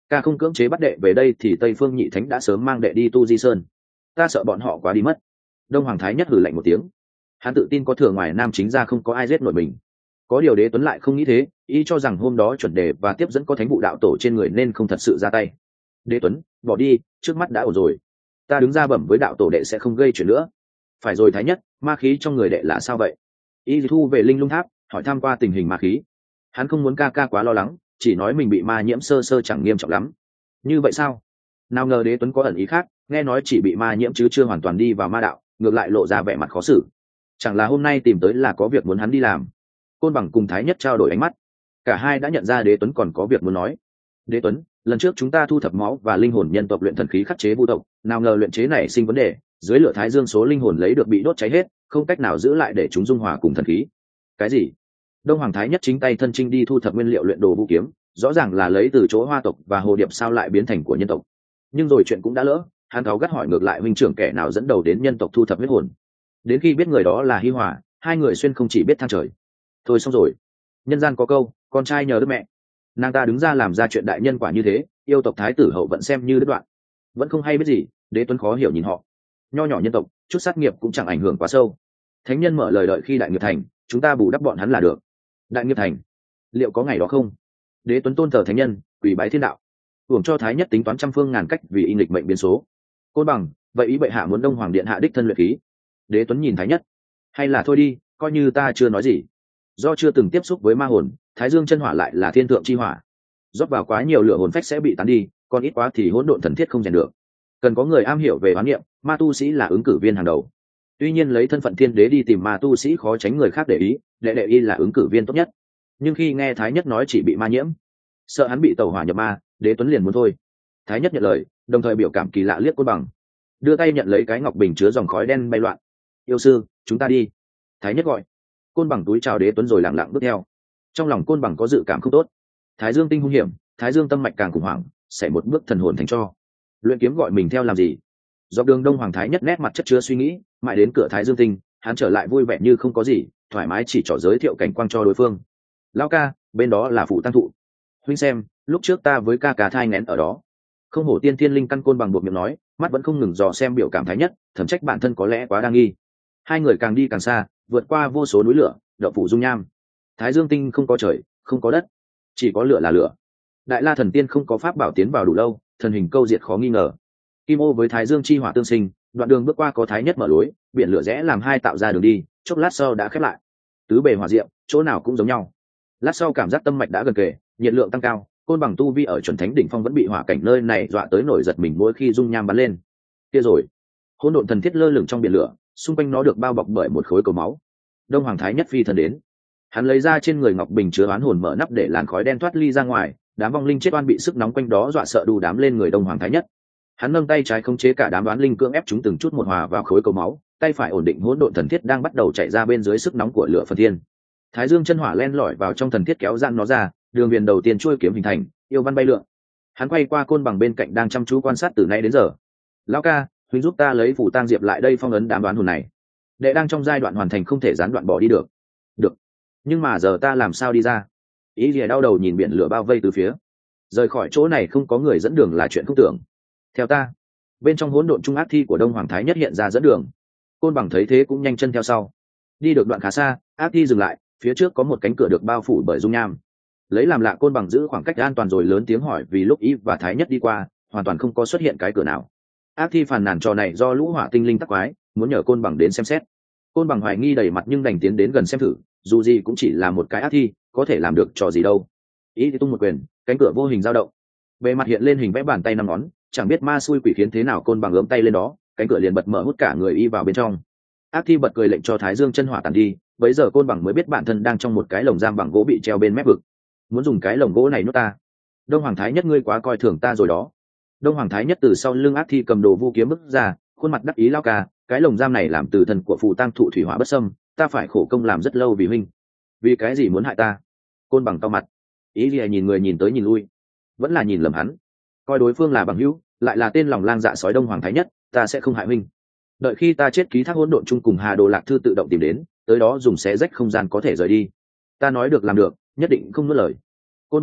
Ca không cưỡng chế bắt đệ về đây thì Tây Phương Nhị Thánh đã sớm mang đệ đi Tu Di Sơn. Ta sợ bọn họ quá đi mất. Đông Hoàng Thái Nhất hừ lạnh một tiếng. Hắn tự tin có thừa ngoài Nam Chính ra không có ai giết nổi mình. Có điều Đế Tuấn lại không nghĩ thế, ý cho rằng hôm đó chuẩn đề và tiếp dẫn có thánh vụ đạo tổ trên người nên không thật sự ra tay. Đế Tuấn, bỏ đi, trước mắt đã ổn rồi. Ta đứng ra bẩm với đạo tổ đệ sẽ không gây chuyện nữa. Phải rồi Thái Nhất, ma khí trong người đệ là sao vậy? Y thu về Linh Lung Tháp, hỏi thăm qua tình hình ma khí. Hắn không muốn ca quá lo lắng, chỉ nói mình bị ma nhiễm sơ sơ chẳng nghiêm trọng lắm. Như vậy sao? Nào ngờ Đế Tuấn có ẩn ý khác, nghe nói chỉ bị ma nhiễm chứ chưa hoàn toàn đi vào ma đạo, ngược lại lộ ra vẻ mặt khó xử. Chẳng là hôm nay tìm tới là có việc muốn hắn đi làm. Côn Bằng cùng Thái Nhất trao đổi ánh mắt, cả hai đã nhận ra Đế Tuấn còn có việc muốn nói. Đế Tuấn, lần trước chúng ta thu thập máu và linh hồn nhân tộc luyện thần khí khắc chế vu tộc, nào ngờ luyện chế này sinh vấn đề, dưới lửa Thái Dương số linh hồn lấy được bị đốt cháy hết, không cách nào giữ lại để chúng dung hòa cùng thần khí. Cái gì? Đông Hoàng Thái Nhất chính tay thân chinh đi thu thập nguyên liệu luyện đồ vũ kiếm, rõ ràng là lấy từ chỗ Hoa tộc và Hồ Điệp sao lại biến thành của nhân tộc. Nhưng rồi chuyện cũng đã lỡ, hắn cáu gắt hỏi ngược lại huynh trưởng kẻ nào dẫn đầu đến nhân tộc thu thập huyết hồn. Đến khi biết người đó là Hi Hòa, hai người xuyên không chỉ biết than trời. Thôi xong rồi, nhân gian có câu, con trai nhờ đức mẹ. Nàng ta đứng ra làm ra chuyện đại nhân quả như thế, yêu tộc thái tử hậu vẫn xem như đứt đoạn. Vẫn không hay biết gì, Đế Tuấn khó hiểu nhìn họ. Nho nhỏ nhân tộc, chút sát nghiệp cũng chẳng ảnh hưởng quá sâu. Thánh nhân mở lời đợi khi đại nghiệp thành, chúng ta bù đắp bọn hắn là được. Đại nghiệp thành, liệu có ngày đó không? Đế Tuấn tôn thờ thánh nhân, quỳ bái thiên đạo, hưởng cho Thái Nhất tính toán trăm phương ngàn cách vì in lịch mệnh biến số. Côn Bằng, vậy ý bệ hạ muốn Đông Hoàng điện hạ đích thân luyện khí. Đế Tuấn nhìn Thái Nhất, hay là thôi đi, coi như ta chưa nói gì. Do chưa từng tiếp xúc với ma hồn, Thái Dương chân hỏa lại là thiên thượng chi hỏa, rót vào quá nhiều lửa hồn phách sẽ bị tán đi, còn ít quá thì hỗn độn thần thiết không rèn được. Cần có người am hiểu về hoán niệm, ma tu sĩ là ứng cử viên hàng đầu. Tuy nhiên lấy thân phận thiên đế đi tìm ma tu sĩ khó tránh người khác để ý, đệ y là ứng cử viên tốt nhất. Nhưng khi nghe Thái Nhất nói chỉ bị ma nhiễm, sợ hắn bị tẩu hỏa nhập ma, Đế Tuấn liền muốn thôi. Thái Nhất nhận lời, đồng thời biểu cảm kỳ lạ liếc Côn Bằng, đưa tay nhận lấy cái ngọc bình chứa dòng khói đen bay loạn. Yêu sư, chúng ta đi. Thái Nhất gọi. Côn Bằng túi chào Đế Tuấn rồi lặng lặng bước theo. Trong lòng Côn Bằng có dự cảm không tốt. Thái Dương tinh hung hiểm, Thái Dương tâm mạch càng khủng hoảng, sẽ một bước thần hồn thành tro. Luyện kiếm gọi mình theo làm gì? Dọc đường Đông Hoàng Thái Nhất nét mặt chất chứa suy nghĩ, mãi đến cửa Thái Dương tinh, hắn trở lại vui vẻ như không có gì, thoải mái chỉ trỏ giới thiệu cảnh quang cho đối phương. Lão ca, bên đó là phụ tăng thụ. Huynh xem, lúc trước ta với ca thai nghén ở đó. Không hổ tiên thiên linh căn. Côn Bằng buộc miệng nói, mắt vẫn không ngừng dò xem biểu cảm Thái Nhất, thẩm trách bản thân có lẽ quá đa nghi. Hai người càng đi càng xa, vượt qua vô số núi lửa, đậu phủ dung nham. Thái Dương tinh không có trời, không có đất, chỉ có lửa là lửa. Đại La thần tiên không có pháp bảo tiến vào đủ lâu, thần hình câu diệt khó nghi ngờ. Kim ô với Thái Dương chi hỏa tương sinh, đoạn đường bước qua có Thái Nhất mở lối, biển lửa rẽ làm hai tạo ra đường đi, chốc lát sau đã khép lại. Tứ bề hỏa diệm, chỗ nào cũng giống nhau. Lát sau cảm giác tâm mạch đã gần kề, nhiệt lượng tăng cao, Côn Bằng tu vi ở chuẩn thánh đỉnh phong vẫn bị hỏa cảnh nơi này dọa tới nổi giật mình mỗi khi dung nham bắn lên. Kia rồi, hỗn độn thần thiết lơ lửng trong biển lửa, xung quanh nó được bao bọc bởi một khối cầu máu. Đông Hoàng Thái Nhất phi thần đến, hắn lấy ra trên người ngọc bình chứa oán hồn, mở nắp để làn khói đen thoát ly ra ngoài. Đám vong linh chết oan bị sức nóng quanh đó dọa sợ đù đám lên người Đông Hoàng Thái Nhất. Hắn nâng tay trái khống chế cả đám oán linh, cưỡng ép chúng từng chút một hòa vào khối cầu máu, tay phải ổn định hỗn độn thần thiết đang bắt đầu chạy ra bên dưới sức nóng của lửa phần thiên. Thái Dương chân hỏa len lỏi vào trong thần thiết kéo giãn nó ra, đường viền đầu tiên chuôi kiếm hình thành, yêu văn bay lượn. Hắn quay qua Côn Bằng bên cạnh đang chăm chú quan sát từ nay đến giờ. Lão ca, huynh giúp ta lấy phủ tang diệp lại đây phong ấn đám đoán hồn này. Đệ đang trong giai đoạn hoàn thành, không thể gián đoạn bỏ đi được. Được, nhưng mà giờ ta làm sao đi ra? Ý Lìa đau đầu nhìn biển lửa bao vây từ phía. Rời khỏi chỗ này không có người dẫn đường là chuyện không tưởng. Theo ta. Bên trong hỗn độn trung ác thi của Đông Hoàng Thái Nhất hiện ra dẫn đường. Côn Bằng thấy thế cũng nhanh chân theo sau. Đi được đoạn khá xa, ác thi dừng lại, phía trước có một cánh cửa được bao phủ bởi dung nham. Lấy làm lạ, Côn Bằng giữ khoảng cách an toàn rồi lớn tiếng hỏi, vì lúc Y và Thái Nhất đi qua, hoàn toàn không có xuất hiện cái cửa nào. Ác thi phàn nàn trò này do lũ hỏa tinh linh tắc quái, muốn nhờ Côn Bằng đến xem xét. Côn Bằng hoài nghi đầy mặt nhưng đành tiến đến gần xem thử, dù gì cũng chỉ là một cái ác thi, có thể làm được trò gì đâu. Y tung một quyền, cánh cửa vô hình dao động, bề mặt hiện lên hình vẽ bàn tay năm ngón, chẳng biết ma xui quỷ khiến thế nào Côn Bằng ướm tay lên đó, cánh cửa liền bật mở hút cả người Y vào bên trong. Ác thi bật cười lệnh cho Thái Dương chân hỏa tàn đi. Bấy giờ Côn Bằng mới biết bản thân đang trong một cái lồng giam bằng gỗ bị treo bên mép vực. Muốn dùng cái lồng gỗ này nuốt ta? Đông Hoàng Thái Nhất, ngươi quá coi thường ta rồi đó. Đông Hoàng Thái Nhất từ sau lưng ác thi cầm đồ vu kiếm bước ra, khuôn mặt đắc ý. Lao ca, cái lồng giam này làm từ thân của phù tang thụ thủy hỏa bất xâm, ta phải khổ công làm rất lâu vì huynh. Vì cái gì muốn hại ta? Côn Bằng cau mặt. Ý gì nhìn người nhìn tới nhìn lui, vẫn là nhìn lầm hắn. Coi đối phương là bằng hữu, lại là tên lòng lang dạ sói Đông Hoàng Thái Nhất, ta sẽ không hại huynh. Đợi khi ta chết, ký thác hỗn độn chung cùng Hà Đồ Lạc Thư tự động tìm đến, tới đó dùng xé rách không gian có thể rời đi. Ta nói được làm được, nhất định không nuốt lời. Côn Bằng,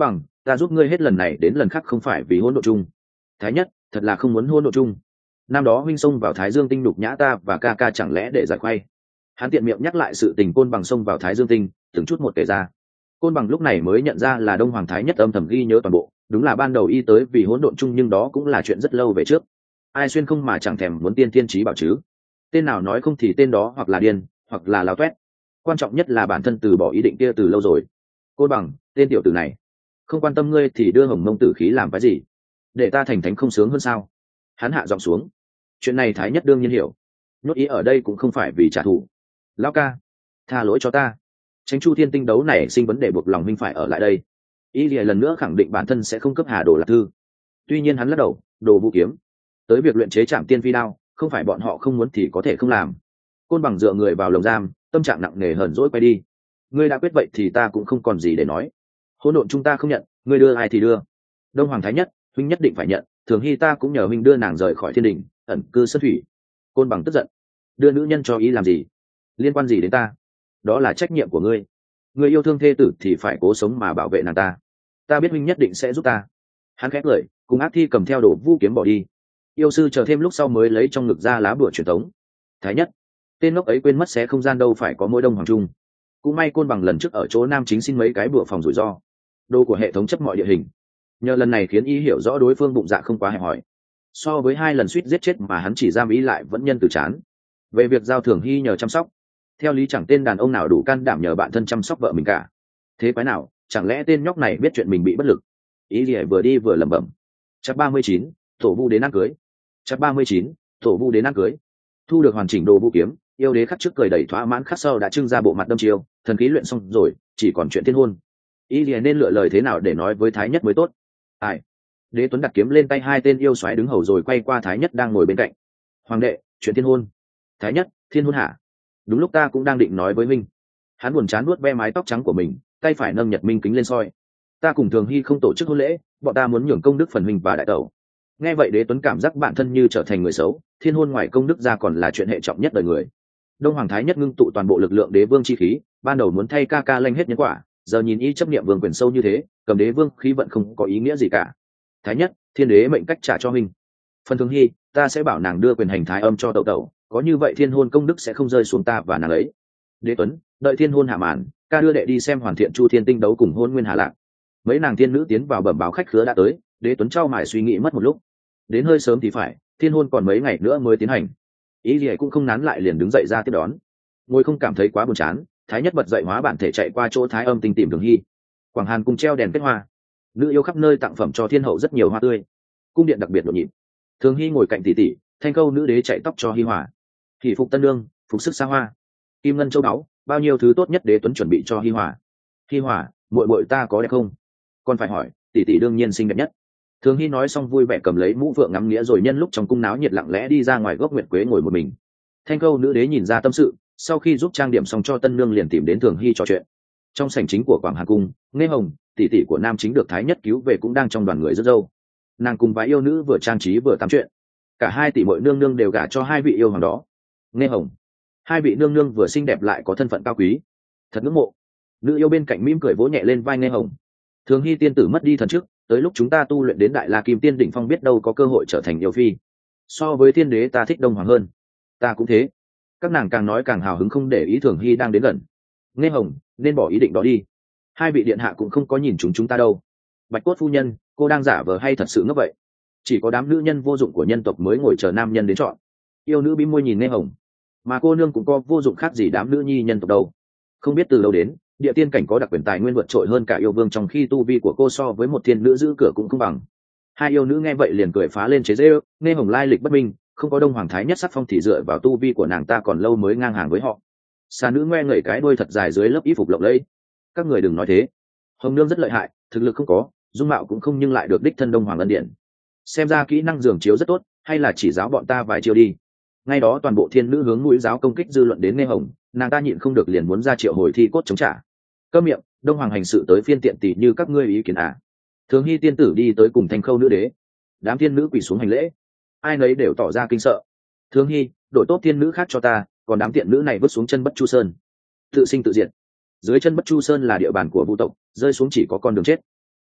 ta giúp ngươi hết lần này đến lần khác không phải vì hỗn độ chung. Thái nhất thật là không muốn hỗn độ chung. Năm đó huynh xông vào Thái Dương tinh đục nhã ta và ca ca chẳng lẽ để giải khoay. Hắn tiện miệng nhắc lại sự tình Côn Bằng xông vào Thái Dương tinh, từng chút một kể ra. Côn Bằng lúc này mới nhận ra là Đông Hoàng Thái nhất âm thầm ghi nhớ toàn bộ, đúng là ban đầu y tới vì hỗn độn chung, nhưng đó cũng là chuyện rất lâu về trước. Ai xuyên không mà chẳng thèm muốn tiên thiên trí bảo chứ. Tên nào nói không thì tên đó hoặc là điên hoặc là láo toét. Quan trọng nhất là bản thân từ bỏ ý định kia từ lâu rồi. Côn Bằng, tên tiểu tử này không quan tâm ngươi thì đưa hồng mông tử khí làm cái gì, để ta thành thánh không sướng hơn sao? Hắn hạ giọng xuống. Chuyện này Thái nhất đương nhiên hiểu, nhốt ý ở đây cũng không phải vì trả thù. Lão ca, tha lỗi cho ta. Tránh Chu Thiên tinh đấu này sinh vấn đề buộc lòng minh phải ở lại đây. Ý lìa lần nữa khẳng định bản thân sẽ không cấp Hà Đồ Lạc Thư. Tuy nhiên hắn lắc đầu, Đồ Vũ kiếm tới việc luyện chế Trảm Tiên Phi đao, không phải bọn họ không muốn thì có thể không làm. Côn Bằng dựa người vào lồng giam, tâm trạng nặng nề hờn dỗi quay đi. Ngươi đã quyết vậy thì ta cũng không còn gì để nói. Hỗn độn chúng ta không nhận, ngươi đưa ai thì đưa. Đông Hoàng Thái nhất, huynh nhất định phải nhận. Thường Hy ta cũng nhờ huynh đưa nàng rời khỏi thiên đình, ẩn cư sơn thủy. Côn Bằng tức giận, đưa nữ nhân cho ý làm gì? Liên quan gì đến ta? Đó là trách nhiệm của ngươi. Ngươi yêu thương thê tử thì phải cố sống mà bảo vệ nàng ta. Ta biết huynh nhất định sẽ giúp ta. Hắn khẽ cười, cùng Ác Thi cầm theo Đồ Vũ kiếm bỏ đi. Yêu sư chờ thêm lúc sau mới lấy trong ngực ra lá bùa truyền thống. Thái nhất, tên ngốc ấy quên mất xé không gian đâu phải có mỗi Đông Hoàng Trung. Cũng may Côn Bằng lần trước ở chỗ nam chính xin mấy cái bùa phòng rủi ro. Đồ của hệ thống chấp mọi địa hình. Nhờ lần này khiến y hiểu rõ đối phương bụng dạ không quá hẹp hòi. So với 2 lần suýt giết chết mà hắn chỉ giam ý lại vẫn nhân từ chán. Về việc giao Thường Hy nhờ chăm sóc, theo lý chẳng tên đàn ông nào đủ can đảm nhờ bạn thân chăm sóc vợ mình cả. Thế quái nào, chẳng lẽ tên nhóc này biết chuyện mình bị bất lực? Ý gì vừa đi vừa lẩm bẩm. Chapter 39, Tổ Vu đến ăn cưới. Chapter 39, Tổ Vu đến ăn cưới. Thu được hoàn chỉnh Đồ Vũ kiếm, yêu đế khắc trước cười đầy thỏa mãn, khắc sau đã trưng ra bộ mặt đâm chiêu, thần khí luyện xong rồi, chỉ còn chuyện thiên hôn. Ý gì nên lựa lời thế nào để nói với Thái nhất mới tốt? Ai? Đế Tuấn đặt kiếm lên tay hai tên yêu xoáy đứng hầu rồi quay qua Thái nhất đang ngồi bên cạnh. Hoàng đệ, chuyện thiên hôn. Thái nhất, thiên hôn hả? Đúng lúc ta cũng đang định nói với minh. Hắn buồn chán nuốt ve mái tóc trắng của mình, tay phải nâng nhật minh kính lên soi. Ta cùng Thường Hy không tổ chức hôn lễ, bọn ta muốn nhường công đức phần mình và đại tẩu. Nghe vậy Đế Tuấn cảm giác bản thân như trở thành người xấu, thiên hôn ngoài công đức ra còn là chuyện hệ trọng nhất đời người. Đông Hoàng Thái nhất ngưng tụ toàn bộ lực lượng đế vương chi khí, ban đầu muốn thay ca ca lanh hết nhân quả, giờ nhìn y chấp niệm vương quyền sâu như thế, cầm đế vương khí vận không có ý nghĩa gì cả. Thái nhất, thiên đế mệnh cách trả cho huynh. Phần Thường Hy, ta sẽ bảo nàng đưa quyền hành thái âm cho tẩu tẩu, có như vậy thiên hôn công đức sẽ không rơi xuống ta và nàng ấy. Đế Tuấn, đợi thiên hôn hạ màn, ca đưa đệ đi xem hoàn thiện Chu Thiên tinh đấu cùng hôn nguyên hà lạc. Mấy nàng thiên nữ tiến vào bẩm báo khách khứa đã tới. Đế Tuấn trao mải suy nghĩ mất một lúc. Đến hơi sớm thì phải, thiên hôn còn mấy ngày nữa mới tiến hành. Ý gì cũng không nán lại liền đứng dậy ra tiếp đón. Ngồi không cảm thấy quá buồn chán, Thái nhất bật dậy hóa bản thể chạy qua chỗ thái âm tinh tìm Thường Hy. Quảng Hàn cùng treo đèn kết hoa, nữ yêu khắp nơi tặng phẩm cho thiên hậu rất nhiều hoa tươi. Cung điện đặc biệt nhộn nhịp. Thường Hy ngồi cạnh tỷ tỷ, Thanh Câu nữ đế chạy tóc cho Hi Hòa. Hỷ phục tân lương, phục sức xa hoa, kim ngân châu báu, bao nhiêu thứ tốt nhất Đế Tuấn chuẩn bị cho Hi Hòa. Hi Hòa, muội muội ta có đẹp không? Con phải hỏi, tỷ tỷ đương nhiên xinh đẹp nhất. Thường Hy nói xong vui vẻ cầm lấy mũ vượng ngắm nghĩa rồi nhân lúc trong cung náo nhiệt lặng lẽ đi ra ngoài gốc nguyệt quế ngồi một mình. Thanh Câu nữ đế nhìn ra tâm sự, sau khi giúp trang điểm xong cho tân nương liền tìm đến Thường Hy trò chuyện. Trong sảnh chính của Quảng Hà cung, Nghe Hồng, tỷ tỷ của nam chính được Thái nhất cứu về cũng đang trong đoàn người rước dâu. Nàng cùng vài yêu nữ vừa trang trí vừa tám chuyện. Cả hai tỷ muội nương nương đều gả cho hai vị yêu hoàng đó. Nghe Hồng, hai vị nương nương vừa xinh đẹp lại có thân phận cao quý, thật ngưỡng mộ. Nữ yêu bên cạnh mỉm cười vỗ nhẹ lên vai Nghe Hồng. Thường Hy tiên tử mất đi thần trước, tới lúc chúng ta tu luyện đến Đại La Kim Tiên đỉnh phong biết đâu có cơ hội trở thành yêu phi. So với thiên đế ta thích Đông Hoàng hơn. Ta cũng thế. Các nàng càng nói càng hào hứng không để ý Thường Hy đang đến gần. Nghe Hồng, nên bỏ ý định đó đi. Hai vị điện hạ cũng không có nhìn chúng ta đâu. Bạch Cốt phu nhân, cô đang giả vờ hay thật sự ngốc vậy? Chỉ có đám nữ nhân vô dụng của nhân tộc mới ngồi chờ nam nhân đến chọn. Yêu nữ bĩm môi nhìn Nghe Hồng. Mà cô nương cũng có vô dụng khác gì đám nữ nhi nhân tộc đâu. Không biết từ đâu đến, địa tiên cảnh có đặc quyền tài nguyên vượt trội hơn cả yêu vương, trong khi tu vi của cô so với một thiên nữ giữ cửa cũng không bằng. Hai yêu nữ nghe vậy liền cười phá lên chế giễu. Nghe Hồng lai lịch bất minh, không có Đông Hoàng Thái nhất sắc phong thì dựa vào tu vi của nàng ta còn lâu mới ngang hàng với họ. Xà nữ ngoe ngẩy cái đuôi thật dài dưới lớp y phục lộng lẫy. Các người đừng nói thế. Hồng nương rất lợi hại, thực lực không có, dung mạo cũng không, nhưng lại được đích thân Đông Hoàng ân điển. Xem ra kỹ năng giường chiếu rất tốt, hay là chỉ giáo bọn ta vài chiêu đi. Ngay đó toàn bộ thiên nữ hướng mũi giáo công kích dư luận đến Nghe Hồng, nàng ta nhịn không được liền muốn ra triệu hồi thi cốt chống trả. Câm miệng, Đông Hoàng hành sự tới phiên tiện tỷ như các ngươi ý kiến à? Thường Hy tiên tử đi tới cùng Thanh Khâu nữ đế. Đám thiên nữ quỳ xuống hành lễ, ai nấy đều tỏ ra kinh sợ. Thường Hy, đổi tốt thiên nữ khác cho ta, còn đám tiện nữ này vứt xuống chân Bất Chu Sơn, tự sinh tự diệt. Dưới chân Bất Chu Sơn là địa bàn của Vu tộc, rơi xuống chỉ có con đường chết.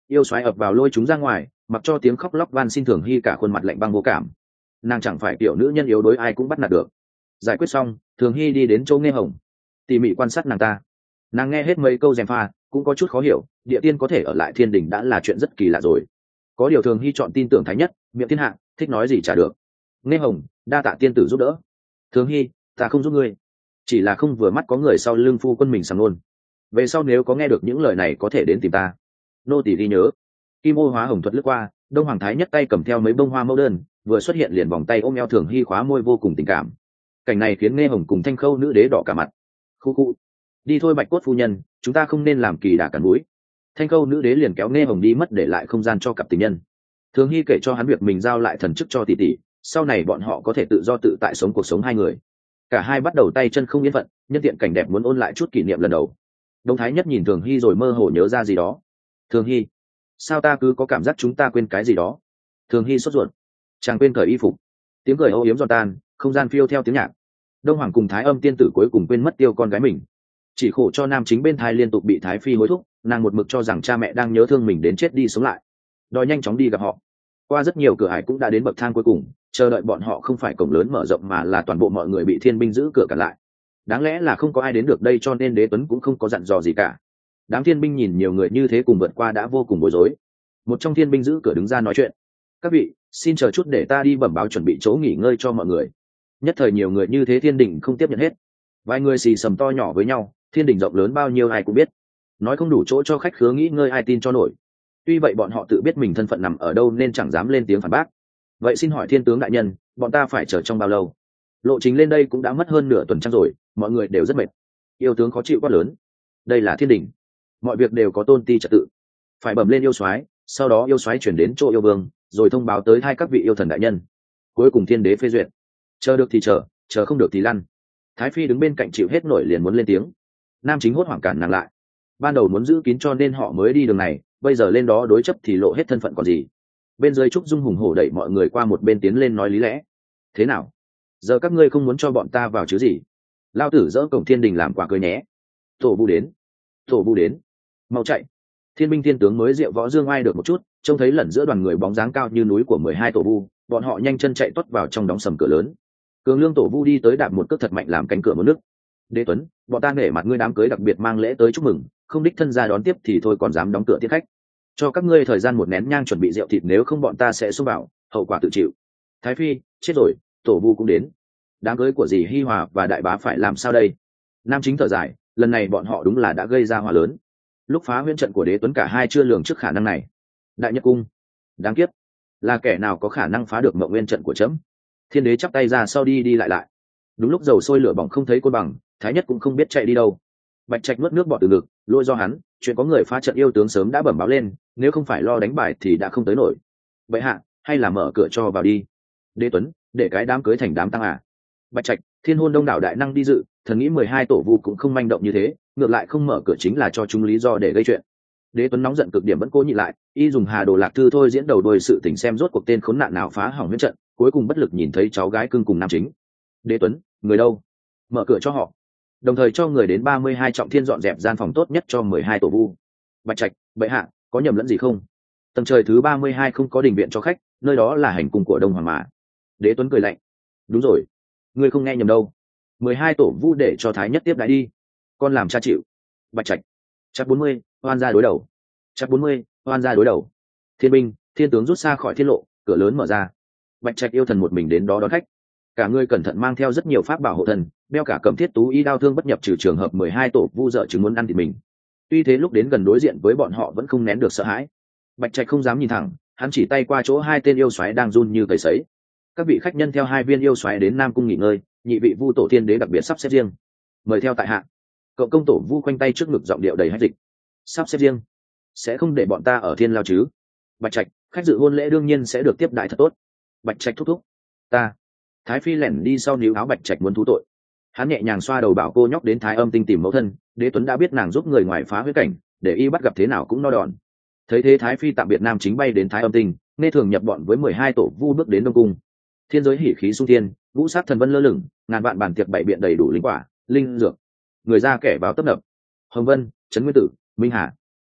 Yêu xoáy ập vào lôi chúng ra ngoài, mặc cho tiếng khóc lóc van xin Thường Hy cả khuôn mặt lạnh băng vô cảm. Nàng chẳng phải tiểu nữ nhân yếu đối ai cũng bắt nạt được. Giải quyết xong, Thường Hy đi đến chỗ Nghe Hồng, tỉ mỉ quan sát nàng ta. Nàng nghe hết mấy câu gièm pha, cũng có chút khó hiểu, địa tiên có thể ở lại thiên đình đã là chuyện rất kỳ lạ rồi. Có điều Thường Hy chọn tin tưởng Thái Nhất, miệng thiên hạ, thích nói gì trả được. Nghe Hồng, đa tạ tiên tử giúp đỡ. Thường Hy, ta không giúp ngươi, chỉ là không vừa mắt có người sau lưng phu quân mình sằng luôn. Về sau nếu có nghe được những lời này có thể đến tìm ta. Nô tỳ ghi nhớ. Kim ô hóa hồng thuật lướt qua, Đông Hoàng Thái Nhất tay cầm theo mấy bông hoa mẫu đơn, vừa xuất hiện liền vòng tay ôm eo Thường Hy khóa môi vô cùng tình cảm. Cảnh này khiến Nghe Hồng cùng Thanh Khâu nữ đế đỏ cả mặt. Khu khu, đi thôi Bạch Cốt phu nhân, chúng ta không nên làm kỳ đả cản núi. Thanh Khâu nữ đế liền kéo Nghe Hồng đi mất để lại không gian cho cặp tình nhân. Thường Hy kể cho hắn việc mình giao lại thần chức cho tỷ tỷ, sau này bọn họ có thể tự do tự tại sống cuộc sống hai người. Cả hai bắt đầu tay chân không yên phận, nhân tiện cảnh đẹp muốn ôn lại chút kỷ niệm lần đầu. Đông Thái Nhất nhìn Thường Hy rồi mơ hồ nhớ ra gì đó. Thường Hy, sao ta cứ có cảm giác chúng ta quên cái gì đó? Thường Hy sốt ruột, chàng quên cởi y phục. Tiếng cười âu yếm giòn tan, không gian phiêu theo tiếng nhạc. Đông Hoàng cùng Thái Âm tiên tử cuối cùng quên mất tiêu con gái mình. Chỉ khổ cho nam chính bên Thái liên tục bị Thái phi hối thúc, nàng một mực cho rằng cha mẹ đang nhớ thương mình đến chết đi sống lại, đòi nhanh chóng đi gặp họ. Qua rất nhiều cửa ải cũng đã đến bậc thang cuối cùng, chờ đợi bọn họ không phải cổng lớn mở rộng mà là toàn bộ mọi người bị thiên binh giữ cửa cản lại. Đáng lẽ là không có ai đến được đây cho nên Đế Tuấn cũng không có dặn dò gì cả. Đám thiên binh nhìn nhiều người như thế cùng vượt qua đã vô cùng bối rối. Một trong thiên binh giữ cửa đứng ra nói chuyện: các vị, xin chờ chút để ta đi bẩm báo chuẩn bị chỗ nghỉ ngơi cho mọi người. Nhất thời nhiều người như thế thiên đình không tiếp nhận hết. Vài người xì sầm to nhỏ với nhau, thiên đình rộng lớn bao nhiêu ai cũng biết, nói không đủ chỗ cho khách khứa nghỉ ngơi ai tin cho nổi. Tuy vậy bọn họ tự biết mình thân phận nằm ở đâu nên chẳng dám lên tiếng phản bác. Vậy xin hỏi thiên tướng đại nhân, bọn ta phải chờ trong bao lâu? Lộ trình lên đây cũng đã mất hơn nửa tuần trăng rồi, mọi người đều rất mệt. Yêu tướng khó chịu quát lớn: đây là thiên đình, mọi việc đều có tôn ti trật tự, phải bẩm lên yêu soái, sau đó yêu soái chuyển đến chỗ yêu vương, rồi thông báo tới hai các vị yêu thần đại nhân, cuối cùng thiên đế phê duyệt. Chờ được thì chờ, chờ không được thì lăn. Thái phi đứng bên cạnh chịu hết nổi liền muốn lên tiếng. Nam chính hốt hoảng cản nàng lại. Ban đầu muốn giữ kín cho nên họ mới đi đường này, bây giờ lên đó đối chấp thì lộ hết thân phận còn gì. Bên dưới Trúc Dung hùng hổ đẩy mọi người qua một bên tiến lên nói lý lẽ: thế nào, giờ các ngươi không muốn cho bọn ta vào chứ gì? Lao tử dỡ cổng thiên đình làm quả cười nhé. Tổ vu đến, tổ vu đến, mau chạy. Thiên binh thiên tướng mới diệu võ dương ai được một chút, trông thấy lẩn giữa đoàn người bóng dáng cao như núi của 12 tổ vu, bọn họ nhanh chân chạy tuốt vào trong đóng sầm cửa lớn. Cường Lương tổ vu đi tới đạp một cước thật mạnh làm cánh cửa muốn nứt. Đế Tuấn, bọn ta nể mặt ngươi đám cưới đặc biệt mang lễ tới chúc mừng, không đích thân ra đón tiếp thì thôi còn dám đóng cửa tiếp khách. Cho các ngươi thời gian một nén nhang chuẩn bị rượu thịt, nếu không bọn ta sẽ xông vào, hậu quả tự chịu. Thái phi, chết rồi, tổ vu cũng đến. Đám cưới của dì Hi Hòa và đại bá phải làm sao đây? Nam chính thở dài, lần này bọn họ đúng là đã gây ra họa lớn. Lúc phá huyễn trận của Đế Tuấn cả hai chưa lường trước khả năng này. Đại Nhất Cung, đáng kiếp, là kẻ nào có khả năng phá được mộng nguyên trận của trẫm? Thiên đế chắp tay ra sau đi đi lại lại. Đúng lúc dầu sôi lửa bỏng không thấy côn bằng, Thái Nhất cũng không biết chạy đi đâu. Bạch Trạch nuốt nước bọt từ ngực, lỗi do hắn, chuyện có người phá trận yêu tướng sớm đã bẩm báo lên, nếu không phải lo đánh bài thì đã không tới nổi. Vậy hạ, hay là mở cửa cho vào đi. Đế Tuấn, để cái đám cưới thành đám tăng à? Bạch Trạch, thiên hôn đông đảo đại năng đi dự, thần nghĩ 12 tổ vu cũng không manh động như thế, ngược lại không mở cửa chính là cho chúng lý do để gây chuyện. Đế Tuấn nóng giận cực điểm vẫn cố nhịn lại, y dùng Hà Đồ Lạc Thư thôi diễn đầu đuôi sự tình xem rốt cuộc tên khốn nạn nào phá hỏng huyễn trận, cuối cùng bất lực nhìn thấy cháu gái cưng cùng nam chính. Đế Tuấn, người đâu? Mở cửa cho họ. Đồng thời cho người đến 32 trọng thiên dọn dẹp gian phòng tốt nhất cho 12 tổ vu. Bạch Trạch, bệ hạ, có nhầm lẫn gì không? Tầng trời thứ 32 không có đình viện cho khách, nơi đó là hành cung của Đông Hoàng mà. Đế Tuấn cười lạnh. Đúng rồi, ngươi không nghe nhầm đâu. 12 tổ vu để cho Thái Nhất tiếp đãi đi. Con làm cha chịu. Bạch Trạch. Chắc 40, oan ra đối đầu. Chắc 40, oan ra đối đầu. Thiên binh, thiên tướng rút xa khỏi thiên lộ, cửa lớn mở ra. Bạch Trạch yêu thần một mình đến đó đón khách. Cả người cẩn thận mang theo rất nhiều pháp bảo hộ thần, đeo cả cẩm thiết tú y đao thương bất nhập, trừ trường hợp 12 tổ vu dợ chứng muốn ăn thịt mình. Tuy thế lúc đến gần đối diện với bọn họ vẫn không nén được sợ hãi. Bạch Trạch không dám nhìn thẳng, hắn chỉ tay qua chỗ hai tên yêu xoáy đang run như cầy sấy. Các vị khách nhân theo hai viên yêu xoáy đến Nam Cung nghỉ ngơi, nhị vị vu tổ thiên đế đặc biệt sắp xếp riêng, mời theo tại hạ. Cậu công tổ vu khoanh tay trước ngực giọng điệu đầy hách dịch. Sắp xếp riêng? Sẽ không để bọn ta ở thiên lao chứ? Bạch Trạch, khách dự hôn lễ đương nhiên sẽ được tiếp đãi thật tốt. Bạch Trạch thúc thúc. Ta. Thái phi lẻn đi sau níu áo Bạch Trạch muốn thú tội. Hắn nhẹ nhàng xoa đầu bảo cô nhóc đến Thái Âm tinh tìm mẫu thân. Đế Tuấn đã biết nàng giúp người ngoài phá huyết cảnh, để y bắt gặp thế nào cũng no đòn. Thấy thế Thái phi tạm biệt nam chính bay đến Thái Âm tinh, nghe thường nhập bọn với 12 tổ vu bước đến Đông Cung. Thiên giới hỉ khí sung thiên, vũ sát thần vân lơ lửng, ngàn vạn bàn tiệc bày biện đầy đủ linh quả, linh dược, người ra kẻ vào tấp nập. Hồng Vân, Trấn Nguyên Tử, Minh Hà,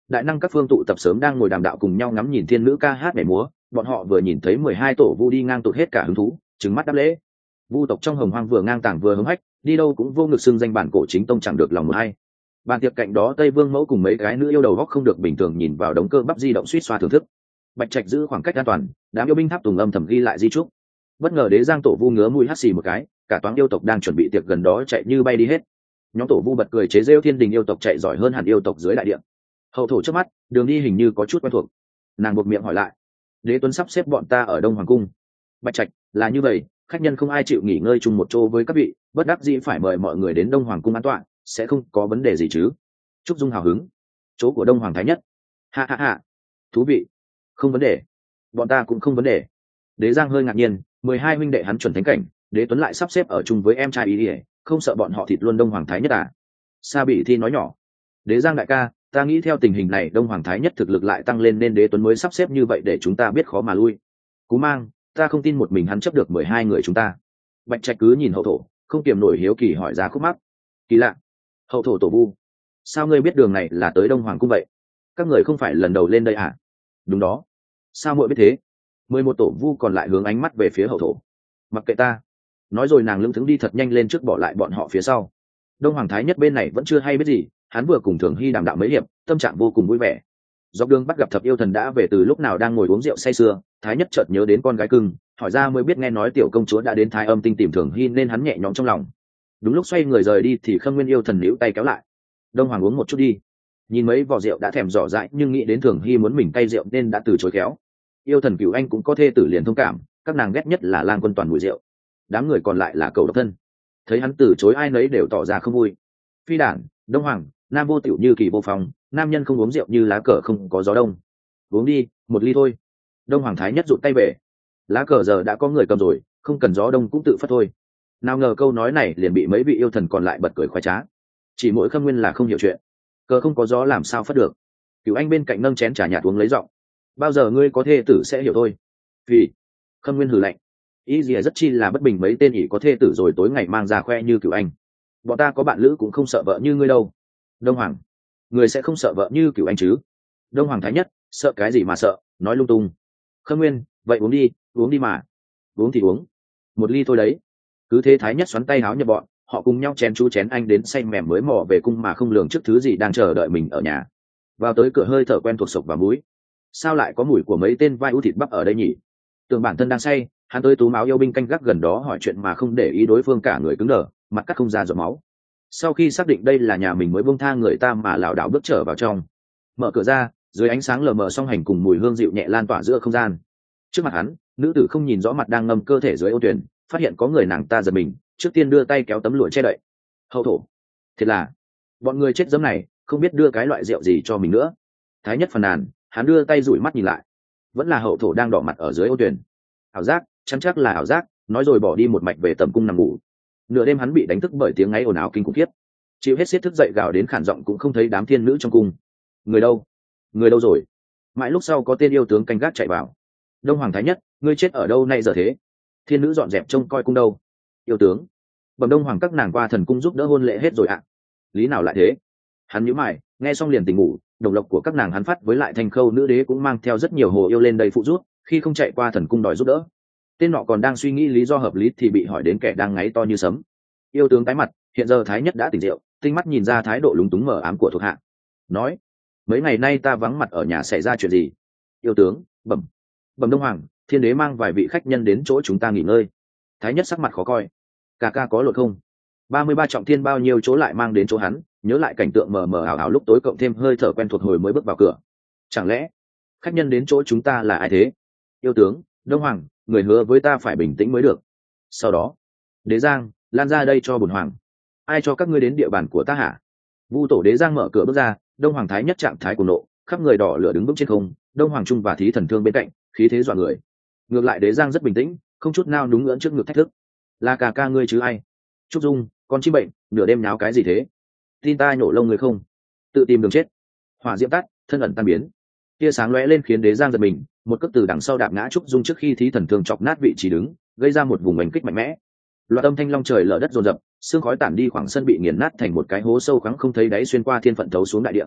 đại năng các phương tụ tập sớm đang ngồi đàm đạo cùng nhau ngắm nhìn thiên nữ ca hát nhảy múa, bọn họ vừa nhìn thấy 12 tổ vu đi ngang tụt hết cả hứng thú, trừng mắt đáp lễ. Vu tộc trong hồng hoang vừa ngang tàng vừa hứng hách, đi đâu cũng vô ngực xưng danh bản cổ chính tông chẳng được lòng một hay. Bàn tiệc cạnh đó Tây Vương mẫu cùng mấy cái nữ yêu đầu góc không được bình thường nhìn vào đống cơ bắp di động suýt xoa thưởng thức. Bạch Trạch giữ khoảng cách an toàn, đám yêu binh tháp tùng âm thầm ghi lại di trúc. Bất ngờ Đế Giang tổ vu ngứa mũi hắt xì một cái, cả toán yêu tộc đang chuẩn bị tiệc gần đó chạy như bay đi hết. Nhóm tổ vu bật cười chế giễu thiên đình yêu tộc chạy giỏi hơn hẳn yêu tộc dưới đại địa. Hậu thổ trước mắt, đường đi hình như có chút quen thuộc. Nàng buộc miệng hỏi lại: Đế Tuấn sắp xếp bọn ta ở Đông Hoàng cung. Bạch Trạch: là như vậy, khách nhân không ai chịu nghỉ ngơi chung một chỗ với các vị, bất đắc dĩ phải mời mọi người đến Đông Hoàng cung an tọa, sẽ không có vấn đề gì chứ? Trúc Dung hào hứng: chỗ của Đông Hoàng thái nhất. Ha ha ha, thú vị. Không vấn đề, bọn ta cũng không vấn đề. Đế Giang hơi ngạc nhiên, 12 huynh đệ hắn chuẩn thánh cảnh, Đế Tuấn lại sắp xếp ở chung với em trai ý, không sợ bọn họ thịt luôn Đông Hoàng thái nhất à? Sa Bị Thi nói nhỏ: Đế Giang đại ca, ta nghĩ theo tình hình này Đông Hoàng thái nhất thực lực lại tăng lên nên Đế Tuấn mới sắp xếp như vậy để chúng ta biết khó mà lui. Cú Mang, ta không tin một mình hắn chấp được 12 người chúng ta. Bạch Trạch cứ nhìn hậu thổ, không kiềm nổi hiếu kỳ hỏi ra khúc mắc. Kỳ lạ. Hậu thổ tổ vu, sao ngươi biết đường này là tới Đông Hoàng cung vậy? Các người không phải lần đầu lên đây à? Đúng đó. Sao muội biết thế? 11 tổ vu còn lại hướng ánh mắt về phía hậu thổ. Mặc kệ ta. Nói rồi nàng lững thững đi thật nhanh lên trước bỏ lại bọn họ phía sau. Đông Hoàng thái nhất bên này vẫn chưa hay biết gì, hắn vừa cùng Thường Hy đàm đạo mấy hiệp, tâm trạng vô cùng vui vẻ. Dọc đường bắt gặp thập yêu thần đã về từ lúc nào đang ngồi uống rượu say sưa, thái nhất chợt nhớ đến con gái cưng, hỏi ra mới biết nghe nói tiểu công chúa đã đến Thái Âm tinh tìm Thường Hy nên hắn nhẹ nhõm trong lòng. Đúng lúc xoay người rời đi thì Khâm Nguyên yêu thần níu tay kéo lại. Đông Hoàng uống một chút đi. Nhìn mấy vò rượu đã thèm dò dãi nhưng nghĩ đến Thường Hy muốn mình cay rượu nên đã từ chối kéo. Yêu thần Cửu Anh cũng có thê tử liền thông cảm, các nàng ghét nhất là Lang Quân toàn mùi rượu. Đám người còn lại là cầu độc thân. Thấy hắn từ chối ai nấy đều tỏ ra không vui. Phi đản, Đông Hoàng, nam vô tiểu như kỳ vô phòng, nam nhân không uống rượu như lá cờ không có gió đông. Uống đi, một ly thôi. Đông Hoàng thái nhất rụt tay về. Lá cờ giờ đã có người cầm rồi, không cần gió đông cũng tự phất thôi. Nào ngờ câu nói này liền bị mấy vị yêu thần còn lại bật cười khoái trá. Chỉ mỗi Khâm Nguyên là không hiểu chuyện. Cờ không có gió làm sao phất được. Cửu Anh bên cạnh nâng chén trà nhạt uống lấy giọng. Bao giờ ngươi có thê tử sẽ hiểu thôi. Vì Khâm Nguyên hừ lạnh. Ý gì rất chi là bất bình mấy tên ỷ có thê tử rồi tối ngày mang ra khoe như Cửu Anh. Bọn ta có bạn lữ cũng không sợ vợ như ngươi đâu. Đông Hoàng, người sẽ không sợ vợ như Cửu Anh chứ? Đông Hoàng thái nhất, sợ cái gì mà sợ, nói lung tung. Khâm Nguyên, vậy uống đi mà. Uống thì uống, một ly thôi đấy. Cứ thế thái nhất xoắn tay háo nhập bọn, họ cùng nhau chén chú chén anh đến say mềm mới mò về cung mà không lường trước thứ gì đang chờ đợi mình ở nhà. Vào tới cửa hơi thở quen thuộc sộc vào mũi. Sao lại có mùi của mấy tên vai ưu thịt bắp ở đây nhỉ? Tưởng bản thân đang say, hắn tới túm áo yêu binh canh gác gần đó hỏi chuyện mà không để ý đối phương, cả người cứng đờ, mặt cắt không ra giọt máu. Sau khi xác định đây là nhà mình mới buông tha người ta mà lảo đảo bước trở vào trong. Mở cửa ra, dưới ánh sáng lờ mờ song hành cùng mùi hương dịu nhẹ lan tỏa giữa không gian. Trước mặt hắn, nữ tử không nhìn rõ mặt đang ngâm cơ thể dưới ô tuyển, phát hiện có người nàng ta giật mình, trước tiên đưa tay kéo tấm lụa che đậy. Hậu thổ, thiệt là bọn người chết dẫm này, không biết đưa cái loại rượu gì cho mình nữa. Thái nhất phàn nàn, hắn đưa tay dụi mắt nhìn lại, vẫn là hậu thổ đang đỏ mặt ở dưới ô tuyển. Ảo giác, chắn chắc là ảo giác, nói rồi bỏ đi một mạch về tầm cung nằm ngủ. Nửa đêm hắn bị đánh thức bởi tiếng ngáy ồn ào kinh khủng khiếp, chịu hết xiết thức dậy gào đến khản giọng cũng không thấy đám thiên nữ trong cung. Người đâu, người đâu rồi? Mãi lúc sau có tên yêu tướng canh gác chạy vào. Đông Hoàng thái nhất, ngươi chết ở đâu nay giờ thế? Thiên nữ dọn dẹp trông coi cung đâu? Yêu tướng, bẩm Đông Hoàng các nàng qua thần cung giúp đỡ hôn lễ hết rồi ạ. Lý nào lại thế? Hắn nhíu mày, nghe xong liền tỉnh ngủ. Đồng lộc của các nàng hắn phát với lại Thanh Khâu nữ đế cũng mang theo rất nhiều hồ yêu lên đây phụ giúp, khi không chạy qua thần cung đòi giúp đỡ. Tên nọ còn đang suy nghĩ lý do hợp lý thì bị hỏi đến kẻ đang ngáy to như sấm. Yêu tướng tái mặt, hiện giờ thái nhất đã tỉnh rượu, tinh mắt nhìn ra thái độ lúng túng mờ ám của thuộc hạ, nói: mấy ngày nay ta vắng mặt ở nhà, xảy ra chuyện gì? Yêu tướng, bẩm Đông Hoàng, thiên đế mang vài vị khách nhân đến chỗ chúng ta nghỉ ngơi. Thái nhất sắc mặt khó coi. Ca ca có lột không? 33 trọng thiên bao nhiêu chỗ lại mang đến chỗ hắn, nhớ lại cảnh tượng mờ mờ ảo ảo lúc tối cộng thêm hơi thở quen thuộc hồi mới bước vào cửa. Chẳng lẽ khách nhân đến chỗ chúng ta là ai thế? Yêu tướng, Đông Hoàng, người hứa với ta phải bình tĩnh mới được. Sau đó, Đế Giang, lan ra đây cho bổn hoàng. Ai cho các ngươi đến địa bàn của ta hả? Vu tổ Đế Giang mở cửa bước ra, Đông Hoàng thái nhất trạng thái cuồng nộ, khắp người đỏ lửa đứng vững trên không, Đông Hoàng trung và Thí Thần Thương bên cạnh, khí thế dọa người. Ngược lại Đế Giang rất bình tĩnh, không chút nào đúng ngưỡng trước ngực thách thức. Là ca ca ngươi chứ ai? Trúc Dung, con chim bệnh, nửa đêm náo cái gì thế? Tin ta nhổ lông người không? Tự tìm đường chết. Hỏa diễm tắt, thân ẩn tan biến. Tia sáng lóe lên khiến Đế Giang giật mình, một cước từ đằng sau đạp ngã Trúc Dung trước khi Thí Thần Thương chọc nát vị trí đứng, gây ra một vùng oanh kích mạnh mẽ. Loạt âm thanh long trời lở đất dồn dập, sương khói tản đi, khoảng sân bị nghiền nát thành một cái hố sâu khắng không thấy đáy xuyên qua thiên phận thấu xuống đại địa.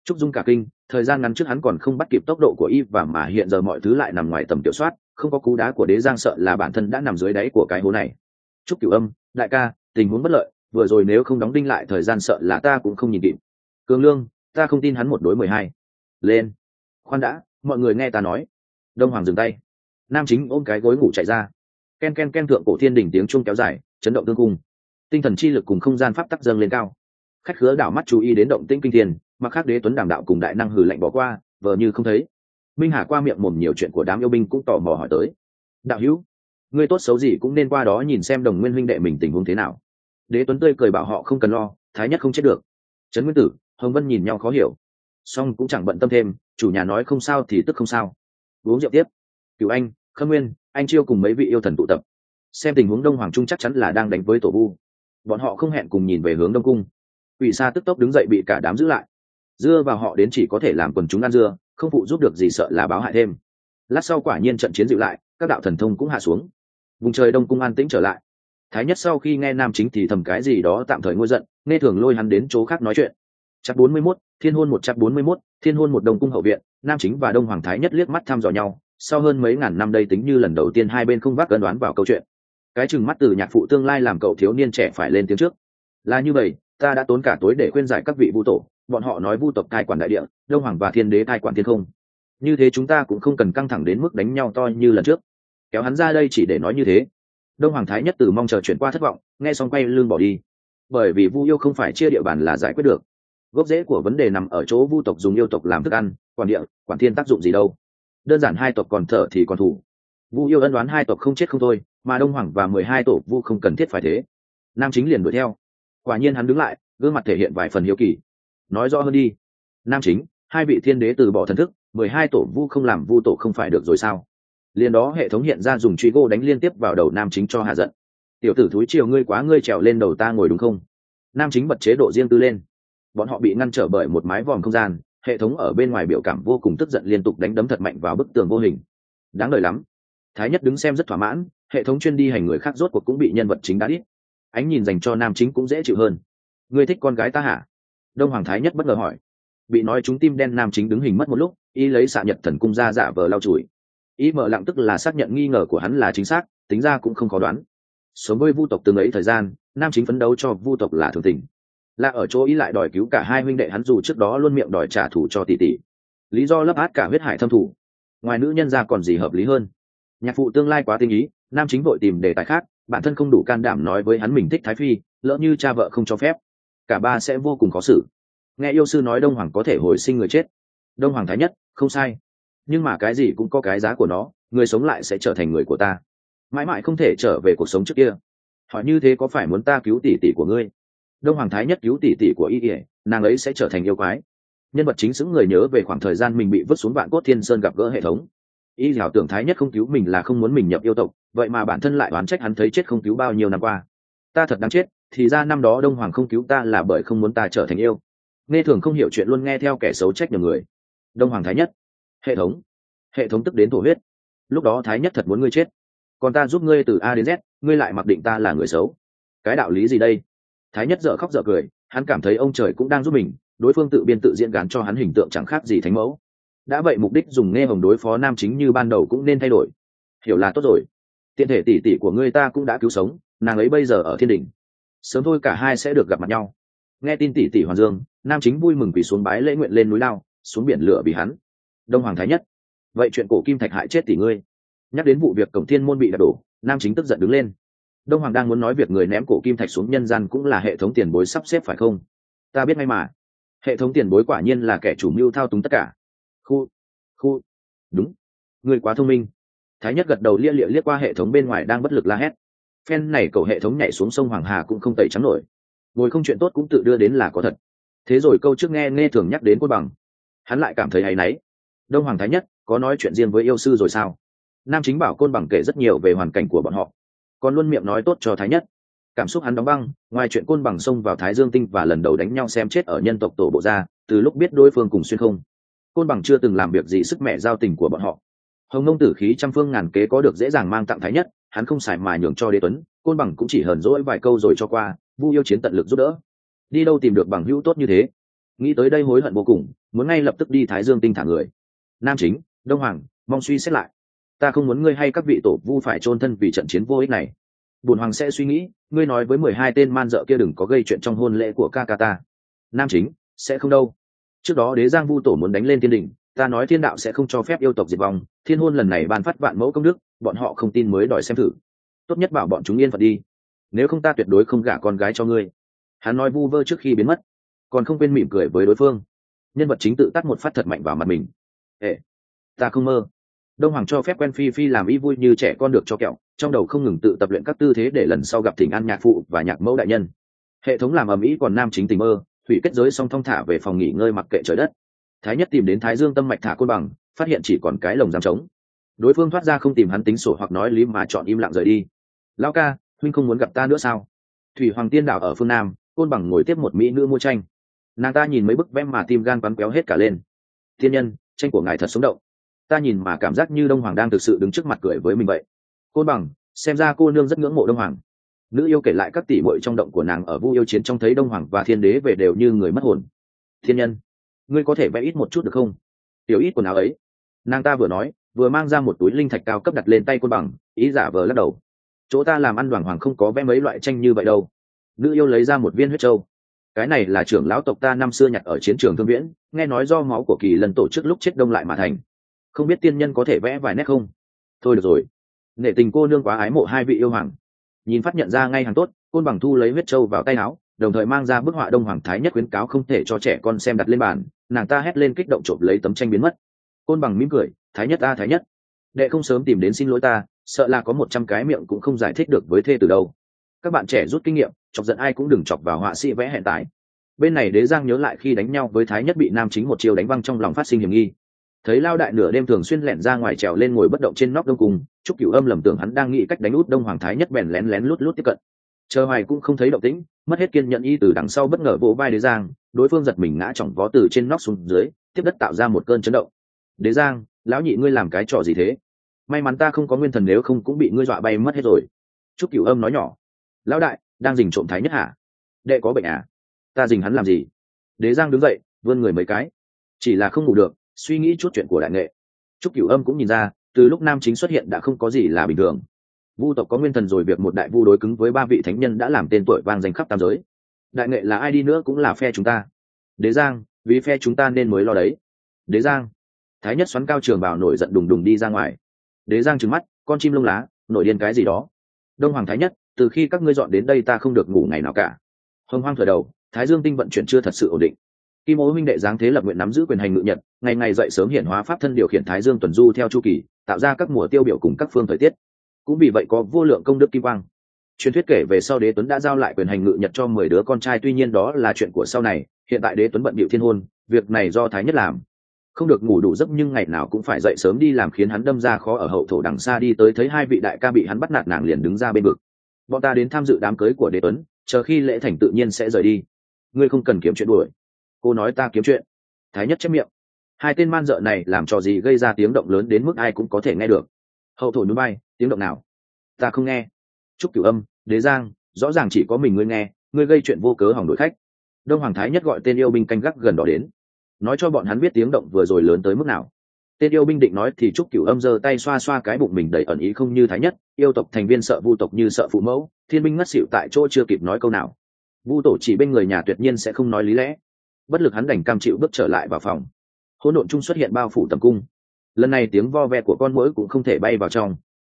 Trúc Dung cả kinh, thời gian ngắn trước hắn còn không bắt kịp tốc độ của y và mà hiện giờ mọi thứ lại nằm ngoài tầm kiểm soát, không có cú đá của Đế Giang sợ là bản thân đã nằm dưới đáy của cái hố này. Trúc Cửu Âm, đại ca, tình huống bất lợi, vừa rồi nếu không đóng đinh lại thời gian sợ là ta cũng không nhìn kịp. Cường Lương, ta không tin hắn 1 đối 12. Lên. Khoan đã, mọi người nghe ta nói. Đông Hoàng dừng tay. Nam Chính ôm cái gối ngủ chạy ra. Ken ken ken, thượng cổ thiên đình tiếng chuông kéo dài, chấn động tương cung. Tinh thần chi lực cùng không gian pháp tắc dâng lên cao. Khách khứa đảo mắt chú ý đến động tĩnh kinh thiên, mà khác Đế Tuấn Đàm đạo cùng đại năng hừ lạnh bỏ qua, vờ như không thấy. Minh Hà qua miệng mồm nhiều chuyện của đám yêu binh cũng tò mò hỏi tới. Đạo hữu, ngươi tốt xấu gì cũng nên qua đó nhìn xem Đồng Nguyên huynh đệ mình tình huống thế nào. Đế Tuấn tươi cười bảo họ không cần lo, thái nhất không chết được. Trấn Nguyên Tử, Hồng Vân nhìn nhau khó hiểu, song cũng chẳng bận tâm thêm, chủ nhà nói không sao thì tức không sao. Uống rượu tiếp. Cửu Anh, Khâm Nguyên, Anh Chiêu cùng mấy vị yêu thần tụ tập, xem tình huống Đông Hoàng Trung chắc chắn là đang đánh với Tổ Vu. Bọn họ không hẹn cùng nhìn về hướng Đông Cung. Quỷ Sa tức tốc đứng dậy bị cả đám giữ lại. Dưa vào họ đến chỉ có thể làm quần chúng ăn dưa, không phụ giúp được gì sợ là báo hại thêm. Lát sau quả nhiên trận chiến dịu lại, các đạo thần thông cũng hạ xuống. Vùng trời Đông Cung an tĩnh trở lại. Thái nhất sau khi nghe Nam Chính thì thầm cái gì đó tạm thời ngôi giận, nghe thường lôi hắn đến chỗ khác nói chuyện. Chapter 41, Thiên hôn 141, Thiên hôn một Đông Cung hậu viện, Nam Chính và Đông Hoàng Thái nhất liếc mắt thăm dò nhau, sau hơn mấy ngàn năm đây tính như lần đầu tiên hai bên không vác cân đoán vào câu chuyện. Cái chừng mắt từ nhạc phụ tương lai làm cậu thiếu niên trẻ phải lên tiếng trước. Là như vậy, ta đã tốn cả tối để khuyên giải các vị vu tổ, bọn họ nói vu tộc cai quản đại địa, Đông Hoàng và Thiên Đế cai quản thiên không. Như thế chúng ta cũng không cần căng thẳng đến mức đánh nhau to như lần trước. Kéo hắn ra đây chỉ để nói như thế. Đông Hoàng Thái nhất từ mong chờ chuyển qua thất vọng, nghe xong quay lưng bỏ đi. Bởi vì vu yêu không phải chia địa bàn là giải quyết được. Gốc rễ của vấn đề nằm ở chỗ vu tộc dùng yêu tộc làm thức ăn, quản địa, quản thiên tác dụng gì đâu. Đơn giản hai tộc còn thở thì còn thủ. Vu yêu ân đoán hai tộc không chết không thôi, mà Đông Hoàng và 12 tổ vu không cần thiết phải thế. Nam Chính liền đuổi theo. Quả nhiên hắn đứng lại, gương mặt thể hiện vài phần hiếu kỳ. Nói rõ hơn đi. Nam Chính, hai vị thiên đế từ bỏ thần thức, 12 tổ vu không làm vu tổ không phải được rồi sao? Liền đó hệ thống hiện ra dùng truy gô đánh liên tiếp vào đầu Nam Chính cho hạ giận. Tiểu tử thúi chiều ngươi quá, ngươi trèo lên đầu ta ngồi đúng không? Nam Chính bật chế độ riêng tư lên. Bọn họ bị ngăn trở bởi một mái vòm không gian, hệ thống ở bên ngoài biểu cảm vô cùng tức giận, liên tục đánh đấm thật mạnh vào bức tường vô hình. Đáng đời lắm. Thái nhất đứng xem rất thỏa mãn, hệ thống chuyên đi hành người khác rốt cuộc cũng bị nhân vật chính đá đít. Ánh nhìn dành cho Nam Chính cũng dễ chịu hơn. Ngươi thích con gái ta hả? Đông Hoàng Thái nhất bất ngờ hỏi. Bị nói trúng tim đen, Nam Chính đứng hình mất một lúc, y lấy xạ nhật thần cung ra giả vờ lau chùi. Y mở lặng tức là xác nhận nghi ngờ của hắn là chính xác, tính ra cũng không khó đoán. Sống với vu tộc từng ấy thời gian, Nam Chính phấn đấu cho vu tộc là thường tình. Là ở chỗ ý lại đòi cứu cả hai huynh đệ hắn, dù trước đó luôn miệng đòi trả thù cho tỷ tỷ. Lý do lấp át cả huyết hải thâm thù. Ngoài nữ nhân ra còn gì hợp lý hơn. Nhạc phụ tương lai quá tinh ý, Nam Chính vội tìm đề tài khác, bản thân không đủ can đảm nói với hắn mình thích Thái Phi, lỡ như cha vợ không cho phép, cả ba sẽ vô cùng khó xử. Nghe yêu sư nói Đông Hoàng có thể hồi sinh người chết. Đông Hoàng Thái nhất, không sai. Nhưng mà cái gì cũng có cái giá của nó, người sống lại sẽ trở thành người của ta. Mãi mãi không thể trở về cuộc sống trước kia. Hỏi như thế có phải muốn ta cứu tỷ tỷ của ngươi? Đông Hoàng Thái nhất cứu tỷ tỷ của y ỉa, nàng ấy sẽ trở thành yêu quái. Nhân vật chính xứng người nhớ về khoảng thời gian mình bị vứt xuống Vạn Cốt Thiên Sơn gặp gỡ hệ thống. Y ảo tưởng Thái nhất không cứu mình là không muốn mình nhập yêu tộc, vậy mà bản thân lại oán trách hắn thấy chết không cứu bao nhiêu năm qua. Ta thật đáng chết, thì ra năm đó Đông Hoàng không cứu ta là bởi không muốn ta trở thành yêu. Nghe thường không hiểu chuyện luôn nghe theo kẻ xấu trách nhiều người. Đông Hoàng Thái nhất, hệ thống tức đến thổ huyết. Lúc đó Thái nhất thật muốn ngươi chết, còn ta giúp ngươi từ A đến Z, ngươi lại mặc định ta là người xấu. Cái đạo lý gì đây? Thái nhất dở khóc dở cười, hắn cảm thấy ông trời cũng đang giúp mình, đối phương tự biên tự diễn gán cho hắn hình tượng chẳng khác gì thánh mẫu. Đã vậy mục đích dùng nghe hồng đối phó Nam Chính như ban đầu cũng nên thay đổi. Hiểu là tốt rồi. Tiện thể tỷ tỷ của ngươi ta cũng đã cứu sống, nàng ấy bây giờ ở thiên đình, sớm thôi cả hai sẽ được gặp mặt nhau. Nghe tin tỷ tỷ Hoàn Dương, Nam Chính vui mừng quỳ xuống bái lễ nguyện lên núi lao, xuống biển lửa vì hắn. Đông Hoàng Thái nhất, vậy chuyện cổ kim thạch hại chết tỷ ngươi. Nhắc đến vụ việc cổng thiên môn bị đập đổ, Nam Chính tức giận đứng lên. Đông Hoàng đang muốn nói việc người ném cổ kim thạch xuống nhân gian cũng là hệ thống tiền bối sắp xếp phải không? Ta biết ngay mà. Hệ thống tiền bối quả nhiên là kẻ chủ mưu thao túng tất cả. Khu đúng, ngươi quá thông minh. Thái nhất gật đầu lia lịa liếc qua hệ thống bên ngoài đang bất lực la hét. Phen này cầu hệ thống nhảy xuống sông Hoàng Hà cũng không tẩy trắng nổi. Ngồi không chuyện tốt cũng tự đưa đến là có thật. Thế rồi câu trước nghe thường nhắc đến Côn Bằng, hắn lại cảm thấy áy náy. Đông Hoàng Thái nhất có nói chuyện riêng với yêu sư rồi sao? Nam Chính bảo Côn Bằng kể rất nhiều về hoàn cảnh của bọn họ, còn luôn miệng nói tốt cho Thái nhất. Cảm xúc hắn đóng băng, ngoài chuyện Côn Bằng xông vào Thái Dương Tinh và lần đầu đánh nhau xem chết ở nhân tộc tổ bộ ra, từ lúc biết đối phương cùng xuyên không, Côn Bằng chưa từng làm việc gì sức mẹ giao tình của bọn họ. Hồng Nông tử khí trăm phương ngàn kế có được dễ dàng mang tặng Thái nhất, hắn không xài mà nhường cho Đế Tuấn, Côn Bằng cũng chỉ hờn dỗi vài câu rồi cho qua. Vu yêu chiến tận lực giúp đỡ, đi đâu tìm được bằng hữu tốt như thế. nghĩ tới đây hối hận vô cùng, muốn ngay lập tức đi Thái Dương Tinh thả người. Nam Chính, Đông Hoàng, mong suy xét lại. Ta không muốn ngươi hay các vị tổ vu phải chôn thân vì trận chiến vô ích này. Bổn hoàng sẽ suy nghĩ, ngươi nói với 12 tên man dợ kia đừng có gây chuyện trong hôn lễ của ca ca ta. Nam Chính, sẽ không đâu. Trước đó Đế Giang Vu tổ muốn đánh lên thiên đình, ta nói thiên đạo sẽ không cho phép yêu tộc diệt vong, thiên hôn lần này ban phát vạn mẫu công đức, bọn họ không tin mới đòi xem thử. Tốt nhất bảo bọn chúng yên phận đi, nếu không ta tuyệt đối không gả con gái cho ngươi. Hắn nói vu vơ trước khi biến mất, còn không quên mỉm cười với đối phương. Nhân vật chính tự tắt một phát thật mạnh vào mặt mình. Ê, ta không mơ. Đông Hoàng cho phép quen Phi Phi làm y vui như trẻ con được cho kẹo, trong đầu không ngừng tự tập luyện các tư thế để lần sau gặp Thỉnh An nhạc phụ và nhạc mẫu đại nhân. Hệ thống làm ầm ĩ còn Nam Chính tỉnh mơ, thủy kết giới xong thong thả về phòng nghỉ ngơi mặc kệ trời đất. Thái Nhất tìm đến Thái Dương Tâm mạch thả côn bằng, phát hiện chỉ còn cái lồng giam trống. Đối phương thoát ra không tìm hắn tính sổ hoặc nói lý mà chọn im lặng rời đi. Lão ca, huynh không muốn gặp ta nữa sao? Thủy Hoàng Tiên đảo ở phương Nam, côn bằng ngồi tiếp một mỹ nữ mua tranh. Nàng ta nhìn mấy bức vẽ mà tim gan bắn kéo hết cả lên. Thiên nhân, tranh của ngài thật sống động. Ta nhìn mà cảm giác như Đông Hoàng đang thực sự đứng trước mặt cười với mình vậy. Côn bằng, xem ra cô nương rất ngưỡng mộ Đông Hoàng. Nữ yêu kể lại các tỷ muội trong động của nàng ở Vu yêu chiến trong thấy Đông Hoàng và Thiên Đế về đều như người mất hồn. Thiên nhân, ngươi có thể vẽ ít một chút được không? Tiểu ít quần áo ấy. Nàng ta vừa nói vừa mang ra một túi linh thạch cao cấp đặt lên tay Côn bằng, ý giả vờ lắc đầu. Chỗ ta làm ăn Đoàn Hoàng không có vẽ mấy loại tranh như vậy đâu. Nữ yêu lấy ra một viên huyết châu. Cái này là trưởng lão tộc ta năm xưa nhặt ở chiến trường Thương Viễn, nghe nói do máu của Kỳ Lân tổ chức lúc chết đông lại mà thành. Không biết tiên nhân có thể vẽ vài nét không? Thôi được rồi, nể tình cô nương quá ái mộ hai vị yêu hoàng. Nhìn phát nhận ra ngay hàng tốt, Côn bằng thu lấy huyết châu vào tay áo, đồng thời mang ra bức họa Đông Hoàng Thái Nhất khuyến cáo không thể cho trẻ con xem đặt lên bàn. Nàng ta hét lên kích động trộm lấy tấm tranh biến mất. Côn bằng mỉm cười, Thái Nhất a Thái Nhất, đệ không sớm tìm đến xin lỗi ta, sợ là có 100 cái miệng cũng không giải thích được với thê từ đâu. Các bạn trẻ rút kinh nghiệm, chọc giận ai cũng đừng chọc vào họa sĩ vẽ hẹn tải. Bên này Đế Giang nhớ lại khi đánh nhau với Thái Nhất bị Nam Chính một chiêu đánh văng trong lòng phát sinh hiểm nghi. Thấy Lao đại nửa đêm thường xuyên lẻn ra ngoài trèo lên ngồi bất động trên nóc đông cung, Trúc Cửu Âm lầm tưởng hắn đang nghĩ cách đánh út Đông Hoàng Thái Nhất bèn lén lén lút lút tiếp cận. Chờ hoài cũng không thấy động tĩnh, mất hết kiên nhẫn y từ đằng sau bất ngờ vỗ vai Đế Giang, đối phương giật mình ngã chỏng vó từ trên nóc xuống dưới, tiếp đất tạo ra một cơn chấn động. Đế Giang, lão nhị ngươi làm cái trò gì thế? May mắn ta không có nguyên thần nếu không cũng bị ngươi dọa bay mất hết rồi. Trúc Cửu Âm nói nhỏ. Lão đại, đang rình trộm Thái Nhất hả? Đệ có bệnh à? Ta rình hắn làm gì? Đế Giang đứng dậy, vươn người mấy cái. Chỉ là không ngủ được, suy nghĩ chút chuyện của đại nghệ. Trúc Cửu Âm cũng nhìn ra, từ lúc Nam Chính xuất hiện đã không có gì là bình thường. Vu tộc có nguyên thần rồi, việc một đại vu đối cứng với 3 vị thánh nhân đã làm tên tuổi vang danh khắp tam giới. Đại nghệ là ai đi nữa cũng là phe chúng ta. Đế Giang, vì phe chúng ta nên mới lo đấy. Đế Giang. Thái Nhất xoắn cao trường bào nổi giận đùng đùng đi ra ngoài. Đế Giang trừng mắt, con chim lông lá, nổi điên cái gì đó. Đông Hoàng Thái Nhất, từ khi các ngươi dọn đến đây ta không được ngủ ngày nào cả. Hồng Hoang thời đầu, Thái Dương Tinh vận chuyển chưa thật sự ổn định. Kim Ô huynh đệ giáng thế lập nguyện nắm giữ quyền hành ngự nhật, ngày ngày dậy sớm hiển hóa pháp thân điều khiển Thái Dương tuần du theo chu kỳ, tạo ra các mùa tiêu biểu cùng các phương thời tiết. Cũng vì vậy có vô lượng công đức kim quang. Truyền thuyết kể về sau Đế Tuấn đã giao lại quyền hành ngự nhật cho 10 đứa con trai, tuy nhiên đó là chuyện của sau này, hiện tại Đế Tuấn bận bịu thiên hôn, việc này do Thái Nhất làm. Không được ngủ đủ giấc nhưng ngày nào cũng phải dậy sớm đi làm khiến hắn đâm ra khó ở hậu thổ đằng xa đi tới thấy 2 vị đại ca bị hắn bắt nạt, nàng liền đứng ra bên vực. Bọn ta đến tham dự đám cưới của Đế Tuấn, chờ khi lễ thành tự nhiên sẽ rời đi. Ngươi không cần kiếm chuyện đuổi. Cô nói ta kiếm chuyện. Thái Nhất chép miệng. 2 tên man dợ này làm trò gì gây ra tiếng động lớn đến mức ai cũng có thể nghe được. Hậu thổ nhún vai, tiếng động nào? Ta không nghe. Trúc Cửu Âm, Đế Giang, rõ ràng chỉ có mình ngươi nghe, ngươi gây chuyện vô cớ hỏng đội khách. Đông Hoàng Thái Nhất gọi tên yêu binh canh gác gần đó đến, nói cho bọn hắn biết tiếng động vừa rồi lớn tới mức nào. Tên yêu binh định nói thì Trúc Cửu Âm giơ tay xoa xoa cái bụng mình đầy ẩn ý, không như Thái Nhất, yêu tộc thành viên sợ vu tộc như sợ phụ mẫu, thiên binh ngất xỉu tại chỗ chưa kịp nói câu nào. Vu tổ chỉ bên người nhà tuyệt nhiên sẽ không nói lý lẽ. Bất lực hắn đành cam chịu bước trở lại vào phòng. Hỗn độn chung xuất hiện bao phủ tầm cung. Lần này tiếng vo ve của con muỗi cũng không thể bay vào trong.